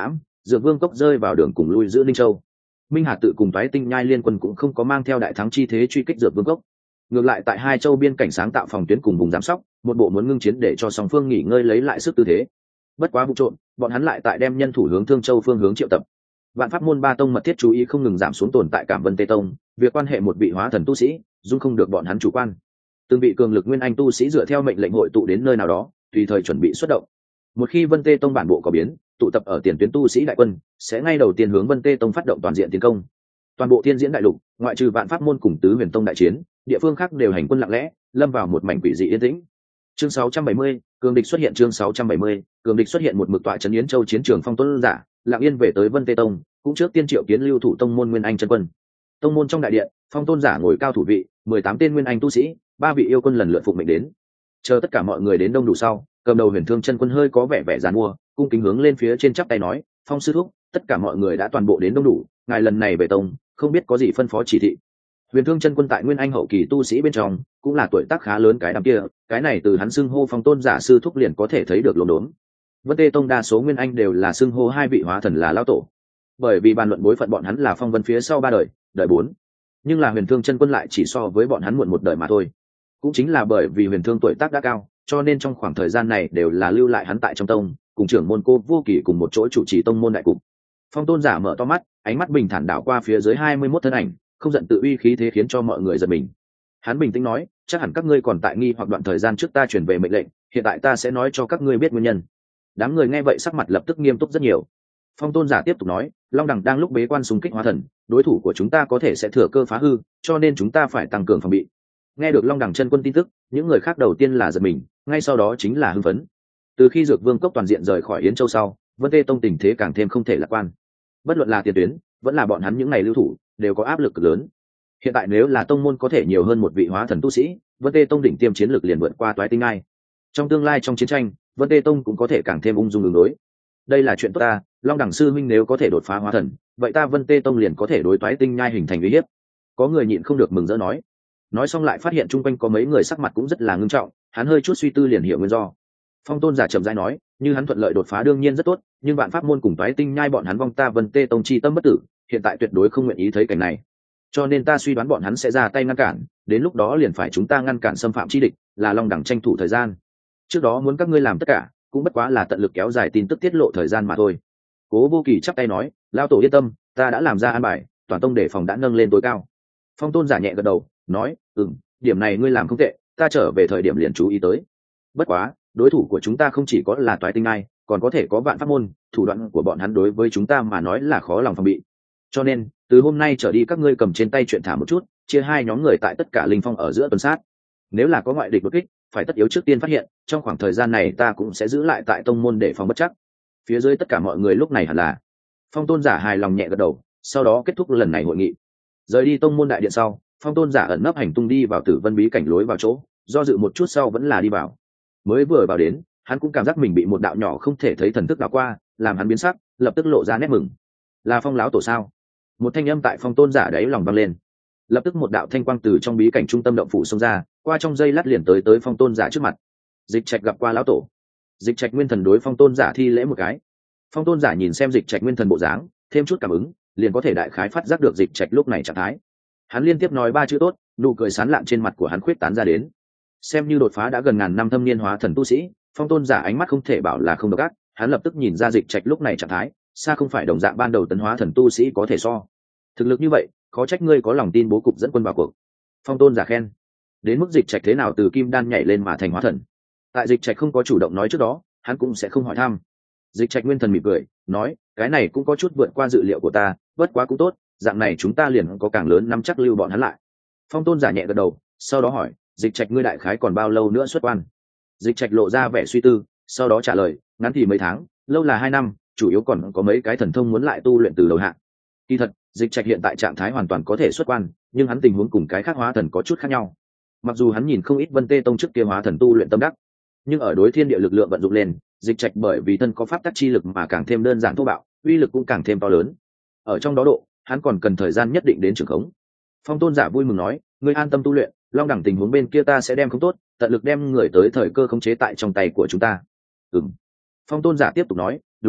Dược Vương cốc rơi vào đường cùng lui giữ Ninh Châu. Minh Hà tự cùng Toái Tinh Nhai liên quân cũng không có mang theo đại thắng chi thế truy kích Dược Vương cốc. Ngược lại tại hai châu biên cảnh sáng tạo phòng tuyến cùng vùng giám sóc, một bộ muốn ngưng chiến để cho song phương nghỉ ngơi lấy lại sức tư thế. Bất quá vụ trộn, bọn hắn lại tại đem nhân thủ hướng Thương Châu phương hướng triệu tập. Vạn Pháp môn ba tông mật thiết chú ý không ngừng giảm xuống tồn tại Cảm Vân Tê tông, việc quan hệ một vị hóa thần tu sĩ, dung không được bọn hắn chủ quan. Từng vị cường lực nguyên anh tu sĩ dựa theo mệnh lệnh hội tụ đến nơi nào đó, tùy thời chuẩn bị xuất động. Một khi Vân Tê tông bản bộ có biến, tụ tập ở tiền tuyến tu sĩ đại quân sẽ ngay đầu tiên hướng Vân Tê tông phát động toàn diện tiến công. Toàn bộ Thiên Diễn đại lục, ngoại trừ Vạn Pháp môn cùng Tứ Huyền tông đại chiến, địa phương khác đều hành quân lặng lẽ, lâm vào một mảnh quỷ dị yên tĩnh. Chương sáu trăm bảy mươi, cường địch xuất hiện. Chương sáu trăm bảy mươi, cường địch xuất hiện. Một mực tọa trấn Yến Châu chiến trường Phong Tuấn giả, lặng yên về tới Vân Tê tông, cũng trước tiên triệu kiến lưu thủ tông môn nguyên anh chân quân. Tông môn trong đại điện, Phong Tôn giả ngồi cao thủ vị, mười tám tên nguyên anh tu sĩ, ba vị yêu quân lần lượt phụng mệnh đến. Chờ tất cả mọi người đến đông đủ sau, cầm đầu Huyền Thương chân quân hơi có vẻ vẻ giàn mua, cung kính hướng lên phía trên chắp tay nói: "Phong sư thúc, tất cả mọi người đã toàn bộ đến đông đủ, ngài lần này về tông, không biết có gì phân phó chỉ thị?" Huyền Thương chân quân tại nguyên anh hậu kỳ tu sĩ bên trong, cũng là tuổi tác khá lớn cái đám kia, cái này từ hắn xưng hô Phong Tôn giả sư thúc liền có thể thấy được lồn đốn. Vân Tê tông đa số nguyên anh đều là xưng hô hai vị hóa thần là lão tổ, bởi vì bàn luận bối phận bọn hắn là phong vân phía sau ba đời, đời bốn. Nhưng là Huyền Thương chân quân lại chỉ so với bọn hắn muộn một đời mà thôi. Cũng chính là bởi vì Huyền Thương tuổi tác đã cao, cho nên trong khoảng thời gian này đều là lưu lại hắn tại trong tông, cùng trưởng môn Cô Vô Kỳ cùng một chỗ chủ trì tông môn đại cục. Phong Tôn giả mở to mắt, ánh mắt bình thản đảo qua phía dưới hai mươi mốt thân ảnh, không giận tự uy khí thế khiến cho mọi người giật mình. Hắn bình tĩnh nói: "Chắc hẳn các ngươi còn tại nghi hoặc đoạn thời gian trước ta truyền về mệnh lệnh, hiện tại ta sẽ nói cho các ngươi biết nguyên nhân." Đám người nghe vậy sắc mặt lập tức nghiêm túc rất nhiều. Phong Tôn giả tiếp tục nói: "Long đẳng đang lúc bế quan xung kích hóa thần, đối thủ của chúng ta có thể sẽ thừa cơ phá hư, cho nên chúng ta phải tăng cường phòng bị." Nghe được Long đẳng chân quân tin tức, những người khác đầu tiên là giật mình, ngay sau đó chính là hưng phấn. Từ khi Dược Vương cốc toàn diện rời khỏi Yến Châu sau, Vân Tê tông tình thế càng thêm không thể lạc quan. Bất luận là tiền tuyến, vẫn là bọn hắn những ngày lưu thủ, đều có áp lực cực lớn. Hiện tại nếu là tông môn có thể nhiều hơn một vị hóa thần tu sĩ, Vân Tê tông đỉnh tiêm chiến lược liền vượt qua Toái Tinh Ngai. Trong tương lai trong chiến tranh, Vân Tê tông cũng có thể càng thêm ung dung đường đối. Đây là chuyện tốt ta, Long đẳng sư minh nếu có thể đột phá hóa thần, vậy ta Vân Tê tông liền có thể đối Toái Tinh Nhai hình thành uy hiếp. Có người nhịn không được mừng rỡ nói. Nói xong lại phát hiện chung quanh có mấy người sắc mặt cũng rất là ngưng trọng, hắn hơi chút suy tư liền hiểu nguyên do. Phong Tôn giả chậm rãi nói: "Như hắn thuận lợi đột phá đương nhiên rất tốt, nhưng Vạn Pháp môn cùng Toái Tinh Nhai bọn hắn vong ta Vân Tê tông chi tâm bất tử, hiện tại tuyệt đối không nguyện ý thấy cảnh này. Cho nên ta suy đoán bọn hắn sẽ ra tay ngăn cản, đến lúc đó liền phải chúng ta ngăn cản xâm phạm chi địch, là Long đẳng tranh thủ thời gian. Trước đó muốn các ngươi làm tất cả, cũng bất quá là tận lực kéo dài tin tức tiết lộ thời gian mà thôi." Cố Vô Kỳ chắp tay nói: "Lão tổ yên tâm, ta đã làm ra an bài, toàn tông đề phòng đã nâng lên tối cao." Phong Tôn giả nhẹ gật đầu, nói: "Ừm, điểm này ngươi làm không tệ, ta trở về thời điểm liền chú ý tới. Bất quá, đối thủ của chúng ta không chỉ có là Toái Tinh Ngai, còn có thể có Vạn Pháp môn, thủ đoạn của bọn hắn đối với chúng ta mà nói là khó lòng phòng bị. Cho nên, từ hôm nay trở đi các ngươi cầm trên tay chuyện thả một chút, chia hai nhóm người tại tất cả linh phong ở giữa tuần sát. Nếu là có ngoại địch đột kích, phải tất yếu trước tiên phát hiện, trong khoảng thời gian này ta cũng sẽ giữ lại tại tông môn để phòng bất chắc." Phía dưới tất cả mọi người lúc này hẳn là. Phong Tôn giả hài lòng nhẹ gật đầu, sau đó kết thúc lần này hội nghị. Rời đi tông môn đại điện sau, Phong Tôn giả ẩn nấp hành tung đi vào Tử Vân bí cảnh lối vào chỗ, do dự một chút sau vẫn là đi vào. Mới vừa vào đến, hắn cũng cảm giác mình bị một đạo nhỏ không thể thấy thần thức đảo qua, làm hắn biến sắc, lập tức lộ ra nét mừng. Là Phong lão tổ sao? Một thanh âm tại Phong Tôn giả đáy lòng vang lên. Lập tức một đạo thanh quang từ trong bí cảnh trung tâm động phủ xông ra, qua trong dây lát liền tới tới Phong Tôn giả trước mặt. Dịch Trạch gặp qua lão tổ. Dịch Trạch nguyên thần đối Phong Tôn giả thi lễ một cái. Phong Tôn giả nhìn xem Dịch Trạch nguyên thần bộ dáng, thêm chút cảm ứng, liền có thể đại khái phát giác được Dịch Trạch lúc này trạng thái. Hắn liên tiếp nói ba chữ tốt, nụ cười sán lạn trên mặt của hắn khuyết tán ra đến. Xem như đột phá đã gần ngàn năm thâm niên hóa thần tu sĩ, Phong Tôn giả ánh mắt không thể bảo là không độc ác, hắn lập tức nhìn ra Dịch Trạch lúc này trạng thái, xa không phải đồng dạng ban đầu tấn hóa thần tu sĩ có thể so. Thực lực như vậy, khó trách ngươi có lòng tin bố cục dẫn quân vào cuộc. Phong Tôn giả khen. Đến mức Dịch Trạch thế nào từ kim đan nhảy lên mà thành hóa thần, tại Dịch Trạch không có chủ động nói trước đó, hắn cũng sẽ không hỏi thăm. Dịch Trạch nguyên thần mỉm cười, nói: "Cái này cũng có chút vượt qua dự liệu của ta, bất quá cũng tốt, dạng này chúng ta liền có càng lớn nắm chắc lưu bọn hắn lại." Phong Tôn giả nhẹ gật đầu, sau đó hỏi: "Dịch Trạch ngươi đại khái còn bao lâu nữa xuất quan?" Dịch Trạch lộ ra vẻ suy tư, sau đó trả lời: "Ngắn thì mấy tháng, lâu là hai năm, chủ yếu còn có mấy cái thần thông muốn lại tu luyện từ đầu hạng." Kỳ thật, Dịch Trạch hiện tại trạng thái hoàn toàn có thể xuất quan, nhưng hắn tình huống cùng cái khác hóa thần có chút khác nhau. Mặc dù hắn nhìn không ít Vân Tê tông trước kia hóa thần tu luyện tâm đắc, nhưng ở đối thiên địa lực lượng vận dụng lên, Dịch Trạch bởi vì thân có pháp tắc chi lực mà càng thêm đơn giản thô bạo, uy lực cũng càng thêm to lớn. Ở trong đó độ, hắn còn cần thời gian nhất định đến trưởng khống. Phong Tôn giả vui mừng nói: "Ngươi an tâm tu luyện, Long đẳng tình huống bên kia ta sẽ đem không tốt, tận lực đem người tới thời cơ khống chế tại trong tay của chúng ta." Ừm. Phong Tôn giả tiếp tục nói: "Đúng rồi,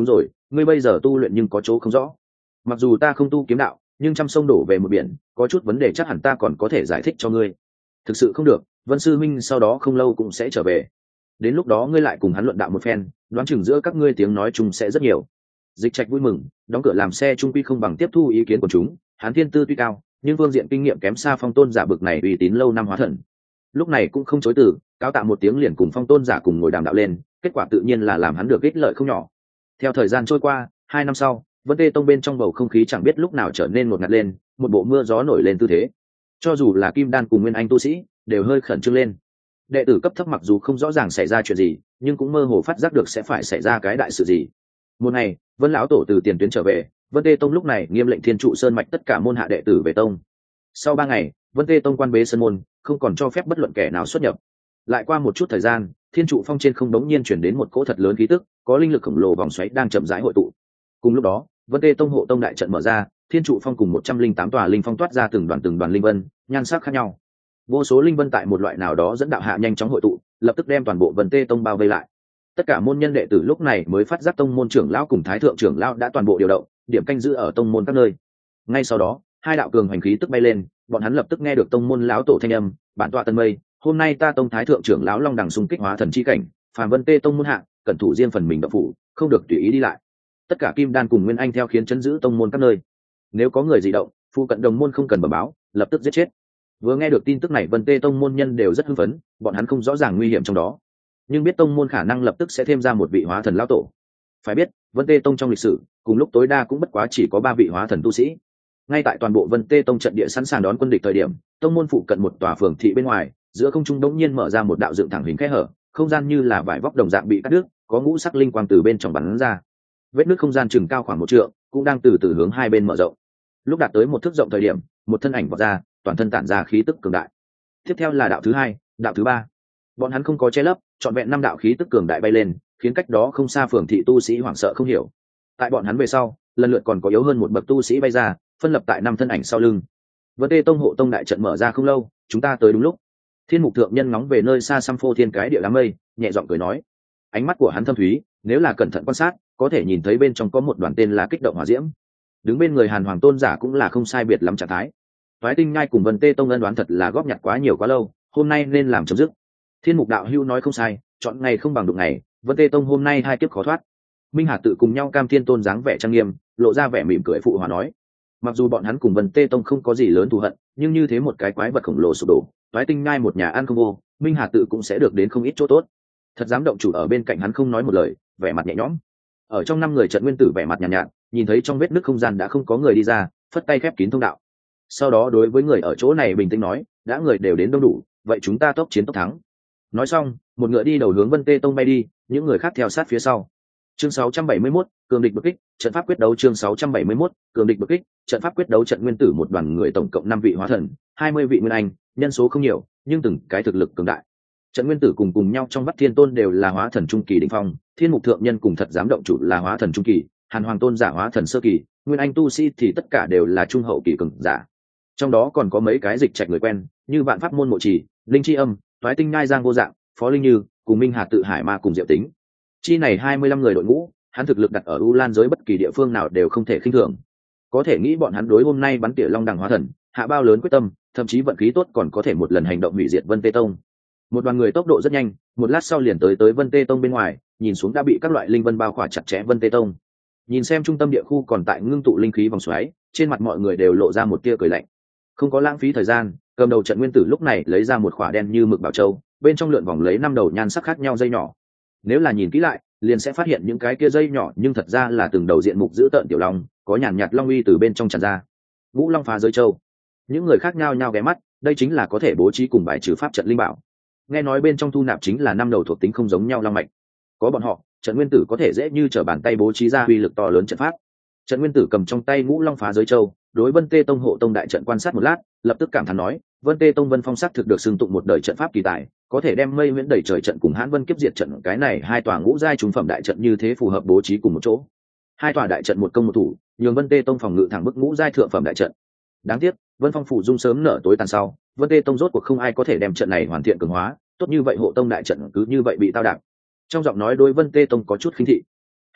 ngươi bây giờ tu luyện nhưng có chỗ không rõ. Mặc dù ta không tu kiếm đạo, nhưng trăm sông đổ về một biển, có chút vấn đề chắc hẳn ta còn có thể giải thích cho ngươi. Thực sự không được, Vân sư minh sau đó không lâu cũng sẽ trở về, đến lúc đó ngươi lại cùng hắn luận đạo một phen, đoán chừng giữa các ngươi tiếng nói chung sẽ rất nhiều. Dịch Trạch vui mừng, đóng cửa làm xe trung quy không bằng tiếp thu ý kiến của chúng, hắn thiên tư tuy cao, nhưng phương diện kinh nghiệm kém xa Phong Tôn giả bực này uy tín lâu năm hóa thần. Lúc này cũng không chối từ, cáo tạ một tiếng liền cùng Phong Tôn giả cùng ngồi đàm đạo lên, kết quả tự nhiên là làm hắn được ích lợi không nhỏ. Theo thời gian trôi qua, hai năm sau, Vân Tê Tông bên trong bầu không khí chẳng biết lúc nào trở nên ngột ngạt lên, một bộ mưa gió nổi lên tư thế. Cho dù là Kim Đan cùng Nguyên Anh tu sĩ, đều hơi khẩn trương lên. Đệ tử cấp thấp mặc dù không rõ ràng xảy ra chuyện gì, nhưng cũng mơ hồ phát giác được sẽ phải xảy ra cái đại sự gì. Một ngày, Vân lão tổ từ tiền tuyến trở về, Vân Tê Tông lúc này nghiêm lệnh Thiên Trụ Sơn mạch tất cả môn hạ đệ tử về tông. Sau ba ngày, Vân Tê Tông quan bế sơn môn, không còn cho phép bất luận kẻ nào xuất nhập. Lại qua một chút thời gian, Thiên Trụ Phong trên không đống nhiên chuyển đến một cỗ thật lớn khí tức, có linh lực khổng lồ vòng xoáy đang chậm rãi hội tụ. Cùng lúc đó, Vân Tê Tông hộ tông đại trận mở ra, Thiên Trụ Phong cùng một trăm linh tám tòa linh phong toát ra từng đoàn từng đoàn linh vân, nhan sắc khác nhau. Vô số linh vân tại một loại nào đó dẫn đạo hạ nhanh chóng hội tụ, lập tức đem toàn bộ Vân Tê Tông bao vây lại. Tất cả môn nhân đệ tử lúc này mới phát giác tông môn trưởng lão cùng thái thượng trưởng lão đã toàn bộ điều động, điểm canh giữ ở tông môn các nơi. Ngay sau đó, hai đạo cường hành khí tức bay lên, bọn hắn lập tức nghe được tông môn lão tổ thanh âm, bản tọa tân mây, hôm nay ta tông thái thượng trưởng lão long đằng xung kích hóa thần chi cảnh, phàm Vân Tê Tông môn hạ, cẩn thủ riêng phần mình độc phủ, không được tùy ý đi lại. Tất cả kim đan cùng nguyên anh theo khiến chấn giữ tông môn các nơi. Nếu có người dị động, phu cận đồng môn không cần bẩm báo, lập tức giết chết. Vừa nghe được tin tức này, Vân Tê Tông môn nhân đều rất hưng phấn, bọn hắn không rõ ràng nguy hiểm trong đó, nhưng biết tông môn khả năng lập tức sẽ thêm ra một vị hóa thần lão tổ. Phải biết, Vân Tê Tông trong lịch sử, cùng lúc tối đa cũng bất quá chỉ có ba vị hóa thần tu sĩ. Ngay tại toàn bộ Vân Tê Tông trận địa sẵn sàng đón quân địch thời điểm, tông môn phụ cận một tòa phường thị bên ngoài, giữa không trung đống nhiên mở ra một đạo dựng thẳng hình kẽ hở, không gian như là vải vóc đồng dạng bị cắt đứt, có ngũ sắc linh quang từ bên trong bắn ra. Vết nứt không gian chừng cao khoảng một trượng, cũng đang từ từ hướng hai bên mở rộng. Lúc đạt tới một thước rộng thời điểm, một thân ảnh vọt ra, toàn thân tản ra khí tức cường đại. Tiếp theo là đạo thứ hai, đạo thứ ba. Bọn hắn không có che lấp, trọn vẹn năm đạo khí tức cường đại bay lên, khiến cách đó không xa phường thị tu sĩ hoảng sợ không hiểu. Tại bọn hắn về sau, lần lượt còn có yếu hơn một bậc tu sĩ bay ra, phân lập tại năm thân ảnh sau lưng. Vân Tê Tông hộ tông đại trận mở ra không lâu, chúng ta tới đúng lúc. Thiên Mục thượng nhân ngóng về nơi xa xăm phô thiên cái địa đám mây, nhẹ giọng cười nói. Ánh mắt của hắn thâm thúy, nếu là cẩn thận quan sát, có thể nhìn thấy bên trong có một đoàn tên là kích động hỏa diễm. Đứng bên người Hàn Hoàng tôn giả cũng là không sai biệt lắm trạng thái. Phái Tinh Nhai cùng Vân Tê Tông ân đoán thật là góp nhặt quá nhiều quá lâu, hôm nay nên làm chấm dứt. Thiên Mục đạo hưu nói không sai, chọn ngày không bằng đụng ngày, Vân Tê Tông hôm nay hai kiếp khó thoát. Minh Hà tự cùng nhau cam thiên tôn dáng vẻ trang nghiêm, lộ ra vẻ mỉm cười phụ hòa nói. Mặc dù bọn hắn cùng Vân Tê Tông không có gì lớn thù hận, nhưng như thế một cái quái vật khổng lồ sụp đổ, Phái Tinh Nhai một nhà ăn không vô, Minh Hà tự cũng sẽ được đến không ít chỗ tốt. Thật dám động chủ ở bên cạnh hắn không nói một lời, vẻ mặt nhẹ nhõm. Ở trong năm người trận nguyên tử vẻ mặt nhàn nhạt, nhạt, nhìn thấy trong vết nứt không gian đã không có người đi ra, phất tay khép kín thông đạo. Sau đó đối với người ở chỗ này bình tĩnh nói, đã người đều đến đông đủ, vậy chúng ta tốc chiến tốc thắng. Nói xong, một ngựa đi đầu hướng Vân Tê Tông bay đi, những người khác theo sát phía sau. Chương sáu trăm bảy mươi mốt, cường địch bực kích, trận pháp quyết đấu chương sáu trăm bảy mươi mốt, cường địch bực kích, trận pháp quyết đấu trận nguyên tử một đoàn người tổng cộng năm vị hóa thần, hai mươi vị nguyên anh, nhân số không nhiều, nhưng từng cái thực lực cường đại. Trận nguyên tử cùng cùng nhau trong Vắt Thiên Tôn đều là hóa thần trung kỳ đỉnh phong, Thiên Mục thượng nhân cùng thật giám động chủ là hóa thần trung kỳ, Hàn Hoàng tôn giả hóa thần sơ kỳ, nguyên anh tu sĩ thì tất cả đều là trung hậu kỳ cường giả. Trong đó còn có mấy cái dịch trạch người quen, như Vạn Pháp môn Mộ Trì, Linh Chi Âm, Toái Tinh Nhai Giang Vô Dạng, Phó Linh Như, cùng Minh Hà tự Hải Ma cùng Diệu Tính. Chi này hai mươi lăm người đội ngũ, hắn thực lực đặt ở U Lan giới bất kỳ địa phương nào đều không thể khinh thường. Có thể nghĩ bọn hắn đối hôm nay bắn tỉa long đằng hóa thần, hạ bao lớn quyết tâm, thậm chí vận khí tốt còn có thể một lần hành động hủy diệt Vân Tê Tông. Một đoàn người tốc độ rất nhanh, một lát sau liền tới tới Vân Tê Tông bên ngoài, nhìn xuống đã bị các loại linh vân bao khỏa chặt chẽ Vân Tê Tông. Nhìn xem trung tâm địa khu còn tại ngưng tụ linh khí vòng xoáy, trên mặt mọi người đều lộ ra một tia cười lạnh. Không có lãng phí thời gian, cầm đầu trận nguyên tử lúc này lấy ra một khỏa đen như mực bảo châu, bên trong lượn vòng lấy năm đầu nhan sắc khác nhau dây nhỏ. Nếu là nhìn kỹ lại, liền sẽ phát hiện những cái kia dây nhỏ nhưng thật ra là từng đầu diện mục giữ tợn tiểu long, có nhàn nhạt long uy từ bên trong tràn ra. Ngũ Long phá giới châu. Những người khác nhau nhau ghé mắt, đây chính là có thể bố trí cùng bài trừ pháp trận linh bảo. Nghe nói bên trong thu nạp chính là năm đầu thuộc tính không giống nhau long mạch. Có bọn họ, trận nguyên tử có thể dễ như trở bàn tay bố trí ra uy lực to lớn trận pháp. Trận nguyên tử cầm trong tay Ngũ Long phá giới châu, đối Vân Tê Tông hộ tông đại trận quan sát một lát, lập tức cảm thán nói, Vân Tê Tông Vân Phong sắc thực được xưng tụng một đời trận pháp kỳ tài, có thể đem mây viễn đẩy trời trận cùng Hãn Vân kiếp diệt trận, cái này hai tòa ngũ giai trung phẩm đại trận như thế phù hợp bố trí cùng một chỗ. Hai tòa đại trận một công một thủ, nhường Vân Tê Tông phòng ngự thẳng bức ngũ giai thượng phẩm đại trận. Đáng tiếc, Vân Phong phủ dung sớm nở tối tàn sau, Vân Tê Tông rốt cuộc không ai có thể đem trận này hoàn thiện cường hóa, tốt như vậy hộ tông đại trận cứ như vậy bị tao đạp. Trong giọng nói đối Vân Tê Tông có chút khinh thị.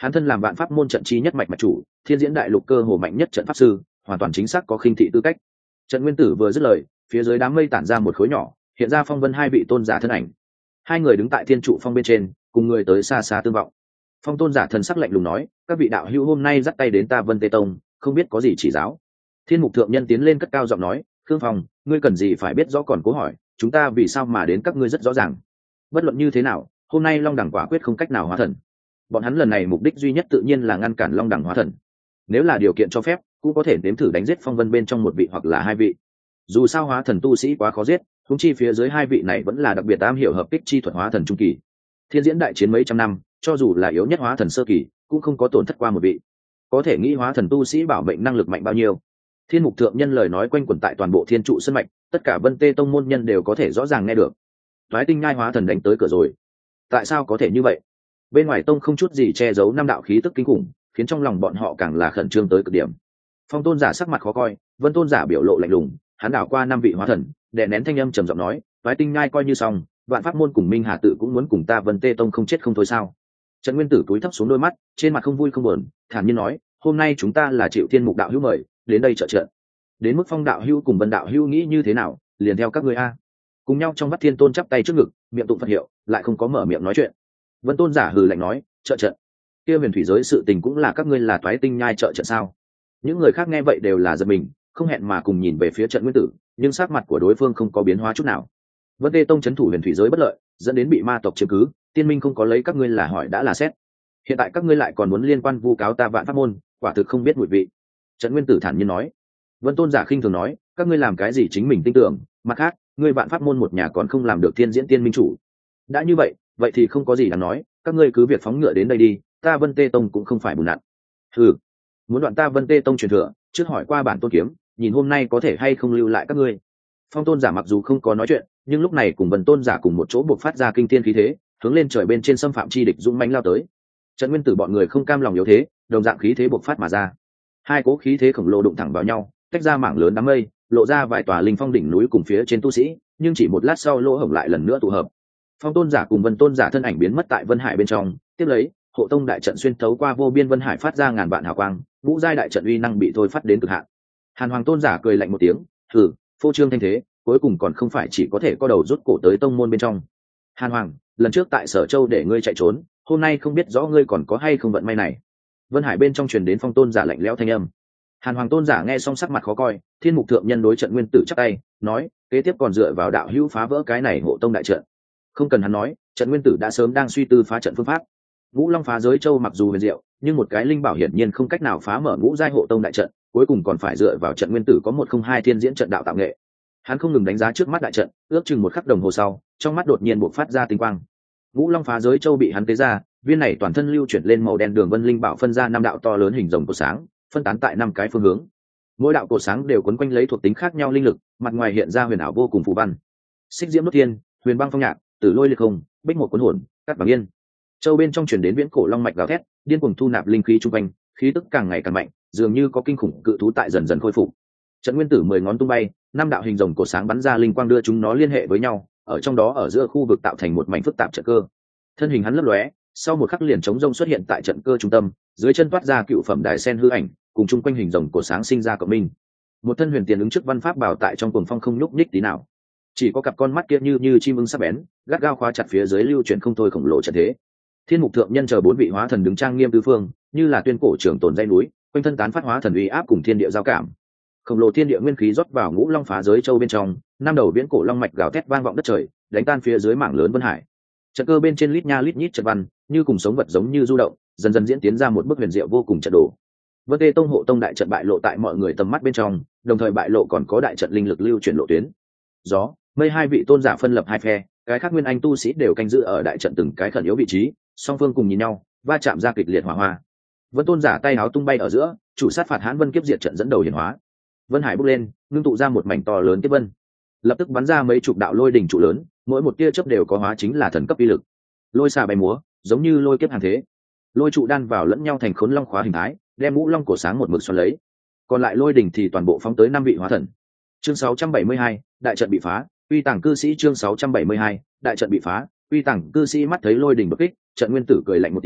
Hắn thân làm vạn pháp môn trận chi nhất mạch mạch chủ, thiên diễn đại lục cơ hồ mạnh nhất trận pháp sư, hoàn toàn chính xác có khinh thị tư cách. Trận Nguyên Tử vừa dứt lời, phía dưới đám mây tản ra một khối nhỏ, hiện ra phong vân hai vị tôn giả thân ảnh. Hai người đứng tại thiên trụ phong bên trên, cùng người tới xa xa tương vọng. Phong tôn giả thần sắc lạnh lùng nói, các vị đạo hữu hôm nay dắt tay đến ta Vân Tê Tông, không biết có gì chỉ giáo. Thiên mục thượng nhân tiến lên cất cao giọng nói, Khương Phong, ngươi cần gì phải biết rõ còn cố hỏi, chúng ta vì sao mà đến các ngươi rất rõ ràng. Bất luận như thế nào, hôm nay Long Đẳng quả quyết không cách nào hóa thần. Bọn hắn lần này mục đích duy nhất tự nhiên là ngăn cản Long Đẳng hóa thần. Nếu là điều kiện cho phép, cũng có thể nếm thử đánh giết phong vân bên trong một vị hoặc là hai vị. Dù sao hóa thần tu sĩ quá khó giết, huống chi phía dưới hai vị này vẫn là đặc biệt am hiểu hợp kích chi thuật hóa thần trung kỳ. Thiên diễn đại chiến mấy trăm năm, cho dù là yếu nhất hóa thần sơ kỳ, cũng không có tổn thất qua một vị. Có thể nghĩ hóa thần tu sĩ bảo mệnh năng lực mạnh bao nhiêu. Thiên mục thượng nhân lời nói quanh quẩn tại toàn bộ thiên trụ sân mạch, tất cả Vân Tê Tông môn nhân đều có thể rõ ràng nghe được. Toái tinh nhai hóa thần đánh tới cửa rồi. Tại sao có thể như vậy? Bên ngoài tông không chút gì che giấu năm đạo khí tức kinh khủng, khiến trong lòng bọn họ càng là khẩn trương tới cực điểm. Phong tôn giả sắc mặt khó coi, Vân tôn giả biểu lộ lạnh lùng, hắn đảo qua năm vị hóa thần, đè nén thanh âm trầm giọng nói, Toái tinh nhai coi như xong, vạn pháp môn cùng Minh Hà tự cũng muốn cùng ta Vân Tê Tông không chết không thôi sao? Trần Nguyên Tử cúi thấp xuống đôi mắt, trên mặt không vui không buồn, thản nhiên nói, hôm nay chúng ta là chịu thiên mục đạo hữu mời, đến đây trợ trận. Đến mức Phong đạo hữu cùng Vân đạo hữu nghĩ như thế nào, liền theo các ngươi a. Cùng nhau trong mắt thiên tôn chắp tay trước ngực, miệng tụng Phật hiệu, lại không có mở miệng nói chuyện. Vân tôn giả hừ lạnh nói, trợ trận. Kia huyền thủy giới sự tình cũng là các ngươi là Toái tinh nhai trợ trận sao? Những người khác nghe vậy đều là giật mình, không hẹn mà cùng nhìn về phía Trận Nguyên Tử, nhưng sắc mặt của đối phương không có biến hóa chút nào. Vân Tê Tông chấn thủ huyền thủy giới bất lợi, dẫn đến bị ma tộc chiếm cứ, tiên minh không có lấy các ngươi là hỏi đã là xét. Hiện tại các ngươi lại còn muốn liên quan vu cáo ta vạn pháp môn, quả thực không biết mùi vị. Trận Nguyên Tử thản nhiên nói. Vân tôn giả khinh thường nói, các ngươi làm cái gì chính mình tin tưởng, mặt khác, ngươi vạn pháp môn một nhà còn không làm được thiên diễn tiên minh chủ. Đã như vậy, vậy thì không có gì đáng nói, các ngươi cứ việc phóng ngựa đến đây đi, ta Vân Tê Tông cũng không phải bùn nặn. Ừ, muốn đoạn ta Vân Tê Tông truyền thừa, trước hỏi qua bản tôn kiếm, nhìn hôm nay có thể hay không lưu lại các ngươi. Phong tôn giả mặc dù không có nói chuyện, nhưng lúc này cùng Vân tôn giả cùng một chỗ buộc phát ra kinh thiên khí thế, hướng lên trời bên trên xâm phạm chi địch dũng mãnh lao tới. Trận Nguyên Tử bọn người không cam lòng yếu thế, đồng dạng khí thế buộc phát mà ra. Hai cố khí thế khổng lồ đụng thẳng vào nhau, tách ra mảng lớn đám mây, lộ ra vài tòa linh phong đỉnh núi cùng phía trên tu sĩ, nhưng chỉ một lát sau lỗ hổng lại lần nữa tụ hợp. Phong tôn giả cùng Vân tôn giả thân ảnh biến mất tại Vân Hải bên trong, tiếp lấy, hộ tông đại trận xuyên thấu qua vô biên Vân Hải phát ra ngàn vạn hào quang, ngũ giai đại trận uy năng bị thôi phát đến cực hạn. Hàn Hoàng tôn giả cười lạnh một tiếng, "Hừ, phô trương thanh thế, cuối cùng còn không phải chỉ có thể co đầu rút cổ tới tông môn bên trong." Hàn Hoàng, lần trước tại Sở Châu để ngươi chạy trốn, hôm nay không biết rõ ngươi còn có hay không vận may này. Vân Hải bên trong truyền đến Phong tôn giả lạnh lẽo thanh âm. Hàn Hoàng tôn giả nghe xong sắc mặt khó coi, Thiên mục thượng nhân đối Trận Nguyên Tử chắp tay, nói, kế tiếp còn dựa vào đạo hữu phá vỡ cái này hộ tông đại trận. Không cần hắn nói, Trận Nguyên Tử đã sớm đang suy tư phá trận phương pháp. Ngũ Long phá giới châu mặc dù huyền diệu, nhưng một cái linh bảo hiển nhiên không cách nào phá mở ngũ giai hộ tông đại trận, cuối cùng còn phải dựa vào Trận Nguyên Tử có một không hai thiên diễn trận đạo tạo nghệ. Hắn không ngừng đánh giá trước mắt đại trận, ước chừng một khắc đồng hồ sau, trong mắt đột nhiên bộc phát ra tinh quang. Ngũ Long phá giới châu bị hắn tế ra, viên này toàn thân lưu chuyển lên màu đen đường vân linh bảo phân ra năm đạo to lớn hình rồng của sáng, phân tán tại năm cái phương hướng. Mỗi đạo cột sáng đều quấn quanh lấy thuộc tính khác nhau linh lực, mặt ngoài hiện ra huyền ảo vô cùng phù văn. Xích diễm đốt thiên, huyền băng phong nhạc, tử lôi liệt không, bích một cuốn hồn, cắt bằng yên. Châu bên trong truyền đến viễn cổ long mạch gào thét, điên cuồng thu nạp linh khí trung quanh, khí tức càng ngày càng mạnh, dường như có kinh khủng cự thú tại dần dần khôi phục. Trận Nguyên Tử mười ngón tung bay, năm đạo hình rồng cột sáng bắn ra linh quang đưa chúng nó liên hệ với nhau, ở trong đó ở giữa khu vực tạo thành một mảnh phức tạp trận cơ. Thân hình hắn lấp lóe, sau một khắc liền chống rông xuất hiện tại trận cơ trung tâm, dưới chân toát ra cựu phẩm đại sen hư ảnh, cùng chung quanh hình rồng cột sáng sinh ra cộng minh. Một thân huyền tiền ứng trước văn pháp bảo tại trong cuồng phong không nhúc nhích tí nào, chỉ có cặp con mắt kia như như chim ưng sắc bén, gắt gao khóa chặt phía dưới lưu chuyển không thôi khổng lồ trận thế. Thiên mục thượng nhân chờ bốn vị hóa thần đứng trang nghiêm tứ phương, như là tuyên cổ trưởng tồn dây núi, quanh thân tán phát hóa thần uy áp cùng thiên địa giao cảm. Khổng lồ thiên địa nguyên khí rót vào Ngũ Long phá giới châu bên trong, năm đầu viễn cổ long mạch gào thét vang vọng đất trời, đánh tan phía dưới mảng lớn vân hải. Trận cơ bên trên lít nha lít nhít trận văn, như cùng sống vật giống như du động, dần dần diễn tiến ra một bức huyền diệu vô cùng trận đồ. Vân Tê Tông hộ tông đại trận bại lộ tại mọi người tầm mắt bên trong, đồng thời bại lộ còn có đại trận linh lực lưu chuyển lộ tuyến. Gió, mây hai vị tôn giả phân lập hai phe, cái khác nguyên anh tu sĩ đều canh giữ ở đại trận từng cái khẩn yếu vị trí, song phương cùng nhìn nhau, va chạm ra kịch liệt hỏa hoa. Vân tôn giả tay áo tung bay ở giữa, chủ sát phạt hãn vân kiếp diệt trận dẫn đầu hiển hóa. Vân hải bốc lên, ngưng tụ ra một mảnh to lớn kiếp vân, lập tức bắn ra mấy chục đạo lôi đỉnh trụ lớn, mỗi một tia chớp đều có hóa chính là thần cấp uy lực. Lôi xà bay múa, giống như lôi kiếp hàng thế. Lôi trụ đan vào lẫn nhau thành khốn long khóa hình thái, đem Ngũ Long cổ sáng một mực xoắn lấy. Còn lại lôi đỉnh thì toàn bộ phóng tới năm vị hóa thần. Chương sáu trăm bảy mươi hai, đại trận bị phá, uy tàng cư sĩ chương sáu trăm bảy mươi hai, đại trận bị phá, uy tàng cư sĩ mắt thấy lôi đỉnh bất kích, Trận Nguyên Tử cười lạnh một tiếng,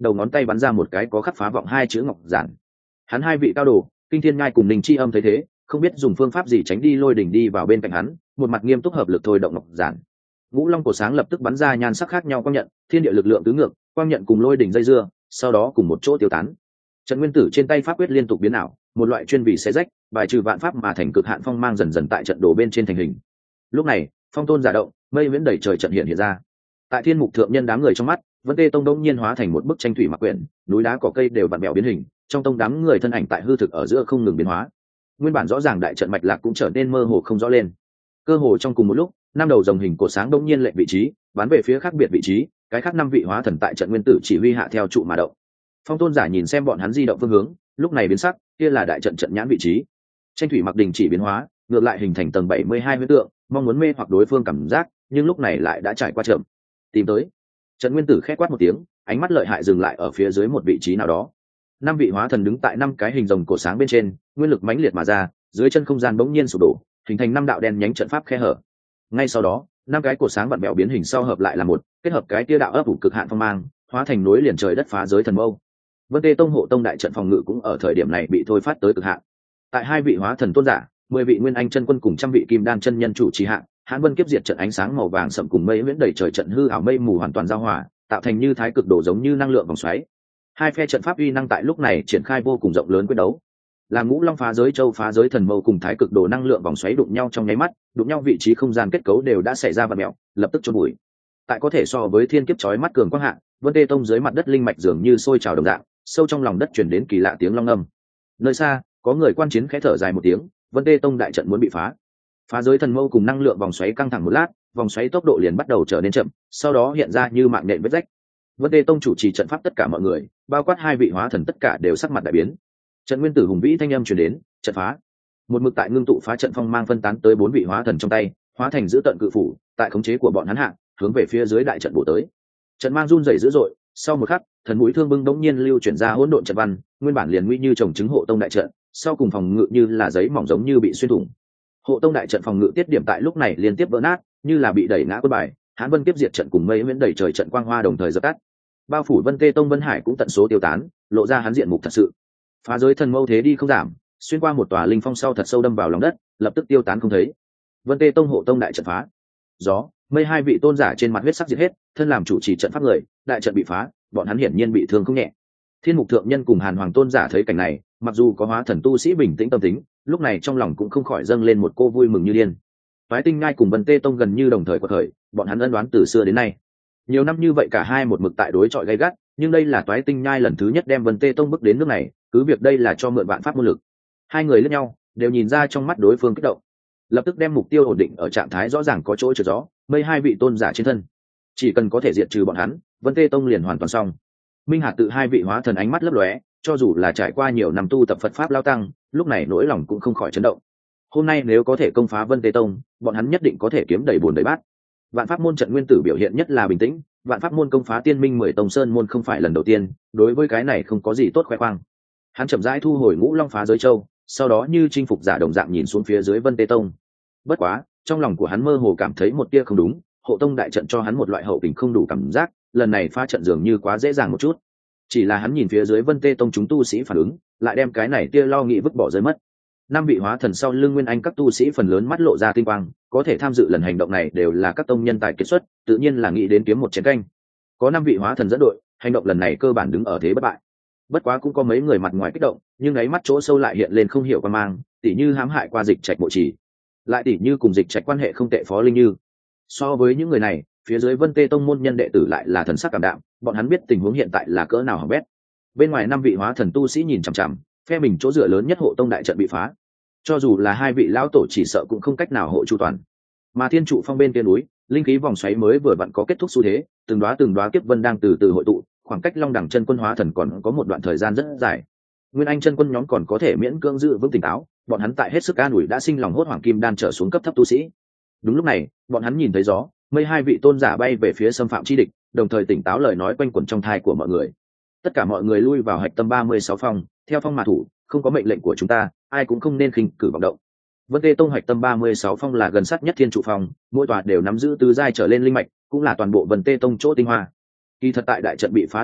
đầu ngón tay bắn ra một cái có khắc phá vọng hai chữ ngọc giản. Hắn hai vị cao đồ, Kinh Thiên Nhai cùng Ninh Chi Âm thấy thế, không biết dùng phương pháp gì tránh đi lôi đỉnh đi vào bên cạnh hắn, một mặt nghiêm túc hợp lực thôi động ngọc giản. Ngũ Long cổ sáng lập tức bắn ra nhan sắc khác nhau quang nhận, thiên địa lực lượng tứ ngược, quang nhận cùng lôi đỉnh dây dưa, sau đó cùng một chỗ tiêu tán. Trận Nguyên Tử trên tay pháp quyết liên tục biến ảo, một loại chuyên vị xé rách, bài trừ vạn pháp mà thành cực hạn phong mang dần dần tại trận đồ bên trên thành hình. Lúc này, phong tôn giả động, mây viễn đầy trời trận hiện hiện ra. Tại Thiên Mục thượng nhân đám người trong mắt, Vân Tê Tông đông nhiên hóa thành một bức tranh thủy mặc quyển, núi đá cỏ cây đều vặn vẹo biến hình, trong tông đám người thân ảnh tại hư thực ở giữa không ngừng biến hóa. Nguyên bản rõ ràng đại trận mạch lạc cũng trở nên mơ hồ không rõ lên. Cơ hồ trong cùng một lúc, năm đầu rồng hình cột sáng đông nhiên lệnh vị trí, bắn về phía khác biệt vị trí, cái khác năm vị hóa thần tại trận nguyên tử chỉ huy hạ theo trụ mà động. Phong tôn giả nhìn xem bọn hắn di động phương hướng, lúc này biến sắc, kia là đại trận trận nhãn vị trí. Tranh thủy mặc đình chỉ biến hóa, ngược lại hình thành tầng bảy mươi hai huyễn tượng, mong muốn mê hoặc đối phương cảm giác, nhưng lúc này lại đã trải qua chậm. Tìm tới. Trận nguyên tử khẽ quát một tiếng, ánh mắt lợi hại dừng lại ở phía dưới một vị trí nào đó. Năm vị hóa thần đứng tại năm cái hình rồng cổ sáng bên trên, nguyên lực mãnh liệt mà ra, dưới chân không gian bỗng nhiên sụp đổ, hình thành năm đạo đen nhánh trận pháp khe hở. Ngay sau đó, năm cái cổ sáng vặn vẹo biến hình sau hợp lại là một, kết hợp cái tia đạo ấp ủ cực hạn phong mang, hóa thành núi liền trời đất phá giới thần mâu. Vân Tê Tông hộ tông đại trận phòng ngự cũng ở thời điểm này bị thôi phát tới cực hạn. Tại hai vị hóa thần tôn giả, mười vị nguyên anh chân quân cùng trăm vị kim đan chân nhân chủ trì hạ, Hãn Vân kiếp diệt trận ánh sáng màu vàng sậm cùng mây huyễn đầy trời trận hư ảo mây mù hoàn toàn giao hòa, tạo thành như thái cực đồ giống như năng lượng vòng xoáy. Hai phe trận pháp uy năng tại lúc này triển khai vô cùng rộng lớn quyết đấu. Làm Ngũ Long phá giới châu phá giới thần mâu cùng thái cực đồ năng lượng vòng xoáy đụng nhau trong nháy mắt, đụng nhau vị trí không gian kết cấu đều đã xảy ra vặn mèo, lập tức chôn bụi. Tại có thể so với thiên kiếp chói mắt cường quang hạ, Vân Tê Tông dưới mặt đất linh mạch dường như sôi trào đồng dạng, sâu trong lòng đất truyền đến kỳ lạ tiếng long ngâm. Nơi xa, có người quan chiến khẽ thở dài một tiếng, Vân Tê Tông đại trận muốn bị phá. Phá giới thần mâu cùng năng lượng vòng xoáy căng thẳng một lát, vòng xoáy tốc độ liền bắt đầu trở nên chậm, sau đó hiện ra như mạng nhện vết rách. Vân Tê Tông chủ trì trận pháp tất cả mọi người, bao quát hai vị hóa thần tất cả đều sắc mặt đại biến. Trận nguyên tử hùng vĩ thanh âm truyền đến, trận phá. Một mực tại ngưng tụ phá trận phong mang phân tán tới bốn vị hóa thần trong tay, hóa thành giữ tận cự phủ, tại khống chế của bọn hắn hạ, hướng về phía dưới đại trận bổ tới. Trận mang run rẩy dữ dội, sau một khắc, thần mũi thương bưng đống nhiên lưu chuyển ra hỗn độn trận văn, nguyên bản liền nguy như trồng trứng hộ tông đại trận, sau cùng phòng ngự như là giấy mỏng giống như bị xuyên thủng. Hộ tông đại trận phòng ngự tiết điểm tại lúc này liên tiếp vỡ nát, như là bị đẩy ngã quân bài, Hãn Vân kiếp diệt trận cùng mây huyễn đầy trời trận quang hoa đồng thời dập tắt. Bao phủ Vân Tê Tông Vân Hải cũng tận số tiêu tán, lộ ra hắn diện mục thật sự. Phá giới thần mâu thế đi không giảm, xuyên qua một tòa linh phong sau thật sâu đâm vào lòng đất, lập tức tiêu tán không thấy. Vân Tê Tông hộ tông đại trận phá. Gió, mây hai vị tôn giả trên mặt huyết sắc diệt hết, thân làm chủ trì trận pháp người, đại trận bị phá, bọn hắn hiển nhiên bị thương không nhẹ. Thiên Mục thượng nhân cùng Hàn Hoàng tôn giả thấy cảnh này, mặc dù có hóa thần tu sĩ bình tĩnh tâm tính, lúc này trong lòng cũng không khỏi dâng lên một cô vui mừng như điên. Phái Tinh Ngai cùng Vân Tê Tông gần như đồng thời quật khởi, bọn hắn ân đoán từ xưa đến nay. Nhiều năm như vậy cả hai một mực tại đối chọi gay gắt, nhưng đây là Toái Tinh Nhai lần thứ nhất đem Vân Tê Tông bước đến nước này, cứ việc đây là cho mượn vạn pháp môn lực. Hai người lẫn nhau, đều nhìn ra trong mắt đối phương kích động, lập tức đem mục tiêu ổn định ở trạng thái rõ ràng có chỗ trượt gió, mây hai vị tôn giả trên thân. Chỉ cần có thể diệt trừ bọn hắn, Vân Tê Tông liền hoàn toàn xong. Minh Hạt tự hai vị hóa thần ánh mắt lấp lóe, cho dù là trải qua nhiều năm tu tập Phật pháp lao tăng, lúc này nỗi lòng cũng không khỏi chấn động. Hôm nay nếu có thể công phá Vân Tê Tông, bọn hắn nhất định có thể kiếm đầy bùn đầy bát. Vạn pháp môn trận nguyên tử biểu hiện nhất là bình tĩnh, vạn pháp môn công phá tiên minh mười tông sơn môn không phải lần đầu tiên, đối với cái này không có gì tốt khoe khoang. Hắn chậm rãi thu hồi Ngũ Long phá giới châu, sau đó như chinh phục giả đồng dạng nhìn xuống phía dưới Vân Tê Tông. Bất quá, trong lòng của hắn mơ hồ cảm thấy một tia không đúng, hộ tông đại trận cho hắn một loại hậu tình không đủ cảm giác, lần này phá trận dường như quá dễ dàng một chút. Chỉ là hắn nhìn phía dưới Vân Tê Tông chúng tu sĩ phản ứng, lại đem cái này tia lo nghĩ vứt bỏ rơi mất. Năm vị hóa thần sau lưng nguyên anh các tu sĩ phần lớn mắt lộ ra tinh quang, có thể tham dự lần hành động này đều là các tông nhân tài kiệt xuất, tự nhiên là nghĩ đến kiếm một chén canh. Có năm vị hóa thần dẫn đội, hành động lần này cơ bản đứng ở thế bất bại. Bất quá cũng có mấy người mặt ngoài kích động, nhưng ấy mắt chỗ sâu lại hiện lên không hiểu quan mang, tỉ như hãm hại qua Dịch Trạch Mộ Chỉ, lại tỉ như cùng Dịch Trạch quan hệ không tệ Phó Linh Như. So với những người này, phía dưới Vân Tê Tông môn nhân đệ tử lại là thần sắc cảm đạm, bọn hắn biết tình huống hiện tại là cỡ nào hỏng bét. Bên ngoài năm vị hóa thần tu sĩ nhìn chằm chằm, phe mình chỗ dựa lớn nhất hộ tông đại trận bị phá, cho dù là hai vị lão tổ chỉ sợ cũng không cách nào hộ chu toàn. Mà Thiên Trụ Phong bên kia núi, linh khí vòng xoáy mới vừa vặn có kết thúc xu thế, từng đóa từng đóa kiếp vân đang từ từ hội tụ, khoảng cách Long Đẳng chân quân hóa thần còn có một đoạn thời gian rất dài. Nguyên Anh chân quân nhóm còn có thể miễn cưỡng giữ vững tỉnh táo, bọn hắn tại hết sức an ủi đã sinh lòng hốt hoảng kim đan trở xuống cấp thấp tu sĩ. Đúng lúc này, bọn hắn nhìn thấy gió, mây hai vị tôn giả bay về phía xâm phạm chi địch, đồng thời tỉnh táo lời nói quanh quẩn trong thai của mọi người. Tất cả mọi người lui vào hạch tâm ba mươi sáu phong, theo phong mà thủ, không có mệnh lệnh của chúng ta, ai cũng không nên khinh cử vọng động. Vân Tê Tông hạch tâm ba mươi sáu phong là gần sát nhất Thiên Trụ Phong, mỗi tòa đều nắm giữ tứ giai trở lên linh mạch, cũng là toàn bộ Vân Tê Tông chỗ tinh hoa. Kỳ thật tại đại trận bị phá đi trước,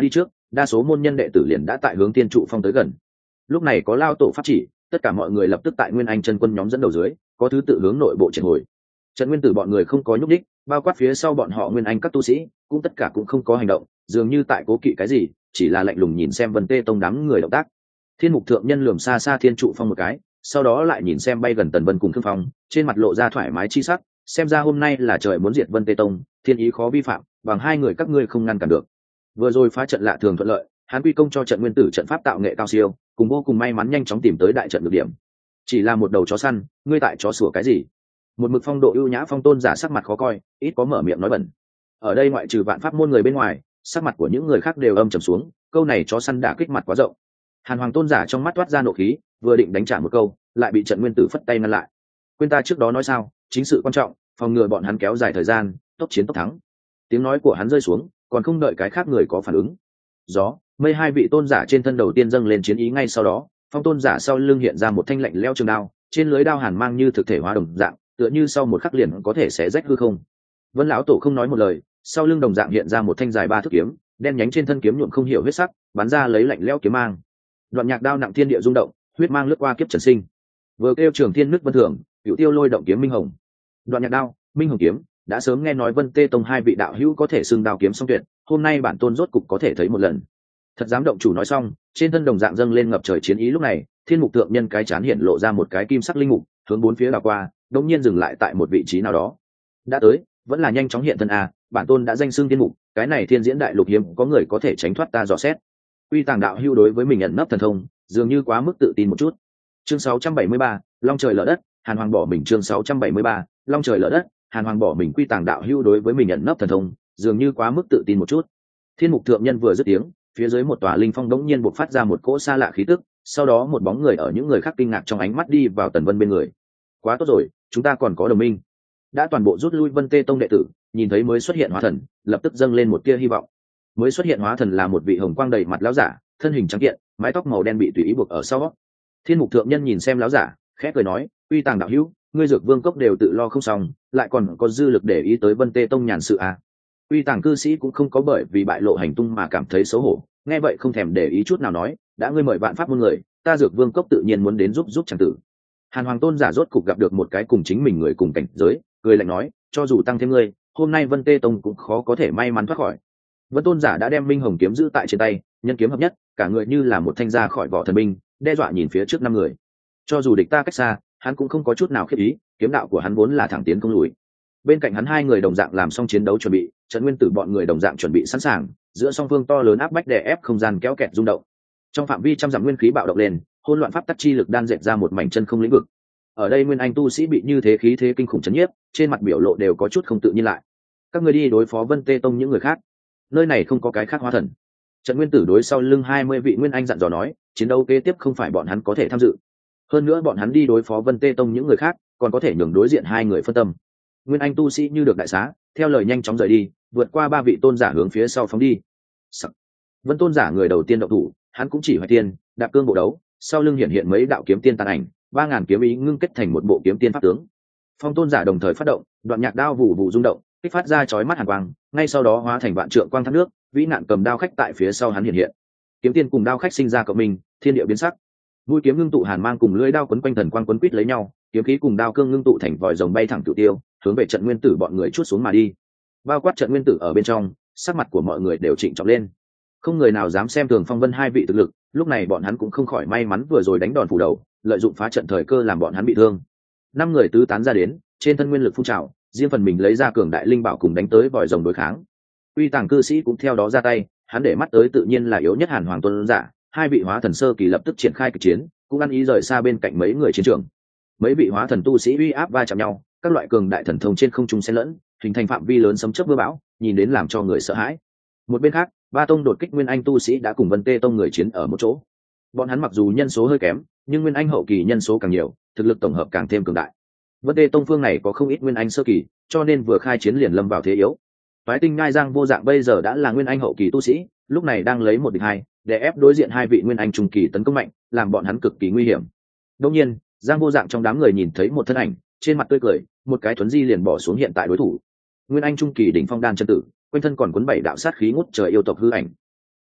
đa số môn nhân đệ tử liền đã tại hướng thiên trụ phong tới gần. Lúc này có lao tổ pháp chỉ, tất cả mọi người lập tức tại nguyên anh chân quân nhóm dẫn đầu dưới có thứ tự hướng nội bộ triển hồi. Trần Nguyên Tử bọn người không có nhúc đích, bao quát phía sau bọn họ nguyên anh các tu sĩ cũng tất cả cũng không có hành động, dường như tại cố kỵ cái gì, chỉ là lạnh lùng nhìn xem Vân Tê Tông đám người động tác. Thiên Mục thượng nhân lườm xa xa thiên trụ phong một cái, sau đó lại nhìn xem bay gần Tần Vân cùng Thương Phong, trên mặt lộ ra thoải mái chi sắc, xem ra hôm nay là trời muốn diệt Vân Tê Tông, thiên ý khó vi phạm, bằng hai người các ngươi không ngăn cản được. Vừa rồi phá trận lạ thường thuận lợi, hắn quy công cho Trận Nguyên Tử trận pháp tạo nghệ cao siêu, cùng vô cùng may mắn nhanh chóng tìm tới đại trận được điểm. Chỉ là một đầu chó săn, ngươi tại chó sủa cái gì? Một mực phong độ ưu nhã phong tôn giả sắc mặt khó coi, ít có mở miệng nói bẩn. Ở đây ngoại trừ vạn pháp môn người bên ngoài, sắc mặt của những người khác đều âm trầm xuống, câu này chó săn đã kích mặt quá rộng. Hàn Hoàng tôn giả trong mắt toát ra nộ khí, vừa định đánh trả một câu, lại bị Trận Nguyên Tử phất tay ngăn lại. Quên ta trước đó nói sao, chính sự quan trọng, phòng ngừa bọn hắn kéo dài thời gian, tốc chiến tốc thắng. Tiếng nói của hắn rơi xuống, còn không đợi cái khác người có phản ứng. Gió, mây hai vị tôn giả trên thân đầu tiên dâng lên chiến ý, ngay sau đó, phong tôn giả sau lưng hiện ra một thanh lạnh lẽo trường đao, trên lưới đao hàn mang như thực thể hóa đồng dạng, tựa như sau một khắc liền có thể xé rách hư không. Vân lão tổ không nói một lời, sau lưng đồng dạng hiện ra một thanh dài ba thước kiếm, đen nhánh trên thân kiếm nhuộm không hiểu huyết sắc, bắn ra lấy lạnh lẽo kiếm mang. Đoạn nhạc đao nặng thiên địa rung động, huyết mang lướt qua kiếp trần sinh. Vừa kêu trường thiên nước vân thường, cửu tiêu lôi động kiếm minh hồng. Đoạn nhạc đao, minh hồng kiếm, đã sớm nghe nói Vân Tê Tông hai vị đạo hữu có thể xưng đao kiếm song tuyệt, hôm nay bản tôn rốt cục có thể thấy một lần. Thật dám động chủ nói xong, trên thân đồng dạng dâng lên ngập trời chiến ý, lúc này, Thiên Mục thượng nhân cái chán hiện lộ ra một cái kim sắc linh mục, hướng bốn phía đảo qua, đột nhiên dừng lại tại một vị trí nào đó. Đã tới, vẫn là nhanh chóng hiện thân à, bản tôn đã danh xưng Thiên Mục, cái này thiên diễn đại lục hiếm có người có thể tránh thoát ta dò xét. Uy Tàng đạo hữu đối với mình nhận nấp thần thông, dường như quá mức tự tin một chút. Chương sáu trăm bảy mươi ba, Long trời lở đất, Hàn Hoàng bỏ mình. Chương sáu trăm bảy mươi ba, Long trời lở đất, Hàn Hoàng bỏ mình. Quy Tàng đạo hữu đối với mình nhận nấp thần thông, dường như quá mức tự tin một chút. Thiên Mục thượng nhân vừa dứt tiếng, phía dưới một tòa linh phong đống nhiên bộc phát ra một cỗ xa lạ khí tức, sau đó một bóng người ở những người khác kinh ngạc trong ánh mắt đi vào Tần Vân bên người. Quá tốt rồi, chúng ta còn có đồng minh. Đã toàn bộ rút lui Vân Tê Tông đệ tử, nhìn thấy mới xuất hiện hóa thần, lập tức dâng lên một tia hy vọng. Mới xuất hiện hóa thần là một vị hồng quang đầy mặt lão giả, thân hình trắng kiện, mái tóc màu đen bị tùy ý buộc ở sau. Thiên Mục thượng nhân nhìn xem lão giả, khẽ cười nói, Uy Tàng đạo hữu, ngươi Dược Vương cốc đều tự lo không xong, lại còn có dư lực để ý tới Vân Tê Tông nhàn sự à? Uy Tàng cư sĩ cũng không có bởi vì bại lộ hành tung mà cảm thấy xấu hổ, nghe vậy không thèm để ý chút nào nói, đã ngươi mời vạn pháp môn người, ta Dược Vương cốc tự nhiên muốn đến giúp giúp chàng tử. Hàn Hoàng tôn giả rốt cục gặp được một cái cùng chính mình người cùng cảnh giới, cười lạnh nói, cho dù tăng thêm ngươi, hôm nay Vân Tê Tông cũng khó có thể may mắn thoát khỏi. Vân tôn giả đã đem minh hồng kiếm giữ tại trên tay, nhân kiếm hợp nhất, cả người như là một thanh ra khỏi vỏ thần binh, đe dọa nhìn phía trước năm người. Cho dù địch ta cách xa, hắn cũng không có chút nào khiếp ý, kiếm đạo của hắn vốn là thẳng tiến không lùi. Bên cạnh hắn hai người đồng dạng làm xong chiến đấu chuẩn bị, Trần Nguyên Tử bọn người đồng dạng chuẩn bị sẵn sàng, giữa song phương to lớn áp bách đè ép không gian kéo kẹt rung động. Trong phạm vi trăm dặm nguyên khí bạo động lên, hỗn loạn pháp tắc chi lực đan dệt ra một mảnh chân không lĩnh vực. Ở đây nguyên anh tu sĩ bị như thế khí thế kinh khủng chấn nhiếp, trên mặt biểu lộ đều có chút không tự nhiên lại. Các người đi đối phó Vân Tê Tông những người khác, nơi này không có cái khác hóa thần. Trần Nguyên Tử đối sau lưng hai mươi vị nguyên anh dặn dò nói, chiến đấu kế tiếp không phải bọn hắn có thể tham dự. Hơn nữa bọn hắn đi đối phó Vân Tê Tông những người khác, còn có thể nhường đối diện hai người phân tâm. Nguyên anh tu sĩ như được đại xá, theo lời nhanh chóng rời đi, vượt qua ba vị tôn giả hướng phía sau phóng đi. Sắc. Vân tôn giả người đầu tiên động thủ, hắn cũng chỉ hoài tiên, đạp cương bộ đấu, sau lưng hiện hiện mấy đạo kiếm tiên tàn ảnh, ba ngàn kiếm ý ngưng kết thành một bộ kiếm tiên pháp tướng. Phong tôn giả đồng thời phát động, đoạn nhạc đao vụ vụ rung động, kích phát ra chói mắt hàn quang, ngay sau đó hóa thành vạn trượng quang thác nước, vĩ nạn cầm đao khách tại phía sau hắn hiện hiện. Kiếm tiên cùng đao khách sinh ra cộng minh, thiên địa biến sắc. Mũi kiếm ngưng tụ hàn mang cùng lưỡi đao quấn quanh thần quang quấn quýt lấy nhau, kiếm khí cùng đao cương ngưng tụ thành vòi rồng bay thẳng cửu tiêu, hướng về Trận Nguyên Tử bọn người chuốt xuống mà đi. Bao quát Trận Nguyên Tử ở bên trong, sắc mặt của mọi người đều trịnh trọng lên. Không người nào dám xem thường Phong Vân hai vị thực lực, lúc này bọn hắn cũng không khỏi may mắn vừa rồi đánh đòn phủ đầu, lợi dụng phá trận thời cơ làm bọn hắn bị thương. Năm người tứ tán ra đến, trên thân nguyên lực phun trào, riêng phần mình lấy ra cường đại linh bảo cùng đánh tới vòi rồng đối kháng. Uy Tàng cư sĩ cũng theo đó ra tay, hắn để mắt tới tự nhiên là yếu nhất Hàn Hoàng tôn giả, hai vị hóa thần sơ kỳ lập tức triển khai kịch chiến, cũng ăn ý rời xa bên cạnh mấy người chiến trường. Mấy vị hóa thần tu sĩ uy áp va chạm nhau, các loại cường đại thần thông trên không trung xen lẫn, hình thành phạm vi lớn sấm chớp mưa bão, nhìn đến làm cho người sợ hãi. Một bên khác, ba tông đột kích nguyên anh tu sĩ đã cùng Vân Tê Tông người chiến ở một chỗ. Bọn hắn mặc dù nhân số hơi kém, nhưng nguyên anh hậu kỳ nhân số càng nhiều, thực lực tổng hợp càng thêm cường đại. Vân Tê Tông phương này có không ít nguyên anh sơ kỳ, cho nên vừa khai chiến liền lâm vào thế yếu. Phái Tinh Ngai Giang Vô Dạng bây giờ đã là nguyên anh hậu kỳ tu sĩ, lúc này đang lấy một địch hai, để ép đối diện hai vị nguyên anh trung kỳ tấn công mạnh, làm bọn hắn cực kỳ nguy hiểm. Đương nhiên, Giang Vô Dạng trong đám người nhìn thấy một thân ảnh, trên mặt tươi cười, một cái thuấn di liền bỏ xuống hiện tại đối thủ. Nguyên anh trung kỳ đỉnh phong đan chân tử, quanh thân còn cuốn bảy đạo sát khí ngút trời yêu tộc hư ảnh.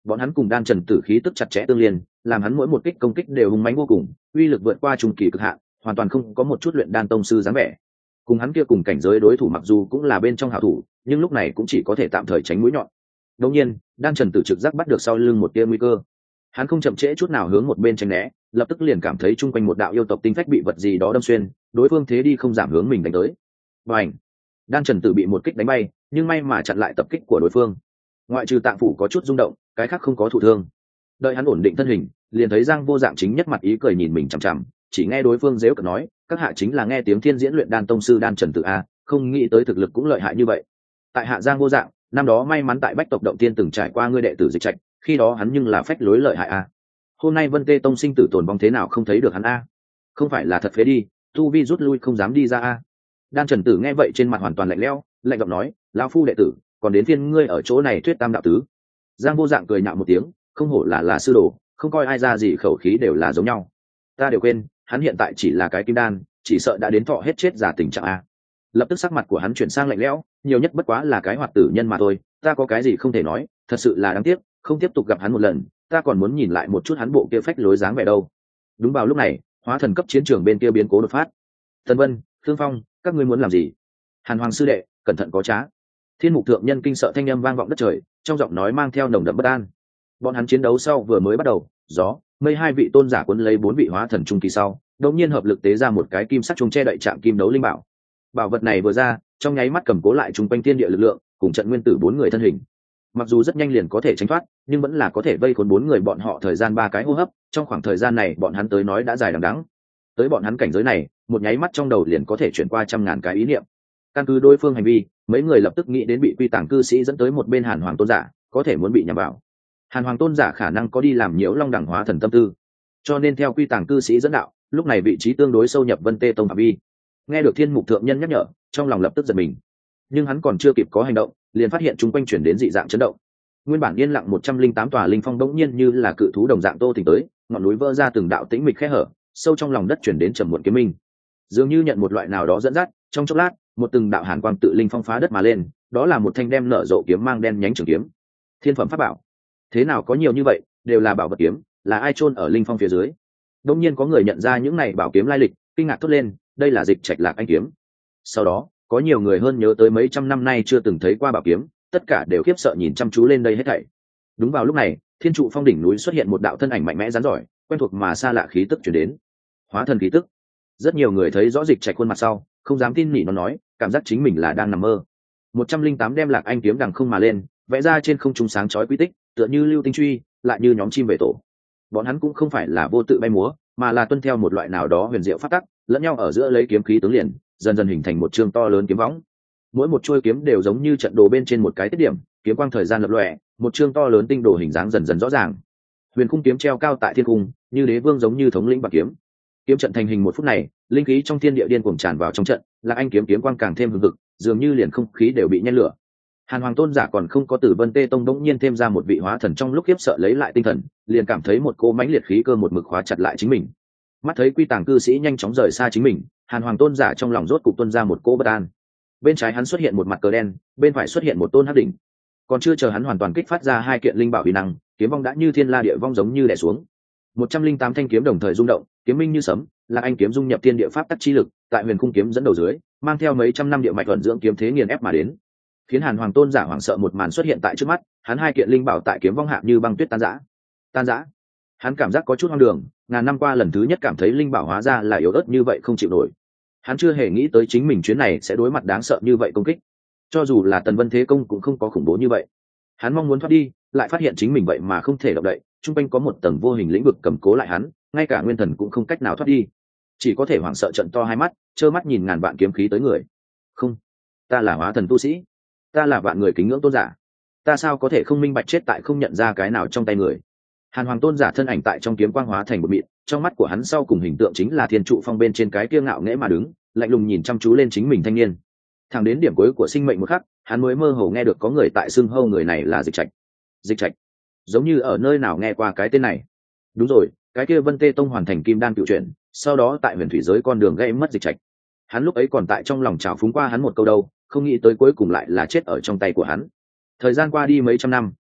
bọn hắn cùng đan trần tử khí tức chặt chẽ tương liên, làm hắn mỗi một kích công kích đều hùng mãnh vô cùng, uy lực vượt qua trung kỳ cực hạn, hoàn toàn không có một chút luyện đan tông sư dáng vẻ. Cùng hắn kia cùng cảnh giới đối thủ mặc dù cũng là bên trong hảo thủ, nhưng lúc này cũng chỉ có thể tạm thời tránh mũi nhọn. Đột nhiên, đan trần tử trực giác bắt được sau lưng một tia nguy cơ. Hắn không chậm trễ chút nào hướng một bên tránh né, lập tức liền cảm thấy chung quanh một đạo yêu tộc tinh phách bị vật gì đó đâm xuyên, đối phương thế đi không giảm hướng mình đánh tới. Bành! Đan trần tử bị một kích đánh bay, nhưng may mà chặn lại tập kích của đối phương. Ngoại trừ tạng phủ có chút rung động, cái khác không có thụ thương. Đợi hắn ổn định thân hình, liền thấy Giang Vô Dạng chính nhất mặt ý cười nhìn mình chằm chằm, chỉ nghe đối phương giễu cợt nói, các hạ chính là nghe tiếng thiên diễn luyện đan tông sư đan trần tử a, không nghĩ tới thực lực cũng lợi hại như vậy. Tại hạ Giang Vô Dạng, năm đó may mắn tại Bách tộc động tiên từng trải qua ngươi đệ tử Dịch Trạch, khi đó hắn nhưng là phách lối lợi hại a. Hôm nay Vân Tê tông sinh tử tồn vong thế nào không thấy được hắn a? Không phải là thật phế đi, tu vi rút lui không dám đi ra a. Đan trần tử nghe vậy trên mặt hoàn toàn lạnh lẽo, lạnh giọng nói, lão phu đệ tử, còn đến phiên ngươi ở chỗ này thuyết tam đạo tứ. Giang Vô Dạng cười nhạo một tiếng, không hổ là là sư đồ, không coi ai ra gì khẩu khí đều là giống nhau. Ta đều quên, hắn hiện tại chỉ là cái kim đan, chỉ sợ đã đến thọ hết chết giả tình trạng a. Lập tức sắc mặt của hắn chuyển sang lạnh lẽo, nhiều nhất bất quá là cái hoạt tử nhân mà thôi, ta có cái gì không thể nói, thật sự là đáng tiếc, không tiếp tục gặp hắn một lần, ta còn muốn nhìn lại một chút hắn bộ kia phách lối dáng vẻ đâu. Đúng vào lúc này, hóa thần cấp chiến trường bên kia biến cố đột phát. Tần Vân, Thương Phong, các ngươi muốn làm gì? Hàn Hoàng sư đệ, cẩn thận có trá. Thiên Mục thượng nhân kinh sợ thanh âm vang vọng đất trời, trong giọng nói mang theo nồng đậm bất an. Bọn hắn chiến đấu sau vừa mới bắt đầu, gió, mây hai vị tôn giả cuốn lấy bốn vị hóa thần trung kỳ sau, đột nhiên hợp lực tế ra một cái kim sắc chuông che đậy trạm kim đấu linh bảo. Bảo vật này vừa ra, trong nháy mắt cầm cố lại trung quanh thiên địa lực lượng, cùng trận nguyên tử bốn người thân hình. Mặc dù rất nhanh liền có thể tránh thoát, nhưng vẫn là có thể vây khốn bốn người bọn họ thời gian ba cái hô hấp, trong khoảng thời gian này bọn hắn tới nói đã dài đằng đẵng. Tới bọn hắn cảnh giới này, một nháy mắt trong đầu liền có thể chuyển qua trăm ngàn cái ý niệm. Căn cứ đối phương hành vi, mấy người lập tức nghĩ đến bị quy tàng cư sĩ dẫn tới một bên Hàn Hoàng tôn giả, có thể muốn bị nhằm vào. Hàn Hoàng tôn giả khả năng có đi làm nhiễu long đẳng hóa thần tâm tư, cho nên theo quy tàng cư sĩ dẫn đạo, lúc này vị trí tương đối sâu nhập Vân Tê tông phạm vi. Nghe được Thiên Mục thượng nhân nhắc nhở, trong lòng lập tức giật mình. Nhưng hắn còn chưa kịp có hành động, liền phát hiện chúng quanh chuyển đến dị dạng chấn động. Nguyên bản yên lặng một trăm linh tám tòa linh phong bỗng nhiên như là cự thú đồng dạng tô tỉnh tới, ngọn núi vỡ ra từng đạo tĩnh mịch khe hở, sâu trong lòng đất chuyển đến trầm muộn kiếm minh. Dường như nhận một loại nào đó dẫn dắt, trong chốc lát, một từng đạo hàn quang tự linh phong phá đất mà lên, đó là một thanh đem nở rộ kiếm mang đen nhánh trường kiếm. Thiên phẩm pháp bảo. Thế nào có nhiều như vậy, đều là bảo vật kiếm, là ai chôn ở linh phong phía dưới? Đột nhiên có người nhận ra những này bảo kiếm lai lịch, kinh ngạc thốt lên, đây là Dịch Trạch Lạc Anh kiếm. Sau đó, có nhiều người hơn nhớ tới mấy trăm năm nay chưa từng thấy qua bảo kiếm, tất cả đều khiếp sợ nhìn chăm chú lên đây hết thảy. Đúng vào lúc này, thiên trụ phong đỉnh núi xuất hiện một đạo thân ảnh mạnh mẽ rắn giỏi, quen thuộc mà xa lạ khí tức truyền đến. Hóa thần khí tức. Rất nhiều người thấy rõ Dịch Trạch khuôn mặt sau, không dám tin nỉ nó nói, cảm giác chính mình là đang nằm mơ. một trăm linh tám đem Lạc Anh kiếm đằng không mà lên, vẽ ra trên không trung sáng chói quy tích, tựa như lưu tinh truy, lại như nhóm chim về tổ. Bọn hắn cũng không phải là vô tự bay múa, mà là tuân theo một loại nào đó huyền diệu pháp tắc, lẫn nhau ở giữa lấy kiếm khí tướng liền, dần dần hình thành một chương to lớn kiếm võng. Mỗi một chuôi kiếm đều giống như trận đồ bên trên một cái tiết điểm, kiếm quang thời gian lập lòe, một chương to lớn tinh đồ hình dáng dần dần rõ ràng. Huyền khung kiếm treo cao tại thiên cung, như đế vương giống như thống lĩnh bạc kiếm. Kiếm trận thành hình một phút này, linh khí trong thiên địa điên cuồng tràn vào trong trận, Lạc Anh kiếm kiếm quang càng thêm hừng hực, dường như liền không khí đều bị nhen lửa. Hàn Hoàng tôn giả còn không có từ Vân Tê tông đống nhiên thêm ra một vị hóa thần trong lúc khiếp sợ lấy lại tinh thần, liền cảm thấy một cỗ mãnh liệt khí cơ một mực khóa chặt lại chính mình. Mắt thấy quy tàng cư sĩ nhanh chóng rời xa chính mình, Hàn Hoàng tôn giả trong lòng rốt cục tuôn ra một cỗ bất an. Bên trái hắn xuất hiện một mặt cờ đen, bên phải xuất hiện một tôn hắc đỉnh. Còn chưa chờ hắn hoàn toàn kích phát ra hai kiện linh bảo uy năng, kiếm vong đã như thiên la địa vong giống như đè xuống. một trăm linh tám thanh kiếm đồng thời rung động, kiếm minh như sấm, Lạc Anh kiếm dung nhập thiên địa pháp tắc chi lực, tại huyền khung kiếm dẫn đầu dưới, mang theo mấy trăm năm địa mạch vận dưỡng kiếm thế nghiền ép mà đến. Khiến Hàn Hoàng tôn giả hoảng sợ một màn xuất hiện tại trước mắt, hắn hai kiện linh bảo tại kiếm vong hạ như băng tuyết tan rã. Tan rã. Hắn cảm giác có chút hoang đường, ngàn năm qua lần thứ nhất cảm thấy linh bảo hóa ra là yếu ớt như vậy không chịu nổi. Hắn chưa hề nghĩ tới chính mình chuyến này sẽ đối mặt đáng sợ như vậy công kích. Cho dù là Tần Vân Thế Công cũng không có khủng bố như vậy. Hắn mong muốn thoát đi, lại phát hiện chính mình vậy mà không thể động đậy, trung quanh có một tầng vô hình lĩnh vực cầm cố lại hắn, ngay cả nguyên thần cũng không cách nào thoát đi, chỉ có thể hoảng sợ trợn to hai mắt, trơ mắt nhìn ngàn vạn kiếm khí tới người. Không, ta là hóa thần tu sĩ, ta là vạn người kính ngưỡng tôn giả, ta sao có thể không minh bạch chết tại không nhận ra cái nào trong tay người. Hàn Hoàng tôn giả thân ảnh tại trong kiếm quang hóa thành một mịn, trong mắt của hắn sau cùng hình tượng chính là thiên trụ phong bên trên cái kia ngạo nghễ mà đứng, lạnh lùng nhìn chăm chú lên chính mình thanh niên. Thẳng đến điểm cuối của sinh mệnh một khắc, hắn mới mơ hồ nghe được có người tại xưng hô người này là Dịch Trạch. Dịch Trạch, giống như ở nơi nào nghe qua cái tên này. Đúng rồi, cái kia Vân Tê tông hoàn thành kim đan cựu chuyển, sau đó tại huyền thủy giới con đường gây mất Dịch Trạch. Hắn lúc ấy còn tại trong lòng trào phúng qua hắn một câu đâu, không nghĩ tới cuối cùng lại là chết ở trong tay của hắn. Thời gian qua đi mấy trăm năm,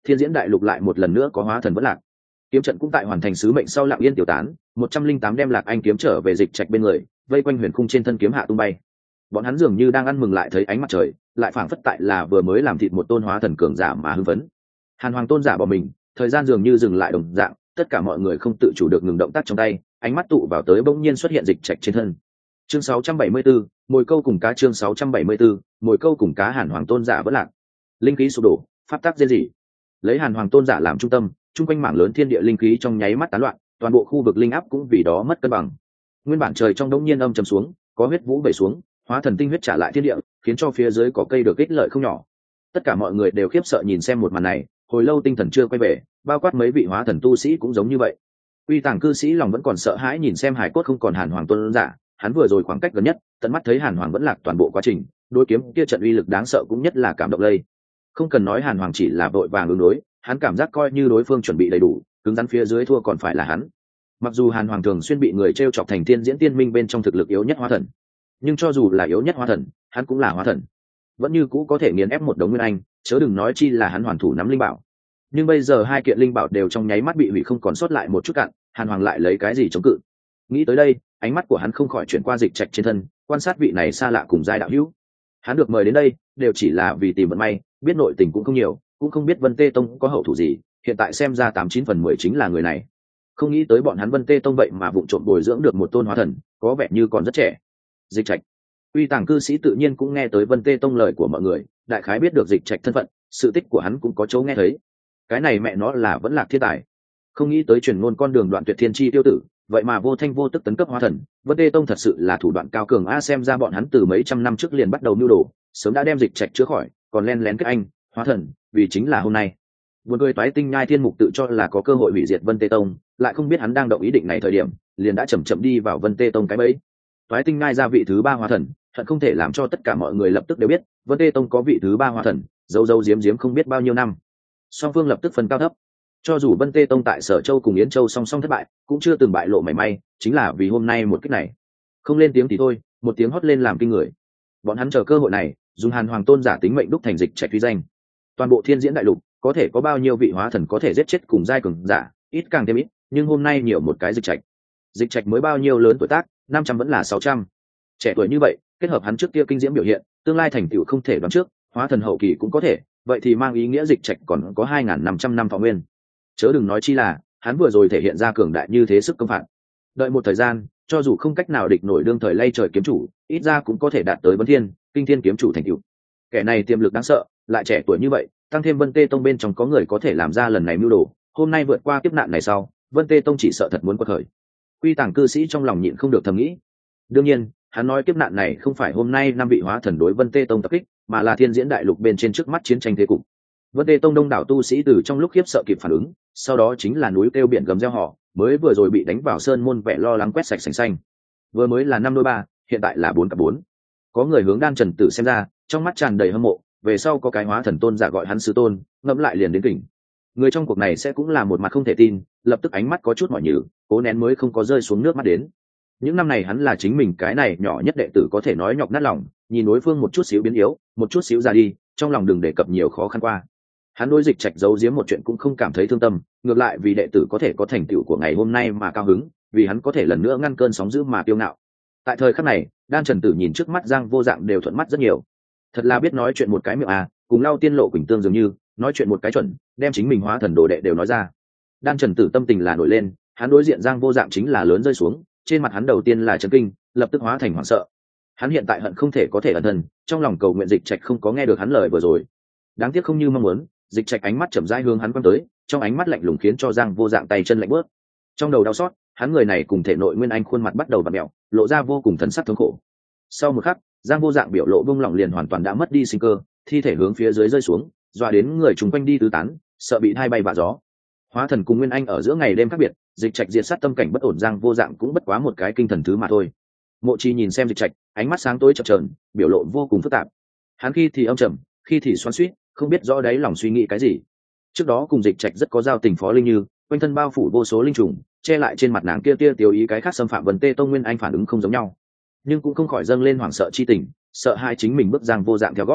thiên diễn đại lục lại một lần nữa có hóa thần vẫn lạc. Kiếm trận cũng tại hoàn thành sứ mệnh sau lặng yên tiểu tán, một trăm linh tám đem Lạc Anh kiếm trở về Dịch Trạch bên người, vây quanh huyền khung trên thân kiếm hạ tung bay. Bọn hắn dường như đang ăn mừng lại thấy ánh mặt trời, lại phảng phất tại là vừa mới làm thịt một tôn hóa thần cường giả mà hưng phấn. Hàn Hoàng tôn giả bỏ mình, thời gian dường như dừng lại đồng dạng, tất cả mọi người không tự chủ được ngừng động tác trong tay, ánh mắt tụ vào tới bỗng nhiên xuất hiện Dịch Trạch trên thân. Chương sáu trăm bảy mươi tư, mồi câu cùng cá. Chương sáu trăm bảy mươi tư, mồi câu cùng cá. Hàn Hoàng tôn giả vẫn lạc. Linh khí sụp đổ, pháp tắc rên rỉ. Lấy Hàn Hoàng tôn giả làm trung tâm, trung quanh mảng lớn thiên địa linh khí trong nháy mắt tán loạn, toàn bộ khu vực linh áp cũng vì đó mất cân bằng. Nguyên bản trời trong đống nhiên âm trầm xuống, có huyết vũ bẩy xuống, hóa thần tinh huyết trả lại thiên địa, khiến cho phía dưới có cây được ích lợi không nhỏ. Tất cả mọi người đều khiếp sợ nhìn xem một màn này, hồi lâu tinh thần chưa quay về, bao quát mấy vị hóa thần tu sĩ cũng giống như vậy. Uy Tàng cư sĩ lòng vẫn còn sợ hãi nhìn xem hải cốt không còn Hàn Hoàng tôn giả, hắn vừa rồi khoảng cách gần nhất, tận mắt thấy Hàn Hoàng vẫn lạc toàn bộ quá trình, đối kiếm kia trận uy lực đáng sợ cũng nhất là cảm động lây. Không cần nói Hàn Hoàng chỉ là vội vàng ứng đối, hắn cảm giác coi như đối phương chuẩn bị đầy đủ, cứng rắn phía dưới thua còn phải là hắn. Mặc dù Hàn Hoàng thường xuyên bị người t r e o chọc thành tiên diễn tiên minh bên trong thực lực yếu nhất hóa thần, nhưng cho dù là yếu nhất hóa thần, hắn cũng là hóa thần, vẫn như cũ có thể nghiền ép một đống nguyên anh, chớ đừng nói chi là hắn hoàn thủ nắm linh bảo. Nhưng bây giờ hai kiện linh bảo đều trong nháy mắt bị hủy không còn sót lại một chút cạn, Hàn Hoàng lại lấy cái gì chống cự? Nghĩ tới đây, ánh mắt của hắn không khỏi chuyển qua Dịch Trạch trên thân, quan sát vị này xa lạ cùng giai đạo hữu. Hắn được mời đến đây đều chỉ là vì tìm vận may, biết nội tình cũng không nhiều, cũng không biết Vân Tê Tông có hậu thủ gì, hiện tại xem ra tám chín phần mười chính là người này. Không nghĩ tới bọn hắn Vân Tê Tông vậy mà vụng trộm bồi dưỡng được một tôn hóa thần, có vẻ như còn rất trẻ. Dịch Trạch, Uy Tàng cư sĩ tự nhiên cũng nghe tới Vân Tê Tông lời của mọi người, đại khái biết được Dịch Trạch thân phận, sự tích của hắn cũng có chỗ nghe thấy. Cái này mẹ nó là vẫn lạc thiên tài. Không nghĩ tới truyền ngôn con đường đoạn tuyệt thiên chi tiêu tử, vậy mà vô thanh vô tức tấn cấp hóa thần, Vân Tê Tông thật sự là thủ đoạn cao cường a, xem ra bọn hắn từ mấy trăm năm trước liền bắt đầu mưu đồ, sớm đã đem Dịch Trạch chữa khỏi, còn len lén kết anh hóa thần, vì chính là hôm nay. Buồn cười toái tinh nhai thiên mục tự cho là có cơ hội hủy diệt Vân Tê Tông, lại không biết hắn đang động ý định này thời điểm, liền đã chậm chậm đi vào Vân Tê Tông cái bẫy. Toái tinh nhai ra vị thứ ba hóa thần, hận không thể làm cho tất cả mọi người lập tức đều biết, Vân Tê Tông có vị thứ ba hóa thần, dấu dấu diếm diếm không biết bao nhiêu năm. Song phương lập tức phân cao thấp. Cho dù Vân Tê Tông tại Sở Châu cùng Yến Châu song song thất bại, cũng chưa từng bại lộ mảy may, chính là vì hôm nay một kích này. Không lên tiếng thì thôi, một tiếng hót lên làm kinh người. Bọn hắn chờ cơ hội này, dùng Hàn Hoàng tôn giả tính mệnh đúc thành Dịch Trạch uy danh. Toàn bộ thiên diễn đại lục, có thể có bao nhiêu vị hóa thần có thể giết chết cùng giai cường giả, ít càng thêm ít, nhưng hôm nay nhiều một cái Dịch Trạch. Dịch Trạch mới bao nhiêu lớn tuổi tác, năm trăm vẫn là sáu trăm. Trẻ tuổi như vậy, kết hợp hắn trước kia kinh diễm biểu hiện, tương lai thành tựu không thể đoán trước, hóa thần hậu kỳ cũng có thể, vậy thì mang ý nghĩa Dịch Trạch còn có hai nghìn năm trăm năm thọ nguyên. Chớ đừng nói chi là, hắn vừa rồi thể hiện ra cường đại như thế sức công phạt. Đợi một thời gian, cho dù không cách nào địch nổi đương thời lay trời kiếm chủ, ít ra cũng có thể đạt tới Vân Thiên, Kinh Thiên kiếm chủ thành tựu. Kẻ này tiềm lực đáng sợ, lại trẻ tuổi như vậy, tăng thêm Vân Tê Tông bên trong có người có thể làm ra lần này mưu đồ, hôm nay vượt qua kiếp nạn này sau, Vân Tê Tông chỉ sợ thật muốn quật khởi. Quy Tàng cư sĩ trong lòng nhịn không được thầm nghĩ. Đương nhiên, hắn nói kiếp nạn này không phải hôm nay năm vị hóa thần đối Vân Tê Tông tập kích, mà là thiên diễn đại lục bên trên trước mắt chiến tranh thế cục. Vân Tê Tông đông đảo tu sĩ từ trong lúc khiếp sợ kịp phản ứng, sau đó chính là núi kêu biển gầm reo hò, mới vừa rồi bị đánh vào sơn môn vẻ lo lắng quét sạch sành xanh. Vừa mới là năm đôi ba, hiện tại là bốn cặp bốn. Có người hướng Đan Trần Tử xem ra, trong mắt tràn đầy hâm mộ, về sau có cái hóa thần tôn giả gọi hắn sư tôn, ngẫm lại liền đến kỉnh. Người trong cuộc này sẽ cũng là một mặt không thể tin, lập tức ánh mắt có chút mỏi nhừ, cố nén mới không có rơi xuống nước mắt đến. Những năm này hắn là chính mình cái này nhỏ nhất đệ tử có thể nói nhọc nát lòng, nhìn đối phương một chút xíu biến yếu, một chút xíu ra đi, trong lòng đừng đề cập nhiều khó khăn qua. Hắn đối Dịch Trạch giấu giếm một chuyện cũng không cảm thấy thương tâm, ngược lại vì đệ tử có thể có thành tựu của ngày hôm nay mà cao hứng, vì hắn có thể lần nữa ngăn cơn sóng dữ mà kiêu ngạo. Tại thời khắc này, Đan Trần Tử nhìn trước mắt Giang Vô Dạng đều thuận mắt rất nhiều. Thật là biết nói chuyện một cái miệng à, cùng Lau Tiên Lộ Quỳnh Tương dường như, nói chuyện một cái chuẩn, đem chính mình hóa thần đồ đệ đều nói ra. Đan Trần Tử tâm tình là nổi lên, hắn đối diện Giang Vô Dạng chính là lớn rơi xuống, trên mặt hắn đầu tiên là chấn kinh, lập tức hóa thành hoảng sợ. Hắn hiện tại hận không thể có thể ẩn thân, trong lòng cầu nguyện Dịch Trạch không có nghe được hắn lời vừa rồi. Đáng tiếc không như mong muốn, Dịch Trạch ánh mắt chậm rãi hướng hắn quăng tới, trong ánh mắt lạnh lùng khiến cho Giang Vô Dạng tay chân lạnh bước. Trong đầu đau xót, hắn người này cùng thể nội nguyên anh khuôn mặt bắt đầu vặn mèo, lộ ra vô cùng thần sắc thống khổ. Sau một khắc, Giang Vô Dạng biểu lộ bung lỏng liền hoàn toàn đã mất đi sinh cơ, thi thể hướng phía dưới rơi xuống, dọa đến người chúng quanh đi tứ tán, sợ bị hai bay vạ gió. Hóa thần cùng nguyên anh ở giữa ngày đêm khác biệt, Dịch Trạch diệt sát tâm cảnh bất ổn, Giang Vô Dạng cũng bất quá một cái kinh thần thứ mà thôi. Mộ Chi nhìn xem Dịch Trạch, ánh mắt sáng tối chập chờn, biểu lộ vô cùng phức tạp. Hắn khi thì âm trầm, khi thì xoắn xuýt, không biết rõ đáy lòng suy nghĩ cái gì. Trước đó cùng Dịch Trạch rất có giao tình Phó Linh Như, quanh thân bao phủ vô số linh trùng, che lại trên mặt nàng kia tia tiêu ý cái khác xâm phạm Vân Tê Tông nguyên anh phản ứng không giống nhau, nhưng cũng không khỏi dâng lên hoảng sợ chi tình, sợ hai chính mình bước Giang Vô Dạng theo gót.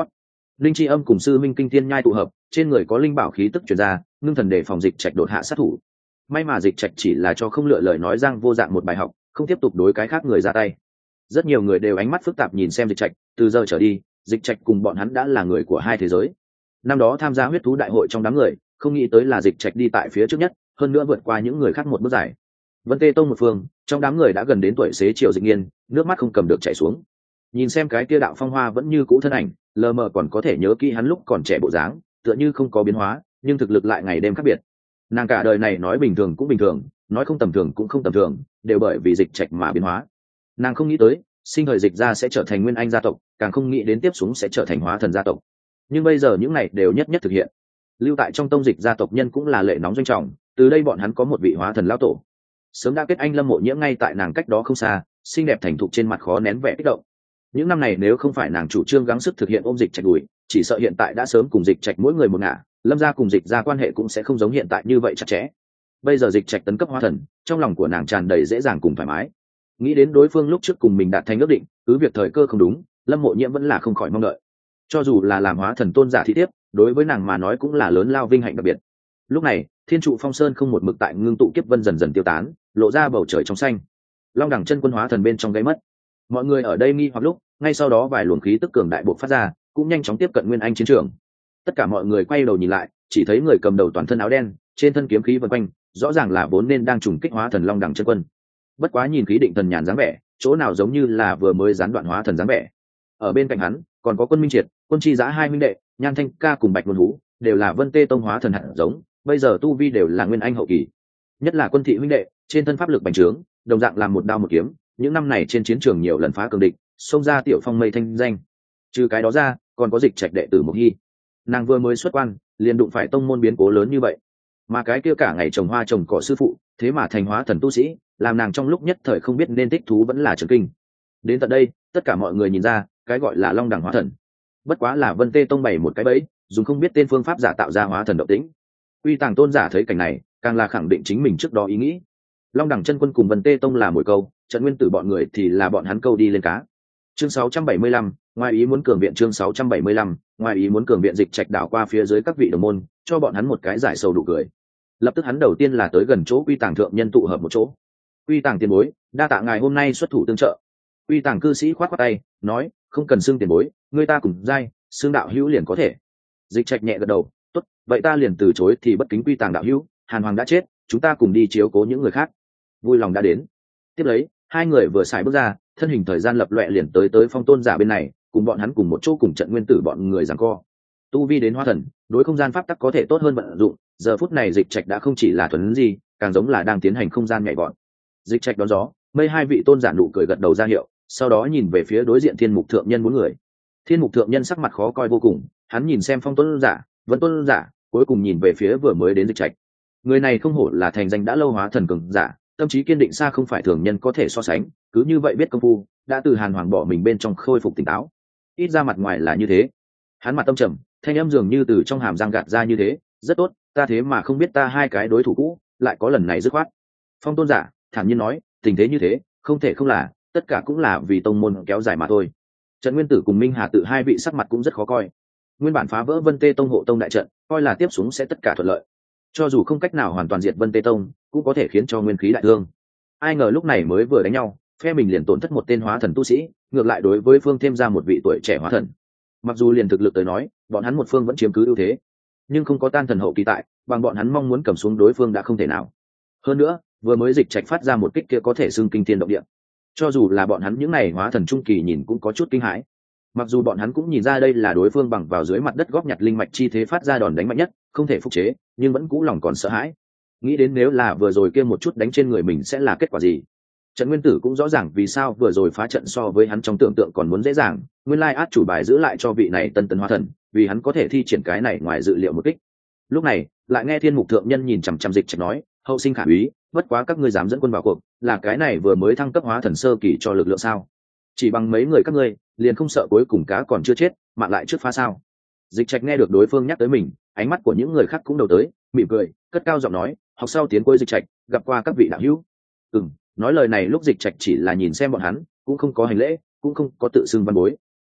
linh chi âm cùng sư minh kinh thiên nhai tụ hợp, trên người có linh bảo khí tức truyền ra, ngưng thần để phòng dịch trạch đột hạ sát thủ. May mà dịch trạch chỉ là cho không lựa lời nói giang vô dạng một bài học, không tiếp tục đối cái khác người ra tay. Rất nhiều người đều ánh mắt phức tạp nhìn xem dịch trạch, từ giờ trở đi dịch trạch cùng bọn hắn đã là người của hai thế giới. Năm đó tham gia huyết thú đại hội trong đám người, không nghĩ tới là dịch trạch đi tại phía trước nhất, hơn nữa vượt qua những người khác một bước dài. Vân Tê Tông một phương, trong đám người đã gần đến tuổi xế chiều Dịch Nghiên, nước mắt không cầm được chảy xuống. Nhìn xem cái kia đạo phong hoa vẫn như cũ thân ảnh, lờ mờ còn có thể nhớ kỹ hắn lúc còn trẻ bộ dáng, tựa như không có biến hóa, nhưng thực lực lại ngày đêm khác biệt. Nàng cả đời này nói bình thường cũng bình thường, nói không tầm thường cũng không tầm thường, đều bởi vì dịch trạch mà biến hóa. Nàng không nghĩ tới, sinh thời dịch gia sẽ trở thành nguyên anh gia tộc, càng không nghĩ đến tiếp xuống sẽ trở thành hóa thần gia tộc. Nhưng bây giờ những này đều nhất nhất thực hiện. Lưu tại trong tông dịch gia tộc nhân cũng là lệ nóng doanh trọng, từ đây bọn hắn có một vị hóa thần lão tổ. Sớm đã kết anh Lâm Mộ Nhiễm ngay tại nàng cách đó không xa, xinh đẹp thành thục trên mặt khó nén vẻ kích động. Những năm này nếu không phải nàng chủ trương gắng sức thực hiện ôm dịch trạch đuổi, chỉ sợ hiện tại đã sớm cùng dịch trạch mỗi người một ngả, Lâm gia cùng dịch gia quan hệ cũng sẽ không giống hiện tại như vậy chặt chẽ. Bây giờ dịch trạch tấn cấp hóa thần, trong lòng của nàng tràn đầy dễ dàng cùng thoải mái. Nghĩ đến đối phương lúc trước cùng mình đạt thành ước định, cứ việc thời cơ không đúng, Lâm Mộ Nhiễm vẫn là không khỏi mong đợi. Cho dù là làm hóa thần tôn giả thị tiếp, đối với nàng mà nói cũng là lớn lao vinh hạnh đặc biệt. Lúc này thiên trụ phong sơn không một mực tại ngưng tụ kiếp vân dần dần tiêu tán, lộ ra bầu trời trong xanh. Long đẳng chân quân hóa thần bên trong gáy mất. Mọi người ở đây nghi hoặc lúc, ngay sau đó vài luồng khí tức cường đại bộc phát ra, cũng nhanh chóng tiếp cận nguyên anh chiến trường. Tất cả mọi người quay đầu nhìn lại, chỉ thấy người cầm đầu toàn thân áo đen, trên thân kiếm khí vần quanh, rõ ràng là vốn nên đang trùng kích hóa thần long đẳng chân quân. Bất quá nhìn khí định thần nhàn dáng vẻ, chỗ nào giống như là vừa mới gián đoạn hóa thần dáng vẻ. Ở bên cạnh hắn còn có Quân Minh Triệt, Quân Chi Giá hai huynh đệ, Nhan Thanh Ca cùng Bạch Luân Hú, đều là Vân Tê Tông hóa thần hạt giống, bây giờ tu vi đều là nguyên anh hậu kỳ. Nhất là Quân Thị huynh đệ, trên thân pháp lực bành trướng, đồng dạng làm một đao một kiếm, những năm này trên chiến trường nhiều lần phá cường địch, xông ra tiểu phong mây thanh danh. Trừ cái đó ra, còn có dịch trạch đệ tử Mộc Hy. Nàng vừa mới xuất quan, liền đụng phải tông môn biến cố lớn như vậy. Mà cái kia cả ngày trồng hoa trồng cỏ sư phụ, thế mà thành hóa thần tu sĩ, làm nàng trong lúc nhất thời không biết nên thích thú vẫn là chấn kinh. Đến tận đây, tất cả mọi người nhìn ra, cái gọi là long đẳng hóa thần, bất quá là Vân Tê Tông bày một cái bẫy, dùng không biết tên phương pháp giả tạo ra hóa thần động tĩnh. Uy Tàng tôn giả thấy cảnh này, càng là khẳng định chính mình trước đó ý nghĩ. Long đẳng chân quân cùng Vân Tê Tông là mồi câu, Trận Nguyên Tử bọn người thì là bọn hắn câu đi lên cá. Chương sáu trăm bảy mươi lăm, ngoài ý muốn cường viện chương sáu trăm bảy mươi lăm, ngoài ý muốn cường viện dịch trạch đảo qua phía dưới các vị đồng môn, cho bọn hắn một cái giải sầu đủ cười. Lập tức hắn đầu tiên là tới gần chỗ Uy Tàng thượng nhân tụ hợp một chỗ. Uy Tàng tiền bối, đa tạ ngài hôm nay xuất thủ tương trợ. Uy Tàng cư sĩ khoát khoát tay, nói, không cần xưng tiền bối, người ta cùng giai, xưng đạo hữu liền có thể. Dịch trạch nhẹ gật đầu, tốt, vậy ta liền từ chối thì bất kính Uy Tàng đạo hữu, Hàn Hoàng đã chết, chúng ta cùng đi chiếu cố những người khác. Vui lòng đã đến. Tiếp lấy, hai người vừa xài bước ra, thân hình thời gian lập loè liền tới tới Phong tôn giả bên này, cùng bọn hắn cùng một chỗ cùng Trận Nguyên Tử bọn người giằng co. Tu vi đến hóa thần, đối không gian pháp tắc có thể tốt hơn vận dụng, giờ phút này dịch trạch đã không chỉ là thuần gì, càng giống là đang tiến hành không gian nhảy vọt. Dịch trạch đón gió, mây hai vị tôn giả nụ cười gật đầu ra hiệu, sau đó nhìn về phía đối diện Thiên Mục thượng nhân bốn người. Thiên Mục thượng nhân sắc mặt khó coi vô cùng, hắn nhìn xem Phong tôn giả, Vân tôn giả, cuối cùng nhìn về phía vừa mới đến dịch trạch. Người này không hổ là thành danh đã lâu hóa thần cường giả, tâm trí kiên định xa không phải thường nhân có thể so sánh, cứ như vậy biết công phu, đã từ Hàn Hoàng bỏ mình bên trong khôi phục tỉnh táo. Ít ra mặt ngoài là như thế. Hắn mặt tâm trầm, thanh âm dường như từ trong hàm răng gạt ra như thế, rất tốt, ta thế mà không biết ta hai cái đối thủ cũ, lại có lần này dứt khoát. Phong tôn giả thản nhiên nói, tình thế như thế, không thể không là, tất cả cũng là vì tông môn kéo dài mà thôi. Trận Nguyên Tử cùng Minh Hà tự hai vị sắc mặt cũng rất khó coi. Nguyên bản phá vỡ Vân Tê Tông hộ tông đại trận, coi là tiếp xuống sẽ tất cả thuận lợi. Cho dù không cách nào hoàn toàn diệt Vân Tê Tông, cũng có thể khiến cho nguyên khí đại thương. Ai ngờ lúc này mới vừa đánh nhau, phe mình liền tổn thất một tên hóa thần tu sĩ, ngược lại đối với phương thêm ra một vị tuổi trẻ hóa thần. Mặc dù liền thực lực tới nói, bọn hắn một phương vẫn chiếm cứ ưu thế, nhưng không có tan thần hậu kỳ tại, bằng bọn hắn mong muốn cầm xuống đối phương đã không thể nào. Hơn nữa, vừa mới dịch trạch phát ra một kích kia có thể xưng kinh thiên động địa. Cho dù là bọn hắn những này hóa thần trung kỳ nhìn cũng có chút kinh hãi. Mặc dù bọn hắn cũng nhìn ra đây là đối phương bằng vào dưới mặt đất góp nhặt linh mạch chi thế phát ra đòn đánh mạnh nhất, không thể phục chế, nhưng vẫn cũ lòng còn sợ hãi. Nghĩ đến nếu là vừa rồi kia một chút đánh trên người mình sẽ là kết quả gì. Trận Nguyên Tử cũng rõ ràng vì sao vừa rồi phá trận so với hắn trong tưởng tượng còn muốn dễ dàng, nguyên lai át chủ bài giữ lại cho vị này tân tấn hóa thần, vì hắn có thể thi triển cái này ngoài dự liệu một kích. Lúc này, lại nghe Thiên Mục thượng nhân nhìn chằm chằm dịch trạch nói, hậu sinh khả úy, bất quá các ngươi dám dẫn quân vào cuộc, là cái này vừa mới thăng cấp hóa thần sơ kỳ cho lực lượng sao? Chỉ bằng mấy người các ngươi, liền không sợ cuối cùng cá còn chưa chết, mạng lại trước phá sao? Dịch trạch nghe được đối phương nhắc tới mình, ánh mắt của những người khác cũng đầu tới, mỉm cười, cất cao giọng nói, học sau tiến cuối dịch trạch, gặp qua các vị đạo hữu. Ừm, nói lời này lúc dịch trạch chỉ là nhìn xem bọn hắn, cũng không có hành lễ, cũng không có tự xưng văn bối.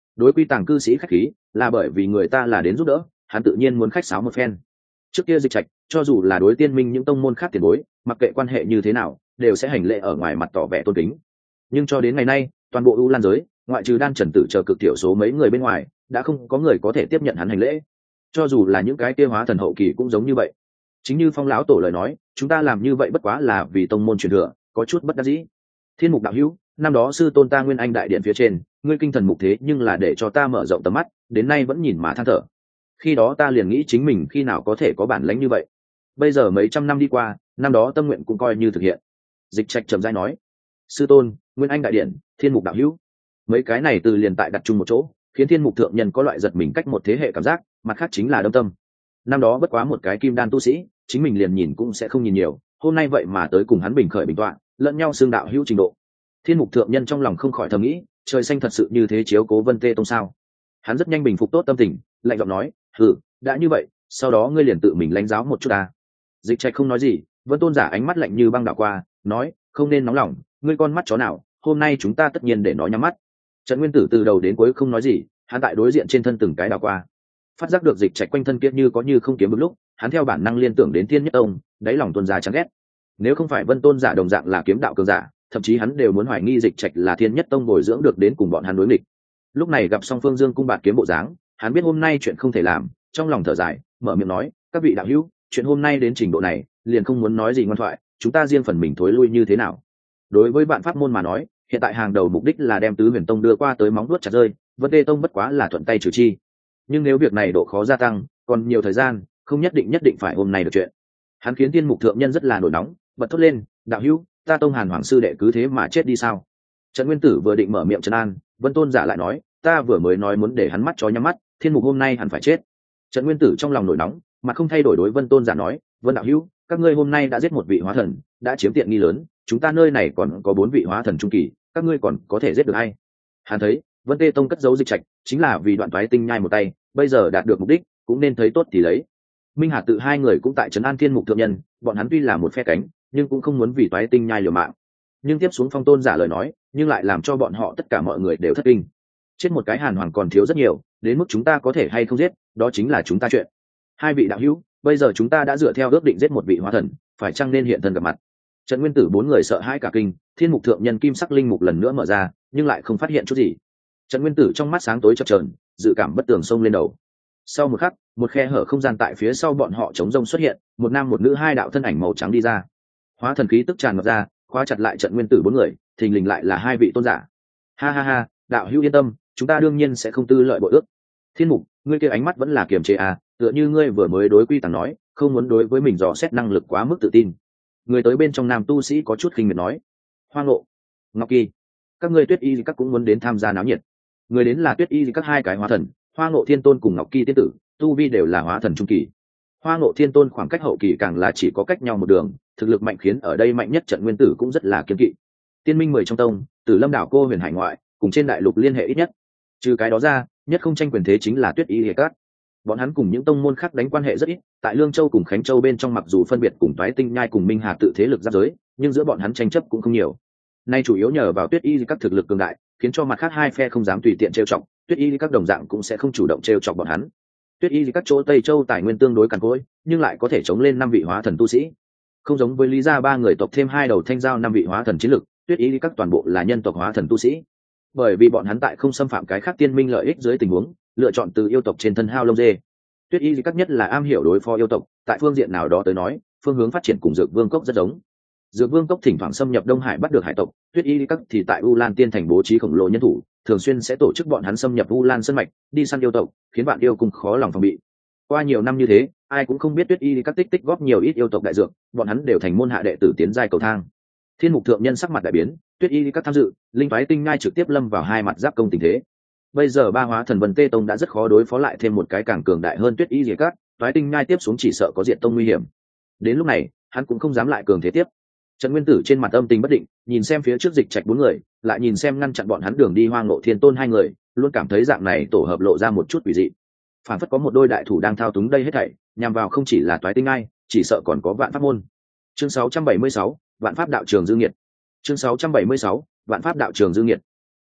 đối quy tàng cư sĩ khách khí là bởi vì người ta là đến giúp đỡ, hắn tự nhiên muốn khách sáo một phen. Trước kia Dịch Trạch cho dù là đối tiên minh những tông môn khác tiền bối, mặc kệ quan hệ như thế nào đều sẽ hành lễ ở ngoài mặt tỏ vẻ tôn kính, nhưng cho đến ngày nay toàn bộ U Lan giới ngoại trừ Đan Trần Tử chờ cực thiểu số mấy người bên ngoài đã không có người có thể tiếp nhận hắn hành lễ, cho dù là những cái kia hóa thần hậu kỳ cũng giống như vậy. Chính như Phong lão tổ lời nói, chúng ta làm như vậy bất quá là vì tông môn truyền thừa, có chút bất đắc dĩ. Thiên Mục đạo hữu, năm đó sư tôn ta Nguyên Anh đại điện phía trên ngươi kinh thần mục thế nhưng là để cho ta mở rộng tầm mắt, đến nay vẫn nhìn mà than thở. Khi đó ta liền nghĩ chính mình khi nào có thể có bản lĩnh như vậy, bây giờ mấy trăm năm đi qua, năm đó tâm nguyện cũng coi như thực hiện. Dịch Trạch trầm rãi nói, sư tôn, Nguyên Anh đại điện, Thiên Mục đạo hữu, mấy cái này từ liền tại đặt chung một chỗ, khiến Thiên Mục thượng nhân có loại giật mình cách một thế hệ cảm giác, mặt khác chính là đâm tâm. Năm đó bất quá một cái kim đan tu sĩ, chính mình liền nhìn cũng sẽ không nhìn nhiều, hôm nay vậy mà tới cùng hắn bình khởi bình tọa, lẫn nhau xương đạo hữu trình độ. Thiên Mục thượng nhân trong lòng không khỏi thầm nghĩ, trời xanh thật sự như thế chiếu cố Vân Tê Tông sao? Hắn rất nhanh bình phục tốt tâm tình, lạnh giọng nói, "Hừ, đã như vậy, sau đó ngươi liền tự mình lãnh giáo một chút ta." Dịch Trạch không nói gì, Vân Tôn giả ánh mắt lạnh như băng đảo qua, nói, "Không nên nóng lòng, ngươi con mắt chó nào, hôm nay chúng ta tất nhiên để nó nhắm mắt." Trần Nguyên Tử từ đầu đến cuối không nói gì, hắn tại đối diện trên thân từng cái đảo qua, phát giác được Dịch Trạch quanh thân kia như có như không kiếm một lúc, hắn theo bản năng liên tưởng đến Thiên Nhất Tông, đáy lòng Tôn giả chán ghét. Nếu không phải Vân Tôn giả đồng dạng là kiếm đạo cường giả, thậm chí hắn đều muốn hoài nghi Dịch Trạch là Thiên Nhất Tông bồi dưỡng được đến cùng bọn hắn đối nghịch. Lúc này gặp song Phương Dương cung bạt kiếm bộ dáng, hắn biết hôm nay chuyện không thể làm, trong lòng thở dài, mở miệng nói, "Các vị đạo hữu, chuyện hôm nay đến trình độ này, liền không muốn nói gì ngoan thoại, chúng ta riêng phần mình thối lui như thế nào?" Đối với bạn pháp môn mà nói, hiện tại hàng đầu mục đích là đem Tứ Huyền Tông đưa qua tới móng vuốt chặt rơi, Vân Tê Tông bất quá là thuận tay trừ chi. Nhưng nếu việc này độ khó gia tăng, còn nhiều thời gian, không nhất định nhất định phải hôm nay được chuyện. Hắn khiến Tiên Mục thượng nhân rất là nổi nóng, bật thốt lên, "Đạo hữu, ta Tông Hàn Hoàng sư đệ cứ thế mà chết đi sao?" Trần Nguyên Tử vừa định mở miệng trấn an, Vân Tôn giả lại nói, "Ta vừa mới nói muốn để hắn mắt chó nhắm mắt, Thiên Mục hôm nay hẳn phải chết." Trần Nguyên Tử trong lòng nổi nóng, mà không thay đổi đối Vân Tôn giả nói, "Vân đạo hữu, các ngươi hôm nay đã giết một vị hóa thần, đã chiếm tiện nghi lớn, chúng ta nơi này còn có bốn vị hóa thần trung kỳ, các ngươi còn có thể giết được hay?" Hắn thấy Vân Tê Tông cất giấu Dịch Trạch chính là vì đoạn toái tinh nhai một tay, bây giờ đạt được mục đích cũng nên thấy tốt thì lấy. Minh Hà tự hai người cũng tại trấn an Thiên Mục thượng nhân, bọn hắn tuy là một phe cánh, nhưng cũng không muốn vì toái tinh nhai liều mạng. Nhưng tiếp xuống Phong Tôn giả lời nói, nhưng lại làm cho bọn họ tất cả mọi người đều thất kinh. Chết một cái Hàn Hoàng còn thiếu rất nhiều, đến mức chúng ta có thể hay không giết, đó chính là chúng ta chuyện. Hai vị đạo hữu, bây giờ chúng ta đã dựa theo ước định giết một vị hóa thần, phải chăng nên hiện thân gặp mặt? Trần Nguyên Tử bốn người sợ hãi cả kinh, Thiên Mục thượng nhân kim sắc linh mục lần nữa mở ra, nhưng lại không phát hiện chút gì. Trần Nguyên Tử trong mắt sáng tối chập chờn, dự cảm bất tường xông lên đầu. Sau một khắc, một khe hở không gian tại phía sau bọn họ trống rông xuất hiện, một nam một nữ hai đạo thân ảnh màu trắng đi ra. Hóa thần khí tức tràn ngập ra, khóa chặt lại Trần Nguyên Tử bốn người, thình lình lại là hai vị tôn giả. Ha ha ha, đạo hữu yên tâm, chúng ta đương nhiên sẽ không tư lợi bội ước. Thiên Mục, ngươi kia ánh mắt vẫn là kiềm chế à, tựa như ngươi vừa mới đối quy tàng nói, không muốn đối với mình dò xét năng lực quá mức tự tin. Người tới bên trong nam tu sĩ có chút khinh miệt nói. Hoa Ngộ, Ngọc Kỳ, các ngươi Tuyết Y các cũng muốn đến tham gia náo nhiệt. Người đến là Tuyết Y các hai cái hóa thần, Hoa Ngộ Thiên Tôn cùng Ngọc Kỳ tiên tử, tu vi đều là hóa thần trung kỳ. Hoa Ngộ Thiên Tôn khoảng cách hậu kỳ càng là chỉ có cách nhau một đường, thực lực mạnh khiến ở đây mạnh nhất Trận Nguyên Tử cũng rất là kiên kỵ. Tiên minh mười trong tông, Tử Lâm đảo cô huyền hải ngoại, cùng trên đại lục liên hệ ít nhất. Trừ cái đó ra, nhất không tranh quyền thế chính là Tuyết Y Liệt Các. Bọn hắn cùng những tông môn khác đánh quan hệ rất ít, tại Lương Châu cùng Khánh Châu bên trong mặc dù phân biệt cùng Toái Tinh Nhai cùng Minh Hà tự thế lực giáp giới, nhưng giữa bọn hắn tranh chấp cũng không nhiều. Nay chủ yếu nhờ vào Tuyết Y các thực lực cường đại, khiến cho mặt khác hai phe không dám tùy tiện trêu chọc, Tuyết Y các đồng dạng cũng sẽ không chủ động trêu chọc bọn hắn. Tuyết Y các chỗ Tây Châu tài nguyên tương đối cằn cỗi, nhưng lại có thể chống lên năm vị hóa thần tu sĩ. Không giống với Lý gia ba người tộc thêm hai đầu thanh giao năm vị hóa thần chiến lực, Tuyết Y các toàn bộ là nhân tộc hóa thần tu sĩ. Bởi vì bọn hắn tại không xâm phạm cái khác tiên minh lợi ích dưới tình huống, lựa chọn từ yêu tộc trên thân hao lông dê. Tuyết Y các nhất là am hiểu đối phó yêu tộc, tại phương diện nào đó tới nói, phương hướng phát triển cùng Dược Vương cốc rất giống. Dược Vương cốc thỉnh thoảng xâm nhập Đông Hải bắt được hải tộc, Tuyết Y các thì tại U Lan Tiên thành bố trí khổng lồ nhân thủ, thường xuyên sẽ tổ chức bọn hắn xâm nhập U Lan sơn mạch, đi săn yêu tộc, khiến bạn yêu cùng khó lòng phòng bị. Qua nhiều năm như thế, ai cũng không biết Tuyết Y các tích tích góp nhiều ít yêu tộc đại dược, bọn hắn đều thành môn hạ đệ tử tiến giai cầu thang. Thiên Mục thượng nhân sắc mặt đại biến, Tuyết Y các tham dự, linh phái tinh ngai trực tiếp lâm vào hai mặt giáp công tình thế. Bây giờ ba hóa thần Vân Tê Tông đã rất khó đối phó lại thêm một cái càng cường đại hơn Tuyết Y các, phái tinh ngai tiếp xuống chỉ sợ có diện tông nguy hiểm. Đến lúc này, hắn cũng không dám lại cường thế tiếp. Trần Nguyên Tử trên mặt âm tình bất định, nhìn xem phía trước Dịch Trạch bốn người, lại nhìn xem ngăn chặn bọn hắn đường đi Hoang Ngộ Thiên Tôn hai người, luôn cảm thấy dạng này tổ hợp lộ ra một chút quỷ dị. Phản phất có một đôi đại thủ đang thao túng đây hết thảy, nhằm vào không chỉ là toái tinh ai, chỉ sợ còn có vạn pháp môn. Chương sáu trăm bảy mươi sáu, vạn pháp đạo trường dư nghiệt. Chương sáu trăm bảy mươi sáu, vạn pháp đạo trường dư nghiệt.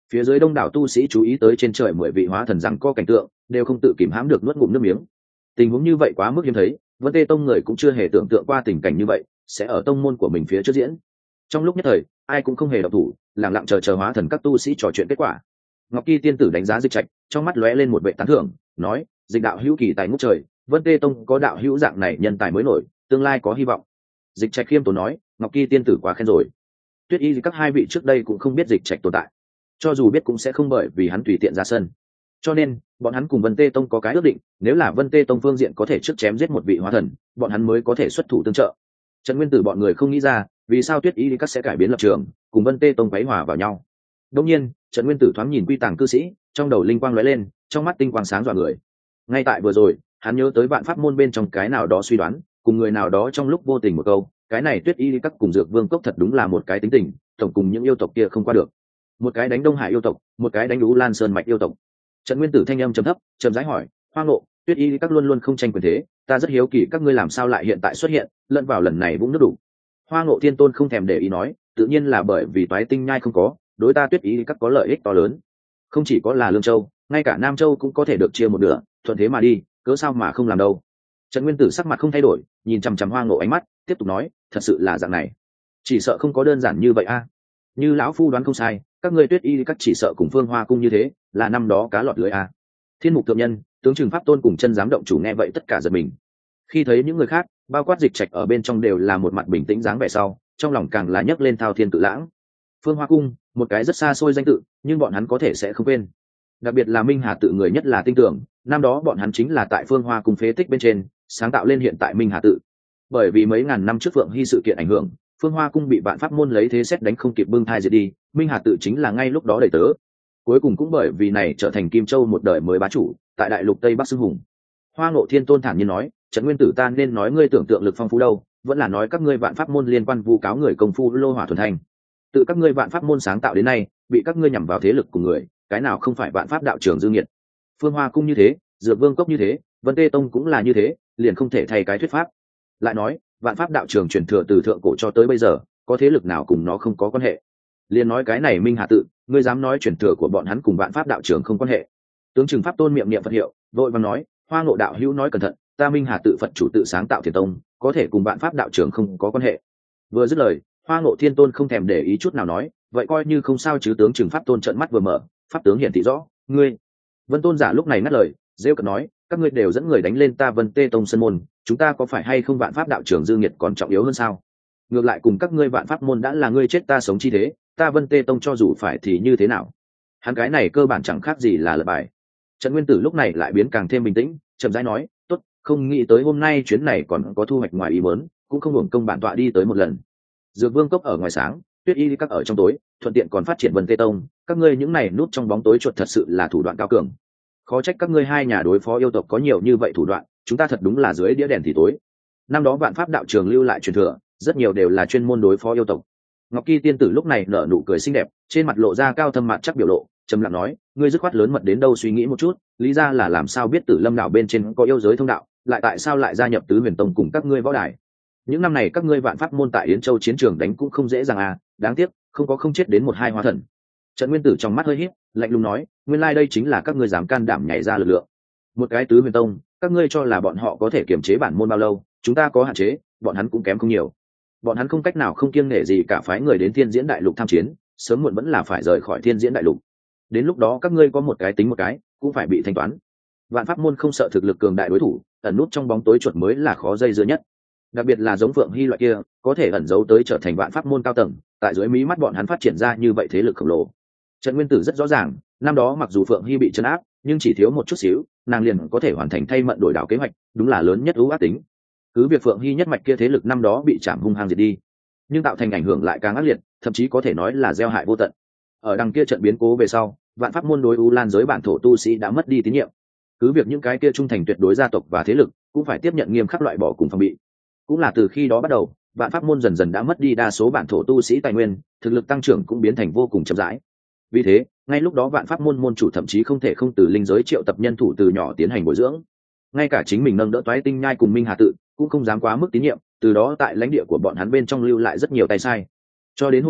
Phía dưới đông đảo tu sĩ chú ý tới trên trời mười vị hóa thần rằng co cảnh tượng, đều không tự kìm hãm được nuốt ngụm nước miếng. Tình huống như vậy quá mức hiếm thấy, Vân Tê Tông người cũng chưa hề tưởng tượng qua tình cảnh như vậy sẽ ở tông môn của mình phía trước diễn. Trong lúc nhất thời, ai cũng không hề động thủ, lặng lặng chờ chờ hóa thần các tu sĩ trò chuyện kết quả. Ngọc Kỳ tiên tử đánh giá Dịch Trạch, trong mắt lóe lên một vẻ tán thưởng, nói: Dịch đạo hữu kỳ tài ngút trời, Vân Tê Tông có đạo hữu dạng này nhân tài mới nổi, tương lai có hy vọng. Dịch Trạch khiêm tốn nói: Ngọc Kỳ tiên tử quá khen rồi. Tuyết Y các hai vị trước đây cũng không biết Dịch Trạch tồn tại, cho dù biết cũng sẽ không bởi vì hắn tùy tiện ra sân. Cho nên bọn hắn cùng Vân Tê Tông có cái ước định, nếu là Vân Tê Tông phương diện có thể trước chém giết một vị hóa thần, bọn hắn mới có thể xuất thủ tương trợ. Trần Nguyên Tử bọn người không nghĩ ra vì sao Tuyết Y các sẽ cải biến lập trường, cùng Vân Tê Tông quấy hòa vào nhau. Đương nhiên, Trần Nguyên Tử thoáng nhìn Quy Tàng cư sĩ, trong đầu linh quang lóe lên, trong mắt tinh quang sáng rọi người. Ngay tại vừa rồi, hắn nhớ tới vạn pháp môn bên trong cái nào đó suy đoán, cùng người nào đó trong lúc vô tình một câu, cái này Tuyết Y các cùng Dược Vương cốc thật đúng là một cái tính tình, tổng cùng những yêu tộc kia không qua được. Một cái đánh Đông Hải yêu tộc, một cái đánh Ú Lan Sơn mạch yêu tộc. Trần Nguyên Tử thanh âm trầm thấp, trầm rãi hỏi: Hoang Ngộ, Tuyết Y các luôn luôn không tranh quyền thế, ta rất hiếu kỳ các ngươi làm sao lại hiện tại xuất hiện, lẫn vào lần này vũng nước đủ. Hoang Ngộ Thiên Tôn không thèm để ý nói: tự nhiên là bởi vì toái tinh nhai không có, đối ta Tuyết Y các có lợi ích to lớn. Không chỉ có là Lương Châu, ngay cả Nam Châu cũng có thể được chia một nửa, thuận thế mà đi, cớ sao mà không làm đâu. Trần Nguyên Tử sắc mặt không thay đổi, nhìn chằm chằm Hoang Ngộ ánh mắt, tiếp tục nói: thật sự là dạng này, chỉ sợ không có đơn giản như vậy a. Như lão phu đoán không sai, các ngươi Tuyết Y các chỉ sợ cùng Phương Hoa cung như thế, là năm đó cá lọt lưới a. Thiên Mục thượng nhân, tướng Trừng Pháp Tôn cùng chân giám động chủ nghe vậy tất cả giật mình. Khi thấy những người khác, bao quát Dịch Trạch ở bên trong đều là một mặt bình tĩnh dáng vẻ sau, trong lòng càng là nhấc lên thao thiên cự lãng. Phương Hoa cung, một cái rất xa xôi danh tự, nhưng bọn hắn có thể sẽ không quên. Đặc biệt là Minh Hà tự người nhất là tin tưởng, năm đó bọn hắn chính là tại Phương Hoa cung phế tích bên trên sáng tạo lên hiện tại Minh Hà tự. Bởi vì mấy ngàn năm trước Phượng Hy sự kiện ảnh hưởng, Phương Hoa cung bị vạn pháp môn lấy thế xét đánh không kịp bưng thai diệt đi, Minh Hà tự chính là ngay lúc đó đầy tớ. Cuối cùng cũng bởi vì này trở thành Kim Châu một đời mới bá chủ, tại đại lục Tây Bắc xưng hùng. Hoa Ngộ Thiên Tôn thản nhiên nói: Trần Nguyên Tử ta nên nói ngươi tưởng tượng lực phong phú đâu, vẫn là nói các ngươi vạn pháp môn liên quan vu cáo người công phu lô hỏa thuần thành. Tự các ngươi vạn pháp môn sáng tạo đến nay, bị các ngươi nhằm vào thế lực của người, cái nào không phải vạn pháp đạo trường dương nghiệt. Phương Hoa cung như thế, Dược Vương cốc như thế, Vân Tê Tông cũng là như thế, liền không thể thay cái thuyết pháp. Lại nói, vạn pháp đạo trường truyền thừa từ thượng cổ cho tới bây giờ, có thế lực nào cùng nó không có quan hệ? Liền nói cái này Minh Hà tự, ngươi dám nói truyền thừa của bọn hắn cùng vạn pháp đạo trường không quan hệ? Tướng Trừng Pháp Tôn miệng niệm Phật hiệu, vội vàng nói: Hoa Ngộ đạo hữu nói cẩn thận, ta Minh Hà tự Phật chủ tự sáng tạo Thiền tông, có thể cùng vạn pháp đạo trường không có quan hệ. Vừa dứt lời, Hoa Ngộ Thiên Tôn không thèm để ý chút nào nói: vậy coi như không sao chứ. Tướng Trừng Pháp Tôn trợn mắt vừa mở, pháp tướng hiển thị rõ: ngươi. Vân Tôn giả lúc này ngắt lời, rêu cợt nói: các ngươi đều dẫn người đánh lên ta Vân Tê Tông sân môn, chúng ta có phải hay không vạn pháp đạo trường dương nghiệt còn trọng yếu hơn sao? Ngược lại cùng các ngươi vạn pháp môn đã là ngươi chết ta sống chi thế, ta Vân Tê Tông cho dù phải thì như thế nào? Hắn cái này cơ bản chẳng khác gì là lật bài. Trần Nguyên Tử lúc này lại biến càng thêm bình tĩnh, chậm rãi nói: tốt, không nghĩ tới hôm nay chuyến này còn có thu hoạch ngoài ý muốn, cũng không hưởng công bản tọa đi tới một lần. Dược Vương cốc ở ngoài sáng, Tuyết Y các ở trong tối, thuận tiện còn phát triển Vân Tê Tông, các ngươi những này núp trong bóng tối chuột thật sự là thủ đoạn cao cường. Khó trách các ngươi hai nhà đối phó yêu tộc có nhiều như vậy thủ đoạn, chúng ta thật đúng là dưới đĩa đèn thì tối. Năm đó vạn pháp đạo trường lưu lại truyền thừa, rất nhiều đều là chuyên môn đối phó yêu tộc. Ngọc Kỳ tiên tử lúc này nở nụ cười xinh đẹp, trên mặt lộ ra cao thâm mặt chắc biểu lộ, trầm lặng nói: ngươi dứt khoát lớn mật đến đâu suy nghĩ một chút, lý ra là làm sao biết Tử Lâm đảo bên trên có yêu giới thông đạo, lại tại sao lại gia nhập Tứ Huyền Tông cùng các ngươi võ đài? Những năm này các ngươi vạn pháp môn tại Yến Châu chiến trường đánh cũng không dễ dàng à, đáng tiếc không có không chết đến một hai hóa thần. Trần Nguyên Tử trong mắt hơi híp, lạnh lùng nói: nguyên lai like đây chính là các ngươi dám can đảm nhảy ra lực lượng. Một cái Tứ Huyền Tông, các ngươi cho là bọn họ có thể kiềm chế bản môn bao lâu? Chúng ta có hạn chế, bọn hắn cũng kém không nhiều. Bọn hắn không cách nào không kiêng nể gì cả phái người đến Thiên Diễn Đại Lục tham chiến, sớm muộn vẫn là phải rời khỏi Thiên Diễn Đại Lục. Đến lúc đó các ngươi có một cái tính một cái, cũng phải bị thanh toán. Vạn pháp môn không sợ thực lực cường đại đối thủ, ẩn nút trong bóng tối chuột mới là khó dây dưa nhất. Đặc biệt là giống Phượng Hy loại kia, có thể ẩn giấu tới trở thành vạn pháp môn cao tầng, tại dưới mí mắt bọn hắn phát triển ra như vậy thế lực khổng lồ. Trần Nguyên Tử rất rõ ràng, năm đó mặc dù Phượng Hy bị trấn áp, nhưng chỉ thiếu một chút xíu, nàng liền có thể hoàn thành thay mận đổi đảo kế hoạch, đúng là lớn nhất ưu ác tính. Cứ việc Phượng Hy nhất mạch kia thế lực năm đó bị chạm hung hăng diệt đi, nhưng tạo thành ảnh hưởng lại càng ác liệt, thậm chí có thể nói là gieo hại vô tận. Ở đằng kia trận biến cố về sau, vạn pháp môn đối U Lan giới bản thổ tu sĩ đã mất đi tín nhiệm. Cứ việc những cái kia trung thành tuyệt đối gia tộc và thế lực cũng phải tiếp nhận nghiêm khắc loại bỏ cùng phòng bị. Cũng là từ khi đó bắt đầu, vạn pháp môn dần dần đã mất đi đa số bản thổ tu sĩ tài nguyên, thực lực tăng trưởng cũng biến thành vô cùng chậm rãi. Vì thế, ngay lúc đó vạn pháp môn môn chủ thậm chí không thể không từ linh giới triệu tập nhân thủ từ nhỏ tiến hành bồi dưỡng. Ngay cả chính mình nâng đỡ toái tinh nhai cùng Minh Hà tự cũng không dám quá mức tín nhiệm, từ đó tại lãnh địa của bọn hắn bên trong lưu lại rất nhiều tay sai. Cho đến hôm nay,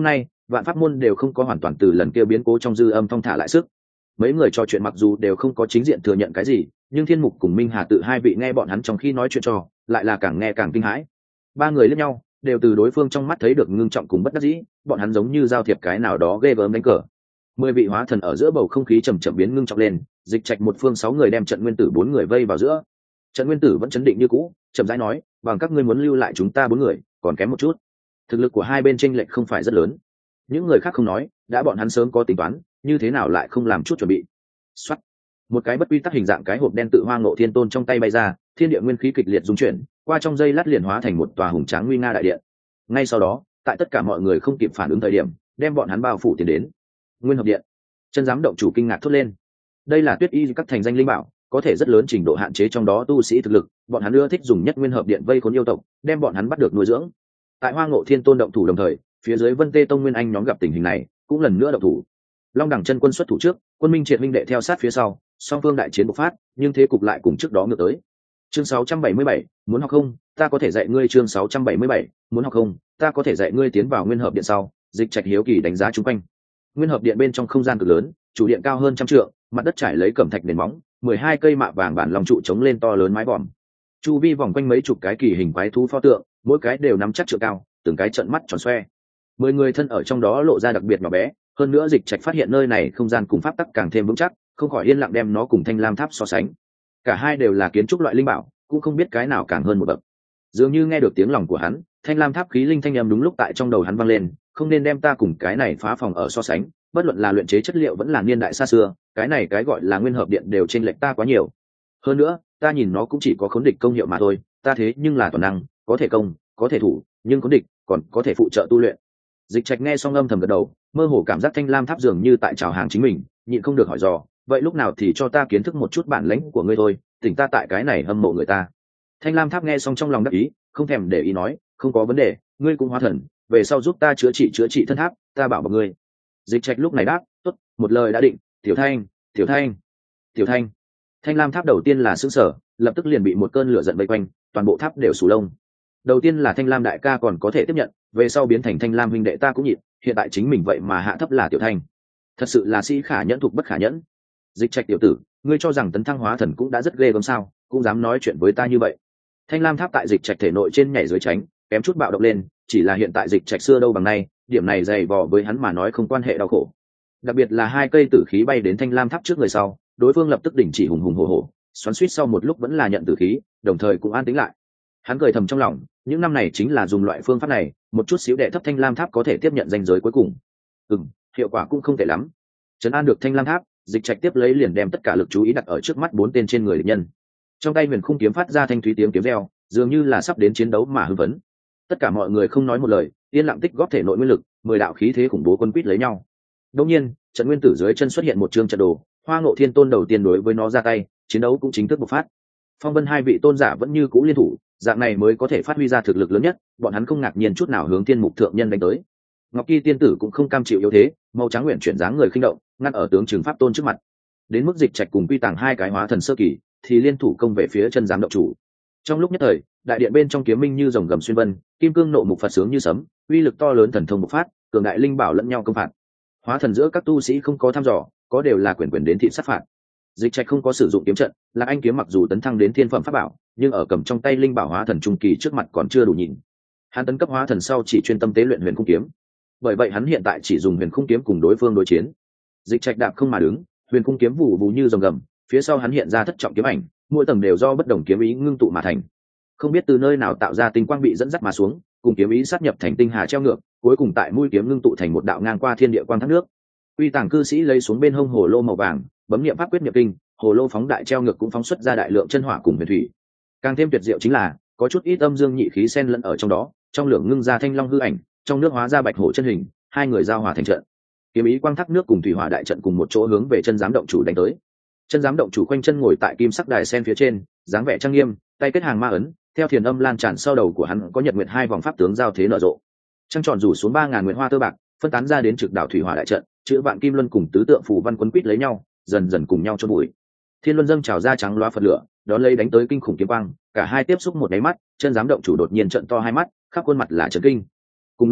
vạn pháp môn đều không có hoàn toàn từ lần kia biến cố trong dư âm thong thả lại sức. Mấy người trò chuyện mặc dù đều không có chính diện thừa nhận cái gì, nhưng Thiên Mục cùng Minh Hà tự hai vị nghe bọn hắn trong khi nói chuyện trò lại là càng nghe càng kinh hãi. Ba người liếc nhau, đều từ đối phương trong mắt thấy được ngưng trọng cùng bất đắc dĩ, bọn hắn giống như giao thiệp cái nào đó ghê gớm đánh cờ. Mười vị hóa thần ở giữa bầu không khí chầm chậm biến ngưng trọng lên, Dịch Trạch một phương sáu người đem trận nguyên tử bốn người vây vào giữa. Trận nguyên tử vẫn chấn định như cũ, chậm rãi nói, bằng các ngươi muốn lưu lại chúng ta bốn người, còn kém một chút. Thực lực của hai bên chênh lệch không phải rất lớn. Những người khác không nói, đã bọn hắn sớm có tính toán, như thế nào lại không làm chút chuẩn bị. Soát. Một cái bất quy tắc hình dạng cái hộp đen tự Hoa Ngộ Thiên Tôn trong tay bay ra, thiên địa nguyên khí kịch liệt rung chuyển, qua trong giây lát liền hóa thành một tòa hùng tráng nguy nga đại điện. Ngay sau đó, tại tất cả mọi người không kịp phản ứng thời điểm, đem bọn hắn bao phủ tiến đến. Nguyên Hợp Điện. Chân giám động chủ kinh ngạc thốt lên. Đây là Tuyết Y các thành danh linh bảo, có thể rất lớn trình độ hạn chế trong đó tu sĩ thực lực, bọn hắn ưa thích dùng nhất Nguyên Hợp Điện vây khốn yêu tộc, đem bọn hắn bắt được nuôi dưỡng. Tại Hoa Ngộ Thiên Tôn động thủ đồng thời, phía dưới Vân Tê Tông Nguyên Anh nhóm gặp tình hình này, cũng lần nữa động thủ. Long Đẳng chân quân xuất thủ trước, Quân Minh Triệt huynh đệ theo sát phía sau, song phương đại chiến bộc phát, nhưng thế cục lại cùng trước đó ngược tới. Chương sáu trăm bảy mươi bảy, muốn học không, ta có thể dạy ngươi. Chương sáu trăm bảy mươi bảy, muốn học không, ta có thể dạy ngươi. Tiến vào Nguyên Hợp Điện sau, Dịch Trạch hiếu kỳ đánh giá chung quanh. Nguyên Hợp Điện bên trong không gian cực lớn, chủ điện cao hơn trăm trượng, mặt đất trải lấy cẩm thạch nền móng, mười hai cây mạ vàng bản lòng trụ chống lên to lớn mái vòm. Chu vi vòng quanh mấy chục cái kỳ hình quái thú pho tượng, mỗi cái đều nắm chắc trượng cao, từng cái trợn mắt tròn xoe. Mười người thân ở trong đó lộ ra đặc biệt nhỏ bé, hơn nữa Dịch Trạch phát hiện nơi này không gian cùng pháp tắc càng thêm vững chắc, không khỏi yên lặng đem nó cùng Thanh Lam Tháp so sánh. Cả hai đều là kiến trúc loại linh bảo, cũng không biết cái nào càng hơn một bậc. Dường như nghe được tiếng lòng của hắn, Thanh Lam Tháp khí linh thanh âm đúng lúc tại trong đầu hắn vang lên, không nên đem ta cùng cái này phá phòng ở so sánh, bất luận là luyện chế chất liệu vẫn là niên đại xa xưa, cái này cái gọi là Nguyên Hợp Điện đều chênh lệch ta quá nhiều. Hơn nữa, ta nhìn nó cũng chỉ có khống địch công hiệu mà thôi, ta thế nhưng là toàn năng, có thể công, có thể thủ, nhưng khống địch còn có thể phụ trợ tu luyện. Dịch Trạch nghe xong âm thầm gật đầu, mơ hồ cảm giác Thanh Lam Tháp dường như tại chào hàng chính mình, nhịn không được hỏi dò, vậy lúc nào thì cho ta kiến thức một chút bản lĩnh của ngươi thôi, tỉnh ta tại cái này hâm mộ người ta. Thanh Lam Tháp nghe xong trong lòng đắc ý, không thèm để ý nói, không có vấn đề, ngươi cũng hóa thần, về sau giúp ta chữa trị chữa trị thân tháp, ta bảo bọc ngươi. Dịch Trạch lúc này đáp, tốt, một lời đã định, Tiểu Thanh, Tiểu Thanh, Tiểu Thanh. Thanh Lam Tháp đầu tiên là sững sờ, lập tức liền bị một cơn lửa giận vây quanh, toàn bộ tháp đều sù lông. Đầu tiên là Thanh Lam đại ca còn có thể tiếp nhận, về sau biến thành Thanh Lam huynh đệ ta cũng nhịn, hiện tại chính mình vậy mà hạ thấp là Tiểu Thanh. Thật sự là sĩ khả nhẫn thục bất khả nhẫn. Dịch Trạch tiểu tử, ngươi cho rằng tấn thăng hóa thần cũng đã rất ghê gớm sao, cũng dám nói chuyện với ta như vậy. Thanh Lam Tháp tại Dịch Trạch thể nội trên nhảy dưới tránh, kém chút bạo động lên, chỉ là hiện tại Dịch Trạch xưa đâu bằng nay, điểm này dày vò với hắn mà nói không quan hệ đau khổ. Đặc biệt là hai cây tử khí bay đến Thanh Lam Tháp trước người sau, đối phương lập tức đình chỉ hùng hùng hổ hổ, xoắn xuýt sau một lúc vẫn là nhận tử khí, đồng thời cũng an tĩnh lại. Hắn cười thầm trong lòng, những năm này chính là dùng loại phương pháp này, một chút xíu đệ thấp Thanh Lam Tháp có thể tiếp nhận ranh giới cuối cùng. Ừm, hiệu quả cũng không tệ lắm. Trấn an được Thanh Lam Tháp, Dịch Trạch tiếp lấy liền đem tất cả lực chú ý đặt ở trước mắt bốn tên trên người địch nhân. Trong tay Huyền Khung kiếm phát ra thanh thúy tiếng kiếm reo, dường như là sắp đến chiến đấu mà hưng phấn. Tất cả mọi người không nói một lời, yên lặng tích góp thể nội nguyên lực, mười đạo khí thế khủng bố quân quýt lấy nhau. Đột nhiên, trận nguyên tử dưới chân xuất hiện một chương trận đồ, Hoa Ngộ Thiên Tôn đầu tiên đối với nó ra tay, chiến đấu cũng chính thức bộc phát. Phong Vân hai vị tôn giả vẫn như cũ liên thủ, dạng này mới có thể phát huy ra thực lực lớn nhất, bọn hắn không ngạc nhiên chút nào hướng Thiên Mục thượng nhân đánh tới. Ngọc Kỳ tiên tử cũng không cam chịu yếu thế, màu trắng nguyện chuyển dáng người khinh động, ngăn ở tướng Trường Pháp Tôn trước mặt. Đến mức Dịch Trạch cùng Quy Tàng hai cái hóa thần sơ kỳ, thì liên thủ công về phía chân giám động chủ. Trong lúc nhất thời, đại điện bên trong kiếm minh như rồng gầm xuyên vân, kim cương nộ mục phật sướng như sấm, uy lực to lớn thần thông bộc phát, cường đại linh bảo lẫn nhau công phạt. Hóa thần giữa các tu sĩ không có thăm dò, có đều là quyền quyền đến thị sát phạt. Dịch Trạch không có sử dụng kiếm trận, Lạc Anh kiếm mặc dù tấn thăng đến thiên phẩm pháp bảo, nhưng ở cầm trong tay linh bảo hóa thần trung kỳ trước mặt còn chưa đủ nhìn. Hắn tấn cấp hóa thần sau chỉ chuyên tâm tế luyện huyền khung kiếm, bởi vậy hắn hiện tại chỉ dùng huyền khung kiếm cùng đối phương đối chiến. Dịch Trạch đạp không mà đứng, huyền khung kiếm vụ vụ như rồng gầm, phía sau hắn hiện ra thất trọng kiếm ảnh, mỗi tầng đều do bất đồng kiếm ý ngưng tụ mà thành. Không biết từ nơi nào tạo ra tinh quang bị dẫn dắt mà xuống, cùng kiếm ý sát nhập thành tinh hà treo ngược, cuối cùng tại mũi kiếm ngưng tụ thành một đạo ngang qua thiên địa quang thác nước. Uy Tàng cư sĩ lấy xuống bên hông hồ lô màu vàng, bấm niệm pháp quyết nhập kinh, hồ lô phóng đại treo ngược cũng phóng xuất ra đại lượng chân hỏa cùng huyền thủy. Càng thêm tuyệt diệu chính là, có chút ít âm dương nhị khí xen lẫn ở trong đó, trong lượng ngưng ra thanh long hư ảnh, trong nước hóa ra bạch hổ chân hình, hai người giao hòa thành trận. Kiếm ý quang thác nước cùng thủy hỏa đại trận cùng một chỗ hướng về chân giám động chủ đánh tới. Chân giám động chủ quanh chân ngồi tại kim sắc đài sen phía trên, dáng vẻ trang nghiêm, tay kết hàng ma ấn, theo thiền âm lan tràn sau đầu của hắn có nhật nguyệt hai vòng pháp tướng giao thế nở rộ. Trăng tròn rủ xuống ba ngàn nguyệt hoa tơ bạc, phân tán ra đến trực đảo thủy hỏa đại trận, chữ vạn kim luân cùng tứ tượng phù văn quấn quýt lấy nhau, dần dần cùng nhau chôn bụi. Thiên luân dâng trào ra trắng loá phật lửa, đón lấy đánh tới kinh khủng kiếm quang, cả hai tiếp xúc một cái mắt, chân giám động chủ đột nhiên trợn to hai mắt, khắp khuôn mặt là chấn kinh. Cùng lúc đó,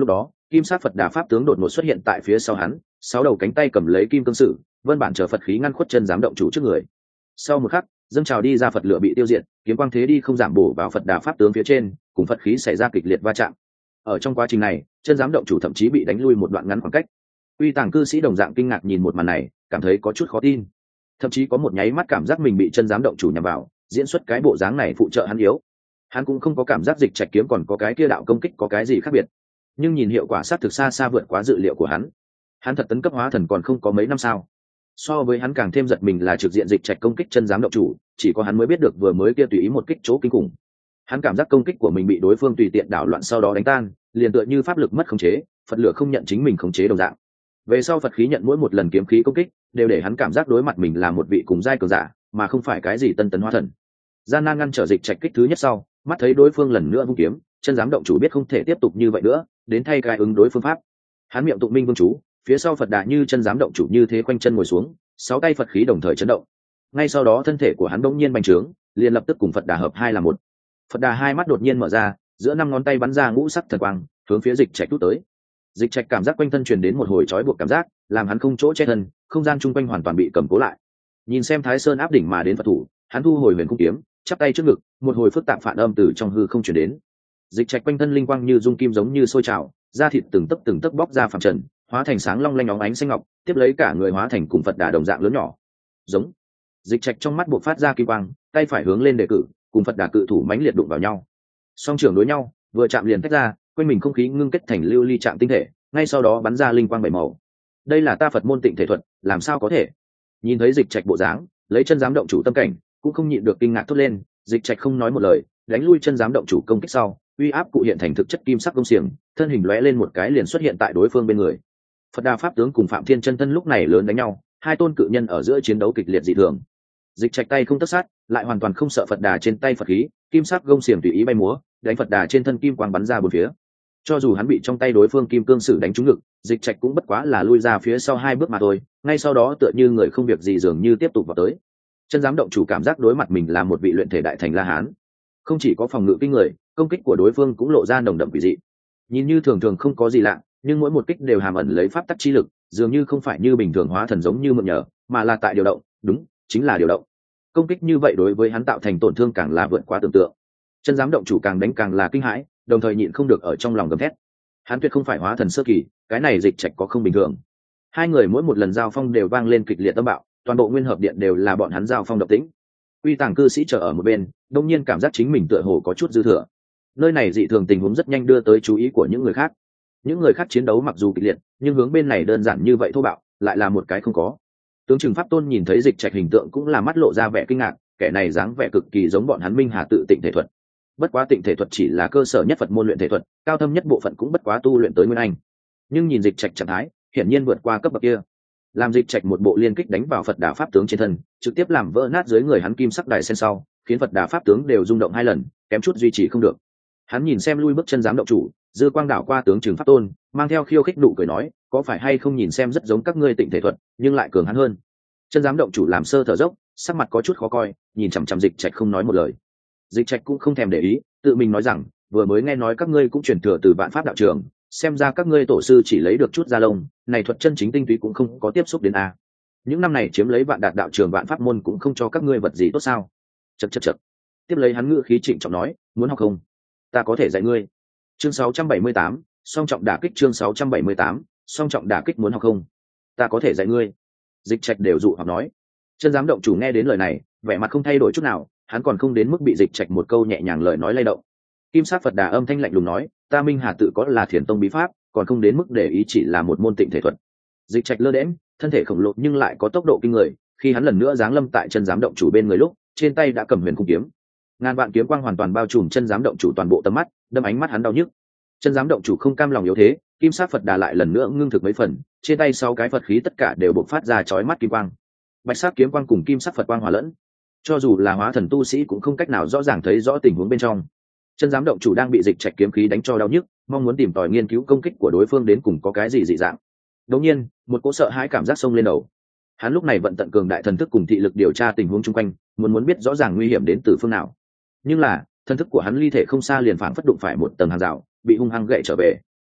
kim sắc Phật Đà pháp tướng đột ngột xuất hiện tại phía sau hắn, sáu đầu cánh tay cầm lấy kim cương sử, vân bản chờ Phật khí ngăn khuất chân giám động chủ trước người. Sau một khắc, dâng trào đi ra Phật lửa bị tiêu diệt, kiếm quang thế đi không giảm bổ vào Phật Đà pháp tướng phía trên, cùng Phật khí xảy ra kịch liệt va chạm. Ở trong quá trình này, chân giám động chủ thậm chí bị đánh lui một đoạn ngắn khoảng cách. Uy Tàng cư sĩ đồng dạng kinh ngạc nhìn một màn này, cảm thấy có chút khó tin, thậm chí có một nháy mắt cảm giác mình bị chân giám động chủ nhằm vào, diễn xuất cái bộ dáng này phụ trợ hắn yếu. Hắn cũng không có cảm giác dịch trạch kiếm còn có cái kia đạo công kích có cái gì khác biệt, nhưng nhìn hiệu quả sát thực xa xa vượt quá dự liệu của hắn. Hắn thật tấn cấp hóa thần còn không có mấy năm sao? So với hắn càng thêm giật mình là trực diện dịch trạch công kích chân giám động chủ, chỉ có hắn mới biết được vừa mới kia tùy ý một kích chỗ kinh khủng. Hắn cảm giác công kích của mình bị đối phương tùy tiện đảo loạn sau đó đánh tan, liền tựa như pháp lực mất khống chế, Phật lửa không nhận chính mình khống chế đồng dạng. Về sau Phật khí nhận mỗi một lần kiếm khí công kích, đều để hắn cảm giác đối mặt mình là một vị cùng giai cường giả, mà không phải cái gì tân tấn hóa thần. Gian nan ngăn trở dịch trạch kích thứ nhất sau, mắt thấy đối phương lần nữa vung kiếm, chân giám động chủ biết không thể tiếp tục như vậy nữa, đến thay cái ứng đối phương pháp. Hắn miệng tụng minh vương chú, phía sau Phật Đà như chân giám động chủ như thế quanh chân ngồi xuống, sáu tay Phật khí đồng thời chấn động. Ngay sau đó thân thể của hắn bỗng nhiên bành trướng, liền lập tức cùng Phật Đà hợp hai là một. Phật Đà hai mắt đột nhiên mở ra, giữa năm ngón tay bắn ra ngũ sắc thần quang, hướng phía dịch trạch tút tới. Dịch trạch cảm giác quanh thân truyền đến một hồi trói buộc cảm giác, làm hắn không chỗ che thân, không gian chung quanh hoàn toàn bị cầm cố lại. Nhìn xem Thái Sơn áp đỉnh mà đến Phật thủ, hắn thu hồi huyền cung kiếm, chắp tay trước ngực, một hồi phức tạp phản âm từ trong hư không truyền đến. Dịch trạch quanh thân linh quang như dung kim giống như sôi trào, da thịt từng tấc từng tấc bóc ra phàm trần, hóa thành sáng long lanh óng ánh xanh ngọc, tiếp lấy cả người hóa thành cùng Phật Đà đồng dạng lớn nhỏ. Giống. Dịch trạch trong mắt buộc phát ra kim quang, tay phải hướng lên đề cử, cùng Phật Đà cự thủ mãnh liệt đụng vào nhau. Song trưởng đối nhau, vừa chạm liền tách ra, quanh mình không khí ngưng kết thành lưu ly trạng tinh thể, ngay sau đó bắn ra linh quang bảy màu. Đây là ta Phật môn Tịnh thể thuật, làm sao có thể? Nhìn thấy dịch trạch bộ dáng, lấy chân giám động chủ tâm cảnh, cũng không nhịn được kinh ngạc thốt lên. Dịch trạch không nói một lời, đánh lui chân giám động chủ công kích sau, uy áp cụ hiện thành thực chất kim sắc công xiềng, thân hình lóe lên một cái liền xuất hiện tại đối phương bên người. Phật Đà pháp tướng cùng Phạm Thiên chân thân lúc này lớn đánh nhau, hai tôn cự nhân ở giữa chiến đấu kịch liệt dị thường. Dịch trạch tay không tất sát, lại hoàn toàn không sợ Phật Đà trên tay Phật khí, kim sắc gông xiềng tùy ý bay múa, đánh Phật Đà trên thân kim quang bắn ra bốn phía. Cho dù hắn bị trong tay đối phương kim cương sử đánh trúng ngực, dịch trạch cũng bất quá là lui ra phía sau hai bước mà thôi, ngay sau đó tựa như người không việc gì dường như tiếp tục vào tới. Chân giám động chủ cảm giác đối mặt mình là một vị luyện thể đại thành La Hán, không chỉ có phòng ngự kinh người, công kích của đối phương cũng lộ ra nồng đậm quỷ dị. Nhìn như thường thường không có gì lạ, nhưng mỗi một kích đều hàm ẩn lấy pháp tắc chi lực, dường như không phải như bình thường hóa thần giống như mượn nhờ, mà là tại điều động, đúng, chính là điều động. Công kích như vậy đối với hắn tạo thành tổn thương càng là vượt quá tưởng tượng. Chân giám động chủ càng đánh càng là kinh hãi, đồng thời nhịn không được ở trong lòng gầm thét. Hắn tuyệt không phải hóa thần sơ kỳ, cái này dịch trạch có không bình thường. Hai người mỗi một lần giao phong đều vang lên kịch liệt âm bạo, toàn bộ nguyên hợp điện đều là bọn hắn giao phong động tĩnh. Uy Tàng cư sĩ chờ ở một bên, đông nhiên cảm giác chính mình tựa hồ có chút dư thừa. Nơi này dị thường tình huống rất nhanh đưa tới chú ý của những người khác. Những người khác chiến đấu mặc dù kịch liệt, nhưng hướng bên này đơn giản như vậy thô bạo, lại là một cái không có. Tướng Trừng Pháp Tôn nhìn thấy dịch trạch hình tượng cũng là mắt lộ ra vẻ kinh ngạc, kẻ này dáng vẻ cực kỳ giống bọn hắn Minh Hà tự Tịnh thể thuật. Bất quá Tịnh thể thuật chỉ là cơ sở nhất Phật môn luyện thể thuật, cao thâm nhất bộ phận cũng bất quá tu luyện tới Nguyên Anh. Nhưng nhìn dịch trạch trạng thái, hiển nhiên vượt qua cấp bậc kia. Làm dịch trạch một bộ liên kích đánh vào Phật Đà pháp tướng trên thân, trực tiếp làm vỡ nát dưới người hắn kim sắc đài sen sau, khiến Phật Đà pháp tướng đều rung động hai lần, kém chút duy trì không được. Hắn nhìn xem lui bước chân giám động chủ, dư quang đảo qua tướng Trừng Pháp Tôn, mang theo khiêu khích nụ cười nói, có phải hay không nhìn xem rất giống các ngươi Tịnh thể thuật, nhưng lại cường hắn hơn. Chân giám động chủ làm sơ thở dốc, sắc mặt có chút khó coi, nhìn chằm chằm dịch trạch không nói một lời. Dịch trạch cũng không thèm để ý, tự mình nói rằng, vừa mới nghe nói các ngươi cũng truyền thừa từ Vạn Pháp đạo trường, xem ra các ngươi tổ sư chỉ lấy được chút da lông, này thuật chân chính tinh túy cũng không có tiếp xúc đến a. Những năm này chiếm lấy Vạn Đạt đạo trường Vạn Pháp môn cũng không cho các ngươi vật gì tốt sao? Chậc chậc chậc. Tiếp lấy hắn ngữ khí trịnh trọng nói, muốn học không? Ta có thể dạy ngươi. Chương sáu trăm bảy mươi tám, song trọng đả kích. Chương sáu trăm bảy mươi tám, song trọng đả kích. Muốn học không? Ta có thể dạy ngươi. Dịch trạch đều dụ hoặc nói. Chân giám động chủ nghe đến lời này, vẻ mặt không thay đổi chút nào, hắn còn không đến mức bị dịch trạch một câu nhẹ nhàng lời nói lay động. Kim sắc Phật Đà âm thanh lạnh lùng nói, ta Minh Hà tự có là Thiền tông bí pháp, còn không đến mức để ý chỉ là một môn Tịnh thể thuật. Dịch trạch lơ đễnh, thân thể khổng lồ nhưng lại có tốc độ kinh người, khi hắn lần nữa giáng lâm tại chân giám động chủ bên người lúc, trên tay đã cầm huyền cung kiếm. Ngàn vạn kiếm quang hoàn toàn bao trùm chân giám động chủ toàn bộ tầm mắt, đâm ánh mắt hắn đau nhức. Chân giám động chủ không cam lòng yếu thế, kim sắc Phật Đà lại lần nữa ngưng thực mấy phần, trên tay sáu cái Phật khí tất cả đều bộc phát ra chói mắt kim quang. Bạch sắc kiếm quang cùng kim sắc Phật quang hòa lẫn, cho dù là hóa thần tu sĩ cũng không cách nào rõ ràng thấy rõ tình huống bên trong. Chân giám động chủ đang bị dịch trạch kiếm khí đánh cho đau nhức, mong muốn tìm tòi nghiên cứu công kích của đối phương đến cùng có cái gì dị dạng. Đột nhiên, một cỗ sợ hãi cảm giác xông lên đầu. Hắn lúc này vận tận cường đại thần thức cùng thị lực điều tra tình huống chung quanh, muốn muốn biết rõ ràng nguy hiểm đến từ phương nào. Nhưng là, thần thức của hắn ly thể không xa liền phảng phất đụng phải một tầng hàng rào, bị hung hăng gậy trở về.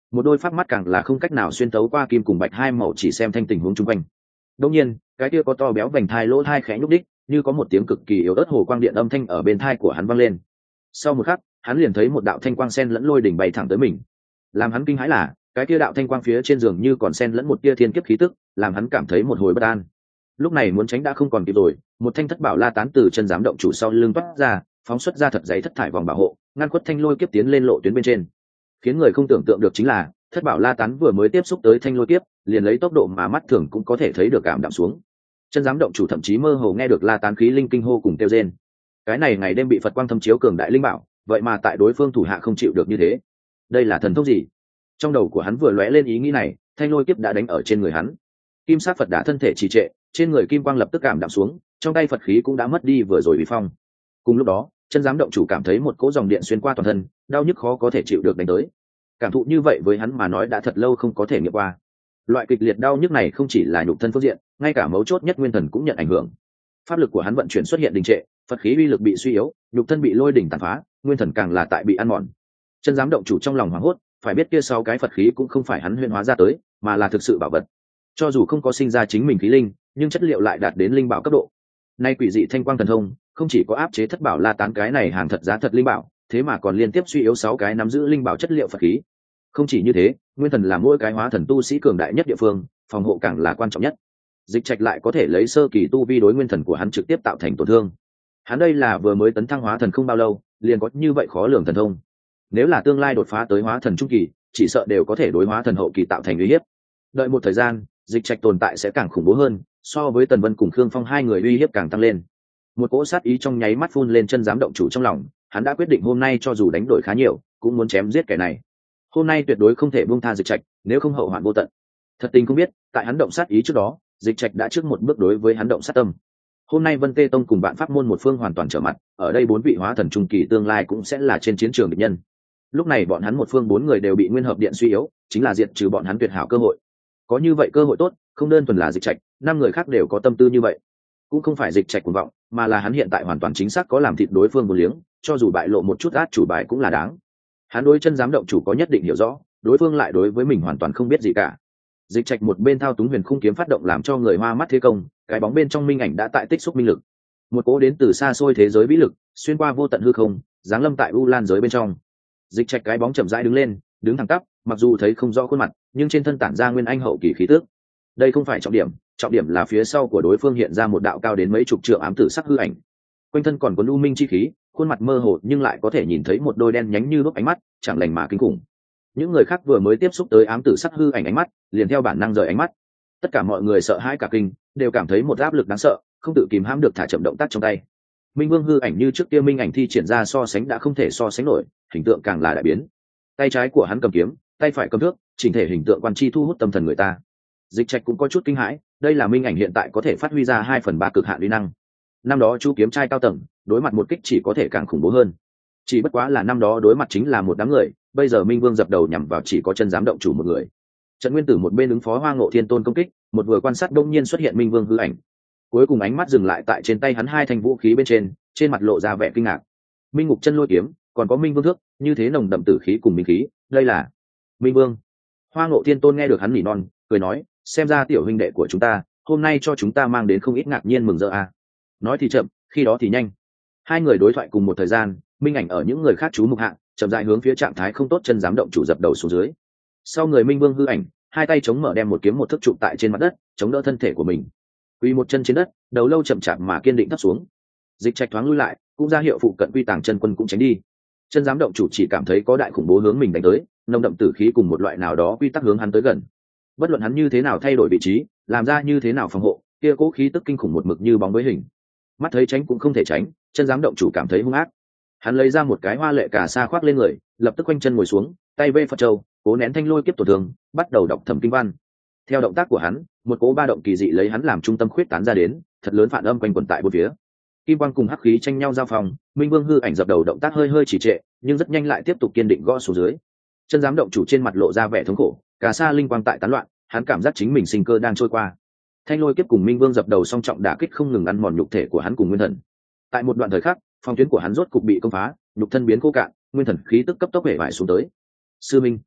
một đôi pháp mắt càng là không cách nào xuyên tấu qua kim cùng bạch hai màu, chỉ xem thanh tình huống chung quanh. Đương nhiên cái kia có to béo vành thai lỗ thai khẽ nhúc đích, như có một tiếng cực kỳ yếu ớt hồ quang điện âm thanh ở bên thai của hắn vang lên. Sau một khắc hắn liền thấy một đạo thanh quang sen lẫn lôi đỉnh bay thẳng tới mình. Làm hắn kinh hãi là cái kia đạo thanh quang phía trên giường như còn sen lẫn một tia thiên kiếp khí tức, làm hắn cảm thấy một hồi bất an. Lúc này muốn tránh đã không còn kịp rồi, một thanh thất bảo la tán từ chân giám động chủ sau lưng toát ra, phóng xuất ra thật dày thất thải vòng bảo hộ, ngăn khuất thanh lôi kiếp tiến lên lộ tuyến bên trên. Khiến người không tưởng tượng được chính là thất bảo la tán vừa mới tiếp xúc tới thanh lôi kiếp, liền lấy tốc độ mà mắt thường cũng có thể thấy được cảm đạm xuống. Chân giám động chủ thậm chí mơ hồ nghe được la tán khí linh kinh hô cùng kêu rên. Cái này ngày đêm bị Phật quang thâm chiếu cường đại linh bảo, vậy mà tại đối phương thủ hạ không chịu được như thế. Đây là thần thông gì? Trong đầu của hắn vừa lóe lên ý nghĩ này, thanh lôi kiếp đã đánh ở trên người hắn. Kim sát Phật đã thân thể trì trệ, trên người kim quang lập tức cảm đạm xuống, trong tay Phật khí cũng đã mất đi vừa rồi uy phong. Cùng lúc đó, chân giám động chủ cảm thấy một cỗ dòng điện xuyên qua toàn thân, đau nhức khó có thể chịu được đánh tới. Cảm thụ như vậy với hắn mà nói đã thật lâu không có thể nghiệm qua. Loại kịch liệt đau nhức này không chỉ là nhục thân phương diện, ngay cả mấu chốt nhất nguyên thần cũng nhận ảnh hưởng. Pháp lực của hắn vận chuyển xuất hiện đình trệ, Phật khí uy lực bị suy yếu, nhục thân bị lôi đỉnh tàn phá, nguyên thần càng là tại bị ăn mòn. Chân giám động chủ trong lòng hoảng hốt, phải biết kia sau cái Phật khí cũng không phải hắn huyễn hóa ra tới, mà là thực sự bảo vật. Cho dù không có sinh ra chính mình khí linh, nhưng chất liệu lại đạt đến linh bảo cấp độ. Nay quỷ dị thanh quang thần thông, không chỉ có áp chế thất bảo la tán cái này hàng thật giá thật linh bảo, thế mà còn liên tiếp suy yếu sáu cái nắm giữ linh bảo chất liệu Phật khí. Không chỉ như thế, nguyên thần là mỗi cái hóa thần tu sĩ cường đại nhất địa phương, phòng hộ càng là quan trọng nhất. Dịch Trạch lại có thể lấy sơ kỳ tu vi đối nguyên thần của hắn trực tiếp tạo thành tổn thương. Hắn đây là vừa mới tấn thăng hóa thần không bao lâu, liền có như vậy khó lường thần thông. Nếu là tương lai đột phá tới hóa thần trung kỳ, chỉ sợ đều có thể đối hóa thần hậu kỳ tạo thành uy hiếp. Đợi một thời gian, Dịch Trạch tồn tại sẽ càng khủng bố hơn, so với Tần Vân cùng Khương Phong hai người uy hiếp càng tăng lên. Một cỗ sát ý trong nháy mắt phun lên chân giám động chủ trong lòng, hắn đã quyết định hôm nay cho dù đánh đổi khá nhiều, cũng muốn chém giết kẻ này. Hôm nay tuyệt đối không thể buông tha Dịch Trạch, nếu không hậu hoạn vô tận. Thật tình không biết, tại hắn động sát ý trước đó, Dịch Trạch đã trước một bước đối với hắn động sát tâm. Hôm nay Vân Tê Tông cùng Vạn Pháp môn một phương hoàn toàn trở mặt, ở đây bốn vị hóa thần trung kỳ tương lai cũng sẽ là trên chiến trường địch nhân. Lúc này bọn hắn một phương bốn người đều bị nguyên hợp điện suy yếu, chính là diệt trừ bọn hắn tuyệt hảo cơ hội. Có như vậy cơ hội tốt, không đơn thuần là Dịch Trạch, năm người khác đều có tâm tư như vậy. Cũng không phải Dịch Trạch cuồng vọng, mà là hắn hiện tại hoàn toàn chính xác có làm thịt đối phương một liếng, cho dù bại lộ một chút át chủ bài cũng là đáng. Hắn đối chân giám động chủ có nhất định hiểu rõ, đối phương lại đối với mình hoàn toàn không biết gì cả. Dịch Trạch một bên thao túng huyền khung kiếm phát động làm cho người hoa mắt thế công, cái bóng bên trong minh ảnh đã tại tích xúc minh lực. Một cỗ đến từ xa xôi thế giới vĩ lực, xuyên qua vô tận hư không, giáng lâm tại u lan giới bên trong. Dịch Trạch cái bóng chậm rãi đứng lên, đứng thẳng tắp, mặc dù thấy không rõ khuôn mặt, nhưng trên thân tản ra nguyên anh hậu kỳ khí tức. Đây không phải trọng điểm, trọng điểm là phía sau của đối phương hiện ra một đạo cao đến mấy chục trượng ám tử sắc hư ảnh. Quanh thân còn có u minh chi khí, khuôn mặt mơ hồ nhưng lại có thể nhìn thấy một đôi đen nhánh như đuốc ánh mắt, chẳng lành mà kinh khủng. Những người khác vừa mới tiếp xúc tới ám tử sắc hư ảnh ánh mắt, liền theo bản năng rời ánh mắt. Tất cả mọi người sợ hãi cả kinh, đều cảm thấy một áp lực đáng sợ, không tự kìm hãm được thả chậm động tác trong tay. Minh Vương hư ảnh như trước kia minh ảnh thi triển ra so sánh đã không thể so sánh nổi, hình tượng càng là đại biến. Tay trái của hắn cầm kiếm, tay phải cầm thước, chỉnh thể hình tượng quan chi thu hút tâm thần người ta. Dịch Trạch cũng có chút kinh hãi, đây là minh ảnh hiện tại có thể phát huy ra hai phần ba cực hạn uy năng. Năm đó chú kiếm trai cao tầng, đối mặt một kích chỉ có thể càng khủng bố hơn. Chỉ bất quá là năm đó đối mặt chính là một đám người, bây giờ Minh Vương dập đầu nhằm vào chỉ có chân giám động chủ một người. Trận Nguyên Tử một bên ứng phó Hoa Ngộ Thiên Tôn công kích, một vừa quan sát đông nhiên xuất hiện Minh Vương hư ảnh. Cuối cùng ánh mắt dừng lại tại trên tay hắn hai thanh vũ khí bên trên, trên mặt lộ ra vẻ kinh ngạc. Minh Ngục Chân Lôi kiếm, còn có Minh Vương thước, như thế nồng đậm tử khí cùng minh khí, đây là Minh Vương. Hoa Ngộ Thiên Tôn nghe được hắn nỉ non, cười nói, xem ra tiểu huynh đệ của chúng ta, hôm nay cho chúng ta mang đến không ít ngạc nhiên mừng rỡ à. Nói thì chậm, khi đó thì nhanh. Hai người đối thoại cùng một thời gian, minh ảnh ở những người khác chú mục hạ, chậm rãi hướng phía trạng thái không tốt chân giám động chủ dập đầu xuống dưới. Sau người Minh Vương hư ảnh, hai tay chống mở đem một kiếm một thức trụ tại trên mặt đất, chống đỡ thân thể của mình. Quỳ một chân trên đất, đầu lâu chậm chạp mà kiên định thấp xuống. Dịch Trạch thoáng lui lại, cũng ra hiệu phụ cận quy tàng chân quân cũng tránh đi. Chân giám động chủ chỉ cảm thấy có đại khủng bố hướng mình đánh tới, nồng đậm tử khí cùng một loại nào đó quy tắc hướng hắn tới gần. Bất luận hắn như thế nào thay đổi vị trí, làm ra như thế nào phòng hộ, kia cố khí tức kinh khủng một mực như bóng với hình. Mắt thấy tránh cũng không thể tránh, chân giám động chủ cảm thấy hung ác. Hắn lấy ra một cái hoa lệ cà sa khoác lên người, lập tức quanh chân ngồi xuống, tay vê Phật châu, cố nén thanh lôi kiếp tổn thương, bắt đầu đọc thẩm kinh văn. Theo động tác của hắn, một cỗ ba động kỳ dị lấy hắn làm trung tâm khuyết tán ra đến, thật lớn phản âm quanh quẩn tại bốn phía. Kim quang cùng hắc khí tranh nhau giao phòng, Minh Vương hư ảnh dập đầu động tác hơi hơi trì trệ, nhưng rất nhanh lại tiếp tục kiên định gõ xuống dưới. Chân giám động chủ trên mặt lộ ra vẻ thống khổ, cà sa linh quang tại tán loạn, hắn cảm giác chính mình sinh cơ đang trôi qua. Thanh lôi kiếp cùng Minh Vương dập đầu song trọng đả kích không ngừng ăn mòn nhục thể của hắn cùng nguyên thần. Tại một đoạn thời khắc, phong tuyến của hắn rốt cục bị công phá, nhục thân biến khô cạn, nguyên thần khí tức cấp tốc bể bại xuống tới. Sư Minh,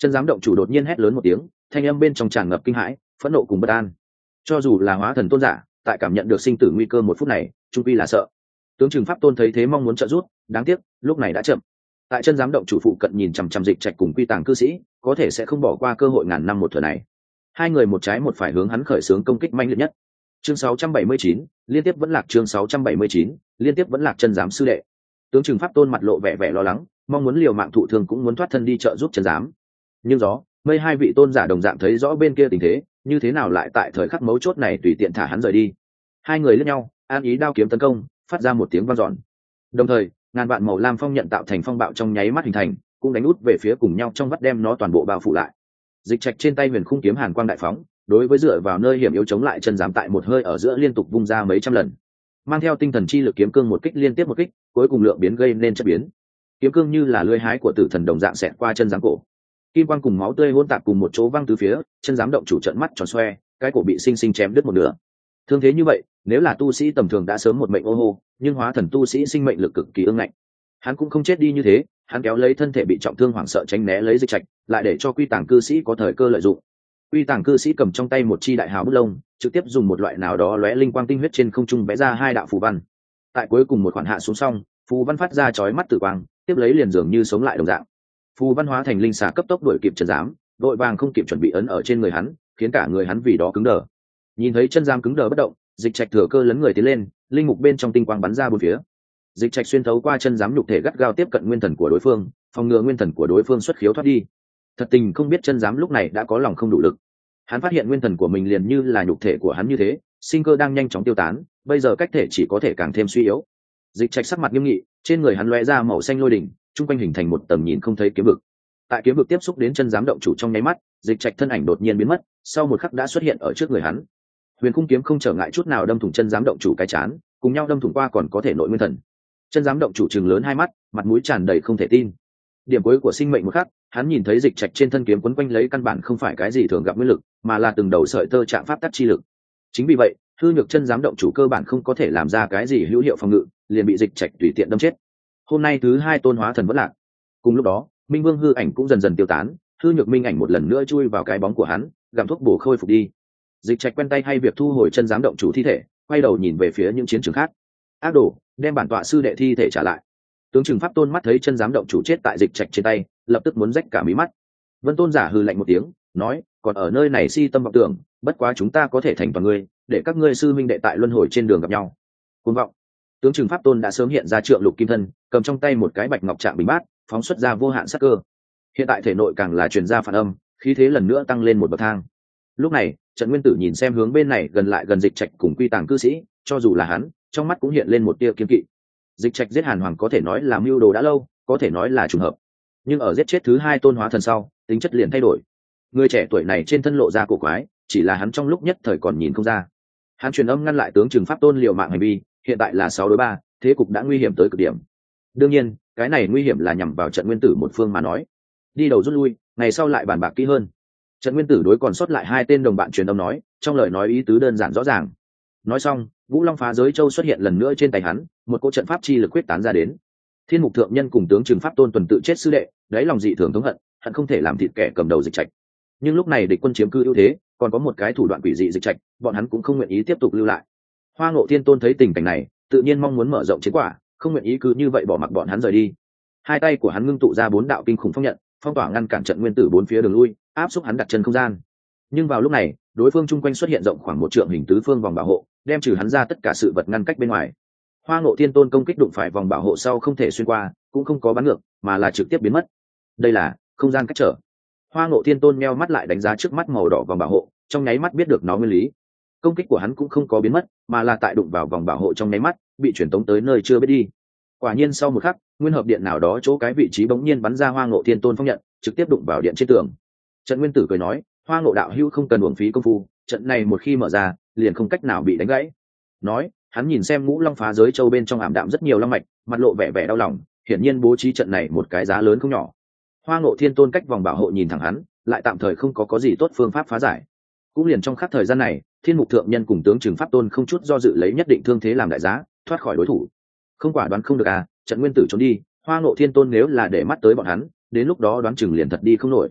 Chân giám động chủ đột nhiên hét lớn một tiếng, thanh âm bên trong tràn ngập kinh hãi, phẫn nộ cùng bất an. Cho dù là hóa thần tôn giả, tại cảm nhận được sinh tử nguy cơ một phút này, trung quy là sợ. Tướng Trừng Pháp Tôn thấy thế mong muốn trợ giúp, đáng tiếc lúc này đã chậm. Tại chân giám động chủ phụ cận nhìn chằm chằm Dịch Trạch cùng Quy Tàng cư sĩ, có thể sẽ không bỏ qua cơ hội ngàn năm một thừa này. Hai người một trái một phải hướng hắn khởi xướng công kích mãnh liệt nhất. Chương sáu trăm bảy mươi chín, liên tiếp vẫn lạc. Chương sáu trăm bảy mươi chín, liên tiếp vẫn lạc. Chân giám sư đệ. Tướng Trừng Pháp Tôn mặt lộ vẻ vẻ lo lắng, mong muốn liều mạng thụ thương cũng muốn thoát thân đi trợ giúp chân giám. Nhưng gió, mây hai vị tôn giả đồng dạng thấy rõ bên kia tình thế, như thế nào lại tại thời khắc mấu chốt này tùy tiện thả hắn rời đi. Hai người liếc nhau, an ý đao kiếm tấn công, phát ra một tiếng vang dọn. Đồng thời, ngàn vạn màu lam phong nhận tạo thành phong bạo trong nháy mắt hình thành, cũng đánh út về phía cùng nhau trong vắt đem nó toàn bộ bao phủ lại. Dịch Trạch trên tay huyền khung kiếm hàn quang đại phóng, đối với dựa vào nơi hiểm yếu chống lại chân giám tại một hơi ở giữa liên tục vung ra mấy trăm lần, mang theo tinh thần chi lực kiếm cương một kích liên tiếp một kích, cuối cùng lượng biến gây nên chất biến. Kiếm cương như là lưỡi hái của tử thần đồng dạng xẹt qua chân giám cổ, kim quang cùng máu tươi hỗn tạp cùng một chỗ văng từ phía, chân giám động chủ trợn mắt tròn xoe, cái cổ bị sinh sinh chém đứt một nửa. Thương thế như vậy, nếu là tu sĩ tầm thường đã sớm một mệnh ô hô, nhưng hóa thần tu sĩ sinh mệnh lực cực kỳ ương ngạnh. Hắn cũng không chết đi như thế, hắn kéo lấy thân thể bị trọng thương hoảng sợ tránh né lấy Dịch Trạch, lại để cho Quy Tàng cư sĩ có thời cơ lợi dụng. Quy Tàng cư sĩ cầm trong tay một chi đại hào bút lông, trực tiếp dùng một loại nào đó lóe linh quang tinh huyết trên không trung vẽ ra hai đạo phù văn. Tại cuối cùng một khoản hạ xuống xong, phù văn phát ra chói mắt tử quang, tiếp lấy liền dường như sống lại đồng dạng. Phù văn hóa thành linh xà cấp tốc đuổi kịp chân giám, đội vàng không kịp chuẩn bị ấn ở trên người hắn, khiến cả người hắn vì đó cứng đờ. Nhìn thấy chân giám cứng đờ bất động, Dịch Trạch thừa cơ lấn người tiến lên, linh mục bên trong tinh quang bắn ra bốn phía. Dịch Trạch xuyên thấu qua chân giám nhục thể gắt gao tiếp cận nguyên thần của đối phương, phòng ngừa nguyên thần của đối phương xuất khiếu thoát đi. Thật tình không biết chân giám lúc này đã có lòng không đủ lực. Hắn phát hiện nguyên thần của mình liền như là nhục thể của hắn như thế, sinh cơ đang nhanh chóng tiêu tán, bây giờ cách thể chỉ có thể càng thêm suy yếu. Dịch Trạch sắc mặt nghiêm nghị, trên người hắn lóe ra màu xanh lôi đỉnh, trung quanh hình thành một tầm nhìn không thấy kiếm vực. Tại kiếm vực tiếp xúc đến chân giám động chủ trong nháy mắt, Dịch Trạch thân ảnh đột nhiên biến mất, sau một khắc đã xuất hiện ở trước người hắn. Huyền khung kiếm không trở ngại chút nào đâm thủng chân giám động chủ cái chán, cùng nhau đâm thủng qua còn có thể nội nguyên thần. Chân giám động chủ trừng lớn hai mắt, mặt mũi tràn đầy không thể tin. Điểm cuối của sinh mệnh một khắc, hắn nhìn thấy Dịch Trạch trên thân kiếm quấn quanh lấy căn bản không phải cái gì thường gặp nguyên lực, mà là từng đầu sợi tơ trạng pháp tắc chi lực. Chính vì vậy, hư nhược chân giám động chủ cơ bản không có thể làm ra cái gì hữu hiệu phòng ngự, liền bị Dịch Trạch tùy tiện đâm chết. Hôm nay thứ hai tôn hóa thần vẫn lạc. Cùng lúc đó, Minh Vương hư ảnh cũng dần dần tiêu tán, hư nhược minh ảnh một lần nữa chui vào cái bóng của hắn, gặm thuốc bổ khôi phục đi. Dịch Trạch quen tay hay việc thu hồi chân giám động chủ thi thể, quay đầu nhìn về phía những chiến trường khác. Ác đồ, đem bản tọa sư đệ thi thể trả lại. Tướng Trừng Pháp Tôn mắt thấy chân giám động chủ chết tại Dịch Trạch trên tay, lập tức muốn rách cả mí mắt. Vân Tôn giả hừ lạnh một tiếng, nói, còn ở nơi này si tâm vọng tưởng, bất quá chúng ta có thể thành toàn ngươi, để các ngươi sư minh đệ tại luân hồi trên đường gặp nhau. Cuồng vọng. Tướng Trừng Pháp Tôn đã sớm hiện ra trượng lục kim thân, cầm trong tay một cái bạch ngọc trạng bình bát, phóng xuất ra vô hạn sát cơ. Hiện tại thể nội càng là truyền ra phản âm, khí thế lần nữa tăng lên một bậc thang. Lúc này, Trận Nguyên Tử nhìn xem hướng bên này gần lại gần Dịch Trạch cùng Quy Tàng cư sĩ, cho dù là hắn, trong mắt cũng hiện lên một tia kiên kỵ. Dịch Trạch giết Hàn Hoàng có thể nói là mưu đồ đã lâu, có thể nói là trùng hợp. Nhưng ở giết chết thứ hai tôn hóa thần sau, tính chất liền thay đổi. Người trẻ tuổi này trên thân lộ ra cổ quái, chỉ là hắn trong lúc nhất thời còn nhìn không ra. Hắn truyền âm ngăn lại tướng Trừng Pháp Tôn liều mạng hành vi, hiện tại là sáu đối ba, thế cục đã nguy hiểm tới cực điểm. Đương nhiên, cái này nguy hiểm là nhằm vào Trận Nguyên Tử một phương mà nói. Đi đầu rút lui, ngày sau lại bàn bạc kỹ hơn. Trận Nguyên Tử đối còn sót lại hai tên đồng bạn truyền âm nói, trong lời nói ý tứ đơn giản rõ ràng. Nói xong, Vũ Long Phá Giới Châu xuất hiện lần nữa trên tay hắn, một cỗ trận pháp chi lực quyết tán ra đến. Thiên Mục Thượng Nhân cùng tướng Trừng Pháp Tôn tuần tự chết sư đệ, đáy lòng dị thường thống hận, hận không thể làm thịt kẻ cầm đầu Dịch Trạch. Nhưng lúc này địch quân chiếm cư ưu thế, còn có một cái thủ đoạn quỷ dị Dịch Trạch, bọn hắn cũng không nguyện ý tiếp tục lưu lại. Hoa Ngộ Thiên Tôn thấy tình cảnh này, tự nhiên mong muốn mở rộng chiến quả, không nguyện ý cứ như vậy bỏ mặc bọn hắn rời đi. Hai tay của hắn ngưng tụ ra bốn đạo kinh khủng phong nhận, phong tỏa ngăn cản Trận Nguyên Tử bốn phía đường lui, áp xúc hắn đặt chân không gian. Nhưng vào lúc này, đối phương chung quanh xuất hiện rộng khoảng một trượng hình tứ phương vòng bảo hộ, đem trừ hắn ra tất cả sự vật ngăn cách bên ngoài. Hoa Ngộ Thiên Tôn công kích đụng phải vòng bảo hộ sau không thể xuyên qua, cũng không có bắn ngược, mà là trực tiếp biến mất. Đây là không gian cách trở. Hoa Ngộ Thiên Tôn meo mắt lại đánh giá trước mắt màu đỏ vòng bảo hộ, trong nháy mắt biết được nó nguyên lý. Công kích của hắn cũng không có biến mất, mà là tại đụng vào vòng bảo hộ trong nháy mắt, bị chuyển tống tới nơi chưa biết đi. Quả nhiên sau một khắc, nguyên hợp điện nào đó chỗ cái vị trí bỗng nhiên bắn ra Hoa Ngộ Thiên Tôn phong nhận, trực tiếp đụng vào điện trên tường. Trận Nguyên Tử cười nói, Hoa Ngộ đạo hữu không cần uổng phí công phu, trận này một khi mở ra, liền không cách nào bị đánh gãy. Nói, hắn nhìn xem Ngũ Long Phá Giới Châu bên trong ảm đạm rất nhiều long mạch, mặt lộ vẻ vẻ đau lòng, hiển nhiên bố trí trận này một cái giá lớn không nhỏ. Hoa Ngộ Thiên Tôn cách vòng bảo hộ nhìn thẳng hắn, lại tạm thời không có có gì tốt phương pháp phá giải. Cũng liền trong khắc thời gian này, Thiên Mục Thượng Nhân cùng tướng Trừng Pháp Tôn không chút do dự lấy nhất định thương thế làm đại giá, thoát khỏi đối thủ. Không quả đoán không được à, Trận Nguyên Tử trốn đi, Hoa Ngộ Thiên Tôn nếu là để mắt tới bọn hắn, đến lúc đó đoán chừng liền thật đi không nổi.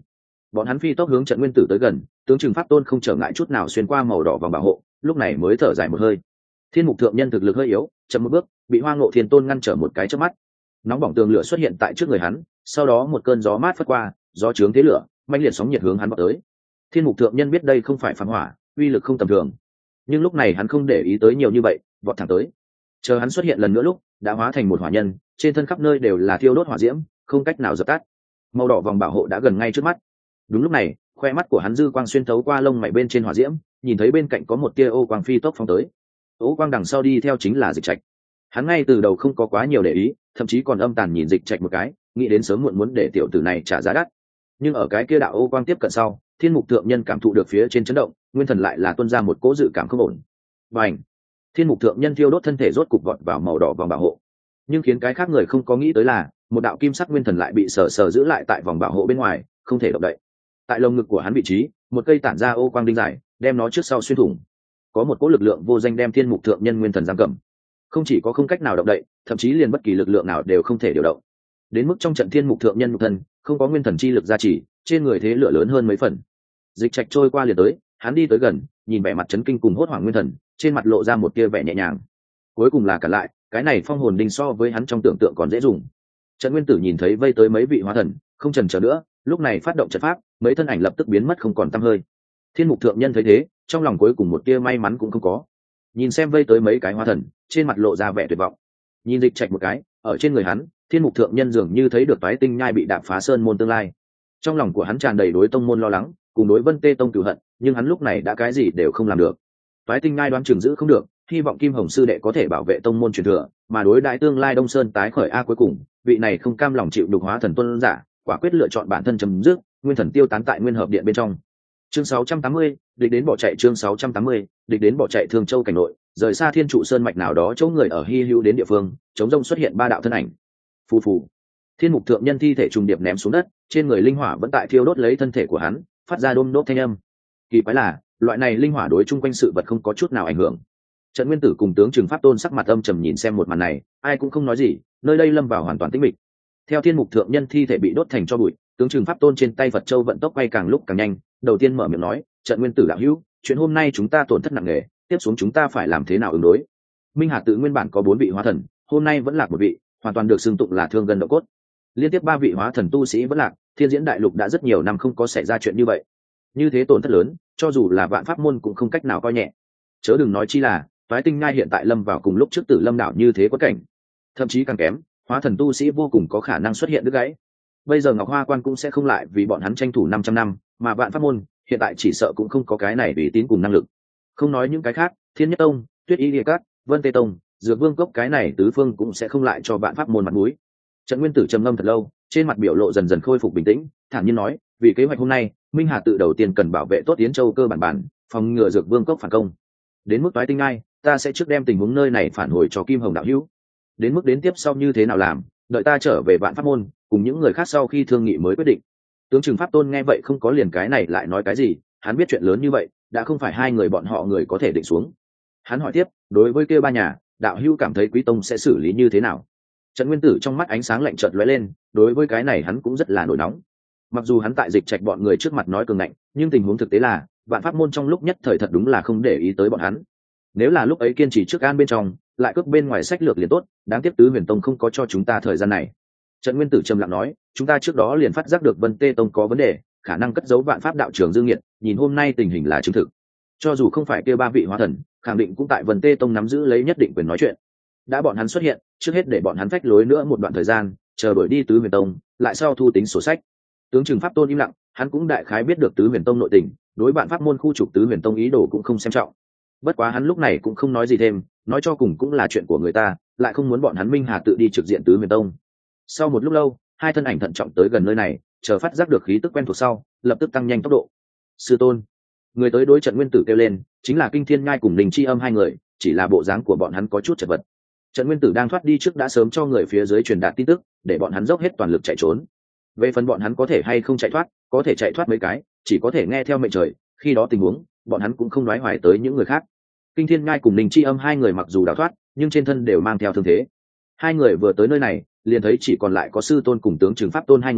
bọn hắn phi tốc hướng trận nguyên tử tới gần, tướng trừng pháp tôn không trở ngại chút nào xuyên qua màu đỏ vòng bảo hộ, lúc này mới thở dài một hơi. Thiên mục thượng nhân thực lực hơi yếu, chậm một bước bị Hoa Ngộ Thiên tôn ngăn trở một cái chớp mắt. Nóng bỏng tường lửa xuất hiện tại trước người hắn, sau đó một cơn gió mát phất qua, gió trướng thế lửa, mãnh liệt sóng nhiệt hướng hắn vọt tới. Thiên mục thượng nhân biết đây không phải phản hỏa, uy lực không tầm thường, nhưng lúc này hắn không để ý tới nhiều như vậy, vọt thẳng tới. Chờ hắn xuất hiện lần nữa lúc, đã hóa thành một hỏa nhân, trên thân khắp nơi đều là thiêu đốt hỏa diễm, không cách nào dập tắt. Màu đỏ vòng bảo hộ đã gần ngay trước mắt. Đúng lúc này, khoe mắt của hắn dư quang xuyên thấu qua lông mày bên trên hỏa diễm, nhìn thấy bên cạnh có một tia ô quang phi tốc phóng tới. Ô quang đằng sau đi theo chính là Dịch Trạch. Hắn ngay từ đầu không có quá nhiều để ý, thậm chí còn âm tàn nhìn Dịch Trạch một cái, nghĩ đến sớm muộn muốn để tiểu tử này trả giá đắt. Nhưng ở cái kia đạo ô quang tiếp cận sau, Thiên mục thượng nhân cảm thụ được phía trên chấn động, nguyên thần lại là tuôn ra một cỗ dự cảm không ổn. Bành! Thiên mục thượng nhân thiêu đốt thân thể rốt cục vọt vào màu đỏ vòng bảo hộ. Nhưng khiến cái khác người không có nghĩ tới là, một đạo kim sắc nguyên thần lại bị sờ sờ giữ lại tại vòng bảo hộ bên ngoài, không thể động đậy. Tại lồng ngực của hắn vị trí, một cây tản ra ô quang đinh dài, đem nó trước sau xuyên thủng. Có một cỗ lực lượng vô danh đem thiên mục thượng nhân nguyên thần giam cầm, không chỉ có không cách nào động đậy, thậm chí liền bất kỳ lực lượng nào đều không thể điều động. Đến mức trong trận thiên mục thượng nhân nhục thân không có nguyên thần chi lực gia trì, trên người thế lửa lớn hơn mấy phần. Dịch Trạch trôi qua liền tới, hắn đi tới gần, nhìn vẻ mặt chấn kinh cùng hốt hoảng nguyên thần, trên mặt lộ ra một tia vẻ nhẹ nhàng. Cuối cùng là cả lại, cái này phong hồn đinh so với hắn trong tưởng tượng còn dễ dùng. Trận Nguyên Tử nhìn thấy vây tới mấy vị hóa thần, không chần chờ nữa, lúc này phát động trận pháp, mấy thân ảnh lập tức biến mất không còn tăm hơi. Thiên mục thượng nhân thấy thế, trong lòng cuối cùng một tia may mắn cũng không có. Nhìn xem vây tới mấy cái hóa thần, trên mặt lộ ra vẻ tuyệt vọng. Nhìn Dịch Trạch một cái, ở trên người hắn, Thiên mục thượng nhân dường như thấy được toái tinh nhai bị đạp phá sơn môn tương lai. Trong lòng của hắn tràn đầy đối tông môn lo lắng, cùng đối Vân Tê tông cửu hận, nhưng hắn lúc này đã cái gì đều không làm được. Toái tinh nhai đoán chừng giữ không được, hy vọng Kim Hồng sư đệ có thể bảo vệ tông môn truyền thừa, mà đối đại tương lai Đông Sơn tái khởi a cuối cùng, vị này không cam lòng chịu đục hóa thần tuân giả, quả quyết lựa chọn bản thân chấm dứt, nguyên thần tiêu tán tại nguyên hợp điện bên trong. Chương sáu trăm tám mươi, địch đến bỏ chạy chương sáu trăm tám mươi, địch đến bỏ chạy Thương Châu cảnh nội, rời xa Thiên trụ sơn mạch nào đó chỗ người ở hy hữu đến địa phương, chống rông xuất hiện ba đạo thân ảnh. Phù phù. Thiên mục thượng nhân thi thể trùng điệp ném xuống đất, trên người linh hỏa vẫn tại thiêu đốt lấy thân thể của hắn, phát ra đôm đốt thanh âm. Kỳ quái là, loại này linh hỏa đối chung quanh sự vật không có chút nào ảnh hưởng. Trận Nguyên Tử cùng tướng Trừng Pháp Tôn sắc mặt âm trầm nhìn xem một màn này, ai cũng không nói gì, nơi đây lâm vào hoàn toàn tĩnh mịch. Theo Thiên mục thượng nhân thi thể bị đốt thành tro bụi, tướng Trừng Pháp Tôn trên tay Phật châu vận tốc quay càng lúc càng nhanh, đầu tiên mở miệng nói, "Trận Nguyên Tử đạo hữu, chuyện hôm nay chúng ta tổn thất nặng nề, tiếp xuống chúng ta phải làm thế nào ứng đối?" Minh Hà tự nguyên bản có bốn vị hóa thần, hôm nay vẫn lạc một vị, hoàn toàn được xưng tụng là thương gần độ cốt. Liên tiếp ba vị hóa thần tu sĩ vẫn lạc, Thiên Diễn Đại Lục đã rất nhiều năm không có xảy ra chuyện như vậy. Như thế tổn thất lớn, cho dù là vạn pháp môn cũng không cách nào coi nhẹ. Chớ đừng nói chi là, Toái Tinh Nhai hiện tại lâm vào cùng lúc trước Tử Lâm đảo như thế quất cảnh, thậm chí càng kém, hóa thần tu sĩ vô cùng có khả năng xuất hiện đứt gãy. Bây giờ Ngọc Hoa Quan cũng sẽ không lại vì bọn hắn tranh thủ năm trăm năm, mà vạn pháp môn hiện tại chỉ sợ cũng không có cái này uy tín cùng năng lực. Không nói những cái khác, Thiên Nhất Tông, Tuyết Y Liệt Cát, Vân Tê Tông, Dược Vương Cốc cái này tứ phương cũng sẽ không lại cho vạn pháp môn mặt mũi. Trận Nguyên Tử trầm ngâm thật lâu, trên mặt biểu lộ dần dần khôi phục bình tĩnh, thản nhiên nói, vì kế hoạch hôm nay, Minh Hà tự đầu tiên cần bảo vệ tốt Yến Châu cơ bản bản, phòng ngừa Dược Vương Cốc phản công. Đến mức Toái Tinh Nhai, ta sẽ trước đem tình huống nơi này phản hồi cho Kim Hồng đạo hữu. Đến mức đến tiếp sau như thế nào làm, đợi ta trở về vạn pháp môn, cùng những người khác sau khi thương nghị mới quyết định. Tướng Trừng Pháp Tôn nghe vậy không có liền cái này lại nói cái gì, hắn biết chuyện lớn như vậy, đã không phải hai người bọn họ người có thể định xuống. Hắn hỏi tiếp, đối với kia ba nhà, đạo hữu cảm thấy Quý tông sẽ xử lý như thế nào? Trận Nguyên Tử trong mắt ánh sáng lạnh chợt lóe lên, đối với cái này hắn cũng rất là nổi nóng. Mặc dù hắn tại Dịch Trạch bọn người trước mặt nói cường ngạnh, nhưng tình huống thực tế là, vạn pháp môn trong lúc nhất thời thật đúng là không để ý tới bọn hắn. Nếu là lúc ấy kiên trì trước an bên trong, lại cướp bên ngoài sách lược liền tốt, đáng tiếc Tứ Huyền Tông không có cho chúng ta thời gian này. Trận Nguyên Tử trầm lặng nói, chúng ta trước đó liền phát giác được Vân Tê Tông có vấn đề, khả năng cất giấu vạn pháp đạo trường dương nghiệt, nhìn hôm nay tình hình là chứng thực. Cho dù không phải kia ba vị hóa thần, khẳng định cũng tại Vân Tê Tông nắm giữ lấy nhất định quyền nói chuyện. Đã bọn hắn xuất hiện, trước hết để bọn hắn phách lối nữa một đoạn thời gian, chờ đuổi đi Tứ Huyền Tông, lại sau thu tính sổ sách. Tướng Trừng Pháp Tôn im lặng, hắn cũng đại khái biết được Tứ Huyền Tông nội tình, đối bạn pháp môn khu trục Tứ Huyền Tông ý đồ cũng không xem trọng. Bất quá hắn lúc này cũng không nói gì thêm, nói cho cùng cũng là chuyện của người ta, lại không muốn bọn hắn Minh Hà tự đi trực diện Tứ Huyền Tông. Sau một lúc lâu, hai thân ảnh thận trọng tới gần nơi này, chờ phát giác được khí tức quen thuộc sau, lập tức tăng nhanh tốc độ. Sư tôn, người tới đối Trận Nguyên Tử kêu lên, chính là Kinh Thiên Nhai cùng Đình Chi Âm hai người, chỉ là bộ dáng của bọn hắn có chút chật vật. Trận Nguyên Tử đang thoát đi trước đã sớm cho người phía dưới truyền đạt tin tức, để bọn hắn dốc hết toàn lực chạy trốn. Về phần bọn hắn có thể hay không chạy thoát, có thể chạy thoát mấy cái, chỉ có thể nghe theo mệnh trời, khi đó tình huống, bọn hắn cũng không nói hoài tới những người khác. Kinh Thiên Nhai cùng Đình Chi Âm hai người mặc dù đào thoát, nhưng trên thân đều mang theo thương thế. Hai người vừa tới nơi này, liền thấy chỉ còn lại có sư tôn cùng tướng Trừng Pháp Tôn hai người,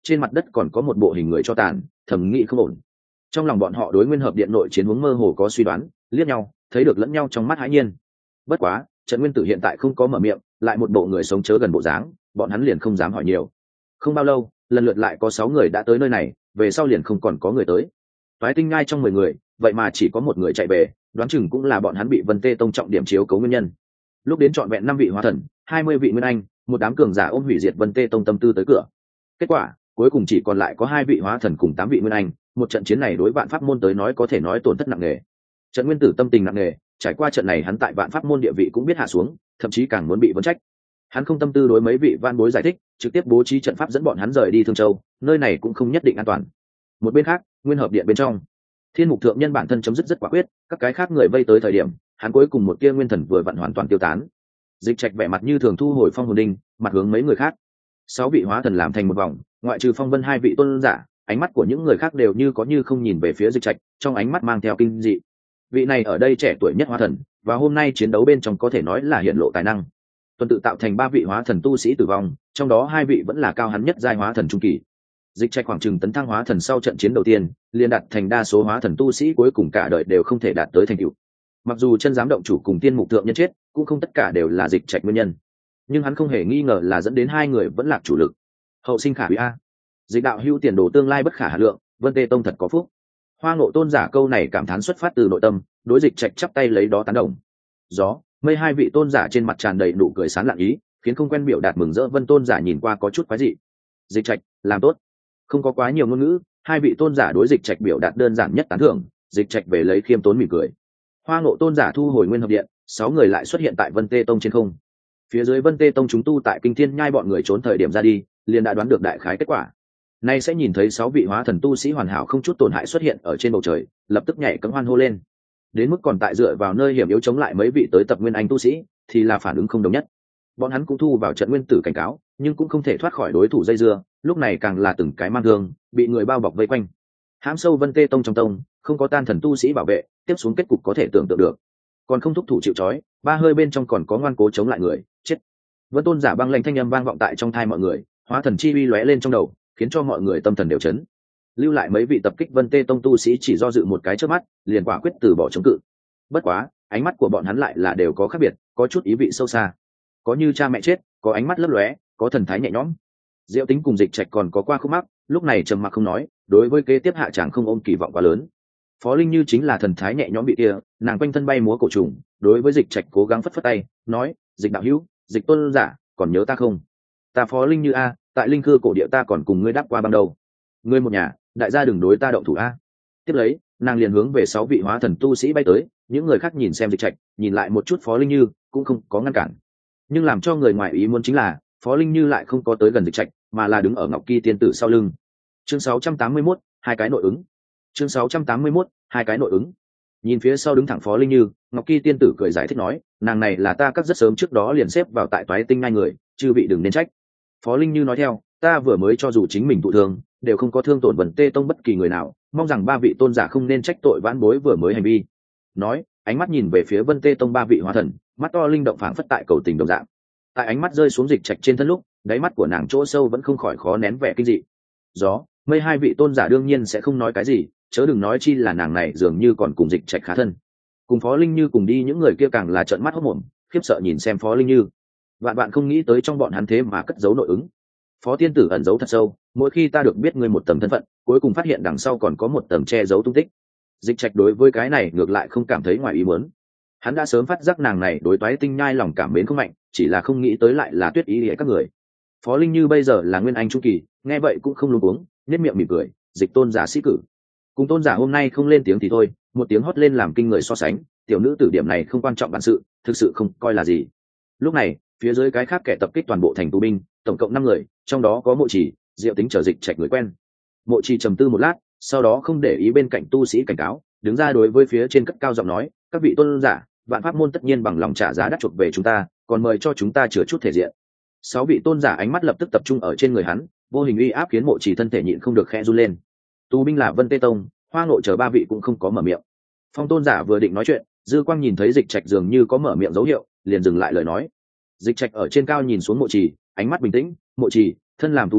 trên mặt đất còn có một bộ hình người cho tàn, thẩm nghĩ không ổn. Trong lòng bọn họ đối nguyên hợp điện nội chiến hướng mơ hồ có suy đoán, liếc nhau thấy được lẫn nhau trong mắt hãi nhiên. Bất quá Trần Nguyên Tử hiện tại không có mở miệng, lại một bộ người sống chớ gần bộ dáng, bọn hắn liền không dám hỏi nhiều. Không bao lâu lần lượt lại có sáu người đã tới nơi này, về sau liền không còn có người tới. Toái Tinh Nhai trong mười người vậy mà chỉ có một người chạy về, đoán chừng cũng là bọn hắn bị Vân Tê Tông trọng điểm chiếu cố nguyên nhân. Lúc đến trọn vẹn năm vị hóa thần, hai mươi vị nguyên anh, một đám cường giả ôm hủy diệt Vân Tê Tông tâm tư tới cửa. Kết quả cuối cùng chỉ còn lại có hai vị hóa thần cùng tám vị nguyên anh. Một trận chiến này đối Vạn Pháp môn tới nói có thể nói tổn thất nặng nề. Trần Nguyên Tử tâm tình nặng nề, trải qua trận này hắn tại Vạn Pháp môn địa vị cũng biết hạ xuống, thậm chí càng muốn bị vấn trách. Hắn không tâm tư đối mấy vị van bối giải thích, trực tiếp bố trí trận pháp dẫn bọn hắn rời đi Thương Châu, nơi này cũng không nhất định an toàn. Một bên khác, Nguyên Hợp Điện bên trong, Thiên Mục thượng nhân bản thân chấm dứt rất quả quyết, các cái khác người vây tới thời điểm, hắn cuối cùng một tia nguyên thần vừa vặn hoàn toàn tiêu tán. Dịch Trạch vẻ mặt như thường thu hồi phong hồn đinh, mặt hướng mấy người khác. Sáu vị hóa thần làm thành một vòng, ngoại trừ Phong Vân hai vị tôn giả, ánh mắt của những người khác đều như có như không nhìn về phía Dịch Trạch, trong ánh mắt mang theo kinh dị. Vị này ở đây trẻ tuổi nhất hóa thần, và hôm nay chiến đấu bên trong có thể nói là hiện lộ tài năng. Tuần tự tạo thành ba vị hóa thần tu sĩ tử vong, trong đó hai vị vẫn là cao hắn nhất giai hóa thần trung kỳ. Dịch Trạch khoảng chừng tấn thăng hóa thần sau trận chiến đầu tiên, liền đạt thành đa số hóa thần tu sĩ cuối cùng cả đời đều không thể đạt tới thành tựu. Mặc dù chân giám động chủ cùng Tiên Mục thượng nhân chết, cũng không tất cả đều là Dịch Trạch nguyên nhân, nhưng hắn không hề nghi ngờ là dẫn đến hai người vẫn là chủ lực. Hậu sinh khả hủy a, Dịch đạo hữu tiền đồ tương lai bất khả hà lượng, Vân Tê Tông thật có phúc. Hoa Ngộ tôn giả câu này cảm thán xuất phát từ nội tâm, đối Dịch Trạch chắp tay lấy đó tán đồng. Gió, mây hai vị tôn giả trên mặt tràn đầy nụ cười sán lạn ý, khiến không quen biểu đạt mừng rỡ Vân tôn giả nhìn qua có chút quái dị. Dịch Trạch làm tốt. Không có quá nhiều ngôn ngữ, hai vị tôn giả đối Dịch Trạch biểu đạt đơn giản nhất tán thưởng. Dịch Trạch về lấy khiêm tốn mỉm cười. Hoa Ngộ tôn giả thu hồi Nguyên Hợp Điện, sáu người lại xuất hiện tại Vân Tê Tông trên không. Phía dưới Vân Tê Tông chúng tu tại Kinh Thiên Nhai bọn người trốn thời điểm ra đi, liền đã đoán được đại khái kết quả. Nay sẽ nhìn thấy sáu vị hóa thần tu sĩ hoàn hảo không chút tổn hại xuất hiện ở trên bầu trời, lập tức nhảy cẫng hoan hô lên. Đến mức còn tại dựa vào nơi hiểm yếu chống lại mấy vị tới tập nguyên anh tu sĩ, thì là phản ứng không đồng nhất. Bọn hắn cũng thu vào trận nguyên tử cảnh cáo, nhưng cũng không thể thoát khỏi đối thủ dây dưa, lúc này càng là từng cái mang thương, bị người bao bọc vây quanh. Hãm sâu Vân Tê Tông trong tông, không có tan thần tu sĩ bảo vệ, tiếp xuống kết cục có thể tưởng tượng được. Còn không thúc thủ chịu trói, ba hơi bên trong còn có ngoan cố chống lại người, chết. Vân tôn giả băng lệnh thanh âm vang vọng tại trong tai mọi người, hóa thần chi uy lóe lên trong đầu, khiến cho mọi người tâm thần đều chấn. Lưu lại mấy vị tập kích Vân Tê Tông tu sĩ chỉ do dự một cái trước mắt, liền quả quyết từ bỏ chống cự. Bất quá, ánh mắt của bọn hắn lại là đều có khác biệt, có chút ý vị sâu xa. Có như cha mẹ chết, có ánh mắt lấp lóe, có thần thái nhẹ nhõm. Diệu Tính cùng Dịch Trạch còn có qua khúc mắc, lúc này trầm mặc không nói, đối với kế tiếp hạ chàng không ôm kỳ vọng quá lớn. Phó Linh Như chính là thần thái nhẹ nhõm bị kia, nàng quanh thân bay múa cổ trùng, đối với Dịch Trạch cố gắng phất phất tay, nói: "Dịch đạo hữu, Dịch tôn giả, còn nhớ ta không? Ta Phó Linh Như a, tại linh cư cổ địa ta còn cùng ngươi đáp qua băng đầu. Ngươi một nhà, đại gia đừng đối ta động thủ a." Tiếp lấy, nàng liền hướng về sáu vị hóa thần tu sĩ bay tới, những người khác nhìn xem Dịch Trạch, nhìn lại một chút Phó Linh Như, cũng không có ngăn cản. Nhưng làm cho người ngoài ý muốn chính là, Phó Linh Như lại không có tới gần Dịch Trạch, mà là đứng ở Ngọc Kỳ tiên tử sau lưng. Chương sáu trăm tám mươi mốt, hai cái nội ứng. Chương sáu trăm tám mươi mốt, hai cái nội ứng. Nhìn phía sau đứng thẳng Phó Linh Như, Ngọc Kỳ tiên tử cười giải thích nói, nàng này là ta cắt rất sớm trước đó liền xếp vào tại Toái Tinh Nhai người, chư vị đừng nên trách. Phó Linh Như nói theo, ta vừa mới cho dù chính mình thụ thương, đều không có thương tổn Vân Tê Tông bất kỳ người nào, mong rằng ba vị tôn giả không nên trách tội vãn bối vừa mới hành vi. Nói, ánh mắt nhìn về phía Vân Tê Tông ba vị hóa thần, mắt to linh động phảng phất tại cầu tình đồng dạng. Tại ánh mắt rơi xuống Dịch Trạch trên thân lúc, đáy mắt của nàng chỗ sâu vẫn không khỏi khó nén vẻ kinh dị. Gió, mây hai vị tôn giả đương nhiên sẽ không nói cái gì, chớ đừng nói chi là nàng này dường như còn cùng Dịch Trạch khá thân. Cùng Phó Linh Như cùng đi những người kia càng là trợn mắt hốt mồm, khiếp sợ nhìn xem Phó Linh Như. Vạn bạn không nghĩ tới trong bọn hắn thế mà cất giấu nội ứng. Phó tiên tử ẩn giấu thật sâu, mỗi khi ta được biết ngươi một tầng thân phận, cuối cùng phát hiện đằng sau còn có một tầng che giấu tung tích. Dịch Trạch đối với cái này ngược lại không cảm thấy ngoài ý muốn. Hắn đã sớm phát giác nàng này đối Toái Tinh Nhai lòng cảm mến không mạnh, chỉ là không nghĩ tới lại là Tuyết Ý Lệ các người. Phó Linh Như bây giờ là nguyên anh trung kỳ, nghe vậy cũng không luống cuống, nhếch miệng mỉm cười, Dịch tôn giả sĩ cử. Cùng tôn giả hôm nay không lên tiếng thì thôi, một tiếng hót lên làm kinh người so sánh, tiểu nữ tử điểm này không quan trọng bản sự, thực sự không coi là gì. Lúc này, phía dưới cái khác kẻ tập kích toàn bộ thành tù binh, tổng cộng năm người, trong đó có Mộ Chỉ, Diệu Tính trở Dịch Trạch người quen. Mộ Chỉ trầm tư một lát, sau đó không để ý bên cạnh tu sĩ cảnh cáo, đứng ra đối với phía trên cất cao giọng nói, các vị tôn giả, Vạn Pháp môn tất nhiên bằng lòng trả giá đắt chuộc về chúng ta, còn mời cho chúng ta chữa chút thể diện. Sáu vị tôn giả ánh mắt lập tức tập trung ở trên người hắn, vô hình uy áp khiến Mộ Chỉ thân thể nhịn không được khẽ run lên. Tù binh là Vân Tê Tông, Hoa Ngộ chờ ba vị cũng không có mở miệng. Phong tôn giả vừa định nói chuyện, dư quang nhìn thấy Dịch Trạch dường như có mở miệng dấu hiệu, liền dừng lại lời nói. Dịch Trạch ở trên cao nhìn xuống Mộ Chỉ, ánh mắt bình tĩnh, Mộ Chỉ, thân làm tù binh,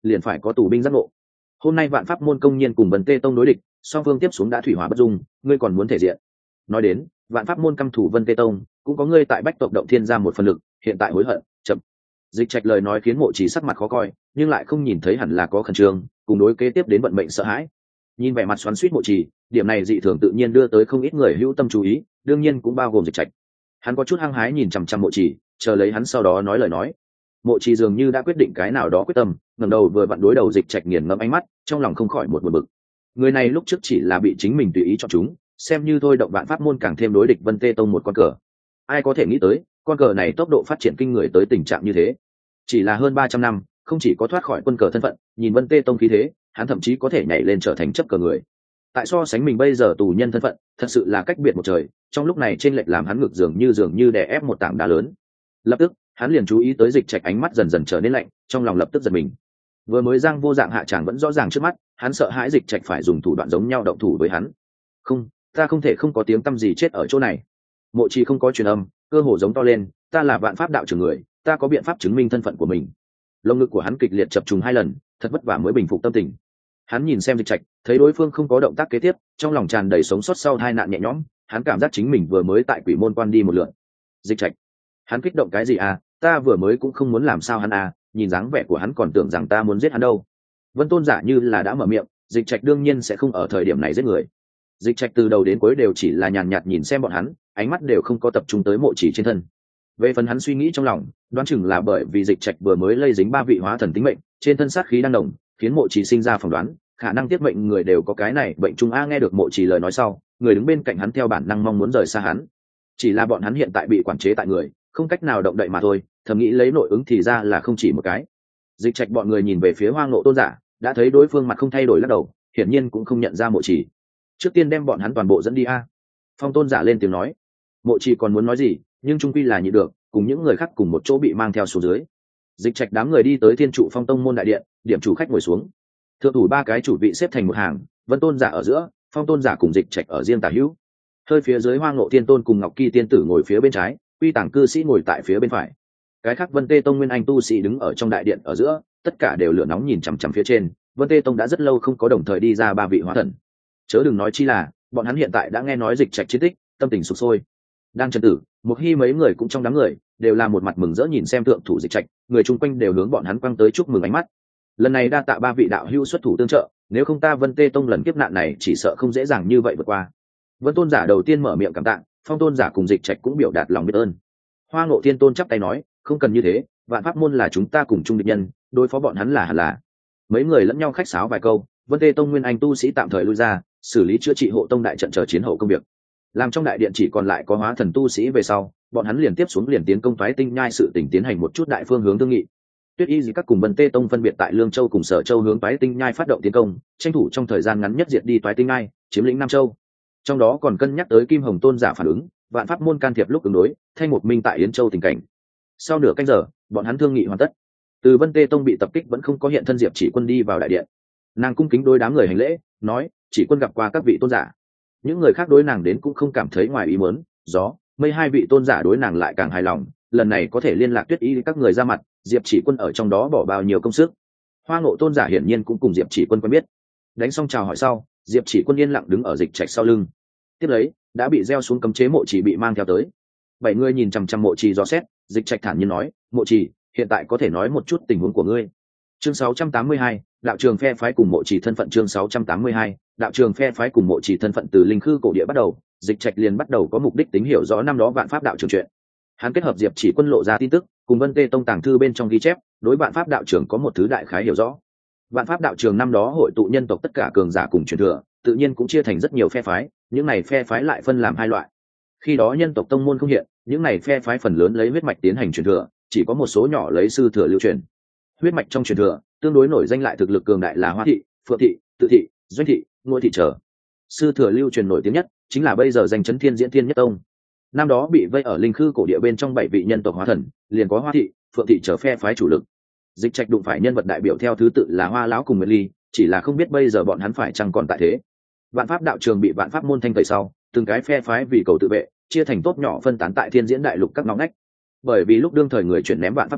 liền phải có tù binh giác ngộ. Hôm nay vạn pháp môn công nhiên cùng Vân Tê Tông đối địch, song phương tiếp xuống đã thủy hỏa bất dung, ngươi còn muốn thể diện. Nói đến vạn pháp môn căm thủ Vân Tê Tông, cũng có ngươi tại Bách tộc động thiên ra một phần lực, hiện tại hối hận chậm. Dịch Trạch lời nói khiến Mộ Chỉ sắc mặt khó coi, nhưng lại không nhìn thấy hẳn là có khẩn trương, cùng đối kế tiếp đến vận mệnh sợ hãi. Nhìn vẻ mặt xoắn xuýt Mộ Chỉ, điểm này dị thường tự nhiên đưa tới không ít người hữu tâm chú ý, đương nhiên cũng bao gồm Dịch Trạch. Hắn có chút hăng hái nhìn chằm chằm Mộ Chỉ, chờ lấy hắn sau đó nói lời nói. Mộ Chỉ dường như đã quyết định cái nào đó quyết tâm, ngẩng đầu vừa vặn đối đầu Dịch Trạch nghiền ngẫm ánh mắt, trong lòng không khỏi một buồn bực. Người này lúc trước chỉ là bị chính mình tùy ý chọn chúng, xem như thôi động vạn pháp môn càng thêm đối địch Vân Tê Tông một con cờ. Ai có thể nghĩ tới, con cờ này tốc độ phát triển kinh người tới tình trạng như thế. Chỉ là hơn ba trăm năm, không chỉ có thoát khỏi quân cờ thân phận, nhìn Vân Tê Tông khí thế, hắn thậm chí có thể nhảy lên trở thành chấp cờ người. Tại so sánh mình bây giờ tù nhân thân phận, thật sự là cách biệt một trời, trong lúc này trên lệch làm hắn ngực dường như dường như đè ép một tảng đá lớn. Lập tức, hắn liền chú ý tới Dịch Trạch ánh mắt dần dần trở nên lạnh, trong lòng lập tức giật mình. Vừa mới giang vô dạng hạ tràng vẫn rõ ràng trước mắt, hắn sợ hãi Dịch Trạch phải dùng thủ đoạn giống nhau động thủ với hắn. Không, ta không thể không có tiếng tăm gì chết ở chỗ này. Mộ Trì không có truyền âm, cơ hồ giống to lên, ta là vạn pháp đạo trưởng người, ta có biện pháp chứng minh thân phận của mình. Lồng ngực của hắn kịch liệt chập trùng hai lần, thật vất vả mới bình phục tâm tình. Hắn nhìn xem Dịch Trạch, thấy đối phương không có động tác kế tiếp, trong lòng tràn đầy sống sót sau tai nạn nhẹ nhõm, hắn cảm giác chính mình vừa mới tại quỷ môn quan đi một lượt. Dịch Trạch, hắn kích động cái gì à, ta vừa mới cũng không muốn làm sao hắn à, nhìn dáng vẻ của hắn còn tưởng rằng ta muốn giết hắn đâu. Vân Tôn giả như là đã mở miệng, Dịch Trạch đương nhiên sẽ không ở thời điểm này giết người. Dịch Trạch từ đầu đến cuối đều chỉ là nhàn nhạt nhìn xem bọn hắn, ánh mắt đều không có tập trung tới Mộ Chỉ trên thân. Về phần hắn suy nghĩ trong lòng, đoán chừng là bởi vì Dịch Trạch vừa mới lây dính ba vị hóa thần tính mệnh, trên thân sát khí đang nồng, khiến Mộ Chỉ sinh ra phỏng đoán, khả năng tiết mệnh người đều có cái này bệnh trung a. Nghe được Mộ Chỉ lời nói sau, người đứng bên cạnh hắn theo bản năng mong muốn rời xa hắn. Chỉ là bọn hắn hiện tại bị quản chế tại người, không cách nào động đậy mà thôi, thầm nghĩ lấy nội ứng thì ra là không chỉ một cái. Dịch Trạch bọn người nhìn về phía Hoang Ngộ Tôn giả, đã thấy đối phương mặt không thay đổi lắc đầu, hiển nhiên cũng không nhận ra Mộ Chỉ. Trước tiên đem bọn hắn toàn bộ dẫn đi a. Phong Tôn giả lên tiếng nói. Mộ Chỉ còn muốn nói gì, nhưng trung quy là nhịn được, cùng những người khác cùng một chỗ bị mang theo xuống dưới. Dịch Trạch đám người đi tới Thiên Trụ Phong Tông môn đại điện, điểm chủ khách ngồi xuống. Thượng thủ ba cái chủ vị xếp thành một hàng, Vân Tôn giả ở giữa, Phong Tôn giả cùng Dịch Trạch ở riêng tả hữu. Hơi phía dưới Hoang Ngộ Thiên Tôn cùng Ngọc Kỳ tiên tử ngồi phía bên trái, Quy Tàng cư sĩ ngồi tại phía bên phải. Cái khác Vân Tê Tông nguyên anh tu sĩ đứng ở trong đại điện ở giữa, tất cả đều lửa nóng nhìn chằm chằm phía trên. Vân Tê Tông đã rất lâu không có đồng thời đi ra ba vị hóa thần, chớ đừng nói chi là bọn hắn hiện tại đã nghe nói Dịch Trạch chiến tích, tâm tình sục sôi. Đang Trần Tử, Một Hi mấy người cũng trong đám người đều là một mặt mừng rỡ nhìn xem thượng thủ Dịch Trạch, người chung quanh đều hướng bọn hắn quăng tới chúc mừng ánh mắt. Lần này đa tạ ba vị đạo hữu xuất thủ tương trợ, nếu không ta Vân Tê Tông lần kiếp nạn này chỉ sợ không dễ dàng như vậy vượt qua. Vân Tôn giả đầu tiên mở miệng cảm tạ, Phong Tôn giả cùng Dịch Trạch cũng biểu đạt lòng biết ơn. Hoa Ngộ Thiên Tôn chắp tay nói, không cần như thế, vạn pháp môn là chúng ta cùng chung địch nhân, đối phó bọn hắn là hẳn là. Mấy người lẫn nhau khách sáo vài câu, Vân Tê Tông nguyên anh tu sĩ tạm thời lui ra, xử lý chữa trị hộ tông đại trận chờ chiến hậu công việc. Làm trong đại điện chỉ còn lại có hóa thần tu sĩ về sau, bọn hắn liền tiếp xuống liền tiến công Toái Tinh Nhai sự tình tiến hành một chút đại phương hướng thương nghị. Tuyết Y Dị các cùng Vân Tê Tông phân biệt tại Lương Châu cùng Sở Châu hướng Toái Tinh Nhai phát động tiến công, tranh thủ trong thời gian ngắn nhất diệt đi Toái Tinh Nhai, chiếm lĩnh Nam Châu. Trong đó còn cân nhắc tới Kim Hồng Tôn giả phản ứng, vạn pháp môn can thiệp lúc ứng đối, Thanh Một Minh tại Yến Châu tình cảnh. Sau nửa canh giờ, bọn hắn thương nghị hoàn tất. Từ Vân Tê Tông bị tập kích vẫn không có hiện thân Diệp Chỉ Quân đi vào đại điện. Nàng cung kính đối đám người hành lễ, nói, Chỉ Quân gặp qua các vị tôn giả. Những người khác đối nàng đến cũng không cảm thấy ngoài ý muốn, gió, mây hai vị tôn giả đối nàng lại càng hài lòng, lần này có thể liên lạc Tuyết Y các người ra mặt, Diệp Chỉ Quân ở trong đó bỏ bao nhiêu công sức. Hoa Ngộ Tôn giả hiển nhiên cũng cùng Diệp Chỉ Quân quen biết. Đánh xong chào hỏi sau, Diệp Chỉ Quân yên lặng đứng ở Dịch Trạch sau lưng. Tiếp lấy, đã bị gieo xuống cấm chế Mộ Chỉ bị mang theo tới. Bảy người nhìn chằm chằm Mộ Chỉ dò xét, Dịch Trạch thản nhiên nói, Mộ Chỉ, hiện tại có thể nói một chút tình huống của ngươi. Chương sáu trăm tám mươi hai, đạo trường phe phái cùng Mộ Chỉ thân phận. Chương sáu trăm tám mươi hai, đạo trường phe phái cùng Mộ Chỉ thân phận. Từ linh khư cổ địa bắt đầu, Dịch Trạch liền bắt đầu có mục đích tính hiểu rõ năm đó vạn pháp đạo trường chuyện. Hắn kết hợp Diệp Chỉ Quân lộ ra tin tức, cùng Vân Tê Tông tàng thư bên trong ghi chép, đối vạn pháp đạo trường có một thứ đại khái hiểu rõ. Vạn pháp đạo trường năm đó hội tụ nhân tộc tất cả cường giả cùng truyền thừa, tự nhiên cũng chia thành rất nhiều phe phái, những này phe phái lại phân làm hai loại. Khi đó nhân tộc tông môn không hiện, những này phe phái phần lớn lấy huyết mạch tiến hành truyền thừa, chỉ có một số nhỏ lấy sư thừa lưu truyền. Huyết mạch trong truyền thừa, tương đối nổi danh lại thực lực cường đại là Hoa thị, Phượng thị, Tự thị, Doanh thị, Ngôi thị trở. Sư thừa lưu truyền nổi tiếng nhất chính là bây giờ danh chấn thiên diễn thiên nhất tông. Năm đó bị vây ở linh khư cổ địa bên trong bảy vị nhân tộc hóa thần, liền có Hoa thị, Phượng thị trở phe phái chủ lực. Dịch Trạch đụng phải nhân vật đại biểu theo thứ tự là Hoa lão cùng Nguyệt Ly, chỉ là không biết bây giờ bọn hắn phải chăng còn tại thế. Vạn pháp đạo trường bị vạn pháp môn thanh tẩy sau, từng cái phe phái vì cầu tự vệ, chia thành tốt nhỏ phân tán tại thiên diễn đại lục các ngõ ngách. Bởi vì lúc đương thời người chuyển ném vạn pháp môn,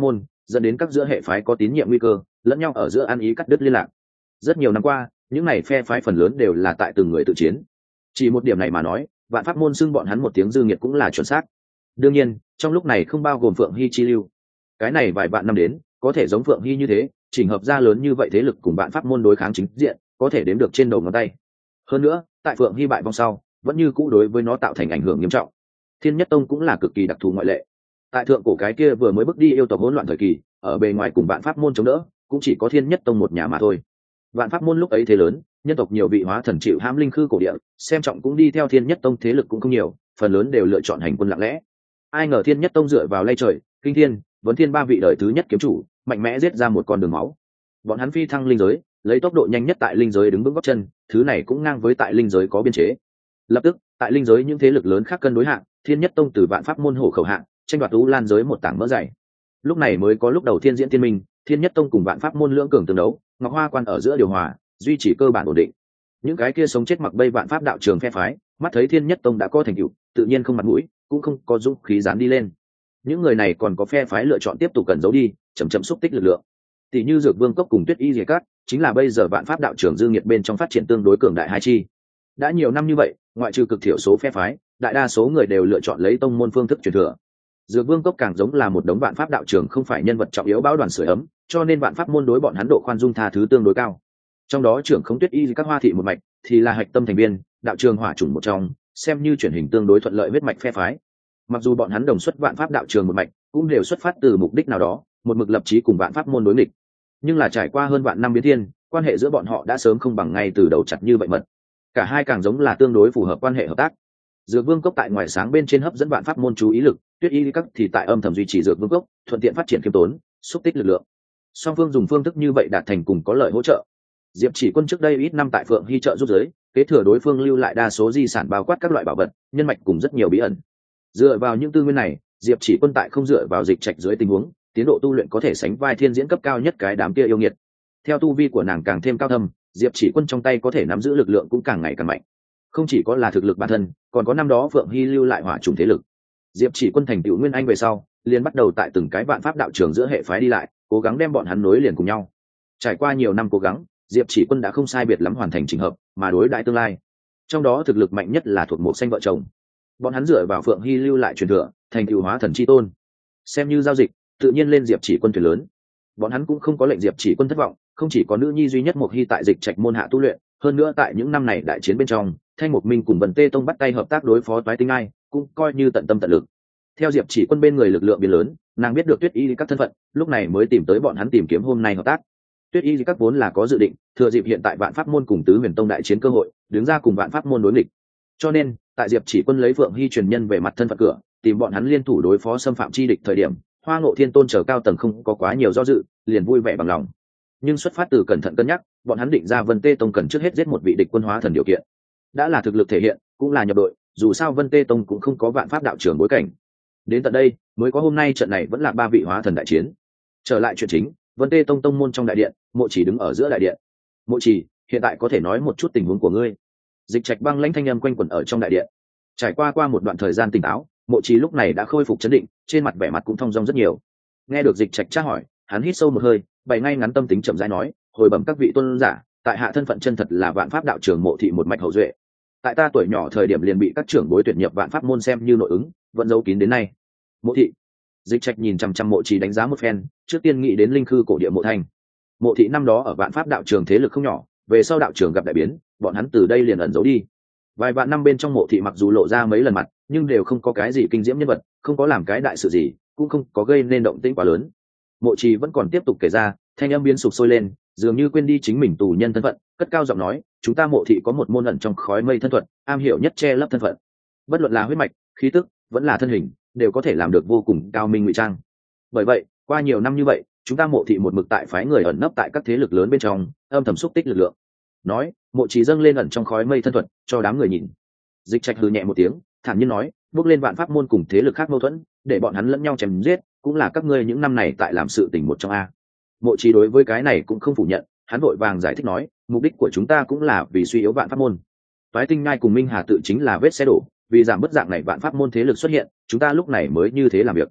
dẫn đến các giữa hệ phái có tín nhiệm nguy cơ, lẫn nhau ở giữa ăn ý cắt đứt liên lạc. Rất nhiều năm qua, những này phe phái phần lớn đều là tại từng người tự chiến. Chỉ một điểm này mà nói, Vạn Pháp môn xưng bọn hắn một tiếng dư nghiệt cũng là chuẩn xác. Đương nhiên, trong lúc này không bao gồm Phượng Hy chi lưu. Cái này vài vạn năm đến, có thể giống Phượng Hy như thế, chỉnh hợp ra lớn như vậy thế lực cùng Vạn Pháp môn đối kháng chính diện, có thể đếm được trên đầu ngón tay. Hơn nữa, tại Phượng Hy bại vong sau, vẫn như cũ đối với nó tạo thành ảnh hưởng nghiêm trọng. Thiên Nhất Tông cũng là cực kỳ đặc thù ngoại lệ. Tại thượng cổ cái kia vừa mới bước đi yêu tộc hỗn loạn thời kỳ, ở bề ngoài cùng Vạn Pháp môn chống đỡ, cũng chỉ có Thiên Nhất Tông một nhà mà thôi. Vạn Pháp môn lúc ấy thế lớn, nhân tộc nhiều vị hóa thần chịu hãm linh khư cổ địa, xem trọng cũng đi theo Thiên Nhất Tông, thế lực cũng không nhiều, phần lớn đều lựa chọn hành quân lặng lẽ. Ai ngờ Thiên Nhất Tông dựa vào lay trời, kinh thiên, vấn thiên ba vị đời thứ nhất kiếm chủ, mạnh mẽ giết ra một con đường máu. Bọn hắn phi thăng linh giới, lấy tốc độ nhanh nhất tại linh giới đứng vững gót chân, thứ này cũng ngang với tại linh giới có biên chế. Lập tức, tại linh giới những thế lực lớn khác cân đối hạng, Thiên Nhất Tông từ Vạn Pháp môn hổ khẩu hạng, tranh đoạt U Lan giới một tảng mỡ dày. Lúc này mới có lúc đầu Thiên Diễn Tiên Minh, Thiên Nhất Tông cùng Vạn Pháp môn lưỡng cường tương đấu, Ngọc Hoa Quan ở giữa điều hòa, duy trì cơ bản ổn định. Những cái kia sống chết mặc bây Vạn Pháp đạo trường phe phái, mắt thấy Thiên Nhất Tông đã có thành tựu, tự nhiên không mặt mũi, cũng không có dũng khí dán đi lên. Những người này còn có phe phái lựa chọn tiếp tục cẩn giấu đi, chậm chậm xúc tích lực lượng. Tỷ như Dược Vương Cốc cùng Tuyết Y Liệt Cát, chính là bây giờ Vạn Pháp đạo trường dư nghiệt bên trong phát triển tương đối cường đại hai chi. Đã nhiều năm như vậy, ngoại trừ cực thiểu số phe phái, đại đa số người đều lựa chọn lấy tông môn phương thức truyền thừa. Dược Vương Cốc càng giống là một đống Vạn Pháp đạo trường không phải nhân vật trọng yếu báo đoàn sưởi ấm, cho nên Vạn Pháp môn đối bọn hắn độ khoan dung tha thứ tương đối cao. Trong đó trưởng Khống Tuyết Y các Hoa thị một mạch thì là hạch tâm thành viên, đạo trường hỏa chủng một trong, xem như chuyển hình tương đối thuận lợi huyết mạch phe phái. Mặc dù bọn hắn đồng xuất Vạn Pháp đạo trường một mạch, cũng đều xuất phát từ mục đích nào đó, một mực lập chí cùng Vạn Pháp môn đối nghịch. Nhưng là trải qua hơn vạn năm biến thiên, quan hệ giữa bọn họ đã sớm không bằng ngay từ đầu chặt như vậy mật. Cả hai càng giống là tương đối phù hợp quan hệ hợp tác. Dược Vương Cốc tại ngoài sáng bên trên hấp dẫn Vạn Pháp môn chú ý lực, Tuyết Y các thì tại âm thầm duy trì Dược Vương Cốc, thuận tiện phát triển khiêm tốn, xúc tích lực lượng. Song phương dùng phương thức như vậy đạt thành cùng có lợi hỗ trợ. Diệp Chỉ Quân trước đây ít năm tại Phượng Hy trợ giúp giới, kế thừa đối phương lưu lại đa số di sản bao quát các loại bảo vật, nhân mạch cùng rất nhiều bí ẩn. Dựa vào những tư nguyên này, Diệp Chỉ Quân tại không dựa vào dịch trạch dưới tình huống, tiến độ tu luyện có thể sánh vai thiên diễn cấp cao nhất cái đám kia yêu nghiệt. Theo tu vi của nàng càng thêm cao thâm, Diệp Chỉ Quân trong tay có thể nắm giữ lực lượng cũng càng ngày càng mạnh. Không chỉ có là thực lực bản thân, còn có năm đó Phượng Hy lưu lại hỏa trùng thế lực. Diệp Chỉ Quân thành tựu nguyên anh về sau, liền bắt đầu tại từng cái Vạn Pháp đạo trường giữa hệ phái đi lại, cố gắng đem bọn hắn nối liền cùng nhau. Trải qua nhiều năm cố gắng, Diệp Chỉ Quân đã không sai biệt lắm hoàn thành chỉnh hợp, mà đối đãi tương lai. Trong đó thực lực mạnh nhất là thuộc Mộ Xanh vợ chồng. Bọn hắn dựa vào Phượng Hy lưu lại truyền thừa, thành tựu hóa thần chi tôn. Xem như giao dịch, tự nhiên lên Diệp Chỉ Quân thuyền lớn. Bọn hắn cũng không có lệnh Diệp Chỉ Quân thất vọng, không chỉ có nữ nhi duy nhất Mộc Hy tại dịch trạch môn hạ tu luyện, hơn nữa tại những năm này đại chiến bên trong, Thanh Mục Minh cùng Vân Tê Tông bắt tay hợp tác đối phó Toái Tinh Ai, cũng coi như tận tâm tận lực. Theo Diệp Chỉ Quân bên người lực lượng biến lớn, nàng biết được Tuyết Y các thân phận, lúc này mới tìm tới bọn hắn tìm kiếm hôm nay hợp tác. Tuyết Y các vốn là có dự định, thừa dịp hiện tại Vạn Pháp môn cùng Tứ Huyền Tông đại chiến cơ hội, đứng ra cùng Vạn Pháp môn đối nghịch. Cho nên, tại Diệp Chỉ Quân lấy Phượng Hy truyền nhân về mặt thân phận cửa, tìm bọn hắn liên thủ đối phó xâm phạm chi địch thời điểm, Hoa Ngộ Thiên Tôn chờ cao tầng không có quá nhiều do dự, liền vui vẻ bằng lòng. Nhưng xuất phát từ cẩn thận cân nhắc, bọn hắn định ra Vân Tê Tông cần trước hết giết một vị địch quân hóa thần điều kiện. Đã là thực lực thể hiện, cũng là nhập đội, dù sao Vân Tê Tông cũng không có Vạn Pháp đạo trường bối cảnh. Đến tận đây, mới có hôm nay trận này vẫn là ba vị hóa thần đại chiến. Trở lại chuyện chính, Vân Tê Tông tông môn trong đại điện, Mộ Chỉ đứng ở giữa đại điện. Mộ Chỉ, hiện tại có thể nói một chút tình huống của ngươi. Dịch Trạch băng lãnh thanh âm quanh quẩn ở trong đại điện. Trải qua qua một đoạn thời gian tỉnh táo, Mộ Chỉ lúc này đã khôi phục chấn định, trên mặt vẻ mặt cũng thong dong rất nhiều. Nghe được Dịch Trạch tra hỏi, hắn hít sâu một hơi, bày ngay ngắn tâm tính chậm rãi nói, hồi bẩm các vị tôn giả, tại hạ thân phận chân thật là Vạn Pháp đạo trường Mộ thị một mạch hậu duệ. Tại ta tuổi nhỏ thời điểm liền bị các trưởng bối tuyển nhập Vạn Pháp môn xem như nội ứng, vẫn giấu kín đến nay. Mộ thị. Dịch Trạch nhìn chăm chăm Mộ Chỉ đánh giá một phen, trước tiên nghĩ đến linh khư cổ địa Mộ Thanh. Mộ thị năm đó ở Vạn Pháp đạo trường thế lực không nhỏ, về sau đạo trường gặp đại biến, bọn hắn từ đây liền ẩn giấu đi. Vài vạn năm bên trong Mộ thị mặc dù lộ ra mấy lần mặt, nhưng đều không có cái gì kinh diễm nhân vật, không có làm cái đại sự gì, cũng không có gây nên động tĩnh quá lớn. Mộ Chỉ vẫn còn tiếp tục kể ra, thanh âm biến sục sôi lên, dường như quên đi chính mình tù nhân thân phận, cất cao giọng nói, chúng ta Mộ thị có một môn ẩn trong khói mây thân thuật, am hiểu nhất che lấp thân phận. Bất luận là huyết mạch, khí tức, vẫn là thân hình, đều có thể làm được vô cùng cao minh ngụy trang. Bởi vậy, qua nhiều năm như vậy, chúng ta Mộ thị một mực tại phái người ẩn nấp tại các thế lực lớn bên trong, âm thầm xúc tích lực lượng. Nói, Mộ Chỉ dâng lên ẩn trong khói mây thân thuật, cho đám người nhìn. Dịch Trạch hừ nhẹ một tiếng, thản nhiên nói, bước lên Vạn Pháp môn cùng thế lực khác mâu thuẫn, để bọn hắn lẫn nhau chém giết, cũng là các ngươi những năm này tại làm sự tình một trong a. Mộ Chỉ đối với cái này cũng không phủ nhận, hắn vội vàng giải thích nói, mục đích của chúng ta cũng là vì suy yếu Vạn Pháp môn. Toái Tinh Ngai cùng Minh Hà tự chính là vết xe đổ, vì giảm bớt dạng này Vạn Pháp môn thế lực xuất hiện, chúng ta lúc này mới như thế làm việc.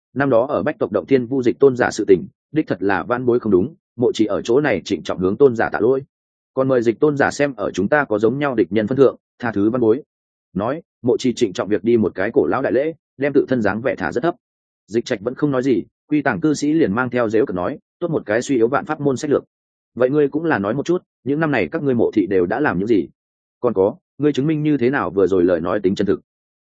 năm đó ở bách tộc động thiên vu dịch tôn giả sự tình đích thật là van bối không đúng, mộ chỉ ở chỗ này trịnh trọng hướng tôn giả tạ lỗi, còn mời dịch tôn giả xem ở chúng ta có giống nhau địch nhân phân thượng tha thứ văn bối. Nói mộ chỉ trịnh trọng việc đi một cái cổ lão đại lễ, đem tự thân dáng vẻ thả rất thấp. Dịch trạch vẫn không nói gì, quy tàng cư sĩ liền mang theo dếu cợt nói, tốt một cái suy yếu vạn pháp môn sách lược. Vậy ngươi cũng là nói một chút, những năm này các ngươi mộ thị đều đã làm những gì, còn có ngươi chứng minh như thế nào vừa rồi lời nói tính chân thực.